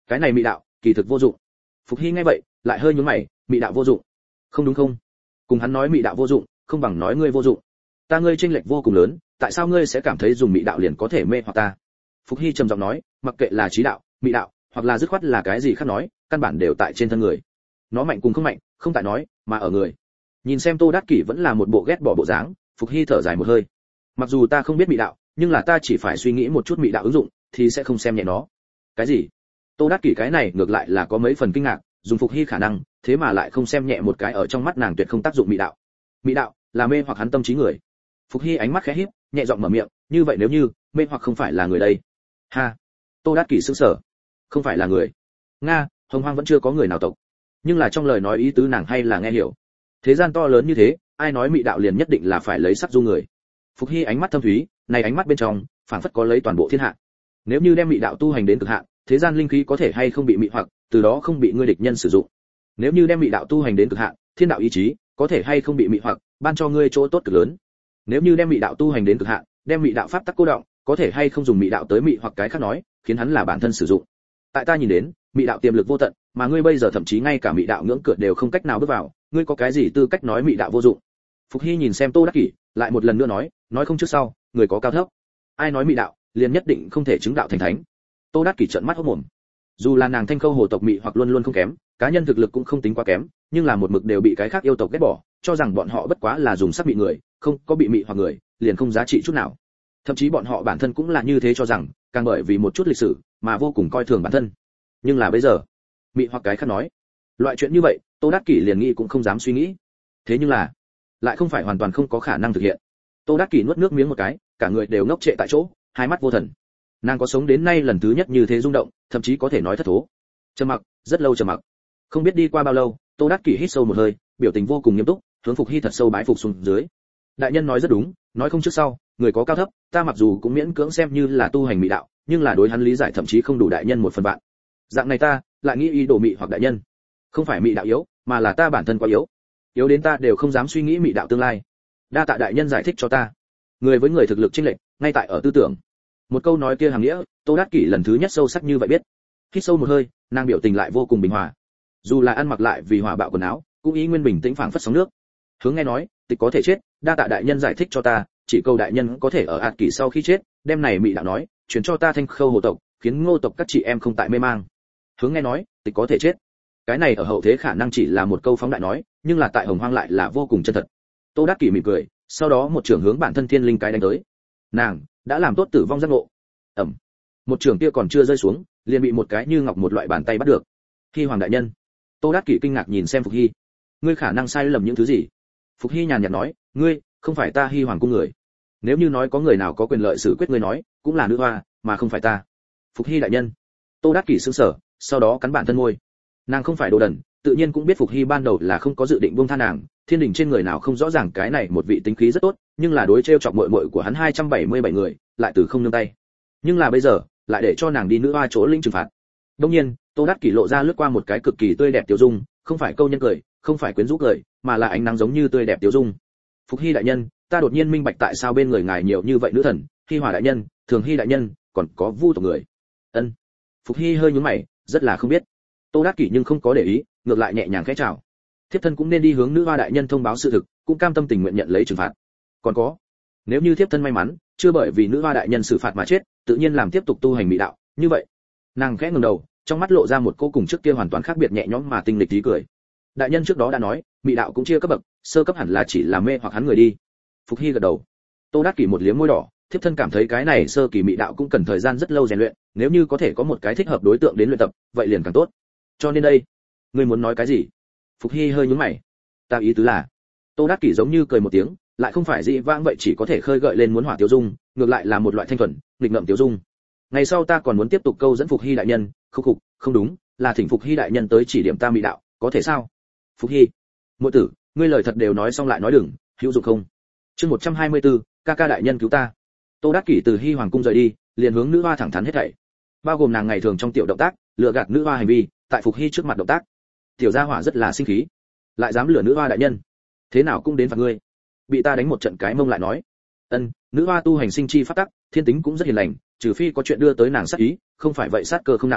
cái này mị đạo kỳ thực vô dụng. Phục Hy nghe vậy lại hơi nhướng mày, mị đạo vô dụng? Không đúng không? Cùng hắn nói mị đạo vô dụng, không bằng nói ngươi vô dụng. Ta ngươi chênh lệch vô cùng lớn, tại sao ngươi sẽ cảm thấy dùng mị đạo liền có thể mê hoặc ta? Phục Hy trầm giọng nói, mặc kệ là trí đạo, mị đạo, hoặc là dứt khoát là cái gì khác nói, căn bản đều tại trên thân người. Nó mạnh cùng không mạnh, không tại nói, mà ở người. Nhìn xem Tô Đát Kỷ vẫn là một bộ ghét bỏ bộ dáng, Phục Hy thở dài một hơi. Mặc dù ta không biết mị đạo, nhưng là ta chỉ phải suy nghĩ một chút mị đạo ứng dụng, thì sẽ không xem nhẹ nó. Cái gì? Tô Đát Kỷ cái này ngược lại là có mấy phần kinh ngạc, dùng Phục Hy khả năng, thế mà lại không xem nhẹ một cái ở trong mắt nàng tuyệt không tác dụng mị đạo. Mị đạo là mê hoặc hắn tâm trí người. Phục Hy ánh mắt khẽ híp, nhẹ giọng mở miệng, như vậy nếu như mê hoặc không phải là người đây. Ha. Tô Đát Kỷ sững sờ. Không phải là người. Nga, Hồng Hoang vẫn chưa có người nào tộc. Nhưng là trong lời nói ý tứ nàng hay là nghe hiểu. Thế gian to lớn như thế, ai nói mị đạo liền nhất định là phải lấy sắc du người. Phục Hy ánh mắt thâm thúy, này ánh mắt bên trong, phảng phất có lấy toàn bộ thiên hạ. Nếu như đem mị đạo tu hành đến cực hạn, thế gian linh khí có thể hay không bị mị hoặc, từ đó không bị ngươi địch nhân sử dụng. Nếu như đem mị đạo tu hành đến cực hạn, thiên đạo ý chí có thể hay không bị mị hoặc, ban cho ngươi chỗ tốt cực lớn. Nếu như đem mị đạo tu hành đến cực hạn, đem mị đạo pháp tắc cô động, có thể hay không dùng mị đạo tới mị hoặc cái khác nói, khiến hắn là bản thân sử dụng. Tại ta nhìn đến, mị đạo tiềm lực vô tận, mà ngươi bây giờ thậm chí ngay cả mị đạo ngưỡng cửa đều không cách nào bước vào, ngươi có cái gì tư cách nói mị đạo vô dụng? Phục Hy nhìn xem Tô Đắc Kỷ, lại một lần nữa nói, nói không trước sau, người có cao thấp. Ai nói mị đạo, liền nhất định không thể chứng đạo thành thánh. Tô Đắc Kỷ trợn mắt hốt mồm. Dù là nàng Thanh Khâu hồ tộc mị hoặc luôn luôn không kém, cá nhân thực lực cũng không tính quá kém, nhưng là một mực đều bị cái khác yêu tộc ghét bỏ, cho rằng bọn họ bất quá là dùng sắc mị người, không có bị mị hoặc người, liền không giá trị chút nào. Thậm chí bọn họ bản thân cũng là như thế cho rằng, càng bởi vì một chút lịch sử mà vô cùng coi thường bản thân. Nhưng là bây giờ, mị hoặc cái khác nói, loại chuyện như vậy, Tô Đắc Kỷ liền nghĩ cũng không dám suy nghĩ. Thế nhưng là, lại không phải hoàn toàn không có khả năng thực hiện. Tô Đắc Kỷ nuốt nước miếng một cái, cả người đều ngốc trệ tại chỗ, hai mắt vô thần. Nàng có sống đến nay lần thứ nhất như thế rung động, thậm chí có thể nói thất thố. Trầm mặc, rất lâu trầm mặc. Không biết đi qua bao lâu, Tô Đắc Kỷ hít sâu một hơi, biểu tình vô cùng nghiêm túc, hướng Phục Hy thật sâu bái phục xuống dưới. Đại nhân nói rất đúng, nói không trước sau, người có cao thấp, ta mặc dù cũng miễn cưỡng xem như là tu hành mị đạo, nhưng là đối hắn lý giải thậm chí không đủ đại nhân một phần vạn. Dạng này ta, lại nghĩ ý đồ mị hoặc đại nhân. Không phải mị đạo yếu, mà là ta bản thân quá yếu. Yếu đến ta đều không dám suy nghĩ mị đạo tương lai. Đa tạ đại nhân giải thích cho ta. Người với người thực lực chênh lệch, ngay tại ở tư tưởng. Một câu nói kia hàng nghĩa, Tô Đắc Kỷ lần thứ nhất sâu sắc như vậy biết. Hít sâu một hơi, nàng biểu tình lại vô cùng bình hòa. Dù là ăn mặc lại vì hỏa bạo quần áo, cũng ý nguyên bình tĩnh phảng phất sóng nước. Hướng nghe nói, tịch có thể chết, đa tạ đại nhân giải thích cho ta, chỉ câu đại nhân có thể ở ạt kỷ sau khi chết, đem này mị đạo nói, truyền cho ta Thanh Khâu hồ tộc, khiến Ngô tộc các chị em không tại mê mang. Hướng nghe nói, tịch có thể chết. Cái này ở hậu thế khả năng chỉ là một câu phóng đại nói, nhưng là tại Hồng Hoang lại là vô cùng chân thật. Tô Đắc Kỷ mỉm cười, sau đó một trường hướng bản thân thiên linh cái đánh tới. Nàng đã làm tốt tử vong giác ngộ. Ầm. Một trường kia còn chưa rơi xuống, liền bị một cái như ngọc một loại bàn tay bắt được. Hy Hoàng đại nhân. Tô Đắc Kỷ kinh ngạc nhìn xem Phục Hy. Ngươi khả năng sai lầm những thứ gì? Phục Hy nhàn nhạt nói, ngươi không phải ta Hy Hoàng cung người. Nếu như nói có người nào có quyền lợi xử quyết ngươi nói, cũng là nữ hoa, mà không phải ta. Phục Hy đại nhân. Tô Đắc Kỷ sững sờ, sau đó cắn bản thân môi. Nàng không phải đồ đần, tự nhiên cũng biết Phục Hy ban đầu là không có dự định buông tha nàng, thiên đình trên người nào không rõ ràng cái này một vị tính khí rất tốt, nhưng là đối trêu chọc muội muội của hắn hai trăm bảy mươi bảy người, lại từ không nương tay. Nhưng là bây giờ, lại để cho nàng đi nữ hoa chỗ linh trừng phạt. Đương nhiên, Tô Đắc Kỷ lộ ra lướt qua một cái cực kỳ tươi đẹp tiểu dung, không phải câu nhân cười, không phải quyến rũ cười, mà là ánh nắng giống như tươi đẹp tiểu dung. Phục Hy đại nhân, ta đột nhiên minh bạch tại sao bên người ngài nhiều như vậy nữ thần, Hy Hòa đại nhân, Thường Hy đại nhân, còn có Vu tộc người. Ân. Phục Hy hơi nhướng mày, rất là không biết. Tô Đắc Kỷ nhưng không có để ý, ngược lại nhẹ nhàng khẽ chào. Thiếp thân cũng nên đi hướng nữ hoa đại nhân thông báo sự thực, cũng cam tâm tình nguyện nhận lấy trừng phạt. Còn có, nếu như thiếp thân may mắn, chưa bởi vì nữ hoa đại nhân xử phạt mà chết, tự nhiên làm tiếp tục tu hành mỹ đạo, như vậy. Nàng khẽ ngẩng đầu, trong mắt lộ ra một cô cùng trước kia hoàn toàn khác biệt nhẹ nhõm mà tinh lịch tí cười. Đại nhân trước đó đã nói, mỹ đạo cũng chia cấp bậc, sơ cấp hẳn là chỉ là mê hoặc hắn người đi. Phục Hy gật đầu. Tô Đắc Kỷ một liếm môi đỏ, thiếp thân cảm thấy cái này sơ kỳ mỹ đạo cũng cần thời gian rất lâu rèn luyện, nếu như có thể có một cái thích hợp đối tượng đến luyện tập, vậy liền càng tốt. Cho nên đây, ngươi muốn nói cái gì? Phục Hy hơi nhướng mày. Ta ý tứ là, Tô Đắc Kỷ giống như cười một tiếng, lại không phải dị vãng vậy chỉ có thể khơi gợi lên muốn hỏa tiêu dung, ngược lại là một loại thanh thuần, nghịch ngợm tiêu dung. Ngày sau ta còn muốn tiếp tục câu dẫn Phục Hy đại nhân, khúc khục, không đúng, là thỉnh Phục Hy đại nhân tới chỉ điểm ta mỹ đạo, có thể sao? Phục Hy, muội tử, ngươi lời thật đều nói xong lại nói đừng, hữu dụng không? Chương một trăm hai mươi tư, ca ca đại nhân cứu ta. Tô Đắc Kỷ từ Hy Hoàng cung rời đi, liền hướng nữ hoa thẳng thắn hết thảy, bao gồm nàng ngày thường trong tiểu động tác, lừa gạt nữ hoa hành vi, tại Phục Hy trước mặt động tác. Tiểu gia hỏa rất là sinh khí, lại dám lừa nữ hoa đại nhân, thế nào cũng đến phạt ngươi. Bị ta đánh một trận cái mông lại nói, ân, nữ hoa tu hành sinh chi pháp tắc, thiên tính cũng rất hiền lành, trừ phi có chuyện đưa tới nàng sát ý, không phải vậy sát cơ không nặng.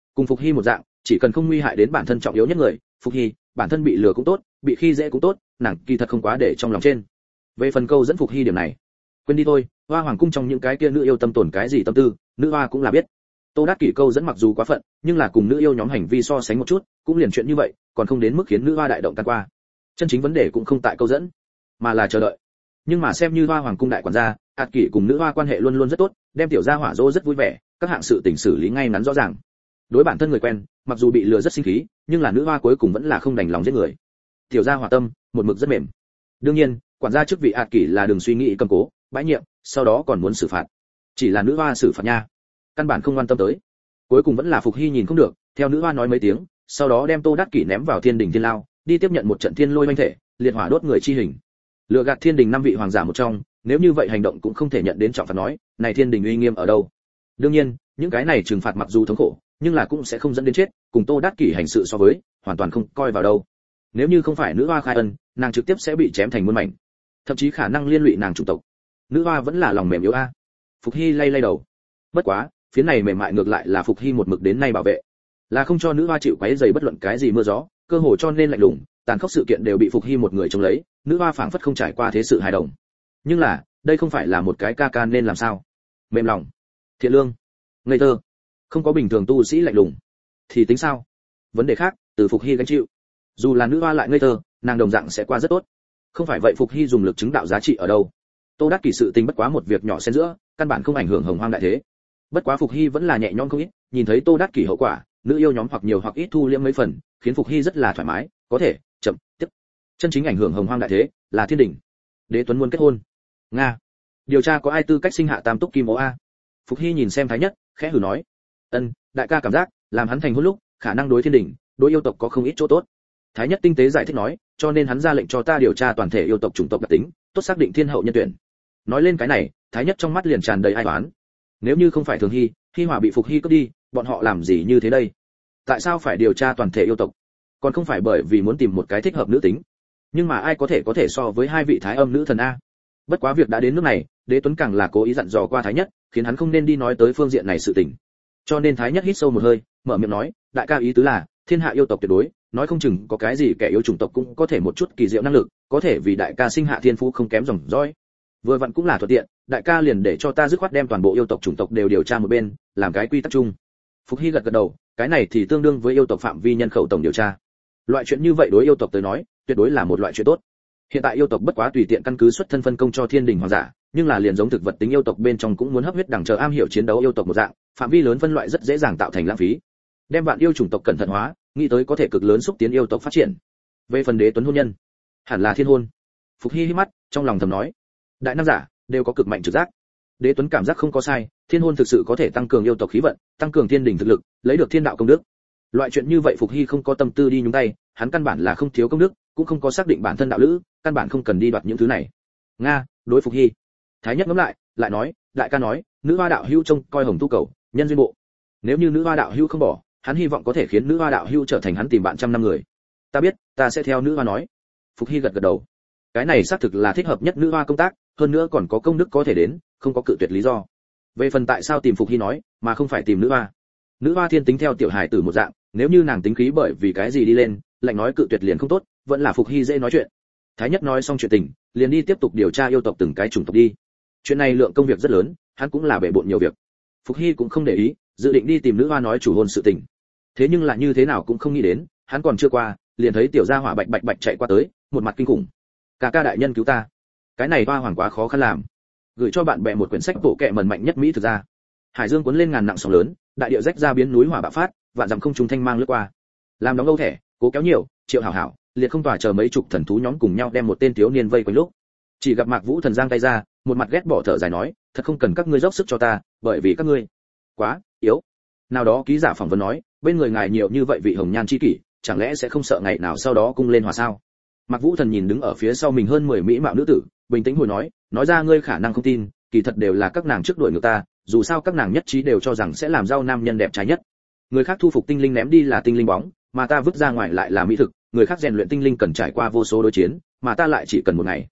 cùng Phục Hy một dạng, chỉ cần không nguy hại đến bản thân trọng yếu nhất người, Phục Hy, bản thân bị lừa cũng tốt, bị khi dễ cũng tốt, nàng kỳ thật không quá để trong lòng trên. Về phần câu dẫn Phục Hy điểm này, quên đi thôi, Hoa Hoàng cung trong những cái kia nữ yêu tâm tổn cái gì tâm tư, nữ hoa cũng là biết. Tô Đát Kỷ câu dẫn mặc dù quá phận, nhưng là cùng nữ yêu nhóm hành vi so sánh một chút, cũng liền chuyện như vậy, còn không đến mức khiến nữ hoa đại động can qua. Chân chính vấn đề cũng không tại câu dẫn, mà là chờ đợi. Nhưng mà xem như Hoa Hoàng cung đại quản gia, Át Kỷ cùng nữ hoa quan hệ luôn luôn rất tốt, đem tiểu gia hỏa dỗ rất vui vẻ, các hạng sự tình xử lý ngay ngắn rõ ràng. Đối bản thân người quen, mặc dù bị lừa rất sinh khí, nhưng là nữ hoa cuối cùng vẫn là không đành lòng giết người. Tiểu gia hỏa tâm, một mực rất mềm. Đương nhiên, quản gia chức vị Át Kỷ là đừng suy nghĩ cầm cố, bãi nhiệm, sau đó còn muốn xử phạt. Chỉ là nữ hoa xử phạt nha, căn bản không quan tâm tới. Cuối cùng vẫn là Phục Hy nhìn không được, theo nữ hoa nói mấy tiếng, sau đó đem Tô Đát Kỷ ném vào thiên đình thiên lao, đi tiếp nhận một trận thiên lôi oanh thể, liệt hỏa đốt người chi hình. Lừa gạt thiên đình năm vị hoàng giả một trong, nếu như vậy hành động cũng không thể nhận đến trọng phạt nói, này thiên đình uy nghiêm ở đâu? Đương nhiên, những cái này trừng phạt mặc dù thống khổ, nhưng là cũng sẽ không dẫn đến chết, cùng Tô Đát Kỷ hành sự so với, hoàn toàn không coi vào đâu. Nếu như không phải nữ hoa khai ân, nàng trực tiếp sẽ bị chém thành muôn mảnh, thậm chí khả năng liên lụy nàng chủ tộc. Nữ hoa vẫn là lòng mềm yếu a. Phục Hy lay lay đầu. Bất quá, phía này mềm mại ngược lại là Phục Hy một mực đến nay bảo vệ, là không cho nữ hoa chịu quấy rầy bất luận cái gì mưa gió, cơ hồ cho nên lạnh lùng, tàn khốc sự kiện đều bị Phục Hy một người chống lấy, nữ hoa phảng phất không trải qua thế sự hài đồng. Nhưng là, đây không phải là một cái ca ca nên làm sao? Mềm lòng, thiện lương, ngây thơ, không có bình thường tu sĩ lạnh lùng, thì tính sao? Vấn đề khác, từ Phục Hy gánh chịu. Dù là nữ hoa lại ngây thơ, nàng đồng dạng sẽ qua rất tốt. Không phải vậy Phục Hy dùng lực chứng đạo giá trị ở đâu? Tô Đát Kỷ sự tình bất quá một việc nhỏ xen giữa, căn bản không ảnh hưởng hồng hoang đại thế. Bất quá Phục Hy vẫn là nhẹ nhõm không ít, nhìn thấy Tô Đát Kỷ hậu quả, nữ yêu nhóm hoặc nhiều hoặc ít thu liễm mấy phần, khiến Phục Hy rất là thoải mái, có thể chậm tiếp. Chân chính ảnh hưởng hồng hoang đại thế là thiên đình. Đế Tuấn muốn kết hôn. Nga. Điều tra có ai tư cách sinh hạ tam túc kim ố a? Phục Hy nhìn xem Thái Nhất, khẽ hừ nói. Ân, đại ca cảm giác, làm hắn thành hôn lúc, khả năng đối thiên đình, đối yêu tộc có không ít chỗ tốt. Thái Nhất tinh tế giải thích nói, cho nên hắn ra lệnh cho ta điều tra toàn thể yêu tộc chủng tộc đặc tính, tốt xác định thiên hậu nhân tuyển. Nói lên cái này, Thái Nhất trong mắt liền tràn đầy ai oán. Nếu như không phải Thường Hy, Hy Hòa bị Phục Hy cướp đi, bọn họ làm gì như thế đây? Tại sao phải điều tra toàn thể yêu tộc? Còn không phải bởi vì muốn tìm một cái thích hợp nữ tính. Nhưng mà ai có thể có thể so với hai vị thái âm nữ thần a? Bất quá việc đã đến nước này, Đế Tuấn càng là cố ý dặn dò qua Thái Nhất, khiến hắn không nên đi nói tới phương diện này sự tình. Cho nên Thái Nhất hít sâu một hơi, mở miệng nói, đại ca ý tứ là, thiên hạ yêu tộc tuyệt đối, nói không chừng có cái gì kẻ yêu chủng tộc cũng có thể một chút kỳ diệu năng lực, có thể vì đại ca sinh hạ thiên phú không kém dòng dõi. Vừa vặn cũng là thuận tiện, đại ca liền để cho ta dứt khoát đem toàn bộ yêu tộc chủng tộc đều điều tra một bên, làm cái quy tắc chung. Phục Hy gật gật đầu, cái này thì tương đương với yêu tộc phạm vi nhân khẩu tổng điều tra. Loại chuyện như vậy đối yêu tộc tới nói, tuyệt đối là một loại chuyện tốt. Hiện tại yêu tộc bất quá tùy tiện căn cứ xuất thân phân công cho thiên đình hoàng giả, nhưng là liền giống thực vật tính yêu tộc bên trong cũng muốn hấp huyết đẳng chờ am hiểu chiến đấu yêu tộc một dạng, phạm vi lớn phân loại rất dễ dàng tạo thành lãng phí. Đem vạn yêu chủng tộc cẩn thận hóa, nghĩ tới có thể cực lớn xúc tiến yêu tộc phát triển. Về phần Đế Tuấn hôn nhân, hẳn là thiên hôn. Phục Hy hí mắt, trong lòng thầm nói, đại nam giả đều có cực mạnh trực giác. Đế Tuấn cảm giác không có sai, thiên hôn thực sự có thể tăng cường yêu tộc khí vận, tăng cường thiên đình thực lực, lấy được thiên đạo công đức. Loại chuyện như vậy Phục Hy không có tâm tư đi nhúng tay, hắn căn bản là không thiếu công đức, cũng không có xác định bản thân đạo lữ, căn bản không cần đi đoạt những thứ này. Nga, đối Phục Hy. Thái Nhất ngẫm lại, lại nói, đại ca nói, nữ hoa đạo hữu trông coi hồng tu cầu, nhân duyên bộ. Nếu như nữ hoa đạo hữu không bỏ, hắn hy vọng có thể khiến nữ hoa đạo hữu trở thành hắn tìm bạn trăm năm người. Ta biết, ta sẽ theo nữ hoa nói. Phục Hy gật gật đầu. Cái này xác thực là thích hợp nhất nữ hoa công tác, hơn nữa còn có công đức có thể đến, không có cự tuyệt lý do. Về phần tại sao tìm Phục Hy nói, mà không phải tìm nữ hoa. Nữ hoa thiên tính theo tiểu hài tử một dạng, nếu như nàng tính khí bởi vì cái gì đi lên, lạnh nói cự tuyệt liền không tốt, vẫn là Phục Hy dễ nói chuyện. Thái Nhất nói xong chuyện tình, liền đi tiếp tục điều tra yêu tộc từng cái chủng tộc đi. Chuyện này lượng công việc rất lớn, hắn cũng là bể bộn nhiều việc. Phục Hy cũng không để ý, dự định đi tìm nữ hoa nói chủ hôn sự tình. Thế nhưng là như thế nào cũng không nghĩ đến, hắn còn chưa qua, liền thấy tiểu gia hỏa bạch bạch bạch chạy qua tới, một mặt kinh khủng. Cả ca đại nhân cứu ta. Cái này hoa hoàng quá khó khăn làm. Gửi cho bạn bè một quyển sách bộ kệ mần mạnh nhất Mỹ thực ra. Hải dương cuốn lên ngàn nặng sóng lớn, đại địa rách ra biến núi hỏa bạo phát, vạn dặm không trung thanh mang lướt qua. Làm đóng lâu thẻ, cố kéo nhiều, triệu hảo hảo, liệt không tỏa chờ mấy chục thần thú nhóm cùng nhau đem một tên thiếu niên vây quanh lúc. Chỉ gặp Mạc Vũ thần giang tay ra, một mặt ghét bỏ thở dài nói, thật không cần các ngươi dốc sức cho ta, bởi vì các ngươi quá yếu. Nào đó ký giả phỏng vấn nói, bên người ngài nhiều như vậy vị hồng nhan chi kỷ, chẳng lẽ sẽ không sợ ngày nào sau đó cung lên hỏa sao? Mạc Vũ thần nhìn đứng ở phía sau mình hơn mười mỹ mạo nữ tử, bình tĩnh hồi nói, nói ra ngươi khả năng không tin, kỳ thật đều là các nàng trước đuổi ngược ta, dù sao các nàng nhất trí đều cho rằng sẽ làm rau nam nhân đẹp trai nhất. Người khác thu phục tinh linh ném đi là tinh linh bóng, mà ta vứt ra ngoài lại là mỹ thực, người khác rèn luyện tinh linh cần trải qua vô số đối chiến, mà ta lại chỉ cần một ngày.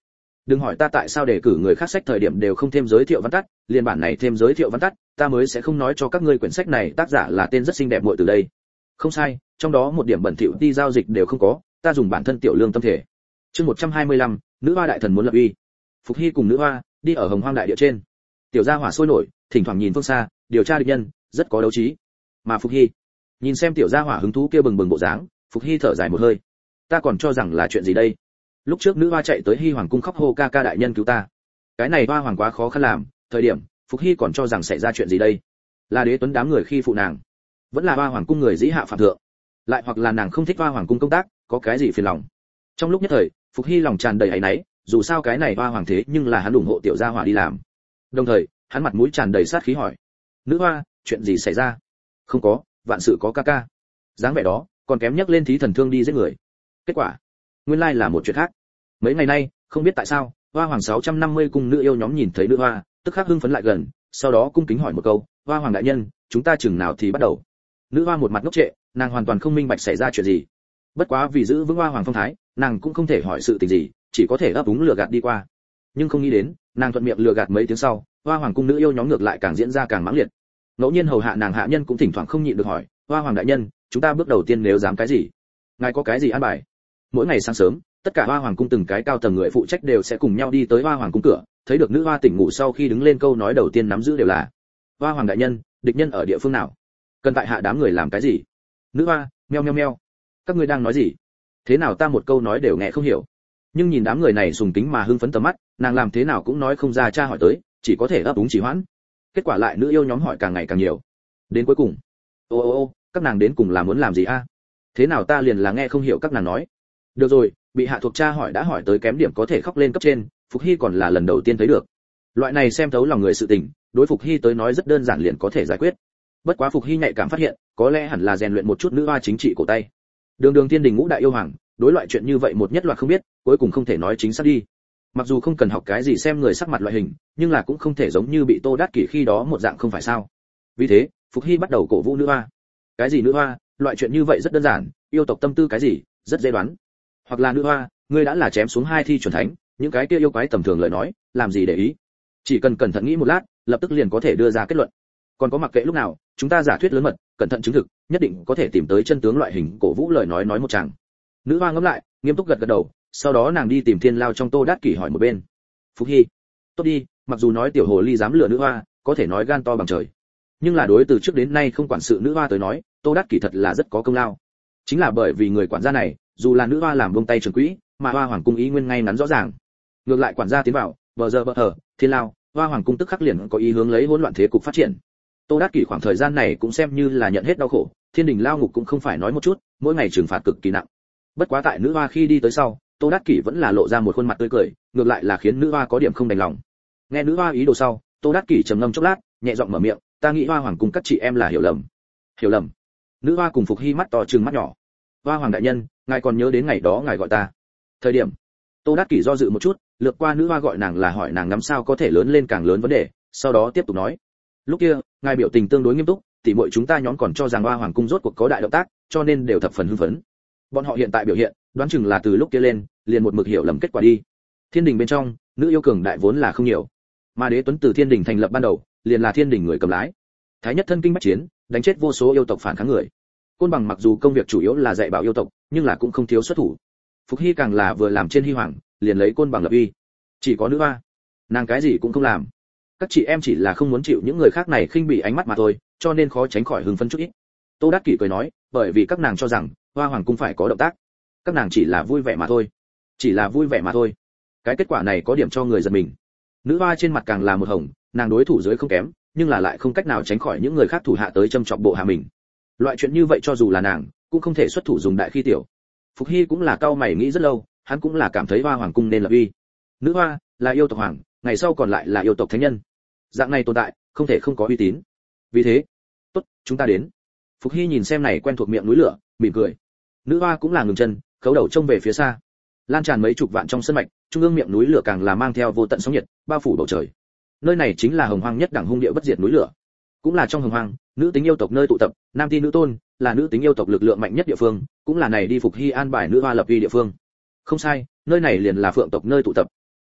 Đừng hỏi ta tại sao đề cử người khác sách thời điểm đều không thêm giới thiệu văn tắt, liền bản này thêm giới thiệu văn tắt, ta mới sẽ không nói cho các ngươi quyển sách này tác giả là tên rất xinh đẹp muội từ đây. Không sai, trong đó một điểm bẩn thỉu đi giao dịch đều không có, ta dùng bản thân tiểu lương tâm thể. Chương một trăm hai mươi lăm, nữ hoa đại thần muốn lập uy. Phục Hy cùng nữ hoa đi ở Hồng Hoang đại địa trên. Tiểu gia hỏa sôi nổi, thỉnh thoảng nhìn phương xa, điều tra địch nhân, rất có đấu trí. Mà Phục Hy, nhìn xem tiểu gia hỏa hứng thú kia bừng bừng bộ dáng, Phục Hy thở dài một hơi. Ta còn cho rằng là chuyện gì đây? Lúc trước nữ hoa chạy tới Hy Hoàng cung khóc hô ca ca đại nhân cứu ta. Cái này hoa hoàng quá khó khăn làm, thời điểm, Phục Hy còn cho rằng xảy ra chuyện gì đây? Là Đế Tuấn đám người khi phụ nàng, vẫn là hoa hoàng cung người dĩ hạ phạm thượng, lại hoặc là nàng không thích hoa hoàng cung công tác, có cái gì phiền lòng. Trong lúc nhất thời, Phục Hy lòng tràn đầy áy náy, dù sao cái này hoa hoàng thế nhưng là hắn ủng hộ tiểu gia hỏa đi làm. Đồng thời, hắn mặt mũi tràn đầy sát khí hỏi: "Nữ hoa, chuyện gì xảy ra?" "Không có, vạn sự có ca ca." Dáng vẻ đó, còn kém nhắc lên thí thần thương đi giết người. Kết quả, nguyên lai là một chuyện khác. Mấy ngày nay, không biết tại sao, hoa hoàng sáu trăm năm mươi cung nữ yêu nhóm nhìn thấy nữ hoa, tức khắc hưng phấn lại gần, sau đó cung kính hỏi một câu: "Hoa hoàng đại nhân, chúng ta chừng nào thì bắt đầu?" Nữ hoa một mặt ngốc trệ, nàng hoàn toàn không minh bạch xảy ra chuyện gì. Bất quá vì giữ vững hoa hoàng phong thái, nàng cũng không thể hỏi sự tình gì, chỉ có thể ấp úng lừa gạt đi qua. Nhưng không nghĩ đến, nàng thuận miệng lừa gạt mấy tiếng sau, hoa hoàng cung nữ yêu nhóm ngược lại càng diễn ra càng mãng liệt. Ngẫu nhiên hầu hạ nàng hạ nhân cũng thỉnh thoảng không nhịn được hỏi: "Hoa hoàng đại nhân, chúng ta bước đầu tiên nếu dám cái gì? Ngài có cái gì an bài?" Mỗi ngày sáng sớm, tất cả hoa hoàng cung từng cái cao tầng người phụ trách đều sẽ cùng nhau đi tới hoa hoàng cung cửa, thấy được nữ hoa tỉnh ngủ sau khi đứng lên câu nói đầu tiên nắm giữ đều là: "Hoa hoàng đại nhân, địch nhân ở địa phương nào? Cần tại hạ đám người làm cái gì?" Nữ hoa, meo meo meo. Các ngươi đang nói gì? Thế nào ta một câu nói đều nghe không hiểu. Nhưng nhìn đám người này sùng kính mà hưng phấn tầm mắt, nàng làm thế nào cũng nói không ra cha hỏi tới, chỉ có thể ấp úng chỉ hoãn. Kết quả lại nữ yêu nhóm hỏi càng ngày càng nhiều. Đến cuối cùng, ô ô ô, các nàng đến cùng là muốn làm gì a? Thế nào ta liền là nghe không hiểu các nàng nói. Được rồi, bị hạ thuộc cha hỏi đã hỏi tới kém điểm có thể khóc lên cấp trên, Phục Hy còn là lần đầu tiên thấy được. Loại này xem thấu lòng người sự tình, đối Phục Hy tới nói rất đơn giản liền có thể giải quyết. Bất quá Phục Hy nhạy cảm phát hiện, có lẽ hẳn là rèn luyện một chút nữ hoa chính trị cổ tay. Đường Đường Thiên Đình ngũ đại yêu hoàng, đối loại chuyện như vậy một nhất loạt không biết, cuối cùng không thể nói chính xác đi. Mặc dù không cần học cái gì xem người sắc mặt loại hình, nhưng là cũng không thể giống như bị Tô Đát Kỷ khi đó một dạng không phải sao? Vì thế, Phục Hy bắt đầu cổ vũ nữ hoa. Cái gì nữ hoa, loại chuyện như vậy rất đơn giản, yêu tộc tâm tư cái gì, rất dễ đoán. Hoặc là nữ hoa, ngươi đã là chém xuống hai thi chuẩn thánh, những cái kia yêu quái tầm thường lời nói, làm gì để ý? Chỉ cần cẩn thận nghĩ một lát, lập tức liền có thể đưa ra kết luận. Còn có mặc kệ lúc nào, chúng ta giả thuyết lớn mật, cẩn thận chứng thực, nhất định có thể tìm tới chân tướng loại hình cổ vũ lời nói nói một chàng. Nữ hoa ngẫm lại, nghiêm túc gật gật đầu, sau đó nàng đi tìm Thiên Lao trong Tô Đát Kỷ hỏi một bên. Phục Hy, tốt đi, mặc dù nói tiểu hồ ly dám lừa nữ hoa, có thể nói gan to bằng trời. Nhưng là đối từ trước đến nay không quản sự nữ hoa tới nói, Tô Đát Kỷ thật là rất có công lao. Chính là bởi vì người quản gia này, dù là nữ hoa làm buông tay trường quỹ, mà hoa hoàng cung ý nguyên ngay ngắn rõ ràng. Ngược lại quản gia tiến vào, bờ giờ bờ hở, Thiên Lao, hoa hoàng cung tức khắc liền có ý hướng lấy hỗn loạn thế cục phát triển. Tô Đát Kỷ khoảng thời gian này cũng xem như là nhận hết đau khổ, Thiên Đình lao ngục cũng không phải nói một chút, mỗi ngày trừng phạt cực kỳ nặng. Bất quá tại nữ hoa khi đi tới sau, Tô Đát Kỷ vẫn là lộ ra một khuôn mặt tươi cười, ngược lại là khiến nữ hoa có điểm không đành lòng. Nghe nữ hoa ý đồ sau, Tô Đát Kỷ trầm ngâm chốc lát, nhẹ giọng mở miệng, ta nghĩ hoa hoàng cùng các chị em là hiểu lầm. Hiểu lầm? Nữ hoa cùng Phục Hy mắt to trừng mắt nhỏ. Hoa hoàng đại nhân, ngài còn nhớ đến ngày đó ngài gọi ta? Thời điểm, Tô Đát Kỷ do dự một chút, lược qua nữ hoa gọi nàng là hỏi nàng làm sao có thể lớn lên càng lớn vấn đề, sau đó tiếp tục nói. Lúc kia, ngài biểu tình tương đối nghiêm túc, tỉ muội chúng ta nhóm còn cho rằng hoa hoàng cung rốt cuộc có đại động tác, cho nên đều thập phần hưng phấn. Bọn họ hiện tại biểu hiện, đoán chừng là từ lúc kia lên, liền một mực hiểu lầm kết quả đi. Thiên Đình bên trong, nữ yêu cường đại vốn là không nhiều, mà Đế Tuấn từ Thiên Đình thành lập ban đầu, liền là Thiên Đình người cầm lái. Thái nhất thân kinh bách chiến, đánh chết vô số yêu tộc phản kháng người. Côn Bằng mặc dù công việc chủ yếu là dạy bảo yêu tộc, nhưng là cũng không thiếu xuất thủ. Phục Hy càng là vừa làm trên Hy Hoàng, liền lấy Côn Bằng lập uy. Chỉ có nữ hoa, nàng cái gì cũng không làm. Các chị em chỉ là không muốn chịu những người khác này khinh bỉ ánh mắt mà thôi, cho nên khó tránh khỏi hưng phấn chút ít. Tô Đát Kỷ cười nói, bởi vì các nàng cho rằng hoa hoàng cung phải có động tác, các nàng chỉ là vui vẻ mà thôi, chỉ là vui vẻ mà thôi. Cái kết quả này có điểm cho người giật mình. Nữ hoa trên mặt càng là một hồng, nàng đối thủ dưới không kém, nhưng là lại không cách nào tránh khỏi những người khác thủ hạ tới châm chọc bộ hạ mình. Loại chuyện như vậy cho dù là nàng, cũng không thể xuất thủ dùng đại khi tiểu. Phục Hy cũng là cao mày nghĩ rất lâu, hắn cũng là cảm thấy hoa hoàng cung nên lập uy. Nữ hoa là yêu tộc hoàng, ngày sau còn lại là yêu tộc thánh nhân, dạng này tồn tại không thể không có uy tín. Vì thế, tốt, chúng ta đến. Phục Hy nhìn xem này quen thuộc miệng núi lửa, mỉm cười. Nữ hoa cũng là ngừng chân, khấu đầu trông về phía xa. Lan tràn mấy chục vạn trong sân mạch, trung ương miệng núi lửa càng là mang theo vô tận sóng nhiệt, bao phủ bầu trời. Nơi này chính là hồng hoang nhất đẳng hung địa bất diệt núi lửa, cũng là trong hồng hoang nữ tính yêu tộc nơi tụ tập, nam ti nữ tôn, là nữ tính yêu tộc lực lượng mạnh nhất địa phương, cũng là này đi Phục Hy an bài nữ hoa lập uy địa phương. Không sai, nơi này liền là phượng tộc nơi tụ tập.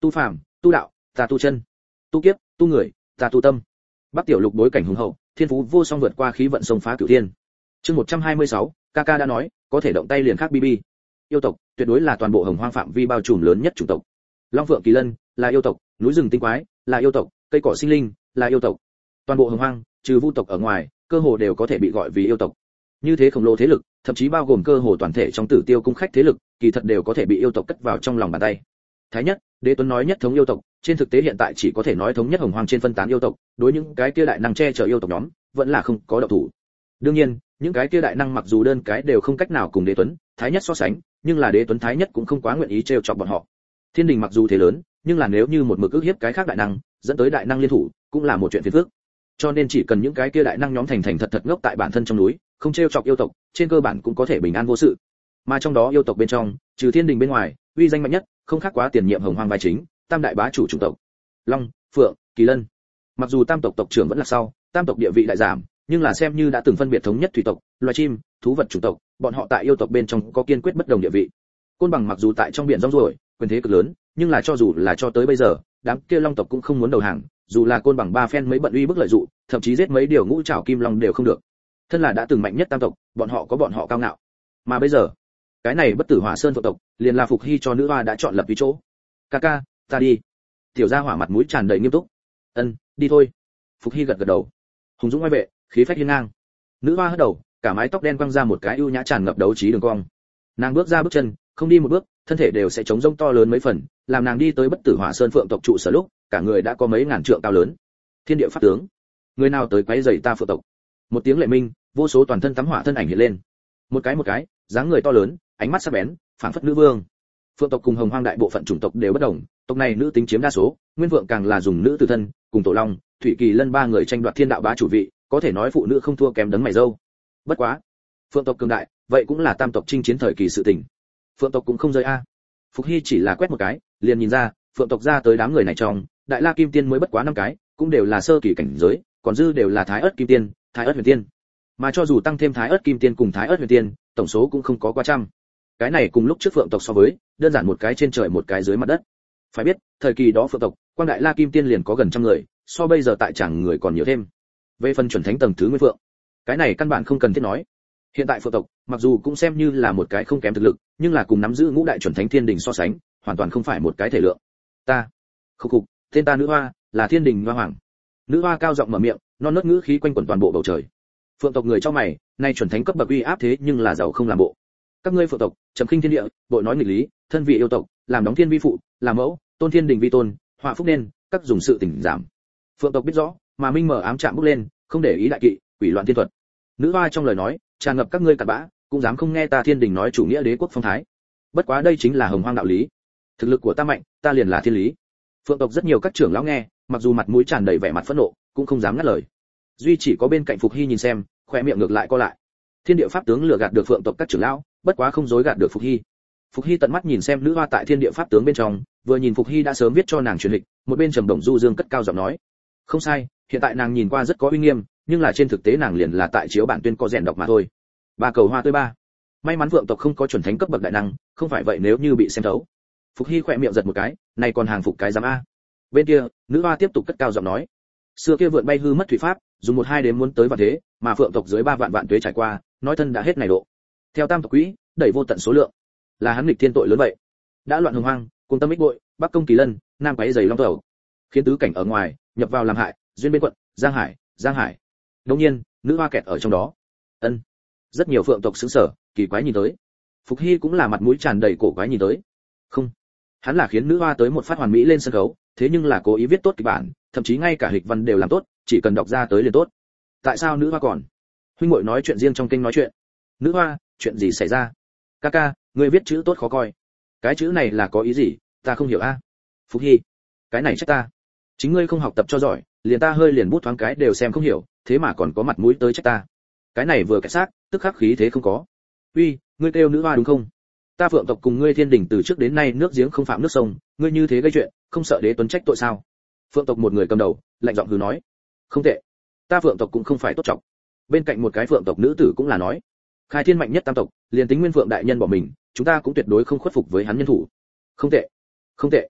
Tu phàm, tu đạo, ta tu chân. Tu kiếp, tu người, ta tu tâm. Bắc tiểu lục bối cảnh hùng hậu, thiên phú vô song vượt qua khí vận sông phá cửu thiên. Chương một trăm hai mươi sáu, Kaka đã nói, có thể động tay liền khác bb. Yêu tộc, tuyệt đối là toàn bộ Hồng Hoang phạm vi bao trùm lớn nhất chủng tộc. Long Phượng Kỳ Lân là yêu tộc, núi rừng tinh quái là yêu tộc, cây cỏ sinh linh là yêu tộc. Toàn bộ Hồng Hoang, trừ Vu tộc ở ngoài, cơ hồ đều có thể bị gọi vì yêu tộc. Như thế khổng lồ thế lực, thậm chí bao gồm cơ hồ toàn thể trong Tử Tiêu cung khách thế lực, kỳ thật đều có thể bị yêu tộc cất vào trong lòng bàn tay. Thái nhất, Đế Tuấn nói nhất thống yêu tộc, trên thực tế hiện tại chỉ có thể nói thống nhất Hồng Hoang trên phân tán yêu tộc, đối những cái kia đại năng che chở yêu tộc nhóm, vẫn là không có động thủ. Đương nhiên, những cái kia đại năng mặc dù đơn cái đều không cách nào cùng Đế Tuấn, Thái nhất so sánh, nhưng là Đế Tuấn Thái nhất cũng không quá nguyện ý trêu chọc bọn họ. Thiên đình mặc dù thế lớn, nhưng là nếu như một mực ức hiếp cái khác đại năng, dẫn tới đại năng liên thủ, cũng là một chuyện phiền phức. Cho nên chỉ cần những cái kia đại năng nhóm thành thành thật thật ngốc tại bản thân trong núi, không trêu chọc yêu tộc, trên cơ bản cũng có thể bình an vô sự. Mà trong đó yêu tộc bên trong, trừ Thiên đình bên ngoài, uy danh mạnh nhất, không khác quá tiền nhiệm Hồng Hoang vai chính, tam đại bá chủ chủng tộc. Long, Phượng, Kỳ Lân. Mặc dù tam tộc tộc trưởng vẫn là sau, tam tộc địa vị đại giảm, nhưng là xem như đã từng phân biệt thống nhất thủy tộc, loài chim, thú vật chủng tộc, bọn họ tại yêu tộc bên trong có kiên quyết bất đồng địa vị. Côn Bằng mặc dù tại trong biển rong ruổi, quyền thế cực lớn, nhưng là cho dù là cho tới bây giờ, đám kia Long tộc cũng không muốn đầu hàng, dù là Côn Bằng ba phen mấy bận uy bức lợi dụ, thậm chí giết mấy điều ngũ trảo kim long đều không được. Thân là đã từng mạnh nhất tam tộc, bọn họ có bọn họ cao ngạo. Mà bây giờ, cái này bất tử Hỏa Sơn Phượng tộc, liền là Phục Hy cho nữ hoa đã chọn lập vì chỗ. Kaka, ta đi. Tiểu gia hỏa mặt mũi tràn đầy nghiêm túc. Ân, đi thôi. Phục Hy gật gật đầu. Hùng dũng oai vệ, khí phách hiên ngang. Nữ hoa hất đầu, cả mái tóc đen quăng ra một cái ưu nhã tràn ngập đấu trí đường cong. Nàng bước ra bước chân, không đi một bước, thân thể đều sẽ chống rông to lớn mấy phần, làm nàng đi tới bất tử Hỏa Sơn Phượng tộc trụ sở lúc, cả người đã có mấy ngàn trượng cao lớn. Thiên địa pháp tướng, người nào tới quấy rầy ta Phượng tộc? Một tiếng lệ minh, vô số toàn thân tắm hỏa thân ảnh hiện lên. Một cái một cái, dáng người to lớn, ánh mắt sắc bén, phảng phất nữ vương. Phượng tộc cùng Hồng Hoang đại bộ phận chủng tộc đều bất đồng, tộc này nữ tính chiếm đa số, Nguyên Phượng càng là dùng nữ từ thân, cùng Tổ Long, Thủy Kỳ Lân ba người tranh đoạt thiên đạo bá chủ vị, có thể nói phụ nữ không thua kém đấng mày râu. Bất quá, Phượng tộc cường đại, vậy cũng là tam tộc chinh chiến thời kỳ sự tình. Phượng tộc cũng không rơi a. Phục Hy chỉ là quét một cái, liền nhìn ra, Phượng tộc ra tới đám người này trong, Đại La Kim Tiên mới bất quá năm cái, cũng đều là sơ kỳ cảnh giới, còn dư đều là Thái Ức Kim Tiên, Thái Ức Huyền Tiên. Mà cho dù tăng thêm Thái Ức Kim Tiên cùng Thái Ức Huyền Tiên, tổng số cũng không có quá trăm. Cái này cùng lúc trước Phượng tộc so với, đơn giản một cái trên trời một cái dưới mặt đất. Phải biết, thời kỳ đó Phượng tộc, Quang Đại La Kim Tiên liền có gần trăm người, so bây giờ tại chẳng người còn nhiều thêm. Về phần chuẩn thánh tầng thứ Nguyên Phượng, cái này căn bản không cần thiết nói. Hiện tại Phượng tộc, mặc dù cũng xem như là một cái không kém thực lực, nhưng là cùng nắm giữ ngũ đại chuẩn thánh Thiên Đình so sánh, hoàn toàn không phải một cái thể lượng. Ta, khục khục, tên ta nữ hoa, là Thiên Đình Hoa Hoàng. Nữ hoa cao giọng mở miệng, non nớt ngữ khí quanh quẩn toàn bộ bầu trời. Phượng tộc người cho mày, nay chuẩn thánh cấp bậc uy áp thế nhưng là giàu không làm bộ. Các ngươi Phượng tộc, trầm khinh thiên địa, bội nói nghịch lý, thân vị yêu tộc, làm đóng thiên vi phụ, làm mẫu, tôn Thiên Đình vi tôn, họa phúc nên, các dùng sự tình giảm. Phượng tộc biết rõ, mà minh mở ám chạm bước lên, không để ý đại kỵ, quỷ loạn thiên thuật. Nữ hoa trong lời nói, tràn ngập các ngươi cặn bã, cũng dám không nghe ta Thiên Đình nói chủ nghĩa đế quốc phong thái. Bất quá đây chính là Hồng Hoang đạo lý. Thực lực của ta mạnh, ta liền là thiên lý. Phượng tộc rất nhiều các trưởng lão nghe, mặc dù mặt mũi tràn đầy vẻ mặt phẫn nộ, cũng không dám ngắt lời. Duy chỉ có bên cạnh Phục Hy nhìn xem, khóe miệng ngược lại co lại. Thiên địa pháp tướng lừa gạt được Phượng tộc các trưởng lão, bất quá không dối gạt được Phục Hy. Phục Hy tận mắt nhìn xem nữ hoa tại thiên địa pháp tướng bên trong, vừa nhìn Phục Hy đã sớm viết cho nàng truyền lịch, một bên trầm động du dương cất cao giọng nói: "Không sai, hiện tại nàng nhìn qua rất có uy nghiêm, nhưng là trên thực tế nàng liền là tại chiếu bản tuyên có rèn đọc mà thôi." Ba cầu hoa tươi ba. May mắn Phượng tộc không có chuẩn thánh cấp bậc đại năng, không phải vậy nếu như bị xem thấu. Phục Hy khỏe miệng giật một cái, này còn hàng phục cái giám a. Bên kia, nữ hoa tiếp tục cất cao giọng nói: "Xưa kia vượn bay hư mất thủy pháp, dùng một hai đếm muốn tới vạn thế, mà Phượng tộc dưới ba vạn vạn tuế trải qua, nói thân đã hết này độ. Theo tam tộc quỹ, đẩy vô tận số lượng, là hắn nghịch thiên tội lớn vậy. Đã loạn Hồng Hoang, cùng tâm ích bội, Bắc công Kỳ Lân, Nam quấy giày Long tộc, khiến tứ cảnh ở ngoài nhập vào làm hại, duyên bên quận, Giang Hải, Giang Hải." Đương nhiên, nữ hoa kẹt ở trong đó. Ân. Rất nhiều Phượng tộc sững sờ, kỳ quái nhìn tới. Phục Hy cũng là mặt mũi tràn đầy cổ quái nhìn tới. Không, hắn là khiến nữ hoa tới một phát hoàn mỹ lên sân khấu, thế nhưng là cố ý viết tốt kịch bản, thậm chí ngay cả hịch văn đều làm tốt, chỉ cần đọc ra tới liền tốt. Tại sao nữ hoa còn? Huynh muội nói chuyện riêng trong kênh nói chuyện. Nữ hoa, chuyện gì xảy ra? Kaka, ngươi viết chữ tốt khó coi. Cái chữ này là có ý gì, ta không hiểu a. À? Phục Hy, cái này trách ta. Chính ngươi không học tập cho giỏi, liền ta hơi liền bút thoáng cái đều xem không hiểu, thế mà còn có mặt mũi tới trách ta. Cái này vừa cái xác, tức khắc khí thế không có. Uy, ngươi kêu nữ hoa đúng không? Ta Phượng tộc cùng ngươi Thiên Đình từ trước đến nay nước giếng không phạm nước sông, ngươi như thế gây chuyện, không sợ Đế Tuấn trách tội sao? Phượng tộc một người cầm đầu, lạnh giọng hừ nói: "Không tệ, ta Phượng tộc cũng không phải tốt trọng." Bên cạnh một cái Phượng tộc nữ tử cũng là nói: "Khai thiên mạnh nhất tam tộc, liền tính Nguyên Phượng đại nhân bỏ mình, chúng ta cũng tuyệt đối không khuất phục với hắn nhân thủ." "Không tệ, không tệ."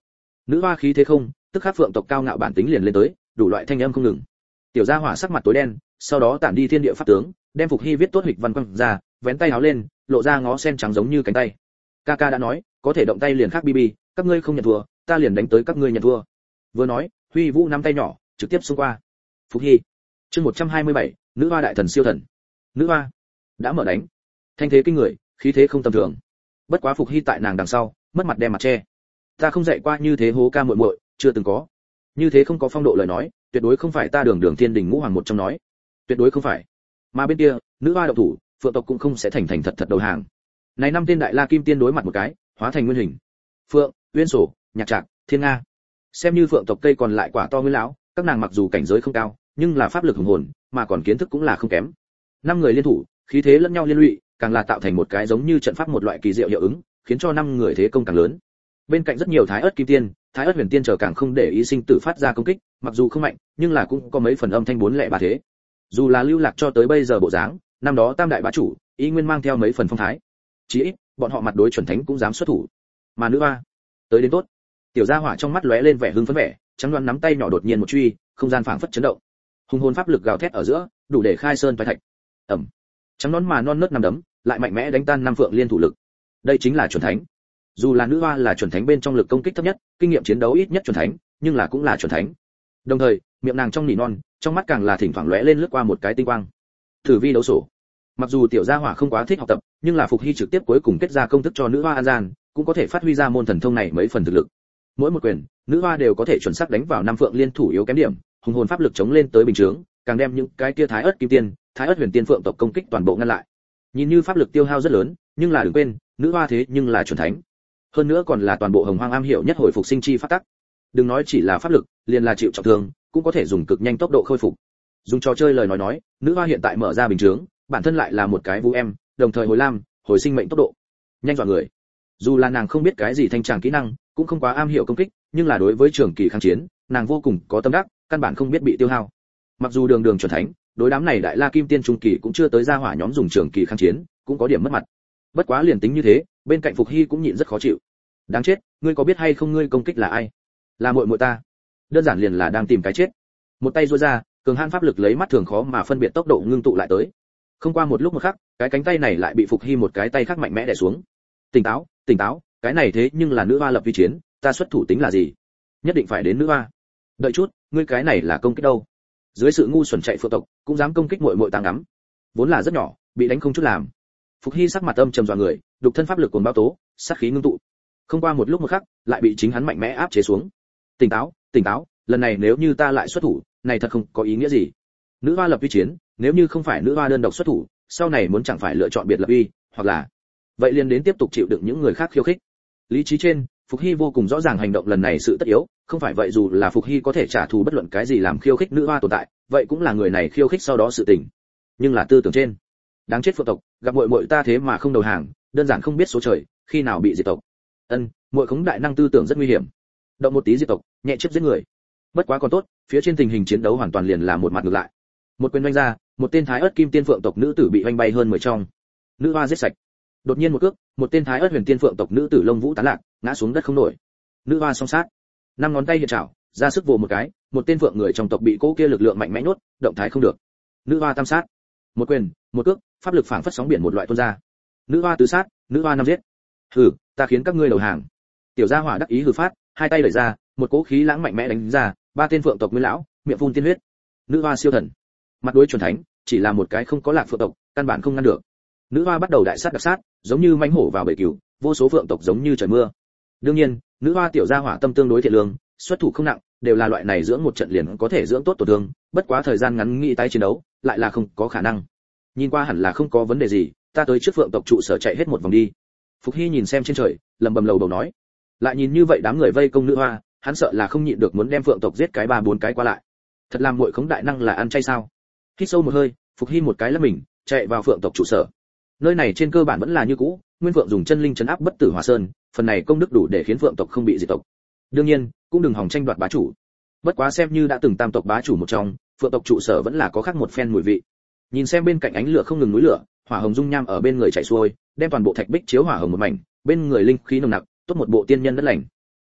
Nữ hoa khí thế không, tức khắc phượng tộc cao ngạo bản tính liền lên tới, đủ loại thanh âm không ngừng. Tiểu gia hỏa sắc mặt tối đen, sau đó tản đi thiên địa pháp tướng, đem Phục Hy viết tốt hịch văn quăng ra, vén tay áo lên, lộ ra ngó sen trắng giống như cánh tay. Ca ca đã nói, có thể động tay liền khác Bibi, các ngươi không nhận thua, ta liền đánh tới các ngươi nhận thua. Vừa nói, Huy Vũ nắm tay nhỏ, trực tiếp xông qua. Phục Hy. Chương một trăm hai mươi bảy, nữ hoa đại thần siêu thần. Nữ hoa đã mở đánh. Thanh thế kinh người, khí thế không tầm thường. Bất quá Phục Hy tại nàng đằng sau, mất mặt đem mặt che. Ta không dạy qua như thế hố ca muội muội, chưa từng có. Như thế không có phong độ lời nói, tuyệt đối không phải ta Đường Đường Thiên Đình ngũ hoàng một trong nói. Tuyệt đối không phải. Mà bên kia, nữ hoa động thủ, phượng tộc cũng không sẽ thành thành thật thật đầu hàng. Này năm tên đại la kim tiên đối mặt một cái, hóa thành nguyên hình. Phượng, Uyên Sổ, Nhạc Trạc, Thiên Nga. Xem như phượng tộc cây còn lại quả to nguyên lão, các nàng mặc dù cảnh giới không cao, nhưng là pháp lực hùng hồn, mà còn kiến thức cũng là không kém. Năm người liên thủ, khí thế lẫn nhau liên lụy, càng là tạo thành một cái giống như trận pháp một loại kỳ diệu hiệu ứng, khiến cho năm người thế công càng lớn. Bên cạnh rất nhiều thái ớt kim tiên, thái ớt huyền tiên chờ càng không để ý sinh tử phát ra công kích, mặc dù không mạnh, nhưng là cũng có mấy phần âm thanh bốn lệ ba thế. Dù là lưu lạc cho tới bây giờ bộ dáng, năm đó tam đại bá chủ, ý nguyên mang theo mấy phần phong thái. Chỉ ít, bọn họ mặt đối chuẩn thánh cũng dám xuất thủ. Mà nữ hoa, tới đến tốt. Tiểu gia hỏa trong mắt lóe lên vẻ hưng phấn vẻ, trắng đoán nắm tay nhỏ đột nhiên một truy, không gian phảng phất chấn động. Hùng hồn pháp lực gào thét ở giữa, đủ để khai sơn phái thạch. Ầm. Trắng đoán mà non nớt năm đấm, lại mạnh mẽ đánh tan năm phượng liên thủ lực. Đây chính là chuẩn thánh. Dù là nữ hoa là chuẩn thánh bên trong lực công kích thấp nhất, kinh nghiệm chiến đấu ít nhất chuẩn thánh, nhưng là cũng là chuẩn thánh. Đồng thời, miệng nàng trong nỉ non, trong mắt càng là thỉnh thoảng lóe lên lướt qua một cái tinh quang. Thử vi đấu sổ. Mặc dù tiểu gia hỏa không quá thích học tập, nhưng là Phục Hy trực tiếp cuối cùng kết ra công thức cho nữ hoa an gian, cũng có thể phát huy ra môn thần thông này mấy phần thực lực. Mỗi một quyền, nữ hoa đều có thể chuẩn xác đánh vào năm phượng liên thủ yếu kém điểm, hùng hồn pháp lực chống lên tới bình chướng, càng đem những cái kia thái ớt kim tiên, thái ớt huyền tiên phượng tộc công kích toàn bộ ngăn lại. Nhìn như pháp lực tiêu hao rất lớn, nhưng là đừng quên, nữ hoa thế nhưng là chuẩn thánh. Hơn nữa còn là toàn bộ hồng hoang am hiểu nhất hồi phục sinh chi pháp tắc. Đừng nói chỉ là pháp lực, liền là chịu trọng thương, cũng có thể dùng cực nhanh tốc độ khôi phục. Dùng trò chơi lời nói nói, nữ hoa hiện tại mở ra bình chướng, bản thân lại là một cái vũ em, đồng thời hồi lam, hồi sinh mệnh tốc độ nhanh dọa người. Dù là nàng không biết cái gì thanh tràng kỹ năng, cũng không quá am hiểu công kích, nhưng là đối với trường kỳ kháng chiến, nàng vô cùng có tâm đắc, căn bản không biết bị tiêu hao. Mặc dù đường đường chuẩn thánh, đối đám này đại la kim tiên trung kỳ cũng chưa tới ra hỏa nhóm dùng trường kỳ kháng chiến, cũng có điểm mất mặt. Bất quá liền tính như thế, bên cạnh Phục Hy cũng nhịn rất khó chịu. Đáng chết, ngươi có biết hay không ngươi công kích là ai? Là muội muội ta. Đơn giản liền là đang tìm cái chết. Một tay duỗi ra, cường hãn pháp lực lấy mắt thường khó mà phân biệt tốc độ ngưng tụ lại tới. Không qua một lúc một khắc, cái cánh tay này lại bị Phục Hy một cái tay khác mạnh mẽ đè xuống. Tỉnh táo, tỉnh táo, cái này thế nhưng là nữ hoa lập vi chiến, ta xuất thủ tính là gì? Nhất định phải đến nữ hoa. Đợi chút, ngươi cái này là công kích đâu? Dưới sự ngu xuẩn chạy phượng tộc, cũng dám công kích muội muội ta ngắm. Vốn là rất nhỏ, bị đánh không chút làm. Phục Hy sắc mặt âm trầm dọa người, đục thân pháp lực cuồn bao tố, sát khí ngưng tụ. Không qua một lúc một khắc, lại bị chính hắn mạnh mẽ áp chế xuống. Tỉnh táo, tỉnh táo, lần này nếu như ta lại xuất thủ, này thật không có ý nghĩa gì. Nữ hoa lập vi chiến, nếu như không phải nữ hoa đơn độc xuất thủ, sau này muốn chẳng phải lựa chọn biệt lập uy, hoặc là vậy liền đến tiếp tục chịu đựng những người khác khiêu khích. Lý trí trên, Phục Hy vô cùng rõ ràng hành động lần này sự tất yếu, không phải vậy dù là Phục Hy có thể trả thù bất luận cái gì làm khiêu khích nữ hoa tồn tại, vậy cũng là người này khiêu khích sau đó sự tình. Nhưng là tư tưởng trên, đáng chết phượng tộc, gặp muội muội ta thế mà không đầu hàng, đơn giản không biết số trời, khi nào bị diệt tộc. Ân, muội khống đại năng tư tưởng rất nguy hiểm. Động một tí diệt tộc, nhẹ chiếc giết người. Bất quá còn tốt, phía trên tình hình chiến đấu hoàn toàn liền là một mặt ngược lại. Một quyền oanh ra, một tên thái ớt kim tiên phượng tộc nữ tử bị oanh bay hơn mười trong. Nữ hoa giết sạch. Đột nhiên một cước, một tên thái ớt huyền tiên phượng tộc nữ tử lông vũ tán lạc, ngã xuống đất không nổi. Nữ hoa song sát, năm ngón tay hiện chảo, ra sức vồ một cái, một tên phượng người trong tộc bị cỗ kia lực lượng mạnh mẽ nhốt, động thái không được. Nữ hoa tam sát, một quyền, một cước, pháp lực phảng phất sóng biển một loại tuôn ra. Nữ hoa tứ sát, nữ hoa năm giết. Hừ, ta khiến các ngươi đầu hàng. Tiểu gia hỏa đắc ý hừ phát, hai tay đẩy ra, một cỗ khí lãng mạnh mẽ đánh ra, ba tên phượng tộc nguyên lão, miệng phun tiên huyết. Nữ hoa siêu thần, mặt đối chuẩn thánh, chỉ là một cái không có lạc phượng tộc, căn bản không ngăn được. Nữ hoa bắt đầu đại sát đặc sát, giống như mãnh hổ vào bể cừu, vô số phượng tộc giống như trời mưa. Đương nhiên, nữ hoa tiểu gia hỏa tâm tương đối thiện lương, xuất thủ không nặng, đều là loại này dưỡng một trận liền có thể dưỡng tốt tổn thương, bất quá thời gian ngắn nghĩ tái chiến đấu, lại là không có khả năng. Nhìn qua hẳn là không có vấn đề gì, ta tới trước phượng tộc trụ sở chạy hết một vòng đi. Phục Hy nhìn xem trên trời, lầm bầm lầu bầu nói. Lại nhìn như vậy đám người vây công nữ hoa, hắn sợ là không nhịn được muốn đem phượng tộc giết cái ba bốn cái qua lại. Thật làm muội khống đại năng là ăn chay sao? Hít sâu một hơi, Phục Hy một cái lắc mình, chạy vào phượng tộc trụ sở. Nơi này trên cơ bản vẫn là như cũ, Nguyên Phượng dùng chân linh trấn áp bất tử Hỏa Sơn, phần này công đức đủ để khiến phượng tộc không bị diệt tộc. Đương nhiên, cũng đừng hòng tranh đoạt bá chủ. Bất quá xem như đã từng tam tộc bá chủ một trong, phượng tộc trụ sở vẫn là có khác một phen mùi vị. Nhìn xem bên cạnh ánh lửa không ngừng núi lửa, hỏa hồng dung nham ở bên người chảy xuôi, đem toàn bộ thạch bích chiếu hỏa hồng một mảnh, bên người linh khí nồng nặc, tốt một bộ tiên nhân đất lành.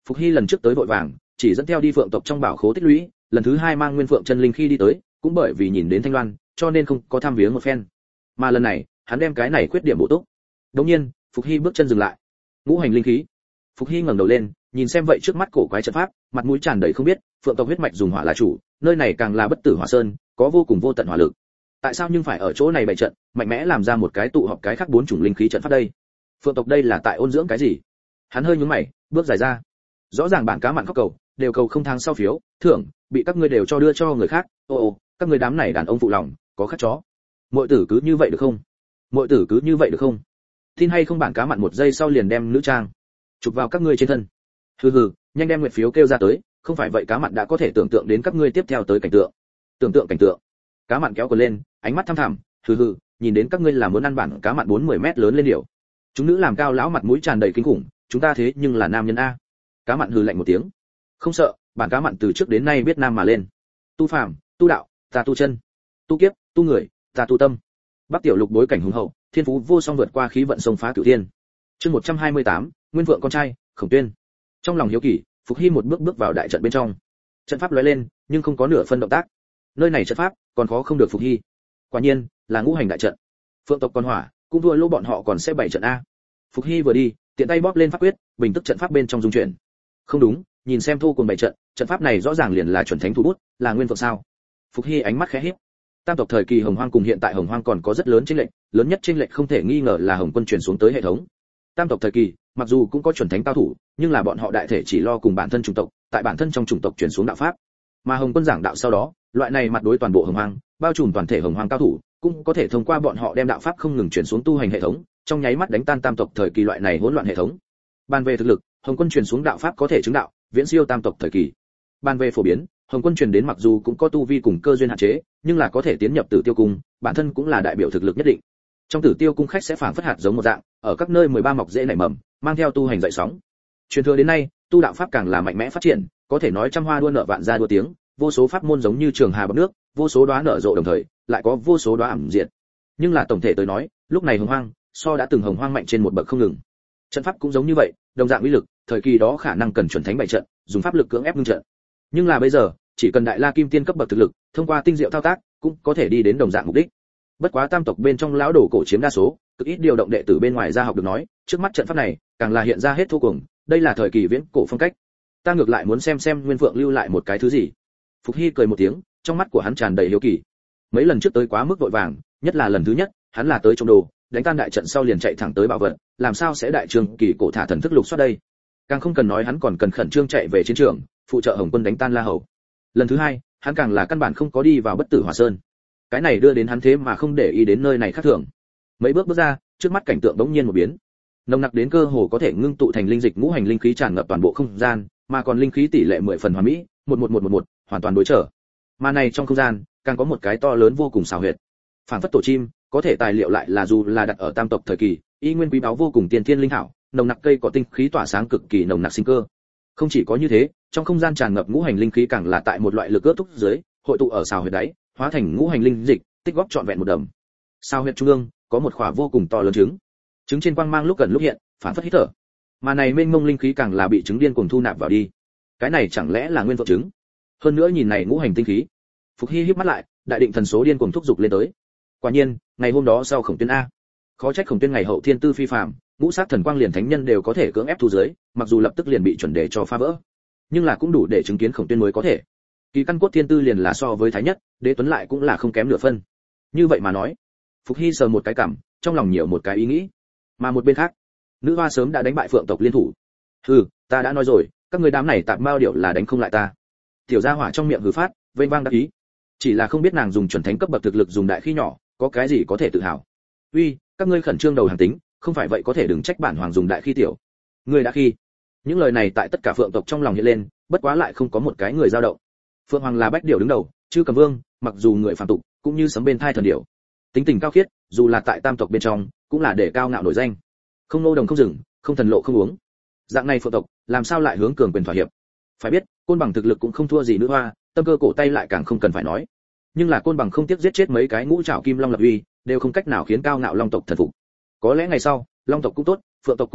Phục Hy lần trước tới vội vàng, chỉ dẫn theo đi phượng tộc trong bảo khố tích lũy, lần thứ hai mang nguyên phượng chân linh khi đi tới, cũng bởi vì nhìn đến Thanh Loan, cho nên không có tham viếng một phen. Mà lần này, hắn đem cái này khuyết điểm bổ túc. Đống nhiên, Phục Hy bước chân dừng lại. Ngũ hành linh khí. Phục Hy ngẩng đầu lên, nhìn xem vậy trước mắt cổ quái trận pháp, mặt mũi tràn đầy không biết, phượng tộc huyết mạch dùng hỏa là chủ, nơi này càng là bất tử hỏa sơn, có vô cùng vô tận hỏa lực. Tại sao nhưng phải ở chỗ này bày trận, mạnh mẽ làm ra một cái tụ họp cái khác bốn chủng linh khí trận pháp đây? Phượng tộc đây là tại ôn dưỡng cái gì? Hắn hơi nhướng mày, bước dài ra. Rõ ràng bản cá mặn khóc cầu, đều cầu không thang sau phiếu, thưởng, bị các ngươi đều cho đưa cho người khác. Ô ô, các ngươi đám này đàn ông phụ lòng, có khát chó. Muội tử cứ như vậy được không? Muội tử cứ như vậy được không? Tin hay không bản cá mặn một giây sau liền đem nữ trang chụp vào các ngươi trên thân. Hừ hừ, nhanh đem nguyệt phiếu kêu ra tới, không phải vậy cá mặn đã có thể tưởng tượng đến các ngươi tiếp theo tới cảnh tượng. Tưởng tượng cảnh tượng. Cá mặn kéo cờ lên, ánh mắt thăm thẳm, hừ hừ, nhìn đến các ngươi là muốn ăn bản cá mặn bốn mươi mét lớn lên điểu. Chúng nữ làm cao lão mặt mũi tràn đầy kinh khủng, chúng ta thế nhưng là nam nhân a. Cá mặn hừ lạnh một tiếng. Không sợ, bản cá mặn từ trước đến nay biết nam mà lên. Tu phàm, tu đạo, ta tu chân. Tu kiếp, tu người, ta tu tâm. Bắc tiểu lục bối cảnh hùng hậu, thiên phú vô song vượt qua khí vận sông phá cửu thiên. Chương một trăm hai mươi tám, Nguyên Vượng con trai, Khổng Tuyên. Trong lòng hiếu kỳ, Phục Hy một bước bước vào đại trận bên trong. Trận pháp lóe lên, nhưng không có nửa phân động tác. Nơi này trận pháp, còn khó không được Phục Hy. Quả nhiên, là ngũ hành đại trận. Phượng tộc con hỏa, cũng thua lỗ bọn họ còn sẽ bảy trận a. Phục Hy vừa đi, tiện tay bóp lên pháp quyết, bình tức trận pháp bên trong dung chuyển. Không đúng, nhìn xem thu cùng bảy trận, trận pháp này rõ ràng liền là chuẩn thánh thủ bút, là Nguyên Vượng sao? Phục Hy ánh mắt khẽ híp. Tam tộc thời kỳ Hồng Hoang cùng hiện tại Hồng Hoang còn có rất lớn chênh lệch, lớn nhất chênh lệch không thể nghi ngờ là Hồng Quân truyền xuống tới hệ thống. Tam tộc thời kỳ, mặc dù cũng có chuẩn thánh cao thủ, nhưng là bọn họ đại thể chỉ lo cùng bản thân chủng tộc, tại bản thân trong chủng tộc truyền xuống đạo pháp. Mà Hồng Quân giảng đạo sau đó, loại này mặt đối toàn bộ Hồng Hoang, bao trùm toàn thể Hồng Hoang cao thủ, cũng có thể thông qua bọn họ đem đạo pháp không ngừng truyền xuống tu hành hệ thống, trong nháy mắt đánh tan tam tộc thời kỳ loại này hỗn loạn hệ thống. Bàn về thực lực, Hồng Quân truyền xuống đạo pháp có thể chứng đạo, viễn siêu tam tộc thời kỳ. Bàn về phổ biến, Hồng Quân truyền đến mặc dù cũng có tu vi cùng cơ duyên hạn chế, nhưng là có thể tiến nhập Tử Tiêu cung, bản thân cũng là đại biểu thực lực nhất định. Trong Tử Tiêu cung khách sẽ phản phất hạt giống một dạng, ở các nơi mười ba mọc rễ nảy mầm, mang theo tu hành dậy sóng. Truyền thừa đến nay, tu đạo pháp càng là mạnh mẽ phát triển, có thể nói trăm hoa đua nở vạn gia đua tiếng, vô số pháp môn giống như trường hà bọt nước, vô số đóa nở rộ đồng thời, lại có vô số đóa ẩm diệt. Nhưng là tổng thể tới nói, lúc này Hồng Hoang, so đã từng Hồng Hoang mạnh trên một bậc không ngừng. Trận pháp cũng giống như vậy, đồng dạng uy lực, thời kỳ đó khả năng cần chuẩn thánh bảy trận, dùng pháp lực cưỡng ép ngưng trận. Nhưng là bây giờ, chỉ cần đại la kim tiên cấp bậc thực lực, thông qua tinh diệu thao tác, cũng có thể đi đến đồng dạng mục đích. Bất quá tam tộc bên trong lão đồ cổ chiếm đa số, cực ít điều động đệ tử bên ngoài ra học được nói, trước mắt trận pháp này, càng là hiện ra hết thô cùng, đây là thời kỳ viễn cổ phong cách. Ta ngược lại muốn xem xem Nguyên Phượng lưu lại một cái thứ gì. Phục Hy cười một tiếng, trong mắt của hắn tràn đầy hiếu kỳ. Mấy lần trước tới quá mức vội vàng, nhất là lần thứ nhất, hắn là tới trong đồ, đánh tan đại trận sau liền chạy thẳng tới bảo vật, làm sao sẽ đại trường kỳ cổ thả thần thức lục soát đây? Càng không cần nói hắn còn cần khẩn trương chạy về chiến trường, phụ trợ Hồng Quân đánh tan La Hầu. Lần thứ hai, hắn càng là căn bản không có đi vào Bất Tử Hỏa Sơn. Cái này đưa đến hắn thế mà không để ý đến nơi này khác thường. Mấy bước bước ra, trước mắt cảnh tượng bỗng nhiên một biến. Nồng nặc đến cơ hồ có thể ngưng tụ thành linh dịch ngũ hành linh khí tràn ngập toàn bộ không gian, mà còn linh khí tỷ lệ mười phần hoàn mỹ, một một một một một, hoàn toàn đối trở. Mà này trong không gian, càng có một cái to lớn vô cùng xảo huyệt. Phản phất tổ chim, có thể tài liệu lại là dù là đặt ở tam tộc thời kỳ, y nguyên quý báu vô cùng tiên thiên linh thảo, nồng nặc cây có tinh khí tỏa sáng cực kỳ nồng nặc sinh cơ. Không chỉ có như thế, trong không gian tràn ngập ngũ hành linh khí càng là tại một loại lực ước thúc dưới, hội tụ ở xào huyệt đáy, hóa thành ngũ hành linh dịch, tích góp trọn vẹn một đầm. Xào huyệt trung ương có một khỏa vô cùng to lớn trứng. Trứng trên quang mang lúc gần lúc hiện, phản phất hít thở. Mà này mênh mông linh khí càng là bị trứng điên cuồng thu nạp vào đi. Cái này chẳng lẽ là Nguyên Vượng trứng? Hơn nữa nhìn này ngũ hành tinh khí. Phục Hy híp mắt lại, đại định thần số điên cuồng thúc dục lên tới. Quả nhiên, ngày hôm đó sau Khổng Tuyên a, khó trách Khổng Tuyên ngày hậu thiên tư phi phàm, ngũ sát thần quang liền thánh nhân đều có thể cưỡng ép thu dưới, mặc dù lập tức liền bị chuẩn đề cho phá vỡ, nhưng là cũng đủ để chứng kiến Khổng Tuyên mới có thể. Kỳ căn cốt thiên tư liền là so với thái nhất, Đế Tuấn lại cũng là không kém nửa phân. Như vậy mà nói, Phục Hy sờ một cái cảm, trong lòng nhiều một cái ý nghĩ. Mà một bên khác, nữ hoa sớm đã đánh bại Phượng tộc liên thủ. Hừ, ta đã nói rồi, các người đám này tạp mao điệu là đánh không lại ta. Tiểu gia hỏa trong miệng hừ phát, vênh vang đắc ý. Chỉ là không biết nàng dùng chuẩn thánh cấp bậc thực lực dùng đại khí nhỏ, có cái gì có thể tự hào. Uy, các ngươi khẩn trương đầu hàng tính, không phải vậy có thể đừng trách bản hoàng dùng đại khí tiểu. Ngươi đã khi. Những lời này tại tất cả Phượng tộc trong lòng hiện lên, bất quá lại không có một cái người dao động. Phượng hoàng là bách điểu đứng đầu, chư cầm vương, mặc dù người phàm tục, cũng như sấm bên thai thần điểu. Tính tình cao khiết, dù là tại tam tộc bên trong, cũng là để cao ngạo nổi danh. Không nô đồng không dừng, không thần lộ không uống. Dạng này Phượng tộc, làm sao lại hướng cường quyền thỏa hiệp? Phải biết, côn bằng thực lực cũng không thua gì nữ hoa, tâm cơ cổ tay lại càng không cần phải nói. Nhưng là côn bằng không tiếc giết chết mấy cái ngũ trảo kim long lập uy, đều không cách nào khiến cao ngạo long tộc thần phục. Có lẽ ngày sau, long tộc cũng tốt, phượng tộc cũng tốt,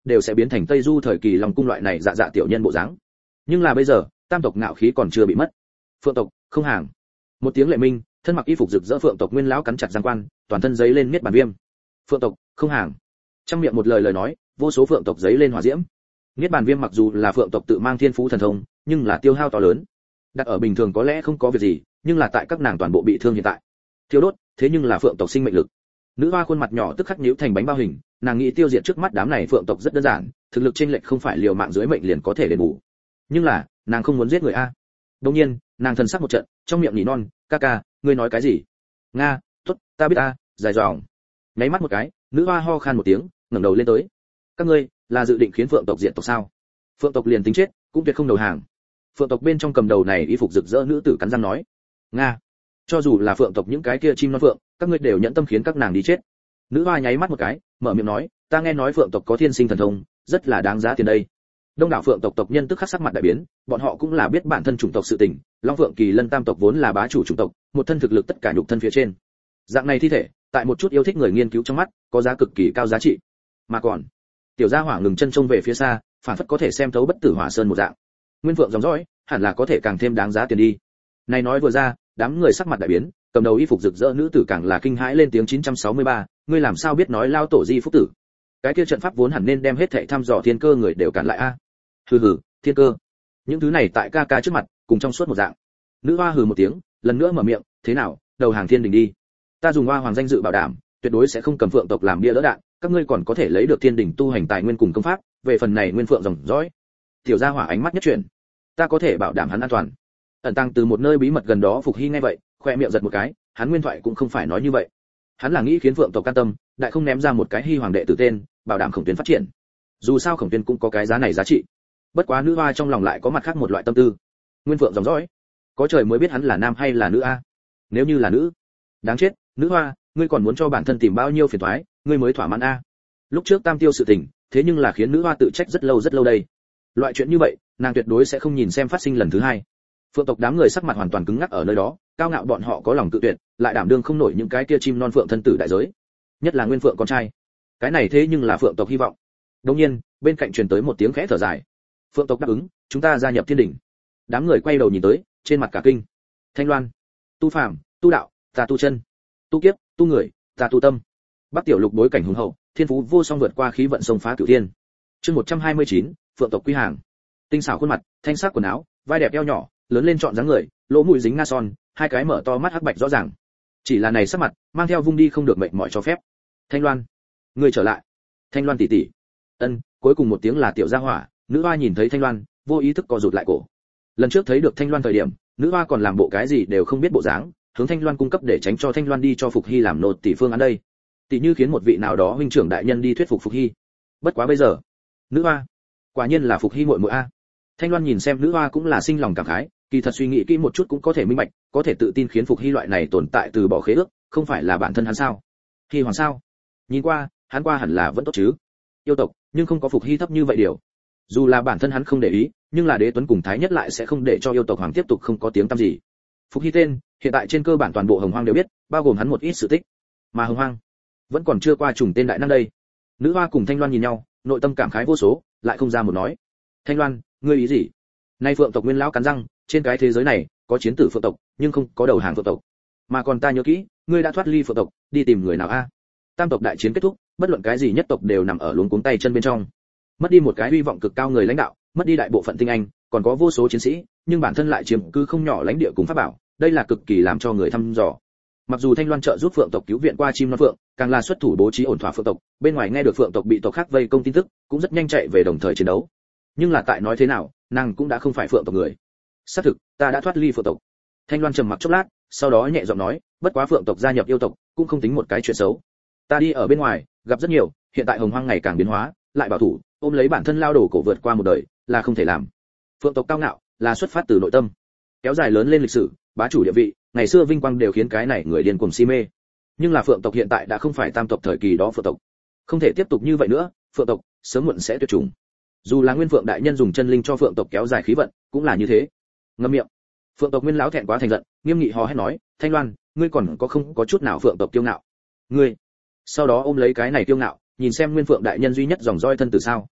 đều sẽ biến thành Tây Du thời kỳ Long cung loại này dạ dạ tiểu nhân bộ dáng. Nhưng là bây giờ, tam tộc ngạo khí còn chưa bị mất. Phượng tộc, không hàng. Một tiếng lệ minh, thân mặc y phục rực rỡ Phượng tộc Nguyên lão cắn chặt răng quan, toàn thân giấy lên miết bản viêm. Phượng tộc, không hàng. Trong miệng một lời lời nói, vô số Phượng tộc giấy lên hỏa diễm. Niết bàn viêm mặc dù là Phượng tộc tự mang thiên phú thần thông, nhưng là tiêu hao to lớn. Đặt ở bình thường có lẽ không có việc gì, nhưng là tại các nàng toàn bộ bị thương hiện tại. Thiêu đốt, thế nhưng là Phượng tộc sinh mệnh lực. Nữ hoa khuôn mặt nhỏ tức khắc nhíu thành bánh bao hình, nàng nghĩ tiêu diệt trước mắt đám này Phượng tộc rất đơn giản, thực lực chênh lệch không phải liều mạng dưới mệnh liền có thể đền bù. Nhưng là, nàng không muốn giết người a. Đương nhiên, nàng thần sắc một trận, trong miệng nỉ non, "Ca ca, ngươi nói cái gì?" "Nga, tốt, ta biết a." Dài dòng. Nháy mắt một cái, nữ hoa ho khan một tiếng, ngẩng đầu lên tới. "Các ngươi là dự định khiến Phượng tộc diệt tộc sao?" Phượng tộc liền tính chết, cũng tuyệt không đầu hàng. Phượng tộc bên trong cầm đầu này y phục rực rỡ nữ tử cắn răng nói, "Nga, cho dù là Phượng tộc những cái kia chim non phượng, các ngươi đều nhẫn tâm khiến các nàng đi chết." Nữ hoa nháy mắt một cái, mở miệng nói, "Ta nghe nói Phượng tộc có thiên sinh thần thông, rất là đáng giá tiền đây." Đông đảo Phượng tộc tộc nhân tức khắc sắc mặt đại biến, bọn họ cũng là biết bản thân chủng tộc sự tình, Long Phượng Kỳ Lân tam tộc vốn là bá chủ chủng tộc, một thân thực lực tất cả nhục thân phía trên. Dạng này thi thể, tại một chút yêu thích người nghiên cứu trong mắt, có giá cực kỳ cao giá trị. Mà còn, tiểu gia hỏa ngừng chân trông về phía xa, phản phất có thể xem thấu bất tử hỏa sơn một dạng. Nguyên Phượng dòng dõi, hẳn là có thể càng thêm đáng giá tiền đi. Này nói vừa ra, đám người sắc mặt đại biến, cầm đầu y phục rực rỡ nữ tử càng là kinh hãi lên tiếng chín trăm sáu mươi ba, ngươi làm sao biết nói lao tổ di phúc tử? Cái kia trận pháp vốn hẳn nên đem hết thảy thăm dò thiên cơ người đều cản lại a. Hừ hừ, thiên cơ. Những thứ này tại ca ca trước mặt, cùng trong suốt một dạng. Nữ hoa hừ một tiếng, lần nữa mở miệng, thế nào, đầu hàng thiên đình đi. Ta dùng hoa hoàng danh dự bảo đảm, tuyệt đối sẽ không cầm Phượng tộc làm bia đỡ đạn, các ngươi còn có thể lấy được thiên đình tu hành tài nguyên cùng công pháp, về phần này Nguyên Phượng dòng dõi. Tiểu gia hỏa ánh mắt nhất chuyển, ta có thể bảo đảm hắn an toàn. Ẩn tăng từ một nơi bí mật gần đó Phục Hy nghe vậy, khoe miệng giật một cái, hắn nguyên thoại cũng không phải nói như vậy. Hắn là nghĩ khiến Phượng tộc can tâm, đại không ném ra một cái Hy hoàng đệ tử tên, bảo đảm Khổng Tuyên phát triển. Dù sao Khổng Tuyên cũng có cái giá này giá trị. Bất quá nữ hoa trong lòng lại có mặt khác một loại tâm tư. Nguyên Phượng dòng dõi, có trời mới biết hắn là nam hay là nữ a. Nếu như là nữ, đáng chết, nữ hoa, ngươi còn muốn cho bản thân tìm bao nhiêu phiền toái, ngươi mới thỏa mãn a. Lúc trước Tam Tiêu sự tình, thế nhưng là khiến nữ hoa tự trách rất lâu rất lâu đây. Loại chuyện như vậy, nàng tuyệt đối sẽ không nhìn xem phát sinh lần thứ hai. Phượng tộc đám người sắc mặt hoàn toàn cứng ngắc ở nơi đó, cao ngạo bọn họ có lòng tự tuyệt, lại đảm đương không nổi những cái kia chim non phượng thân tử đại giới. Nhất là Nguyên Phượng con trai. Cái này thế nhưng là Phượng tộc hy vọng. Đương nhiên, bên cạnh truyền tới một tiếng khẽ thở dài. Phượng tộc đáp ứng, chúng ta gia nhập thiên đỉnh. Đám người quay đầu nhìn tới, trên mặt cả kinh. Thanh Loan, tu phàm, tu đạo, ta tu chân, tu kiếp, tu người, ta tu tâm. Bắc tiểu lục bối cảnh hùng hậu, thiên phú vô song vượt qua khí vận sông phá cửu thiên. Chương một trăm hai mươi chín, Phượng tộc quy hàng. Tinh xảo khuôn mặt, thanh sắc quần áo, vai đẹp eo nhỏ, lớn lên trọn dáng người, lỗ mũi dính nga son, hai cái mở to mắt hắc bạch rõ ràng. Chỉ là này sắc mặt, mang theo vung đi không được mệt mỏi cho phép. Thanh Loan, ngươi trở lại. Thanh Loan tỷ tỷ. Ân, cuối cùng một tiếng là tiểu gia hỏa, nữ hoa nhìn thấy Thanh Loan, vô ý thức co rụt lại cổ. Lần trước thấy được Thanh Loan thời điểm, nữ hoa còn làm bộ cái gì đều không biết bộ dáng, hướng Thanh Loan cung cấp để tránh cho Thanh Loan đi cho Phục Hy làm nô tỷ phương án đây. Tỷ như khiến một vị nào đó huynh trưởng đại nhân đi thuyết phục Phục Hy. Bất quá bây giờ, nữ hoa, quả nhiên là Phục Hy muội muội a. Thanh Loan nhìn xem nữ hoa cũng là sinh lòng cảm khái, kỳ thật suy nghĩ kỹ một chút cũng có thể minh bạch, có thể tự tin khiến Phục Hy loại này tồn tại từ bỏ khế ước, không phải là bản thân hắn sao? Hy hoàng sao? Nhìn qua, hắn qua hẳn là vẫn tốt chứ. Yêu tộc, nhưng không có Phục Hy thấp như vậy điều. Dù là bản thân hắn không để ý, nhưng là Đế Tuấn cùng Thái Nhất lại sẽ không để cho yêu tộc hoàng tiếp tục không có tiếng tăm gì. Phục Hy tên, hiện tại trên cơ bản toàn bộ Hồng Hoang đều biết, bao gồm hắn một ít sự tích. Mà Hồng Hoang vẫn còn chưa qua trùng tên đại năng đây. Nữ hoa cùng Thanh Loan nhìn nhau, nội tâm cảm khái vô số, lại không ra một nói. Thanh Loan, ngươi ý gì? Nay Phượng tộc Nguyên lão cắn răng, trên cái thế giới này có chiến tử Phượng tộc, nhưng không có đầu hàng Phượng tộc. Mà còn ta nhớ kỹ, ngươi đã thoát ly Phượng tộc, đi tìm người nào a? Tam tộc đại chiến kết thúc, bất luận cái gì nhất tộc đều nằm ở luống cuống tay chân bên trong. Mất đi một cái hy vọng cực cao người lãnh đạo, mất đi đại bộ phận tinh anh, còn có vô số chiến sĩ, nhưng bản thân lại chiếm cứ không nhỏ lãnh địa cùng pháp bảo, đây là cực kỳ làm cho người thăm dò. Mặc dù Thanh Loan trợ giúp Phượng tộc cứu viện qua chim non phượng, càng là xuất thủ bố trí ổn thỏa Phượng tộc, bên ngoài nghe được Phượng tộc bị tộc khác vây công tin tức, cũng rất nhanh chạy về đồng thời chiến đấu. Nhưng là tại nói thế nào, nàng cũng đã không phải Phượng tộc người. Xác thực, ta đã thoát ly Phượng tộc. Thanh Loan trầm mặc chốc lát, sau đó nhẹ giọng nói, bất quá Phượng tộc gia nhập yêu tộc, cũng không tính một cái chuyện xấu. Ta đi ở bên ngoài, gặp rất nhiều, hiện tại Hồng Hoang ngày càng biến hóa, lại bảo thủ, ôm lấy bản thân lao đổ cổ vượt qua một đời, là không thể làm. Phượng tộc cao ngạo, là xuất phát từ nội tâm. Kéo dài lớn lên lịch sử, bá chủ địa vị, ngày xưa vinh quang đều khiến cái này người điên cuồng si mê. Nhưng là Phượng tộc hiện tại đã không phải tam tộc thời kỳ đó Phượng tộc. Không thể tiếp tục như vậy nữa, Phượng tộc sớm muộn sẽ tuyệt chủng. Dù là Nguyên Phượng đại nhân dùng chân linh cho Phượng tộc kéo dài khí vận, cũng là như thế. Ngậm miệng. Phượng tộc Nguyên lão thẹn quá thành giận, nghiêm nghị hò hét nói, Thanh Loan, ngươi còn có không có chút nào Phượng tộc kiêu ngạo? Ngươi. Sau đó ôm lấy cái này kiêu ngạo, nhìn xem Nguyên Phượng đại nhân duy nhất dòng roi thân từ sao?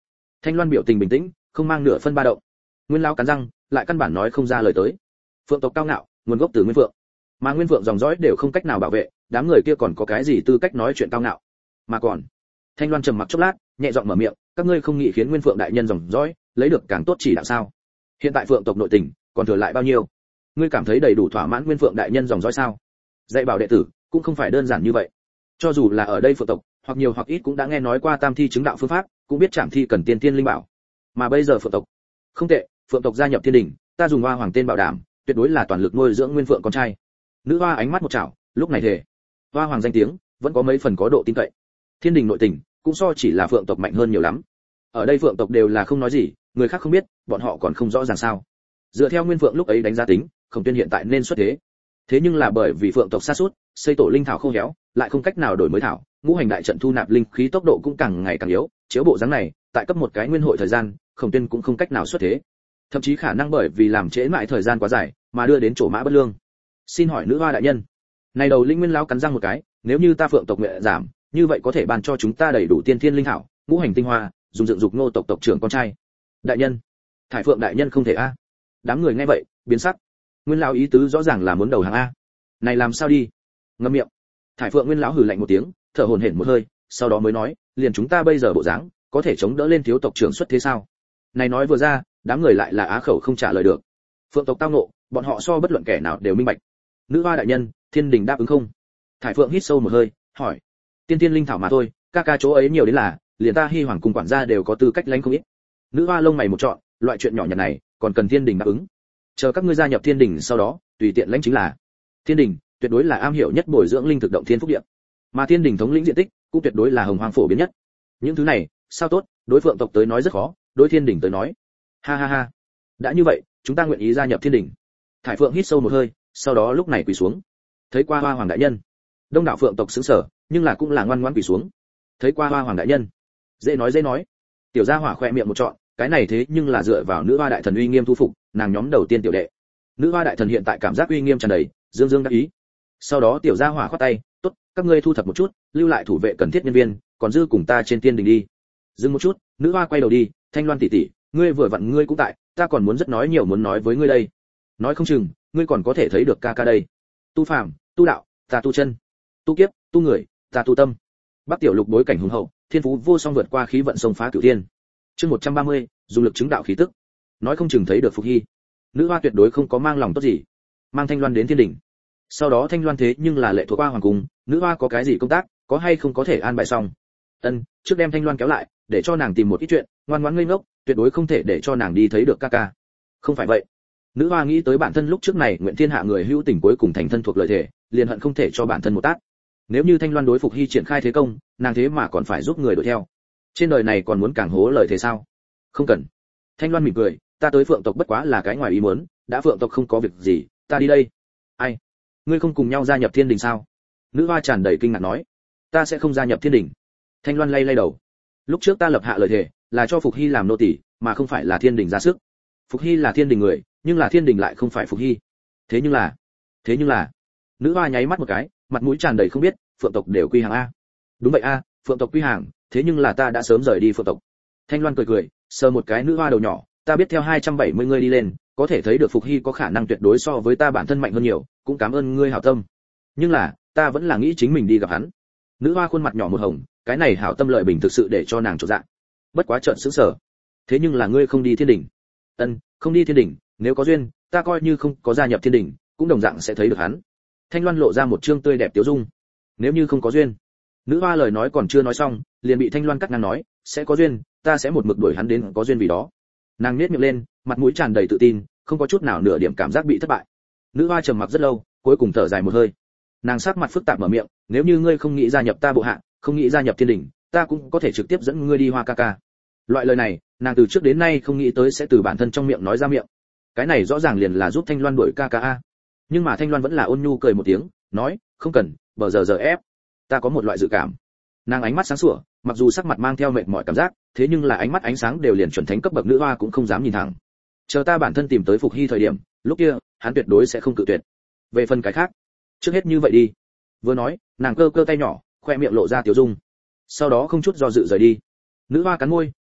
Thanh Loan biểu tình bình tĩnh, không mang nửa phân ba động. Nguyên lão cắn răng, lại căn bản nói không ra lời tới. Phượng tộc cao ngạo, nguồn gốc từ Nguyên Phượng, mà Nguyên Phượng dòng dõi đều không cách nào bảo vệ, đám người kia còn có cái gì tư cách nói chuyện cao ngạo? Mà còn, Thanh Loan trầm mặc chốc lát, nhẹ giọng mở miệng, các ngươi không nghĩ khiến Nguyên Phượng đại nhân dòng dõi lấy được càng tốt chỉ đạo sao? Hiện tại Phượng tộc nội tình còn thừa lại bao nhiêu? Ngươi cảm thấy đầy đủ thỏa mãn Nguyên Phượng đại nhân dòng dõi sao? Dạy bảo đệ tử cũng không phải đơn giản như vậy. Cho dù là ở đây Phượng tộc, hoặc nhiều hoặc ít cũng đã nghe nói qua tam thi chứng đạo phương pháp, cũng biết trảm thi cần tiên tiên linh bảo. Mà bây giờ Phượng tộc, không tệ, Phượng tộc gia nhập Thiên Đình, ta dùng Hoa Hoàng tên bảo đảm, tuyệt đối là toàn lực nuôi dưỡng Nguyên Phượng con trai. Nữ hoa ánh mắt một chảo, lúc này thề, Hoa Hoàng danh tiếng vẫn có mấy phần có độ tin cậy. Thiên Đình nội tình cũng so chỉ là Phượng tộc mạnh hơn nhiều lắm. Ở đây Phượng tộc đều là không nói gì, người khác không biết, bọn họ còn không rõ ràng sao? Dựa theo Nguyên Phượng lúc ấy đánh giá tính, Khổng Tuyên hiện tại nên xuất thế. Thế nhưng là bởi vì Phượng tộc sa sút, xây tổ linh thảo khô héo, lại không cách nào đổi mới thảo, ngũ hành đại trận thu nạp linh khí tốc độ cũng càng ngày càng yếu, chiếu bộ dáng này, tại cấp một cái nguyên hội thời gian, Khổng Tuyên cũng không cách nào xuất thế. Thậm chí khả năng bởi vì làm trễ mãi thời gian quá dài, mà đưa đến chỗ mã bất lương. Xin hỏi nữ hoa đại nhân, này đầu linh nguyên lão cắn răng một cái, nếu như ta Phượng tộc nguyện giảm, như vậy có thể ban cho chúng ta đầy đủ tiên thiên linh thảo, ngũ hành tinh hoa, dùng dựng dục Ngô tộc tộc trưởng con trai. Đại nhân, Thải Phượng đại nhân không thể a. Đám người nghe vậy, biến sắc. Nguyên lão ý tứ rõ ràng là muốn đầu hàng a. Này làm sao đi? Ngậm miệng. Thải Phượng Nguyên lão hừ lạnh một tiếng, thở hổn hển một hơi, sau đó mới nói, liền chúng ta bây giờ bộ dáng, có thể chống đỡ lên thiếu tộc trưởng xuất thế sao? Này nói vừa ra, đám người lại là á khẩu không trả lời được. Phượng tộc tao ngộ, bọn họ so bất luận kẻ nào đều minh bạch. Nữ hoa đại nhân, Thiên Đình đáp ứng không? Thải Phượng hít sâu một hơi, hỏi. Tiên tiên linh thảo mà thôi, ca ca chỗ ấy nhiều đến là, liền ta Hy Hoàng cùng quản gia đều có tư cách lãnh không ít. Nữ hoa lông mày một trọn, loại chuyện nhỏ nhặt này, còn cần Thiên Đình đáp ứng. Chờ các ngươi gia nhập Thiên Đình sau đó, tùy tiện lãnh chính là. Thiên Đình tuyệt đối là am hiểu nhất bồi dưỡng linh thực động thiên phúc địa, mà Thiên Đình thống lĩnh diện tích cũng tuyệt đối là hồng hoang phổ biến nhất. Những thứ này, sao tốt, đối Phượng tộc tới nói rất khó, đối Thiên Đình tới nói, ha ha ha. Đã như vậy, chúng ta nguyện ý gia nhập Thiên Đình. Thải Phượng hít sâu một hơi, sau đó lúc này quỳ xuống. Thấy qua Hoa Hoàng đại nhân. Đông đảo Phượng tộc sững sờ, nhưng là cũng là ngoan ngoãn quỳ xuống. Thấy qua Hoa Hoàng đại nhân. Dễ nói dễ nói. Tiểu Gia Hỏa khẽ miệng một trọn, cái này thế nhưng là dựa vào nữ hoa đại thần uy nghiêm thu phục, nàng nhóm đầu tiên tiểu đệ. Nữ hoa đại thần hiện tại cảm giác uy nghiêm tràn đầy, dương dương đắc ý. Sau đó Tiểu Gia Hỏa khoát tay, tốt, các ngươi thu thập một chút, lưu lại thủ vệ cần thiết nhân viên, còn dư cùng ta trên Thiên Đình đi. Dừng một chút, nữ hoa quay đầu đi, Thanh Loan tỷ tỷ, ngươi vừa vặn ngươi cũng tại, ta còn muốn rất nói nhiều muốn nói với ngươi đây. Nói không chừng, ngươi còn có thể thấy được ca ca đây. Tu phàm, tu đạo, ta tu chân, tu kiếp, tu người, ta tu tâm. Bắc Tiểu Lục bối cảnh hùng hậu, thiên phú vô song vượt qua khí vận sông phá cửu thiên. Chương một trăm ba mươi, dùng lực chứng đạo khí tức. Nói không chừng thấy được Phục Hy. Nữ hoa tuyệt đối không có mang lòng tốt gì, mang Thanh Loan đến Thiên Đình. Sau đó Thanh Loan thế nhưng là lệ thuộc qua hoàng cung, nữ hoa có cái gì công tác, có hay không có thể an bài xong. Ân, trước đem Thanh Loan kéo lại, để cho nàng tìm một ít chuyện, ngoan ngoãn ngây ngốc, tuyệt đối không thể để cho nàng đi thấy được ca ca. Không phải vậy. Nữ hoa nghĩ tới bản thân lúc trước này nguyện thiên hạ người hữu tình cuối cùng thành thân thuộc lời thể, liền hận không thể cho bản thân một tát. Nếu như Thanh Loan đối Phục Hy triển khai thế công, nàng thế mà còn phải giúp người đuổi theo. Trên đời này còn muốn càng hố lời thế sao? Không cần. Thanh Loan mỉm cười, ta tới Phượng tộc bất quá là cái ngoài ý muốn, đã Phượng tộc không có việc gì, ta đi đây. Ai? Ngươi không cùng nhau gia nhập Thiên Đình sao? Nữ hoa tràn đầy kinh ngạc nói, ta sẽ không gia nhập Thiên Đình. Thanh Loan lay lay đầu. Lúc trước ta lập hạ lời thề, là cho Phục Hy làm nô tỳ, mà không phải là Thiên Đình ra sức. Phục Hy là Thiên Đình người, nhưng là Thiên Đình lại không phải Phục Hy. Thế nhưng là, thế nhưng là, nữ hoa nháy mắt một cái, mặt mũi tràn đầy không biết, Phượng tộc đều quy hàng a. Đúng vậy a, Phượng tộc quy hàng, thế nhưng là ta đã sớm rời đi Phượng tộc. Thanh Loan cười cười, sờ một cái nữ hoa đầu nhỏ, ta biết theo hai trăm bảy mươi người đi lên, có thể thấy được Phục Hy có khả năng tuyệt đối so với ta bản thân mạnh hơn nhiều, cũng cảm ơn ngươi hảo tâm. Nhưng là, ta vẫn là nghĩ chính mình đi gặp hắn. Nữ hoa khuôn mặt nhỏ một hồng, cái này hảo tâm lợi bình thực sự để cho nàng chột dạ. Bất quá trợn sững sờ. Thế nhưng là ngươi không đi Thiên Đình. Ân, không đi Thiên Đình, nếu có duyên, ta coi như không có gia nhập Thiên Đình, cũng đồng dạng sẽ thấy được hắn. Thanh Loan lộ ra một trương tươi đẹp tiếu dung. Nếu như không có duyên. Nữ hoa lời nói còn chưa nói xong, liền bị Thanh Loan cắt ngang nói, sẽ có duyên, ta sẽ một mực đuổi hắn đến có duyên vì đó. Nàng nhếch miệng lên, mặt mũi tràn đầy tự tin, không có chút nào nửa điểm cảm giác bị thất bại. Nữ hoa trầm mặc rất lâu, cuối cùng thở dài một hơi. Nàng sắc mặt phức tạp mở miệng, nếu như ngươi không nghĩ gia nhập ta bộ hạ, không nghĩ gia nhập Thiên Đình, ta cũng có thể trực tiếp dẫn ngươi đi Hoa ca ca. Loại lời này, nàng từ trước đến nay không nghĩ tới sẽ từ bản thân trong miệng nói ra miệng. Cái này rõ ràng liền là giúp Thanh Loan đuổi ca ca a. Nhưng mà Thanh Loan vẫn là ôn nhu cười một tiếng, nói, không cần, bờ giờ giờ ép. Ta có một loại dự cảm. Nàng ánh mắt sáng sủa, mặc dù sắc mặt mang theo mệt mỏi cảm giác, thế nhưng là ánh mắt ánh sáng đều liền chuẩn thánh cấp bậc nữ hoa cũng không dám nhìn thẳng. Chờ ta bản thân tìm tới Phục Hy thời điểm, lúc kia, hắn tuyệt đối sẽ không cự tuyệt. Về phần cái khác, trước hết như vậy đi. Vừa nói, nàng cơ cơ tay nhỏ, khoe miệng lộ ra tiểu dung. Sau đó không chút do dự rời đi. Nữ hoa cắn môi,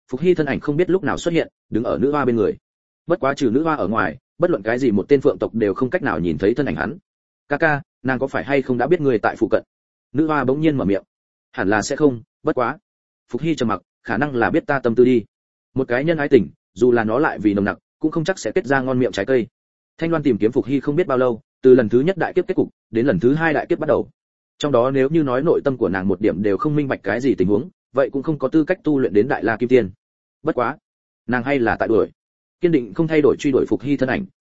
Phục Hy thân ảnh không biết lúc nào xuất hiện, đứng ở nữ hoa bên người. Bất quá trừ nữ hoa ở ngoài, bất luận cái gì một tên phượng tộc đều không cách nào nhìn thấy thân ảnh hắn. Kaka, nàng có phải hay không đã biết người tại phụ cận? Nữ hoa bỗng nhiên mở miệng. Hẳn là sẽ không, bất quá. Phục Hy trầm mặc, khả năng là biết ta tâm tư đi. Một cái nhân ái tình, dù là nó lại vì nồng nặc, cũng không chắc sẽ kết ra ngon miệng trái cây. Thanh Loan tìm kiếm Phục Hy không biết bao lâu, từ lần thứ nhất đại kiếp kết cục đến lần thứ hai đại kiếp bắt đầu. Trong đó nếu như nói nội tâm của nàng một điểm đều không minh bạch cái gì tình huống, vậy cũng không có tư cách tu luyện đến đại la kim tiên. Bất quá, nàng hay là tại đuổi, kiên định không thay đổi truy đuổi Phục Hy thân ảnh.